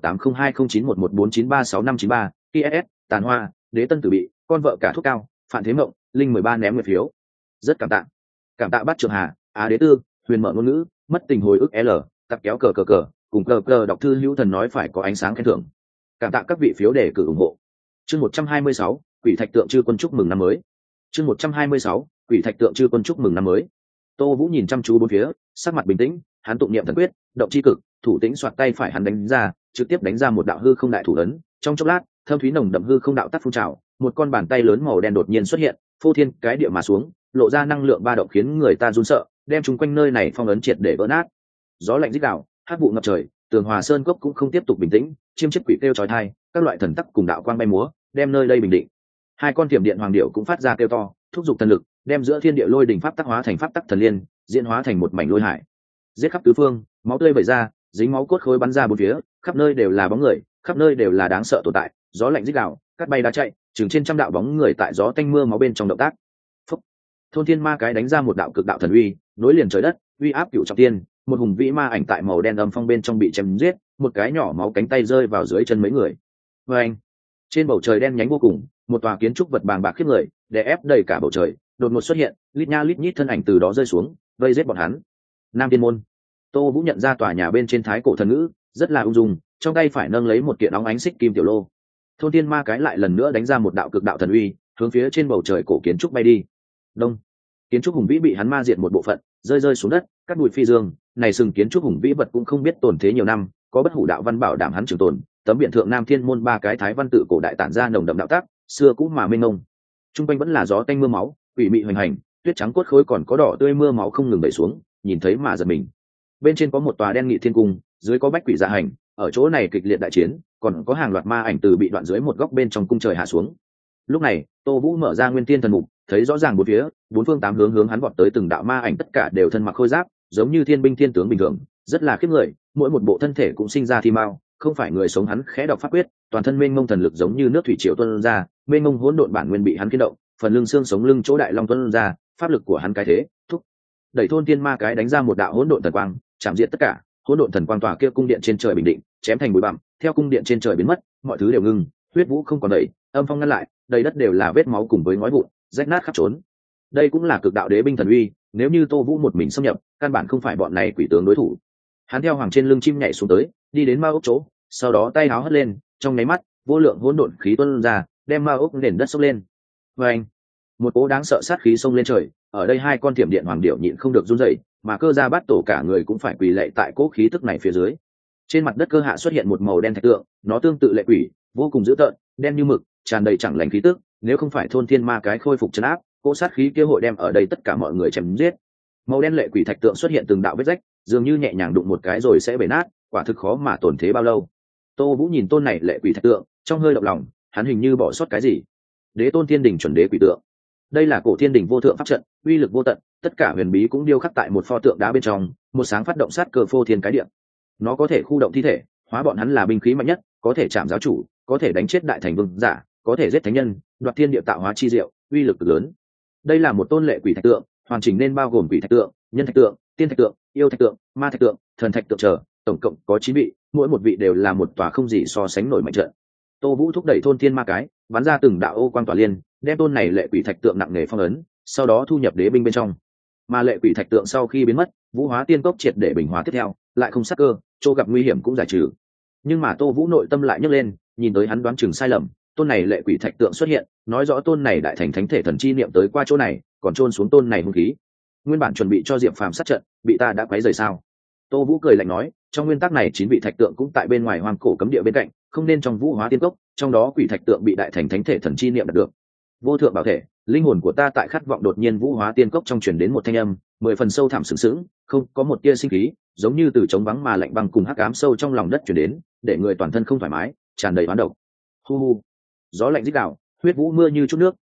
201802091149365593, ISS, tàn hoa, đế tân tử bị, con vợ cả thuốc cao, phản thế mộng, linh 13 ném nguyệt phiếu. Rất cảm tạ bát trường hà, á đế tư, huyền mở ngôn ngữ, mất tình hồi ức L, tập kéo cờ cùng cờ đọc thư hữu thần nói phải có ánh sáng khen thưởng. Cảm tạ các vị phiếu đề cử ủng hộ. Chương 126, quỷ thạch tượng chư quân chúc mừng năm mới. Chương 126, quỷ thạch tượng chư quân chúc mừng năm mới. Tô Vũ nhìn chăm chú bốn phía, sắc mặt bình tĩnh, hắn tụng niệm thần quyết, động chi cực, thủ tĩnh xoạc tay phải hắn đánh ra, trực tiếp đánh ra một đạo hư không đại thủ ấn. Trong chốc lát, thâm thúy nồng đậm hư không đạo tắc phun trào, một con bàn tay lớn màu đen đột nhiên xuất hiện, phô thiên cái địa mà xuống, lộ ra năng lượng ba động khiến người ta run sợ, đem chúng quanh nơi này phong ấn triệt để vỡ nát. Gió lạnh rít gào, hắc vụ ngập trời, tường Hòa Sơn cốc cũng không tiếp tục bình tĩnh, chiêm chiếc quỷ kêu chói tai, các loại thần tắc cùng đạo quang bay múa, đem nơi đây bình định. Hai con thiểm điện hoàng điệu cũng phát ra kêu to, thúc giục thần lực, đem giữa thiên địa lôi đỉnh pháp tắc hóa thành pháp tắc thần liên, diễn hóa thành một mảnh lôi hải. Giết khắp tứ phương, máu tươi vẩy ra, dính máu cốt khối bắn ra bốn phía, khắp nơi đều là bóng người, khắp nơi đều là đáng sợ tồn tại. Gió lạnh rít gào, cát bay đá chạy, chừng trên trăm đạo bóng người tại gió tanh mưa máu bên trong động tác. Phúc. Thôn Thiên Ma cái đánh ra một đạo cực đạo thần uy, nối liền trời đất, uy áp cửu trọng thiên. Một hùng vĩ ma ảnh tại màu đen âm phong bên trong bị chém giết, một cái nhỏ máu cánh tay rơi vào dưới chân mấy người. Và anh, trên bầu trời đen nhánh vô cùng, một tòa kiến trúc vật bàng bạc khiếp người, đè ép đầy cả bầu trời, đột ngột xuất hiện, lít nha lít nhít thân ảnh từ đó rơi xuống, vây giết bọn hắn. Nam Thiên môn. Tô Vũ nhận ra tòa nhà bên trên thái cổ thần ngữ, rất là ung dung, trong tay phải nâng lấy một kiện óng ánh xích kim tiểu lô. Thôn Thiên Ma cái lại lần nữa đánh ra một đạo cực đạo thần uy, hướng phía trên bầu trời cổ kiến trúc bay đi. Đông. Kiến trúc hùng vĩ bị hắn ma diệt một bộ phận, rơi xuống đất, cắt bụi phi dương. Này sừng kiến trúc hùng vĩ vật cũng không biết tồn thế nhiều năm, có bất hủ đạo văn bảo đảm hắn trường tồn. Tấm biển thượng Nam Thiên môn ba cái thái văn tự cổ đại tản ra nồng đậm đạo tác, xưa cũ mà mênh mông. Trung quanh vẫn là gió tanh mưa máu, quỷ mị hoành hành, tuyết trắng cốt khối còn có đỏ tươi mưa máu không ngừng đẩy xuống, nhìn thấy mà giật mình. Bên trên có một tòa đen nghị thiên cung, dưới có bách quỷ dạ hành, ở chỗ này kịch liệt đại chiến, còn có hàng loạt ma ảnh từ bị đoạn dưới một góc bên trong cung trời hạ xuống. Lúc này, Tô Vũ mở ra Nguyên Tiên thần mục, thấy rõ ràng bốn phương tám hướng hắn vọt tới từng đạo ma ảnh tất cả đều thân mặc khôi giáp, giống như thiên binh thiên tướng bình thường, rất là khiếp người, mỗi một bộ thân thể cũng sinh ra thi mao, không phải người sống hắn khẽ đọc pháp quyết, toàn thân mênh mông thần lực giống như nước thủy triều tuôn ra, mênh mông hỗn độn bản nguyên bị hắn khiên động, phần lưng xương sống lưng chỗ đại long tuôn ra, pháp lực của hắn cái thế, thúc đẩy Thôn Thiên Ma cái đánh ra một đạo hỗn độn thần quang, chạm diệt tất cả, hỗn độn thần quang tỏa kia cung điện trên trời bình định, chém thành bụi bặm, theo cung điện trên trời biến mất, mọi thứ đều ngưng, huyết vũ không còn đẩy, âm phong ngăn lại, đầy đất đều là vết máu cùng với ngói vụn, rách nát khắp trốn. Đây cũng là cực đạo đế binh thần uy, nếu như Tô Vũ một mình xâm nhập, căn bản không phải bọn này quỷ tướng đối thủ. Hắn theo hoàng trên lưng chim nhảy xuống tới, đi đến ma ốc chỗ, sau đó tay áo hất lên, trong nháy mắt, vô lượng hỗn độn khí tuôn ra, đem ma ốc nền đất xốc lên. Và anh, một cỗ đáng sợ sát khí xông lên trời, ở đây hai con thiểm điện hoàng điểu nhịn không được run rẩy, mà Cơ Gia Bát Tổ cả người cũng phải quỳ lạy tại cỗ khí tức này phía dưới. Trên mặt đất Cơ Hạ xuất hiện một màu đen thạch tượng, nó tương tự lệ quỷ, vô cùng dữ tợn, đen như mực, tràn đầy chẳng lành khí tức, nếu không phải Thôn Thiên Ma cái khôi phục trấn áp, cỗ sát khí kia hội đem ở đây tất cả mọi người chém giết. Màu đen lệ quỷ thạch tượng xuất hiện từng đạo vết rách, dường như nhẹ nhàng đụng một cái rồi sẽ bể nát, quả thực khó mà tồn thế bao lâu. Tô Vũ nhìn tôn này lệ quỷ thạch tượng, trong hơi động lòng, hắn hình như bỏ sót cái gì. Đế tôn thiên đình chuẩn đế quỷ tượng. Đây là cổ thiên đình vô thượng pháp trận, uy lực vô tận, tất cả huyền bí cũng điêu khắc tại một pho tượng đá bên trong, một sáng phát động sát cơ phô thiên cái địa. Nó có thể khu động thi thể, hóa bọn hắn là binh khí mạnh nhất, có thể chạm giáo chủ, có thể đánh chết đại thành vương giả, có thể giết thánh nhân, đoạt thiên địa tạo hóa chi diệu, uy lực cực lớn. Đây là một tôn lệ quỷ thạch tượng, hoàn chỉnh nên bao gồm quỷ thạch tượng, nhân thạch tượng, tiên thạch tượng, yêu thạch tượng, ma thạch tượng, thần thạch tượng trở, tổng cộng có 9 vị, mỗi một vị đều là một tòa không gì so sánh nổi mạnh trận. Tô Vũ thúc đẩy Thôn Thiên Ma cái, bắn ra từng đạo ô quang tỏa liên, đem tôn này lệ quỷ thạch tượng nặng nề phong ấn, sau đó thu nhập đế binh bên trong. Mà lệ quỷ thạch tượng sau khi biến mất, Vũ Hóa Tiên Cốc triệt để bình hóa tiếp theo, lại không sát cơ, chỗ gặp nguy hiểm cũng giải trừ. Nhưng mà Tô Vũ nội tâm lại nhấc lên, nhìn tới hắn đoán chừng sai lầm, tôn này lệ quỷ thạch tượng xuất hiện, nói rõ tôn này đại thành thánh thể thần chi niệm tới qua chỗ này, còn chôn xuống tôn này hung khí. Nguyên bản chuẩn bị cho Diệp Phàm sát trận, bị ta đã quấy rầy sao? Tô Vũ cười lạnh nói, trong nguyên tắc này 9 vị thạch tượng cũng tại bên ngoài hoang cổ cấm địa bên cạnh, không nên trong Vũ Hóa Tiên Cốc, trong đó quỷ thạch tượng bị đại thành thánh thể thần chi niệm đạt được. Vô thượng bảo thể, linh hồn của ta tại khát vọng đột nhiên Vũ Hóa Tiên Cốc trong truyền đến một thanh âm, 10 phần sâu thẳm sừng sững, không có một tia sinh khí, giống như từ trống vắng mà lạnh băng cùng hắc ám sâu trong lòng đất truyền đến, để người toàn thân không thoải mái, tràn đầy oán độc. Hu hu. Gió lạnh rít gào, huyết vũ mưa như chút nước,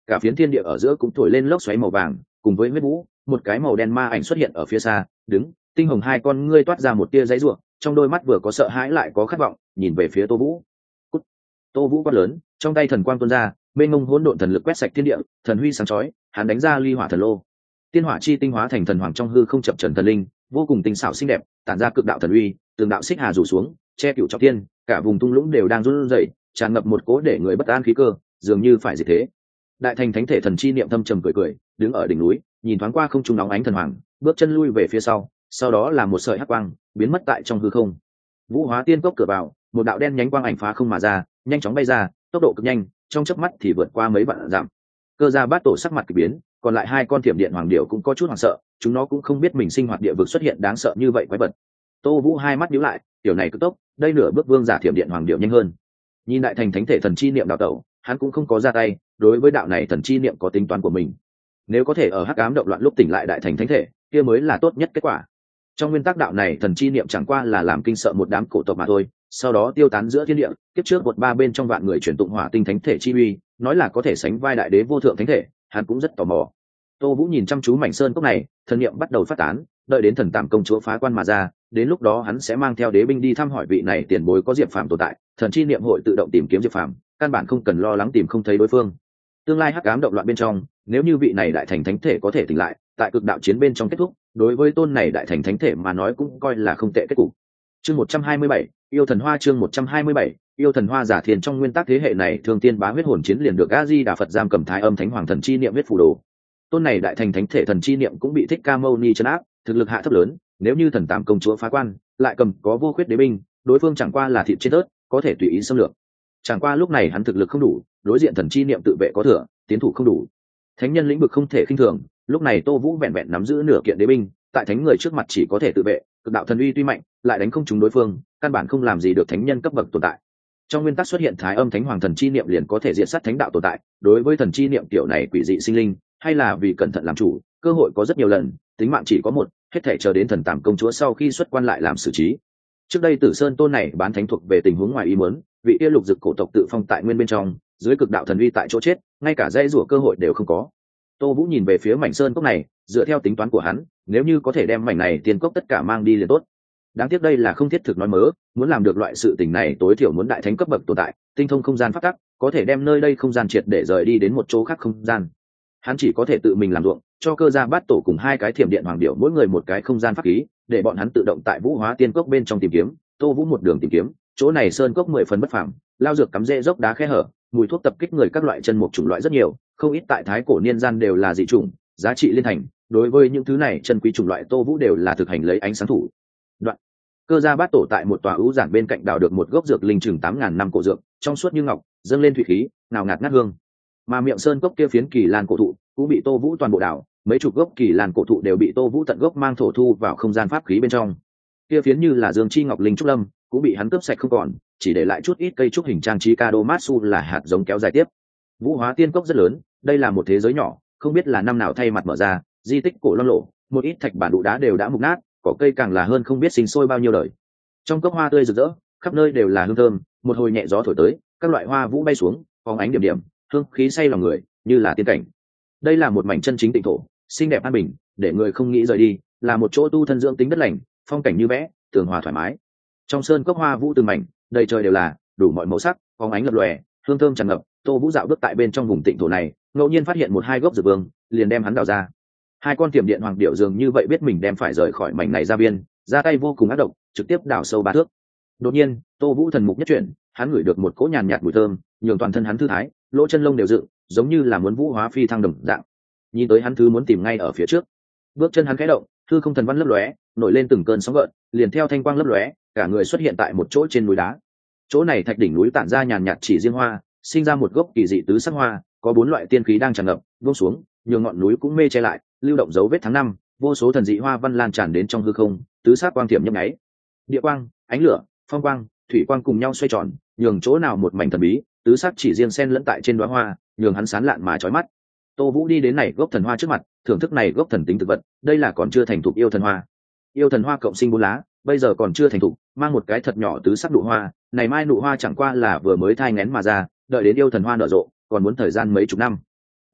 cả phiến thiên địa ở giữa cũng thổi lên lốc xoáy màu vàng, cùng với huyết vũ, một cái màu đen ma ảnh xuất hiện ở phía xa, đứng, tinh hồng hai con ngươi toát ra một tia giãy giụa, trong đôi mắt vừa có sợ hãi lại có khát vọng, nhìn về phía Tô Vũ. Cút. Tô Vũ quát lớn, trong tay thần quang tuôn ra, mênh mông hỗn độn thần lực quét sạch thiên địa, thần huy sáng chói, hắn đánh ra ly hỏa thần lô. Tiên hỏa chi tinh hóa thành thần hoàng trong hư không chập trần thần linh, vô cùng tinh xảo xinh đẹp, tản ra cực đạo thần uy, từng đạo xích hà rủ xuống, che cửu trọng thiên, cả vùng thung lũng đều đang run rẩy, tràn ngập một cỗ để người bất an khí cơ, dường như phải diệt thế. Đại thành thánh thể thần chi niệm thâm trầm cười cười, đứng ở đỉnh núi, nhìn thoáng qua không trung nóng ánh thần hoàng, bước chân lui về phía sau đó là một sợi hắc quang biến mất tại trong hư không. Vũ Hóa Tiên Cốc cửa vào, một đạo đen nhánh quang ảnh phá không mà ra, nhanh chóng bay ra, tốc độ cực nhanh, trong chớp mắt thì vượt qua mấy vạn dặm. Cơ Gia Bát Tổ sắc mặt kỳ biến, còn lại hai con thiểm điện hoàng điểu cũng có chút hoảng sợ, chúng nó cũng không biết mình sinh hoạt địa vực xuất hiện đáng sợ như vậy quái vật. Tô Vũ hai mắt nhíu lại, tiểu này cực tốc, đây nửa bước vương giả thiểm điện hoàng điểu nhanh hơn. Nhìn đại thành thánh thể thần chi niệm đạo tẩu, hắn cũng không có ra tay, đối với đạo này thần chi niệm có tính toán của mình. Nếu có thể ở hắc ám động loạn lúc tỉnh lại đại thành thánh thể, kia mới là tốt nhất kết quả. Trong nguyên tắc đạo này thần chi niệm chẳng qua là làm kinh sợ một đám cổ tộc mà thôi, sau đó tiêu tán giữa thiên địa, kiếp trước một ba bên trong vạn người truyền tụng hỏa tinh thánh thể chi uy, nói là có thể sánh vai đại đế vô thượng thánh thể, hắn cũng rất tò mò. Tô Vũ nhìn chăm chú mảnh sơn cốc này, thần niệm bắt đầu phát tán, đợi đến thần tạm công chúa phá quan mà ra, đến lúc đó hắn sẽ mang theo đế binh đi thăm hỏi vị này tiền bối có Diệp Phàm tồn tại, thần chi niệm hội tự động tìm kiếm Diệp Phàm, căn bản không cần lo lắng tìm không thấy đối phương. Tương lai hắc ám động loạn bên trong, nếu như vị này đại thành thánh thể có thể tỉnh lại, tại cực đạo chiến bên trong kết thúc, đối với tôn này đại thành thánh thể mà nói cũng coi là không tệ kết cục. Chương 127, yêu thần hoa. Chương 127, yêu thần hoa. Giả thiền trong nguyên tắc thế hệ này thường tiên bá huyết hồn chiến liền được A Di Đà Phật giam cầm Thái Âm Thánh Hoàng thần chi niệm huyết phù đồ. Tôn này đại thành thánh thể thần chi niệm cũng bị Thích Ca Mâu Ni trấn áp, thực lực hạ thấp lớn, nếu như thần tạm công chúa phá quan, lại cầm có vô khuyết đế binh, đối phương chẳng qua là thịt trên tớt, có thể tùy ý xâm lược. Chẳng qua lúc này hắn thực lực không đủ, đối diện thần chi niệm tự vệ có thừa, tiến thủ không đủ. Thánh nhân lĩnh vực không thể khinh thường, lúc này Tô Vũ vẹn vẹn nắm giữ nửa kiện đế binh, tại thánh người trước mặt chỉ có thể tự vệ, cực đạo thần uy tuy mạnh, lại đánh không trúng đối phương, căn bản không làm gì được thánh nhân cấp bậc tồn tại. Trong nguyên tắc xuất hiện Thái Âm Thánh Hoàng thần chi niệm liền có thể diệt sát thánh đạo tồn tại, đối với thần chi niệm tiểu này quỷ dị sinh linh, hay là vì cẩn thận làm chủ, cơ hội có rất nhiều lần, tính mạng chỉ có một, hết thảy chờ đến thần tạm công chúa sau khi xuất quan lại làm xử trí. Trước đây Tử Sơn tôn này bán thánh thuộc về tình huống ngoài ý muốn, vị kia lục dực cổ tộc tự phong tại nguyên bên trong, dưới cực đạo thần uy tại chỗ chết, ngay cả dãy rủa cơ hội đều không có. Tô Vũ nhìn về phía mảnh sơn cốc này, dựa theo tính toán của hắn, nếu như có thể đem mảnh này tiên cốc tất cả mang đi liền tốt. Đáng tiếc đây là không thiết thực nói mớ, muốn làm được loại sự tình này tối thiểu muốn đại thánh cấp bậc tồn tại, tinh thông không gian pháp tắc, có thể đem nơi đây không gian triệt để rời đi đến một chỗ khác không gian. Hắn chỉ có thể tự mình làm ruộng, cho Cơ Gia Bát Tổ cùng hai cái thiểm điện hoàng điểu mỗi người một cái không gian pháp khí, để bọn hắn tự động tại Vũ Hóa Tiên Cốc bên trong tìm kiếm. Tô Vũ một đường tìm kiếm, chỗ này sơn cốc 10 phần bất phàm, lao dược cắm rễ dốc đá khe hở, mùi thuốc tập kích người các loại chân mục chủng loại rất nhiều, không ít tại thái cổ niên gian đều là dị chủng, giá trị liên thành. Đối với những thứ này chân quý chủng loại Tô Vũ đều là thực hành lấy ánh sáng thủ đoạn. Cơ Gia Bát Tổ tại một tòa ưu giản bên cạnh đào được một gốc dược linh chừng 8.000 năm cổ dược, trong suốt như ngọc, dâng lên thủy khí, nào ngạt ngát hương. Mà miệng sơn cốc kia phiến kỳ lan cổ thụ cũng bị Tô Vũ toàn bộ đào, mấy chục gốc kỳ lan cổ thụ đều bị Tô Vũ tận gốc mang thổ thu vào không gian pháp khí bên trong. Kia phiến như là dương chi ngọc linh trúc lâm, cũng bị hắn cướp sạch không còn, chỉ để lại chút ít cây trúc hình trang trí Kadomatsu là hạt giống kéo dài tiếp. Vũ Hóa Tiên Cốc rất lớn, đây là một thế giới nhỏ, không biết là năm nào thay mặt mở ra, di tích cổ loang lộ, một ít thạch bản đụ đá đều đã mục nát, cỏ cây càng là hơn không biết sinh sôi bao nhiêu đời. Trong cốc hoa tươi rực rỡ, khắp nơi đều là hương thơm, một hồi nhẹ gió thổi tới, các loại hoa vũ bay xuống, phóng ánh điểm điểm, hương khí say lòng người, như là tiên cảnh. Đây là một mảnh chân chính tịnh thổ, xinh đẹp an bình, để người không nghĩ rời đi, là một chỗ tu thân dưỡng tính đất lành, phong cảnh như vẽ, tường hòa thoải mái. Trong sơn cốc hoa vũ từng mảnh, đầy trời đều là đủ mọi màu sắc, phóng ánh lập lòe, hương thơm tràn ngập. Tô Vũ dạo bước tại bên trong vùng tịnh thổ này, ngẫu nhiên phát hiện một hai gốc dược vương, liền đem hắn đào ra. Hai con tiềm điện hoàng điểu dường như vậy biết mình đem phải rời khỏi mảnh này ra biên, ra tay vô cùng ác độc, trực tiếp đào sâu 3 thước. Đột nhiên, Tô Vũ thần mục nhất chuyển, hắn ngửi được một cỗ nhàn nhạt mùi thơm, nhường toàn thân hắn thư thái, lỗ chân lông đều dựng, giống như là muốn vũ hóa phi thăng đồng dạng. Nhìn tới hắn thứ muốn tìm ngay ở phía trước. Bước chân hắn khẽ động, hư không thần văn lấp lóe, nổi lên từng cơn sóng gợn, liền theo thanh quang lấp lóe, cả người xuất hiện tại một chỗ trên núi đá. Chỗ này thạch đỉnh núi tản ra nhàn nhạt chỉ riêng hoa, sinh ra một gốc kỳ dị tứ sắc hoa, có 4 loại tiên khí đang tràn ngập, buông xuống, nhường ngọn núi cũng mê che lại, lưu động dấu vết tháng năm, vô số thần dị hoa văn lan tràn đến trong hư không, tứ sắc quang tiệm nhấp nháy. Địa quang, ánh lửa, phong quang, thủy quang cùng nhau xoay tròn, nhường chỗ nào một mảnh thần bí, tứ sắc chỉ riêng xen lẫn tại trên đóa hoa, nhường hắn sán lạn mà chói mắt. Tô Vũ đi đến này gốc thần hoa trước mặt, thưởng thức này gốc thần tính thực vật, đây là còn chưa thành thục yêu thần hoa. Yêu thần hoa cộng sinh 4 lá, bây giờ còn chưa thành thục, mang một cái thật nhỏ tứ sắc nụ hoa, này mai nụ hoa chẳng qua là vừa mới thai nghén mà ra, đợi đến yêu thần hoa nở rộ, còn muốn thời gian mấy chục năm.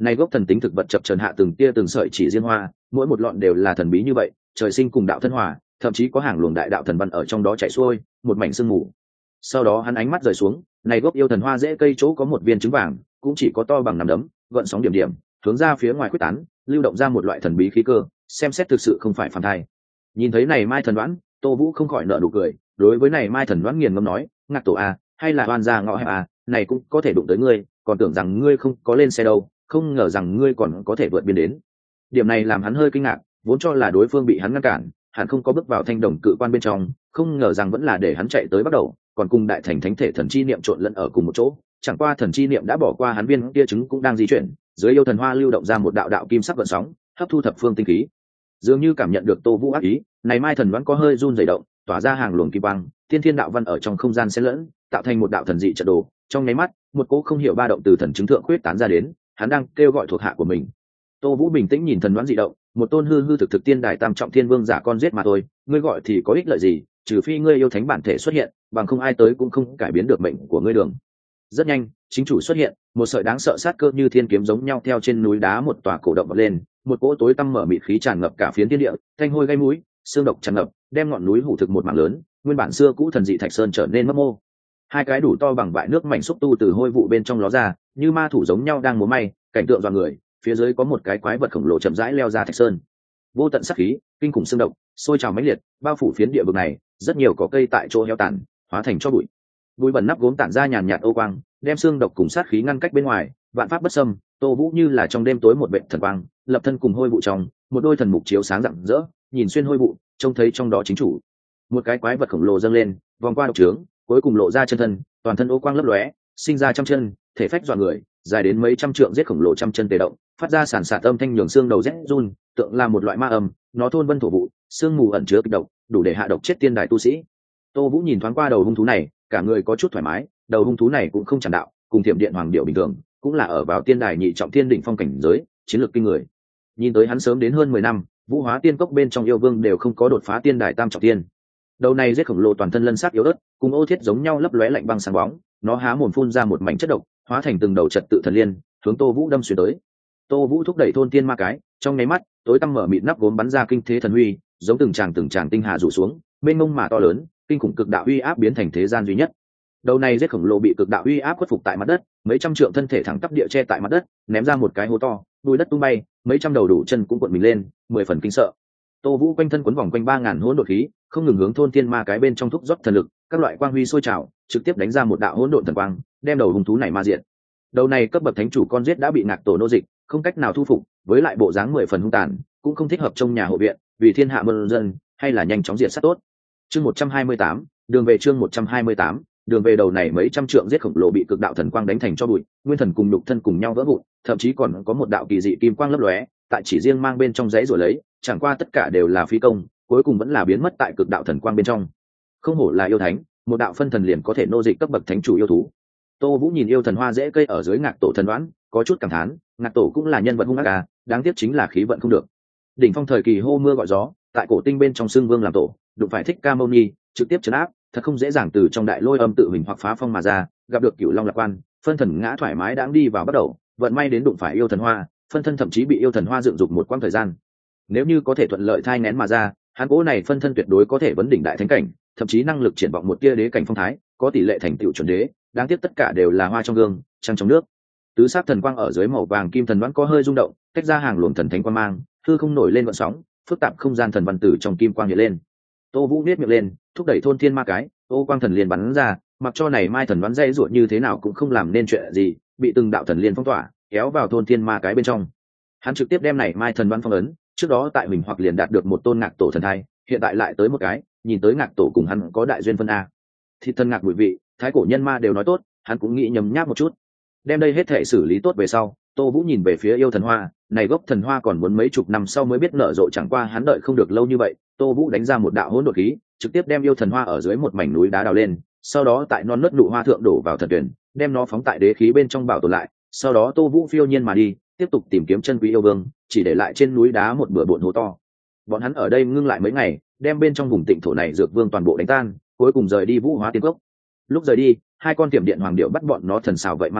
Này gốc thần tính thực vật chập chờn hạ từng tia từng sợi chỉ riêng hoa, mỗi một lọn đều là thần bí như vậy, trời sinh cùng đạo thân hòa, thậm chí có hàng luồng đại đạo thần văn ở trong đó chạy xuôi, một mảnh sương mù. Sau đó hắn ánh mắt rời xuống, này gốc yêu thần hoa rễ cây chỗ có một viên trứng vàng, cũng chỉ có to bằng nắm đấm, gợn sóng điểm điểm, hướng ra phía ngoài quyết tán, lưu động ra một loại thần bí khí cơ, xem xét thực sự không phải phàm thai. Nhìn thấy này mai thần đoán, Tô Vũ không khỏi nở nụ cười, đối với này mai thần đoán nghiền ngẫm nói, ngạc tổ à, hay là oan gia ngõ hẹp à, này cũng có thể đụng tới ngươi, còn tưởng rằng ngươi không có lên xe đâu, không ngờ rằng ngươi còn có thể vượt biên đến. Điểm này làm hắn hơi kinh ngạc, vốn cho là đối phương bị hắn ngăn cản, hắn không có bước vào thanh đồng cự quan bên trong, không ngờ rằng vẫn là để hắn chạy tới bắt đầu, còn cùng đại thành thánh thể thần chi niệm trộn lẫn ở cùng một chỗ. Chẳng qua thần chi niệm đã bỏ qua hắn viên kia trứng cũng đang di chuyển, dưới yêu thần hoa lưu động ra một đạo đạo kim sắc gợn sóng, hấp thu thập phương tinh khí. Dường như cảm nhận được Tô Vũ ác ý, này mai thần đoán có hơi run rẩy động, tỏa ra hàng luồng kim quang, tiên thiên đạo văn ở trong không gian xen lẫn, tạo thành một đạo thần dị trận đồ. Trong nháy mắt, một cỗ không hiểu ba động từ thần chứng thượng khuyết tán ra đến, hắn đang kêu gọi thuộc hạ của mình. Tô Vũ bình tĩnh nhìn thần đoán dị động, một tôn hư hư thực thực tiên đài tam trọng thiên vương giả con giết mà thôi, ngươi gọi thì có ích lợi gì, trừ phi ngươi yêu thánh bản thể xuất hiện, bằng không ai tới cũng không cải biến được mệnh của ngươi đường. Rất nhanh, chính chủ xuất hiện, một sợi đáng sợ sát cơ như thiên kiếm giống nhau theo trên núi đá một tòa cổ động bật lên, một cỗ tối tăm mở mịt khí tràn ngập cả phiến thiên địa, thanh hôi gây mũi, xương độc tràn ngập, đem ngọn núi hủ thực một mảng lớn, nguyên bản xưa cũ thần dị thạch sơn trở nên mấp mô. Hai cái đủ to bằng vại nước mảnh xúc tu từ hôi vụ bên trong ló ra, như ma thủ giống nhau đang múa may, cảnh tượng dọa người, phía dưới có một cái quái vật khổng lồ chậm rãi leo ra thạch sơn. Vô tận sát khí, kinh khủng xương độc, sôi trào mãnh liệt, bao phủ phiến địa vực này, rất nhiều cỏ cây tại chỗ héo tàn, hóa thành cho bụi. Bụi bẩn nắp gốm tản ra nhàn nhạt ô quang, đem xương độc cùng sát khí ngăn cách bên ngoài, vạn pháp bất xâm. Tô Vũ như là trong đêm tối một vệt thần quang, lập thân cùng hôi vụ trong, một đôi thần mục chiếu sáng rạng rỡ, nhìn xuyên hôi vụ, trông thấy trong đó chính chủ. Một cái quái vật khổng lồ dâng lên, vòng qua độc trướng, cuối cùng lộ ra chân thân, toàn thân ô quang lấp lóe, sinh ra trăm chân, thể phách dọa người, dài đến mấy trăm trượng giết khổng lồ trăm chân tề động, phát ra sản sạt âm thanh nhường xương đầu rét run, tượng là một loại ma âm, nó thôn vân thổ vụ, xương mù ẩn chứa kịch độc, đủ để hạ độc chết tiên đài tu sĩ. Tô Vũ nhìn thoáng qua đầu hung thú này, cả người có chút thoải mái, đầu hung thú này cũng không tràn đạo, cùng Thiểm Điện Hoàng Điểu bình thường, cũng là ở vào tiên đài nhị trọng thiên đỉnh phong cảnh giới, chiến lược kinh người. Nhìn tới hắn sớm đến hơn 10 năm, Vũ Hóa Tiên Cốc bên trong yêu vương đều không có đột phá tiên đài tam trọng thiên. Đầu này giết khổng lồ toàn thân lân sắc yếu ớt, cùng ô thiết giống nhau lấp lóe lạnh băng sáng bóng, nó há mồm phun ra một mảnh chất độc, hóa thành từng đầu trật tự thần liên, hướng Tô Vũ đâm xuyên tới. Tô Vũ thúc đẩy thôn tiên ma cái, trong nháy mắt, tối tăm mở mịt nắp gốm bắn ra kinh thế thần uy, giống từng tràng tinh hà rủ xuống, mênh mông mà to lớn, kinh khủng cực đạo uy áp biến thành thế gian duy nhất. Đầu này giết khổng lồ bị cực đạo uy áp khuất phục tại mặt đất, mấy trăm trượng thân thể thẳng tắp địa che tại mặt đất, ném ra một cái hố to, đuôi đất tung bay, mấy trăm đầu đủ chân cũng cuộn mình lên, 10 phần kinh sợ. Tô Vũ quanh thân quấn vòng quanh 3000 hỗn độn khí, không ngừng hướng thôn tiên ma cái bên trong thúc rót thần lực, các loại quang huy sôi trào, trực tiếp đánh ra một đạo hỗn độn thần quang, đem đầu hung thú này ma diệt. Đầu này cấp bậc thánh chủ con giết đã bị ngạc tổ nô dịch, không cách nào thu phục, với lại bộ dáng 10 phần hung tàn, cũng không thích hợp trong nhà hộ viện, vì thiên hạ muôn dân, hay là nhanh chóng diệt sát tốt. Chương 128, đường về chương 128, đường về đầu này mấy trăm trượng giết khổng lồ bị cực đạo thần quang đánh thành cho bụi, nguyên thần cùng nhục thân cùng nhau vỡ vụn, thậm chí còn có một đạo kỳ dị kim quang lấp lóe, tại chỉ riêng mang bên trong giấy rồi lấy, chẳng qua tất cả đều là phi công, cuối cùng vẫn là biến mất tại cực đạo thần quang bên trong. Không hổ là yêu thánh, một đạo phân thần liền có thể nô dịch cấp bậc thánh chủ yêu thú. Tô Vũ nhìn yêu thần hoa rễ cây ở dưới ngạc tổ thần đoán, có chút cảm thán, ngạc tổ cũng là nhân vật hung ác à, đáng tiếc chính là khí vận không được. Đỉnh phong thời kỳ hô mưa gọi gió, tại cổ tinh bên trong xương vương làm tổ, đụng phải Thích Ca Mâu Ni, trực tiếp trấn áp, thật không dễ dàng từ trong đại lôi âm tự hình hoặc phá phong mà ra, gặp được Cửu Long Lạc Quan, phân thần ngã thoải mái đang đi vào bắt đầu, vận may đến đụng phải yêu thần hoa, phân thân thậm chí bị yêu thần hoa dựng dục một quãng thời gian. Nếu như có thể thuận lợi thai nghén mà ra, hắn cố này phân thân tuyệt đối có thể vấn đỉnh đại thánh cảnh, thậm chí năng lực triển vọng một tia đế cảnh phong thái, có tỷ lệ thành tựu chuẩn đế, đáng tiếc tất cả đều là hoa trong gương, trăng trong nước. Tứ sắc thần quang ở dưới màu vàng kim thần đoán có hơi rung động, tách ra hàng luồng thần thánh quang mang, hư không nổi lên gợn sóng, phức tạp không gian thần văn tử trong kim quang hiện lên. Tô Vũ niết miệng lên, thúc đẩy thôn thiên ma cái, ô quang thần liền bắn ra, mặc cho này mai thần đoán dây ruột như thế nào cũng không làm nên chuyện gì, bị từng đạo thần liên phong tỏa, kéo vào thôn thiên ma cái bên trong. Hắn trực tiếp đem này mai thần đoán phong ấn, trước đó tại mình hoặc liền đạt được một tôn ngạc tổ thần thai, hiện tại lại tới một cái, nhìn tới ngạc tổ cùng hắn có đại duyên phân a. Thịt thân ngạc bụi vị, thái cổ nhân ma đều nói tốt, hắn cũng nghĩ nhấm nháp một chút. Đem đây hết thể xử lý tốt về sau, Tô Vũ nhìn về phía yêu thần hoa, này gốc thần hoa còn muốn mấy chục năm sau mới biết nở rộ, chẳng qua hắn đợi không được lâu như vậy. Tô Vũ đánh ra một đạo hỗn độn khí, trực tiếp đem yêu thần hoa ở dưới một mảnh núi đá đào lên, sau đó tại non nớt nụ hoa thượng đổ vào thần tuyển, đem nó phóng tại đế khí bên trong bảo tồn lại. Sau đó Tô Vũ phiêu nhiên mà đi, tiếp tục tìm kiếm chân quý yêu vương, chỉ để lại trên núi đá một bừa bộn hố to. Bọn hắn ở đây ngưng lại mấy ngày, đem bên trong vùng tịnh thổ này dược vương toàn bộ đánh tan, cuối cùng rời đi Vũ Hóa Tiên Cốc. Lúc rời đi, hai con Tiềm Điện Hoàng Điểu bắt bọn nó thần xào vậy mang tới,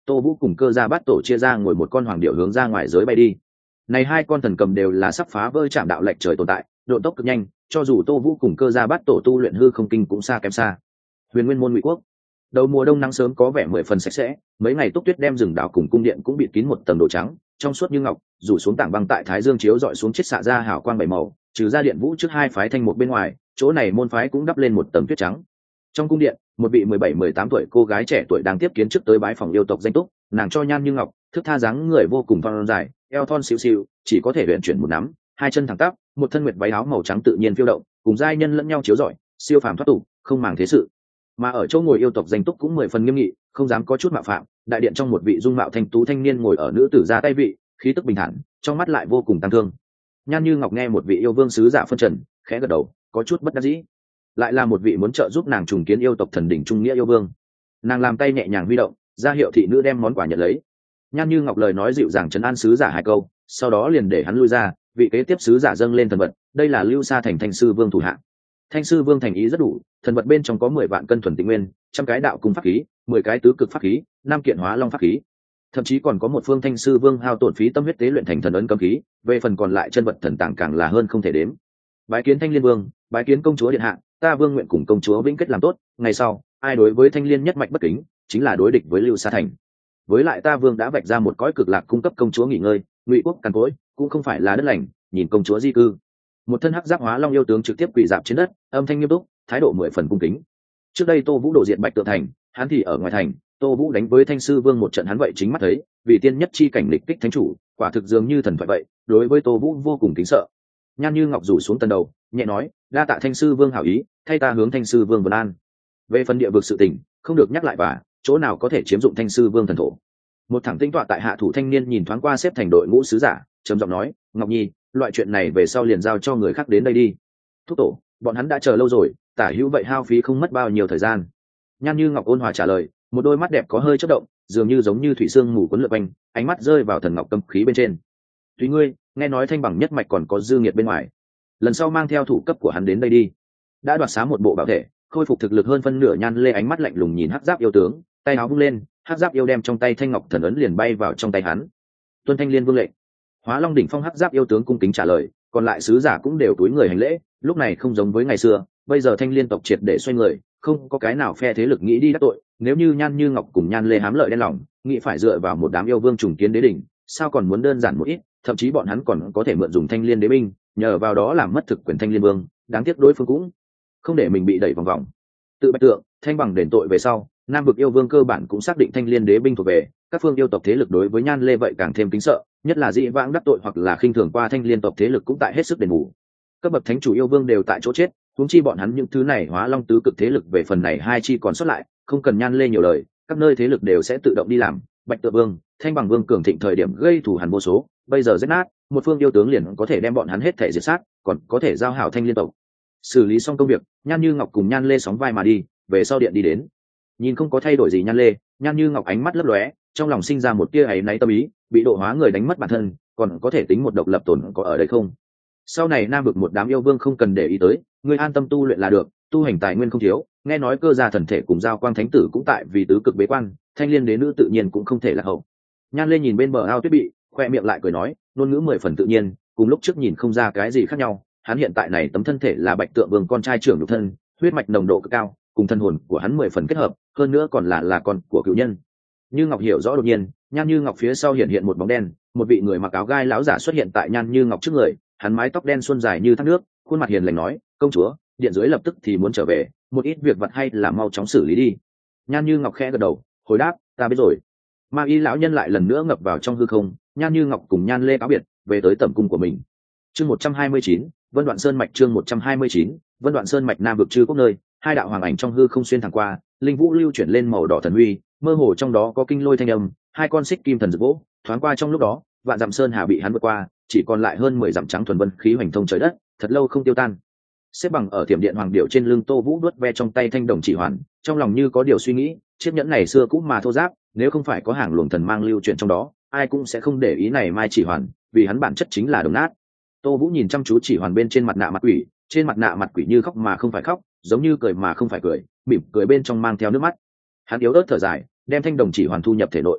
Tô Vũ cùng Cơ Gia Bát Tổ chia ra ngồi một con hoàng điểu hướng ra ngoài giới bay đi. Này hai con thần cầm đều là sắp phá vỡ chạm đạo lệch trời tồn tại, độ tốc cực nhanh, cho dù Tô Vũ cùng Cơ Gia Bát Tổ tu luyện hư không kinh cũng xa kém xa. Huyền Nguyên môn Ngụy Quốc. Đầu mùa đông nắng sớm có vẻ 10 phần sạch sẽ, mấy ngày túc tuyết đem rừng đảo cùng cung điện cũng bịt kín một tầng đồ trắng, trong suốt như ngọc, rủ xuống tảng băng tại thái dương chiếu dọi xuống chiết xạ ra hào quang bảy màu, trừ ra điện vũ trước hai phái thanh một bên ngoài, chỗ này môn phái cũng đắp lên một tầng tuyết trắng. Trong cung điện, một vị 17-18 tuổi cô gái trẻ tuổi đang tiếp kiến trước tới bái phòng yêu tộc danh túc, nàng cho nhan như ngọc, thức tha dáng người vô cùng thon dài, eo thon xíu xíu, chỉ có thể luyện chuyển một nắm, hai chân thẳng tắp, một thân nguyệt váy áo màu trắng tự nhiên phiêu động, cùng giai nhân lẫn nhau chiếu rọi, siêu phàm thoát tục, không màng thế sự. Mà ở chỗ ngồi yêu tộc danh túc cũng 10 phần nghiêm nghị, không dám có chút mạo phạm, đại điện trong một vị dung mạo thanh tú thanh niên ngồi ở nữ tử ra tay vị, khí tức bình thản, trong mắt lại vô cùng tăng thương. Nhan như ngọc nghe một vị yêu vương sứ giả phân trần, khẽ gật đầu, có chút bất đắc dĩ. Lại là một vị muốn trợ giúp nàng trùng kiến yêu tộc thần đỉnh trung nghĩa yêu vương. Nàng làm tay nhẹ nhàng huy động, ra hiệu thị nữ đem món quà nhận lấy. Nhan như ngọc lời nói dịu dàng trấn an sứ giả hai câu, sau đó liền để hắn lui ra, vị kế tiếp sứ giả dâng lên thần vật, đây là Lưu Sa thành Thanh sư vương thủ hạ. Thanh sư vương thành ý rất đủ, thần vật bên trong có 10 vạn cân thuần tịnh nguyên, 100 cái đạo cung pháp khí, 10 cái tứ cực pháp khí, 5 kiện hóa long pháp khí, thậm chí còn có một phương Thanh sư vương hao tổn phí tâm huyết tế luyện thành thần ấn cấm khí, về phần còn lại chân vật thần tàng càng là hơn không thể đếm. Bái kiến Thanh Liên vương, bái kiến công chúa điện hạ, ta vương nguyện cùng công chúa vĩnh kết làm tốt, ngày sau ai đối với Thanh Liên nhất mạch bất kính, chính là đối địch với Lưu Sa thành. Với lại ta vương đã vạch ra một cõi cực lạc cung cấp công chúa nghỉ ngơi, Ngụy quốc cằn cỗi cũng không phải là đất lành, nhìn công chúa di cư. Một thân hắc giáp hóa long yêu tướng trực tiếp quỳ dạp trên đất, âm thanh nghiêm túc, thái độ 10 phần cung kính. Trước đây Tô Vũ đổ diện Bạch Tượng thành, hắn thì ở ngoài thành, Tô Vũ đánh với Thanh sư vương một trận hắn vậy chính mắt thấy, vì tiên nhất chi cảnh lịch kích thánh chủ, quả thực dường như thần thoại vậy, đối với Tô Vũ vô cùng kính sợ. Nhan như ngọc rủ xuống tần đầu, nhẹ nói, đa tạ Thanh sư vương hảo ý, thay ta hướng Thanh sư vương vân an. Về phần địa vực sự tình, không được nhắc lại, và chỗ nào có thể chiếm dụng Thanh sư vương thần thổ. Một thẳng tinh tọa tại hạ thủ thanh niên nhìn thoáng qua xếp thành đội ngũ sứ giả, trầm giọng nói, Ngọc Nhi, loại chuyện này về sau liền giao cho người khác đến đây đi. Thúc tổ, bọn hắn đã chờ lâu rồi, tả hữu vậy hao phí không mất bao nhiêu thời gian. Nhan như ngọc ôn hòa trả lời, một đôi mắt đẹp có hơi chớp động, dường như giống như thủy xương mù cuốn lượn quanh, ánh mắt rơi vào thần ngọc tâm khí bên trên. Tùy ngươi, nghe nói Thanh Bằng nhất mạch còn có dư nghiệt bên ngoài, lần sau mang theo thủ cấp của hắn đến đây đi. Đã đoạt xá một bộ bảo thể, khôi phục thực lực hơn phân nửa. Nhan lê ánh mắt lạnh lùng nhìn hắc giáp yêu tướng, tay áo vung lên, hắc giáp yêu đem trong tay thanh ngọc thần ấn liền bay vào trong tay hắn. Tuân Thanh Liên vương lệnh. Hóa Long đỉnh phong hắc giáp yêu tướng cung kính trả lời, còn lại sứ giả cũng đều cúi người hành lễ. Lúc này không giống với ngày xưa, bây giờ Thanh Liên tộc triệt để xoay người, không có cái nào phe thế lực nghĩ đi đắc tội. Nếu như Nhan Như Ngọc cùng Nhan Lê hám lợi đen lòng, nghĩ phải dựa vào một đám yêu vương trùng kiến đế đỉnh, sao còn muốn đơn giản một ít, thậm chí bọn hắn còn có thể mượn dùng Thanh Liên đế binh, nhờ vào đó làm mất thực quyền Thanh Liên vương. Đáng tiếc đối phương cũng không để mình bị đẩy vòng vòng. Tự Bạch Tượng, Thanh Bằng đền tội về sau, Nam vực yêu vương cơ bản cũng xác định Thanh Liên đế binh thuộc về các phương yêu tộc thế lực. Đối với Nhan Lê vậy càng thêm kính sợ, nhất là dị vãng đắc tội hoặc là khinh thường qua Thanh Liên tộc thế lực cũng tại hết sức đền bù. Các bậc thánh chủ yêu vương đều tại chỗ chết, huống chi bọn hắn những thứ này Hóa Long tứ cực thế lực về phần này hai chi còn sót lại, không cần Nhan Lê nhiều lời, các nơi thế lực đều sẽ tự động đi làm. Bạch Tượng vương, Thanh Bằng vương cường thịnh thời điểm gây thù hằn vô số, bây giờ rách nát, một phương yêu tướng liền có thể đem bọn hắn hết thể diệt sát, còn có thể giao hảo Thanh Liên tộc. Xử lý xong công việc, Nhan Như Ngọc cùng Nhan Lê sóng vai mà đi về sau điện đi đến. Nhìn không có thay đổi gì Nhan Lê, Nhan Như Ngọc ánh mắt lấp lóe, trong lòng sinh ra một tia áy náy tâm ý, bị độ hóa người đánh mất bản thân, còn có thể tính một độc lập tồn có ở đây không? Sau này Nam vực một đám yêu vương không cần để ý tới, ngươi an tâm tu luyện là được, tu hành tài nguyên không thiếu, nghe nói Cơ Gia thần thể cùng Giao Quang thánh tử cũng tại vì tứ cực bế quan, Thanh Liên đế nữ tự nhiên cũng không thể là hậu. Nhan Lê nhìn bên bờ ao tuyết bị, khoe miệng lại cười nói, ngôn ngữ 10 phần tự nhiên, cùng lúc trước nhìn không ra cái gì khác nhau. Hắn hiện tại này tấm thân thể là Bạch Tượng vương con trai trưởng nhục thân, huyết mạch nồng độ cực cao, cùng thân hồn của hắn 10 phần kết hợp, hơn nữa còn là con của cựu nhân. Như Ngọc hiểu rõ đột nhiên, Nhan Như Ngọc phía sau hiện một bóng đen, một vị người mặc áo gai lão giả xuất hiện tại Nhan Như Ngọc trước người, hắn mái tóc đen suôn dài như thác nước, khuôn mặt hiền lành nói, công chúa, điện dưới lập tức thì muốn trở về, một ít việc vặt hay là mau chóng xử lý đi. Nhan Như Ngọc khẽ gật đầu, hồi đáp, ta biết rồi. Ma Y lão nhân lại lần nữa ngập vào trong hư không, Nhan Như Ngọc cùng Nhan Lê cáo biệt, về tới tẩm cung của mình. Chương 129, Vân Đoạn Sơn mạch. Chương 129, Vân Đoạn Sơn mạch. Nam vực Trư Quốc nơi, hai đạo hoàng ảnh trong hư không xuyên thẳng qua, linh vũ lưu chuyển lên màu đỏ thần huy, mơ hồ trong đó có kinh lôi thanh âm, hai con xích kim thần rực vỗ, thoáng qua trong lúc đó, vạn dặm sơn hà bị hắn vượt qua, chỉ còn lại hơn 10 dặm trắng thuần vân khí hoành thông trời đất, thật lâu không tiêu tan. Xếp bằng ở Tiềm Điện Hoàng Điểu trên lưng Tô Vũ vuốt ve trong tay thanh đồng chỉ hoàn, trong lòng như có điều suy nghĩ, chiếc nhẫn này xưa cũ mà thô ráp, nếu không phải có hàng luồng thần mang lưu chuyển trong đó, ai cũng sẽ không để ý này mai chỉ hoàn, vì hắn bản chất chính là đồng nát. Tô Vũ nhìn chăm chú chỉ hoàn bên trên mặt nạ mặt quỷ, trên mặt nạ mặt quỷ như khóc mà không phải khóc, giống như cười mà không phải cười, mỉm cười bên trong mang theo nước mắt. Hắn yếu ớt thở dài, đem thanh đồng chỉ hoàn thu nhập thể nội,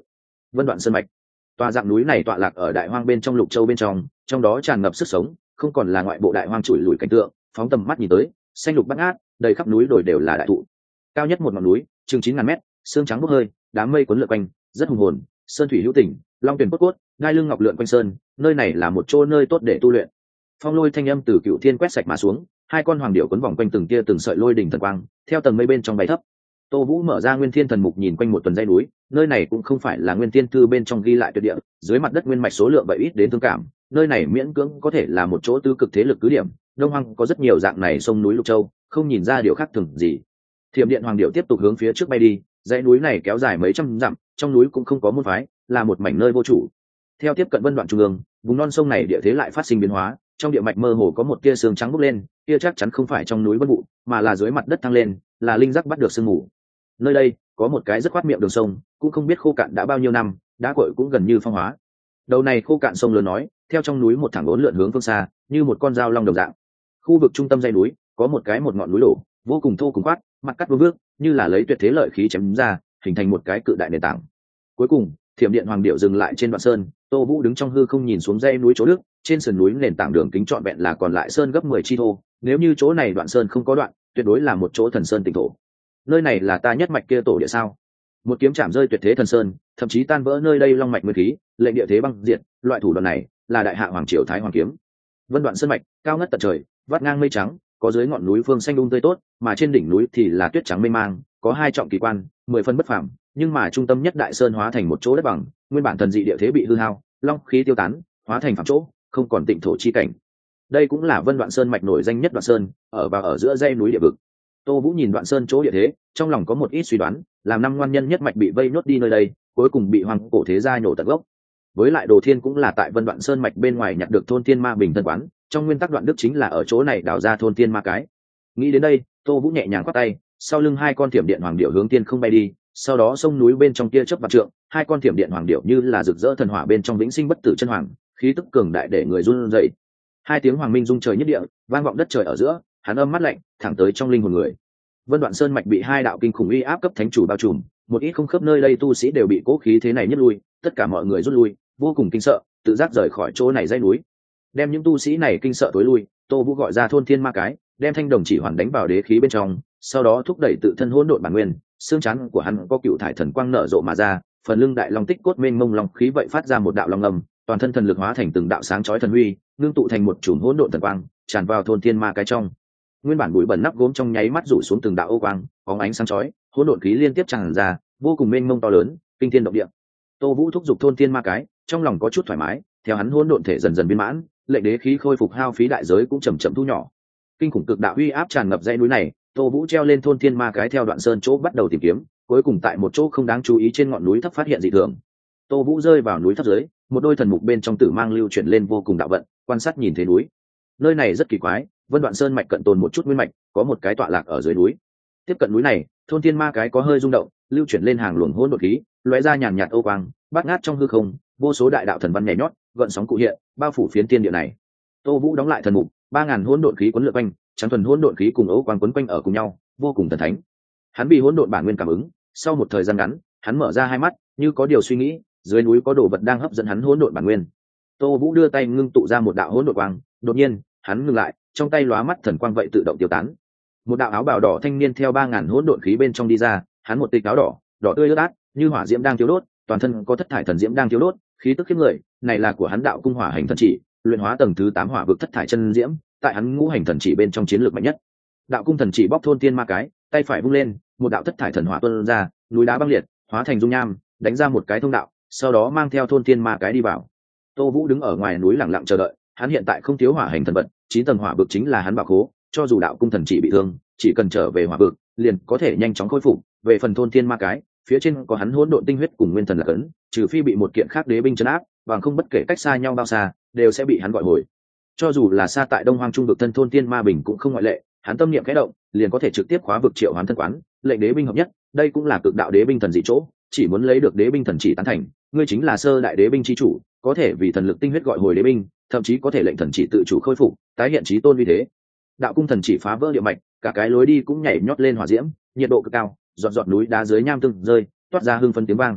Vân Đoạn Sơn mạch. Tòa dạng núi này tọa lạc ở đại hoang bên trong Lục Châu bên trong đó tràn ngập sức sống, không còn là ngoại bộ đại hoang trụi lùi cảnh tượng, phóng tầm mắt nhìn tới, xanh lục bát ngát, đầy khắp núi đồi đều là đại thụ. Cao nhất một ngọn núi, chừng 9.000 mét, xương trắng bốc hơi, đám mây cuốn lượn quanh, rất hùng hồn, sơn thủy hữu tình, long tuyển cốt cốt, ngai lưng ngọc lượn quanh sơn, nơi này là một chỗ nơi tốt để tu luyện. Phong lôi thanh âm từ Cựu Thiên quét sạch mà xuống, hai con hoàng điểu quấn vòng quanh từng tia từng sợi lôi đỉnh thần quang, theo tầng mây bên trong bay thấp. Tô Vũ mở ra Nguyên Thiên Thần Mục nhìn quanh một tuần dãy núi, nơi này cũng không phải là Nguyên Tiên Thư bên trong ghi lại tuyệt địa, dưới mặt đất nguyên mạch số lượng vậy ít đến thương cảm, nơi này miễn cưỡng có thể là một chỗ tư cực thế lực cứ điểm. Đông Hoang có rất nhiều dạng này sông núi Lục Châu, không nhìn ra điều khác thường gì. Thiểm Điện Hoàng Điểu tiếp tục hướng phía trước bay đi, dãy núi này kéo dài mấy trăm dặm, trong núi cũng không có môn phái, là một mảnh nơi vô chủ. Theo tiếp cận Vân Đoạn trung ương, vùng non sông này địa thế lại phát sinh biến hóa, trong địa mạch mơ hồ có một tia sương trắng bốc lên, tia chắc chắn không phải trong núi vân vụ, mà là dưới mặt đất thăng lên, là linh giác bắt được sương mù. Nơi đây có một cái rất khoát miệng đường sông, cũng không biết khô cạn đã bao nhiêu năm, đá cội cũng gần như phong hóa. Đầu này khô cạn sông lớn nói, theo trong núi một thẳng uốn lượn hướng phương xa, như một con dao long đồng dạng. Khu vực trung tâm dãy núi có một ngọn núi đổ, vô cùng thô cùng quát, mặt cắt vương vước, như là lấy tuyệt thế lợi khí chém ra, hình thành một cái cự đại nền tảng. Cuối cùng, Thiểm Điện Hoàng Điểu dừng lại trên đoạn sơn, Tô Vũ đứng trong hư không nhìn xuống dãy núi chỗ nước, trên sườn núi nền tảng đường kính trọn vẹn là còn lại sơn gấp 10 chi thô, nếu như chỗ này đoạn sơn không có đoạn, tuyệt đối là một chỗ thần sơn tịnh thổ. Nơi này là ta nhất mạch kia tổ địa sao? Một kiếm chạm rơi tuyệt thế thần sơn, thậm chí tan vỡ nơi đây long mạch nguyên khí, lệnh địa thế băng diệt, loại thủ đoạn này là đại hạ hoàng triều Thái Hoàng kiếm. Vân Đoạn Sơn mạch, cao ngất tận trời, vắt ngang mây trắng, có dưới ngọn núi phương xanh tươi tốt, mà trên đỉnh núi thì là tuyết trắng mê mang, có hai trọng kỳ quan, 10 phân bất phàm, nhưng mà trung tâm nhất đại sơn hóa thành một chỗ đất bằng, nguyên bản thần dị địa thế bị hư hao, long khí tiêu tán, hóa thành phàm chỗ, không còn tịnh thổ chi cảnh. Đây cũng là Vân Đoạn Sơn mạch nổi danh nhất Đoạn Sơn, ở giữa dãy núi địa vực. Tô Vũ nhìn Đoạn Sơn chỗ địa thế, trong lòng có một ít suy đoán, làm năm ngoan nhân nhất mạch bị vây nhốt đi nơi đây, cuối cùng bị hoàng cổ thế gia nhổ tận gốc. Với lại Đồ Thiên cũng là tại Vân Đoạn Sơn mạch bên ngoài nhặt được thôn Tiên Ma Bình thân quán, trong nguyên tắc Đoạn Đức chính là ở chỗ này đào ra thôn Tiên Ma cái. Nghĩ đến đây, Tô Vũ nhẹ nhàng quát tay, sau lưng hai con Thiểm Điện Hoàng Điểu hướng tiên không bay đi, sau đó sông núi bên trong kia chớp vạn trượng, hai con Thiểm Điện Hoàng Điểu như là rực rỡ thần hỏa bên trong vĩnh sinh bất tử chân hoàng, khí tức cường đại để người run rẩy. Hai tiếng hoàng minh rung trời nhất địa, vang vọng đất trời ở giữa, hắn âm mắt lạnh, thẳng tới trong linh hồn người. Vân Đoạn Sơn mạch bị hai đạo kinh khủng uy áp cấp thánh chủ bao trùm, một ít không khớp nơi đây tu sĩ đều bị cố khí thế này nhất lui, tất cả mọi người rút lui, vô cùng kinh sợ, tự giác rời khỏi chỗ này dãy núi. Đem những tu sĩ này kinh sợ tối lui, Tô Vũ gọi ra thôn Thiên Ma cái, đem thanh đồng chỉ hoàn đánh vào đế khí bên trong, sau đó thúc đẩy tự thân hỗn độn bản nguyên, xương chắn của hắn có cựu thải thần quang nở rộ mà ra, phần lưng đại long tích cốt mênh mông long khí vậy phát ra một đạo long ngầm, toàn thân thần lực hóa thành từng đạo sáng chói thần huy, ngưng tụ thành một chùm hỗn độn thần quang, tràn vào thôn Thiên Ma cái trong. Nguyên bản bụi bẩn nắp gốm trong nháy mắt rủ xuống từng đạo ô quang, bóng ánh sáng chói, hỗn độn khí liên tiếp tràn ra, vô cùng mênh mông to lớn, kinh thiên động địa. Tô Vũ thúc giục thôn Thiên Ma cái, trong lòng có chút thoải mái, theo hắn hỗn độn thể dần dần viên mãn, lệnh đế khí khôi phục hao phí đại giới cũng chậm chậm thu nhỏ. Kinh khủng cực đạo uy áp tràn ngập dãy núi này, Tô Vũ treo lên thôn Thiên Ma cái theo Đoạn Sơn chỗ bắt đầu tìm kiếm, cuối cùng tại một chỗ không đáng chú ý trên ngọn núi thấp phát hiện dị thường. Tô Vũ rơi vào núi thấp dưới, một đôi thần mục bên trong tử mang lưu chuyển lên vô cùng đạo vận, quan sát nhìn thấy núi. Nơi này rất kỳ quái, Vân Đoạn Sơn mạch cận tồn một chút nguyên mạch, có một cái tọa lạc ở dưới núi. Tiếp cận núi này, thôn Thiên Ma cái có hơi rung động, lưu chuyển lên hàng luồng hỗn độn khí, lóe ra nhàn nhạt ô quang, bát ngát trong hư không, vô số đại đạo thần văn nhảy nhót, gợn sóng cụ hiện, bao phủ phiến thiên địa này. Tô Vũ đóng lại thần mục, 3000 hỗn độn khí cuốn lượn quanh, trắng thuần hỗn độn khí cùng ấu quang quấn quanh ở cùng nhau, vô cùng thần thánh. Hắn bị hỗn độn bản nguyên cảm ứng, sau một thời gian ngắn, hắn mở ra hai mắt, như có điều suy nghĩ, dưới núi có đồ vật đang hấp dẫn hắn hỗn độn bản nguyên. Tô Vũ đưa tay ngưng tụ ra một đạo hỗn độn quang, đột nhiên, hắn ngừng lại, trong tay lóa mắt thần quang vậy tự động tiêu tán. Một đạo áo bào đỏ thanh niên theo 3000 hỗn độn khí bên trong đi ra, hắn một tịch áo đỏ, đỏ tươi ướt át, như hỏa diễm đang thiêu đốt, toàn thân có thất thải thần diễm đang thiêu đốt, khí tức khiếp người, này là của hắn đạo cung hỏa hành thần chỉ, luyện hóa tầng thứ 8 hỏa vực thất thải chân diễm, tại hắn ngũ hành thần chỉ bên trong chiến lược mạnh nhất. Đạo cung thần chỉ bóc thôn Thiên Ma cái, tay phải vung lên, một đạo thất thải thần hỏa tuôn ra, núi đá băng liệt, hóa thành dung nham, đánh ra một cái thông đạo, sau đó mang theo thôn Thiên Ma cái đi vào. Tô Vũ đứng ở ngoài núi lặng lặng chờ đợi, hắn hiện tại không thiếu hỏa hành thần vật, 9 tầng hỏa vực chính là hắn bảo khố, cho dù đạo cung thần chỉ bị thương, chỉ cần trở về hỏa vực, liền có thể nhanh chóng khôi phục. Về phần thôn Thiên Ma cái, phía trên có hắn hỗn độn tinh huyết cùng nguyên thần là cấn, trừ phi bị một kiện khác đế binh trấn áp, bằng không bất kể cách xa nhau bao xa, đều sẽ bị hắn gọi hồi. Cho dù là xa tại Đông Hoang Trung vực thân thôn Thiên Ma Bình cũng không ngoại lệ, hắn tâm niệm khẽ động, liền có thể trực tiếp khóa vực triệu hoán thân quán, lệnh đế binh hợp nhất, đây cũng là cực đạo đế binh thần dị chỗ, chỉ muốn lấy được đế binh thần chỉ tán thành, ngươi chính là sơ đại đế binh chi chủ, có thể vì thần lực tinh huyết gọi hồi đế binh, thậm chí có thể lệnh thần chỉ tự chủ khôi phục, tái hiện chí tôn uy thế. Đạo cung thần chỉ phá vỡ địa mạch, cả cái lối đi cũng nhảy nhót lên hỏa diễm, nhiệt độ cực cao, giọt giọt núi đá dưới nham tương rơi, toát ra hưng phấn tiếng vang.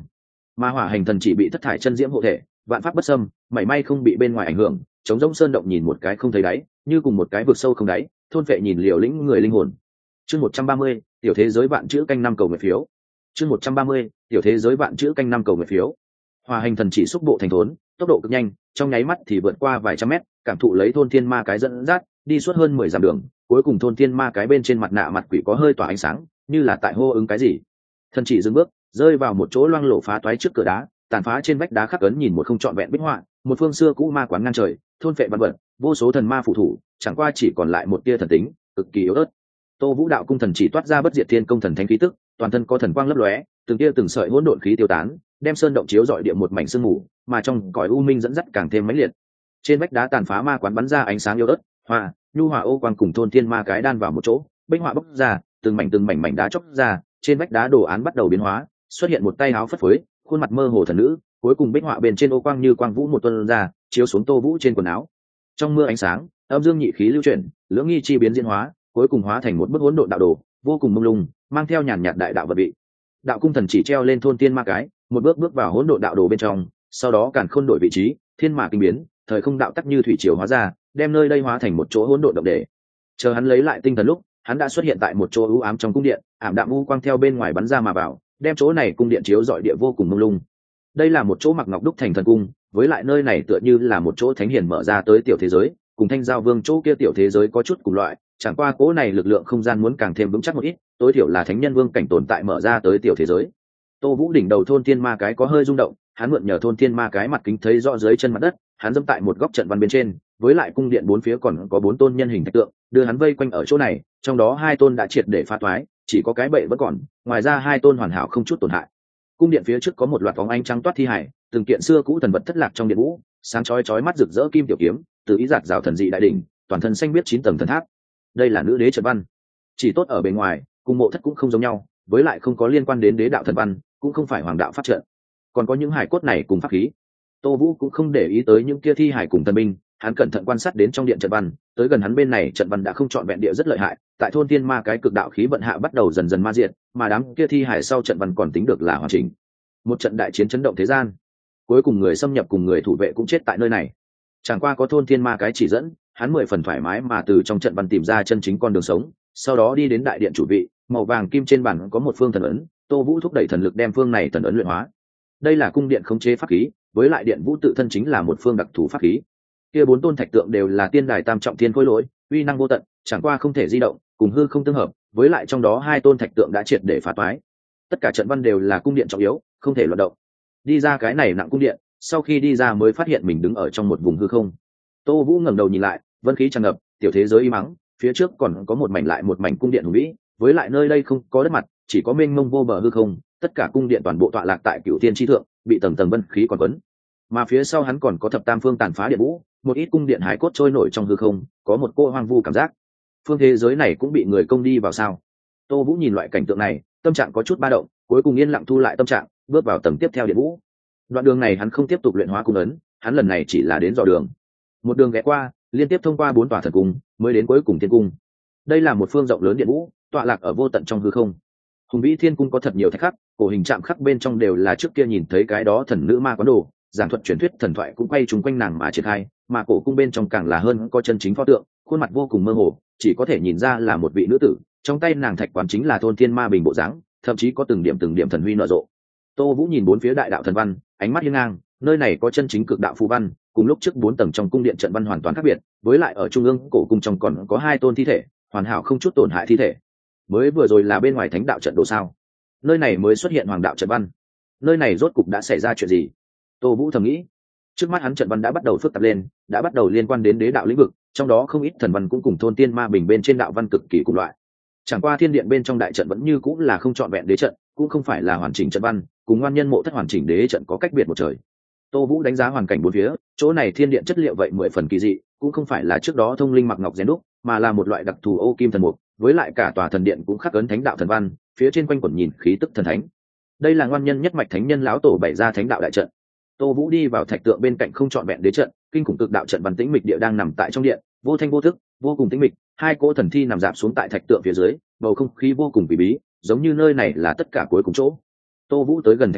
mà hỏa hành thần chỉ bị thất thải chân diễm hộ thể, vạn pháp bất xâm, mảy may không bị bên ngoài ảnh hưởng. Trống rỗng sơn động nhìn một cái không thấy đáy, như cùng một cái vực sâu không đáy, thôn vệ nhìn liều lĩnh người linh hồn. Chương 130, tiểu thế giới vạn chữ canh năm cầu nguyện phiếu. Chương 130, tiểu thế giới vạn chữ canh năm cầu nguyện phiếu. Hỏa hành thần chỉ xúc bộ thành thốn, tốc độ cực nhanh, trong nháy mắt thì vượt qua vài trăm mét, cảm thụ lấy thôn thiên ma cái dẫn dắt, đi suốt hơn 10 dặm đường, cuối cùng thôn thiên ma cái bên trên mặt nạ mặt quỷ có hơi tỏa ánh sáng, như là tại hô ứng cái gì. Thần chỉ dừng bước, rơi vào một chỗ loang lổ phá toái trước cửa đá, tàn phá trên vách đá khắc ấn nhìn một không trọn vẹn bích họa, một phương xưa cũ ma quán ngang trời, thôn phệ văn vật, vô số thần ma phụ thủ, chẳng qua chỉ còn lại một tia thần tính, cực kỳ yếu ớt. Tô Vũ đạo cung thần chỉ toát ra bất diệt thiên công thần thánh khí tức, toàn thân có thần quang lấp lóe, từng tia từng sợi hỗn độn khí tiêu tán, đem sơn động chiếu rọi địa một mảnh sương mù, mà trong cõi u minh dẫn dắt càng thêm mãnh liệt. Trên vách đá tàn phá ma quán bắn ra ánh sáng yếu ớt, hoa, nhu hòa ô quang cùng thôn thiên ma cái đan vào một chỗ, bích họa bốc ra, từng mảnh mảnh đá chóc ra, trên vách đá đồ án bắt đầu biến hóa, xuất hiện một tay áo phất phới, khuôn mặt mơ hồ thần nữ, cuối cùng bích họa bên trên ô quang như quang vũ một tuôn ra, chiếu xuống Tô Vũ trên quần áo. Trong mưa ánh sáng, âm dương nhị khí lưu chuyển, lưỡng nghi chi biến diễn hóa, cuối cùng hóa thành một bức hỗn độn đạo đồ, vô cùng mông lung, mang theo nhàn nhạt đại đạo vật vị. Đạo cung thần chỉ treo lên thôn tiên ma cái, một bước bước vào hỗn độn đạo đồ bên trong, sau đó càn khôn đổi vị trí, thiên mã kinh biến, thời không đạo tắc như thủy triều hóa ra, đem nơi đây hóa thành một chỗ hỗn độn động để. Chờ hắn lấy lại tinh thần lúc, hắn đã xuất hiện tại một chỗ u ám trong cung điện, ảm đạm u quang theo bên ngoài bắn ra mà vào, đem chỗ này cung điện chiếu rọi địa vô cùng mông lung. Đây là một chỗ mặc ngọc đúc thành thần cung, với lại nơi này tựa như là một chỗ thánh hiền mở ra tới tiểu thế giới, cùng Thanh Giao Vương chỗ kia tiểu thế giới có chút cùng loại, chẳng qua cố này lực lượng không gian muốn càng thêm vững chắc một ít, tối thiểu là thánh nhân vương cảnh tồn tại mở ra tới tiểu thế giới. Tô Vũ đỉnh đầu thôn thiên ma cái có hơi rung động, hắn mượn nhờ thôn thiên ma cái mặt kính thấy rõ dưới chân mặt đất, hắn dẫm tại một góc trận văn bên trên, với lại cung điện bốn phía còn có 4 tôn nhân hình thạch tượng, đưa hắn vây quanh ở chỗ này, trong đó 2 tôn đã triệt để phá toái, chỉ có cái bệ vẫn còn, ngoài ra 2 tôn hoàn hảo không chút tổn hại. Cung điện phía trước có một loạt phóng ánh trắng toát thi hải, từng kiện xưa cũ thần vật thất lạc trong điện vũ, sáng chói mắt rực rỡ kim tiểu kiếm, từ ý giạt rào thần dị đại đỉnh, toàn thân xanh biết 9 tầng thần tháp. Đây là nữ đế trận văn, chỉ tốt ở bề ngoài, cùng mộ thất cũng không giống nhau, với lại không có liên quan đến đế đạo thần văn, cũng không phải hoàng đạo pháp trận. Còn có những hải cốt này cùng pháp khí. Tô Vũ cũng không để ý tới những kia thi hải cùng thần binh, hắn cẩn thận quan sát đến trong điện trận văn, tới gần hắn bên này trận văn đã không trọn vẹn địa rất lợi hại, tại thôn thiên ma cái cực đạo khí vận hạ bắt đầu dần dần ma diệt, mà đám kia thi hải sau trận văn còn tính được là hoàn chỉnh. Một trận đại chiến chấn động thế gian, cuối cùng người xâm nhập cùng người thủ vệ cũng chết tại nơi này. Chẳng qua có thôn thiên ma cái chỉ dẫn, hắn 10 phần thoải mái mà từ trong trận văn tìm ra chân chính con đường sống, sau đó đi đến đại điện chủ vị, màu vàng kim trên bàn có một phương thần ấn, Tô Vũ thúc đẩy thần lực đem phương này thần ấn luyện hóa. Đây là cung điện khống chế pháp khí, với lại điện vũ tự thân chính là một phương đặc thù pháp khí. Kia 4 tôn thạch tượng đều là tiên đài tam trọng thiên khối lỗi, uy năng vô tận, chẳng qua không thể di động, cùng hư không tương hợp, với lại trong đó 2 tôn thạch tượng đã triệt để phá toái. Tất cả trận văn đều là cung điện trọng yếu, không thể loạn động. Đi ra cái này nặng cung điện, sau khi đi ra mới phát hiện mình đứng ở trong một vùng hư không. Tô Vũ ngẩng đầu nhìn lại, vân khí tràn ngập, tiểu thế giới im mắng, phía trước còn có một mảnh lại một mảnh cung điện hùng vĩ, với lại nơi đây không có đất mặt, chỉ có mênh mông vô bờ hư không, tất cả cung điện toàn bộ tọa lạc tại Cửu Thiên chi thượng, bị tầng tầng vân khí còn quấn. Mà phía sau hắn còn có thập tam phương tàn phá điện vũ, một ít cung điện hải cốt trôi nổi trong hư không, có một cô hoang vu cảm giác. Phương thế giới này cũng bị người công đi vào sao? Tô Vũ nhìn loại cảnh tượng này, tâm trạng có chút ba động, cuối cùng yên lặng thu lại tâm trạng, bước vào tầng tiếp theo điện vũ. Đoạn đường này hắn không tiếp tục luyện hóa cung ấn, hắn lần này chỉ là đến dò đường. Một đường ghé qua, liên tiếp thông qua 4 tòa thần cung, mới đến cuối cùng thiên cung. Đây là một phương rộng lớn điện vũ, tọa lạc ở vô tận trong hư không. Hùng vĩ thiên cung có thật nhiều thạch khắc, cổ hình chạm khắc bên trong đều là trước kia nhìn thấy cái đó thần nữ ma quán đồ, giảng thuật truyền thuyết thần thoại cũng quay chúng quanh nàng mà triển khai, mà cổ cung bên trong càng là hơn có chân chính pho tượng, khuôn mặt vô cùng mơ hồ, chỉ có thể nhìn ra là một vị nữ tử, trong tay nàng thạch quán chính là thôn thiên ma bình bộ dáng, thậm chí có từng điểm thần huy nở rộ. Tô Vũ nhìn bốn phía đại đạo thần văn, ánh mắt hiên ngang, nơi này có chân chính cực đạo phù văn, cùng lúc trước 4 tầng trong cung điện trận văn hoàn toàn khác biệt, với lại ở trung ương cổ cung trong còn có 2 tôn thi thể, hoàn hảo không chút tổn hại thi thể. Mới vừa rồi là bên ngoài thánh đạo trận đồ sao? Nơi này mới xuất hiện hoàng đạo trận văn. Nơi này rốt cục đã xảy ra chuyện gì? Tô Vũ thầm nghĩ. Trước mắt hắn trận văn đã bắt đầu phức tạp lên, đã bắt đầu liên quan đến đế đạo lĩnh vực, trong đó không ít thần văn cũng cùng thôn tiên ma bình bên trên đạo văn cực kỳ cùng loại. Chẳng qua thiên điện bên trong đại trận vẫn như cũng là không trọn vẹn đế trận, cũng không phải là hoàn chỉnh trận văn, cùng ngoan nhân mộ thất hoàn chỉnh đế trận có cách biệt một trời. Tô Vũ đánh giá hoàn cảnh bốn phía, chỗ này thiên điện chất liệu vậy 10 phần kỳ dị, cũng không phải là trước đó thông linh mặc ngọc rèn đúc, mà là một loại đặc thù ô kim thần mục, với lại cả tòa thần điện cũng khắc ấn thánh đạo thần văn, phía trên quanh quẩn nhìn khí tức thần thánh. Đây là ngoan nhân nhất mạch thánh nhân lão tổ bày ra thánh đạo đại trận. Tô Vũ đi vào thạch tượng bên cạnh không trọn vẹn đế trận, kinh khủng cực đạo trận văn tĩnh mịch địa đang nằm tại trong điện, vô thanh vô thức, vô cùng tĩnh mịch, 2 cỗ thần thi nằm rạp xuống tại thạch tượng phía dưới, bầu không khí vô cùng kỳ bí, giống như nơi này là tất cả cuối cùng chỗ. Tô Vũ tới gần thạch tượng,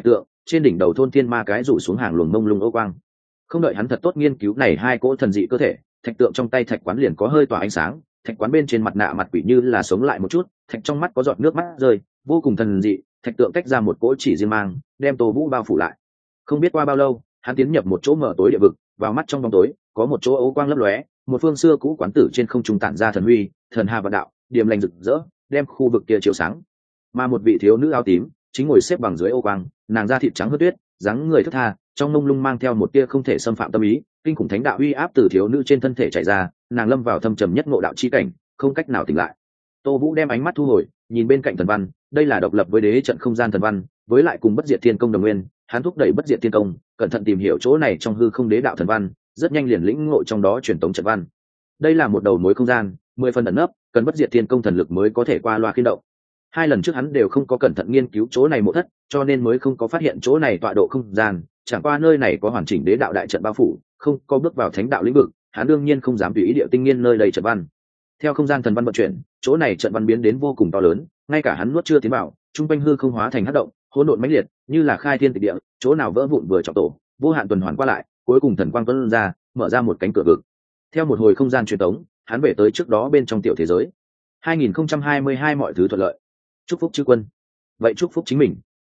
trên đỉnh đầu thôn thiên ma cái rủ xuống hàng luồng mông lung ô quang. Không đợi hắn thật tốt nghiên cứu này hai cỗ thần dị cơ thể, thạch tượng trong tay thạch quán liền có hơi tỏa ánh sáng, thạch quán bên trên mặt nạ mặt quỷ như là sống lại một chút, thạch trong mắt có giọt nước mắt rơi, vô cùng thần dị. Thạch tượng tách ra một cỗ chỉ riêng mang, đem Tô Vũ bao phủ lại. Không biết qua bao lâu, hắn tiến nhập một chỗ mở tối địa vực, vào mắt trong bóng tối có một chỗ ấu quang lấp lóe, một phương xưa cũ quán tử trên không trung tản ra thần huy, thần hà vận đạo, điềm lành rực rỡ, đem khu vực kia chiếu sáng. Mà một vị thiếu nữ áo tím chính ngồi xếp bằng dưới ô quang, nàng da thịt trắng hơn tuyết, dáng người thướt tha, trong mông lung mang theo một tia không thể xâm phạm tâm ý, kinh khủng thánh đạo uy áp từ thiếu nữ trên thân thể chảy ra, nàng lâm vào thâm trầm nhất ngộ đạo chi cảnh, không cách nào tỉnh lại. Tô Vũ đem ánh mắt thu hồi, nhìn bên cạnh thần văn, đây là độc lập với đế trận không gian thần văn, với lại cùng bất diệt thiên công đồng nguyên, hắn thúc đẩy bất diệt thiên công, cẩn thận tìm hiểu chỗ này trong hư không đế đạo thần văn, rất nhanh liền lĩnh ngộ trong đó truyền tống trận văn. Đây là một đầu mối không gian, 10 phần ẩn nấp, cần bất diệt thiên công thần lực mới có thể qua loa khiên động. Hai lần trước hắn đều không có cẩn thận nghiên cứu chỗ này mộ thất, cho nên mới không có phát hiện chỗ này tọa độ không gian, chẳng qua nơi này có hoàn chỉnh đế đạo đại trận bao phủ, không có bước vào thánh đạo lĩnh vực, hắn đương nhiên không dám tùy ý điệu tinh nghiên nơi đầy trận văn. Theo không gian thần văn vận chuyển, chỗ này trận văn biến đến vô cùng to lớn, ngay cả hắn nuốt chưa tiến vào, trung quanh hư không hóa thành hắc động, hỗn độn mãnh liệt, như là khai thiên tịch địa, chỗ nào vỡ vụn vừa trọng tổ, vô hạn tuần hoàn qua lại, cuối cùng thần quang tuôn ra, mở ra một cánh cửa vực. Theo một hồi không gian truyền tống, hắn về tới trước đó bên trong tiểu thế giới. 2022 mọi thứ thuận lợi. Chúc phúc chư quân. Vậy chúc phúc chính mình.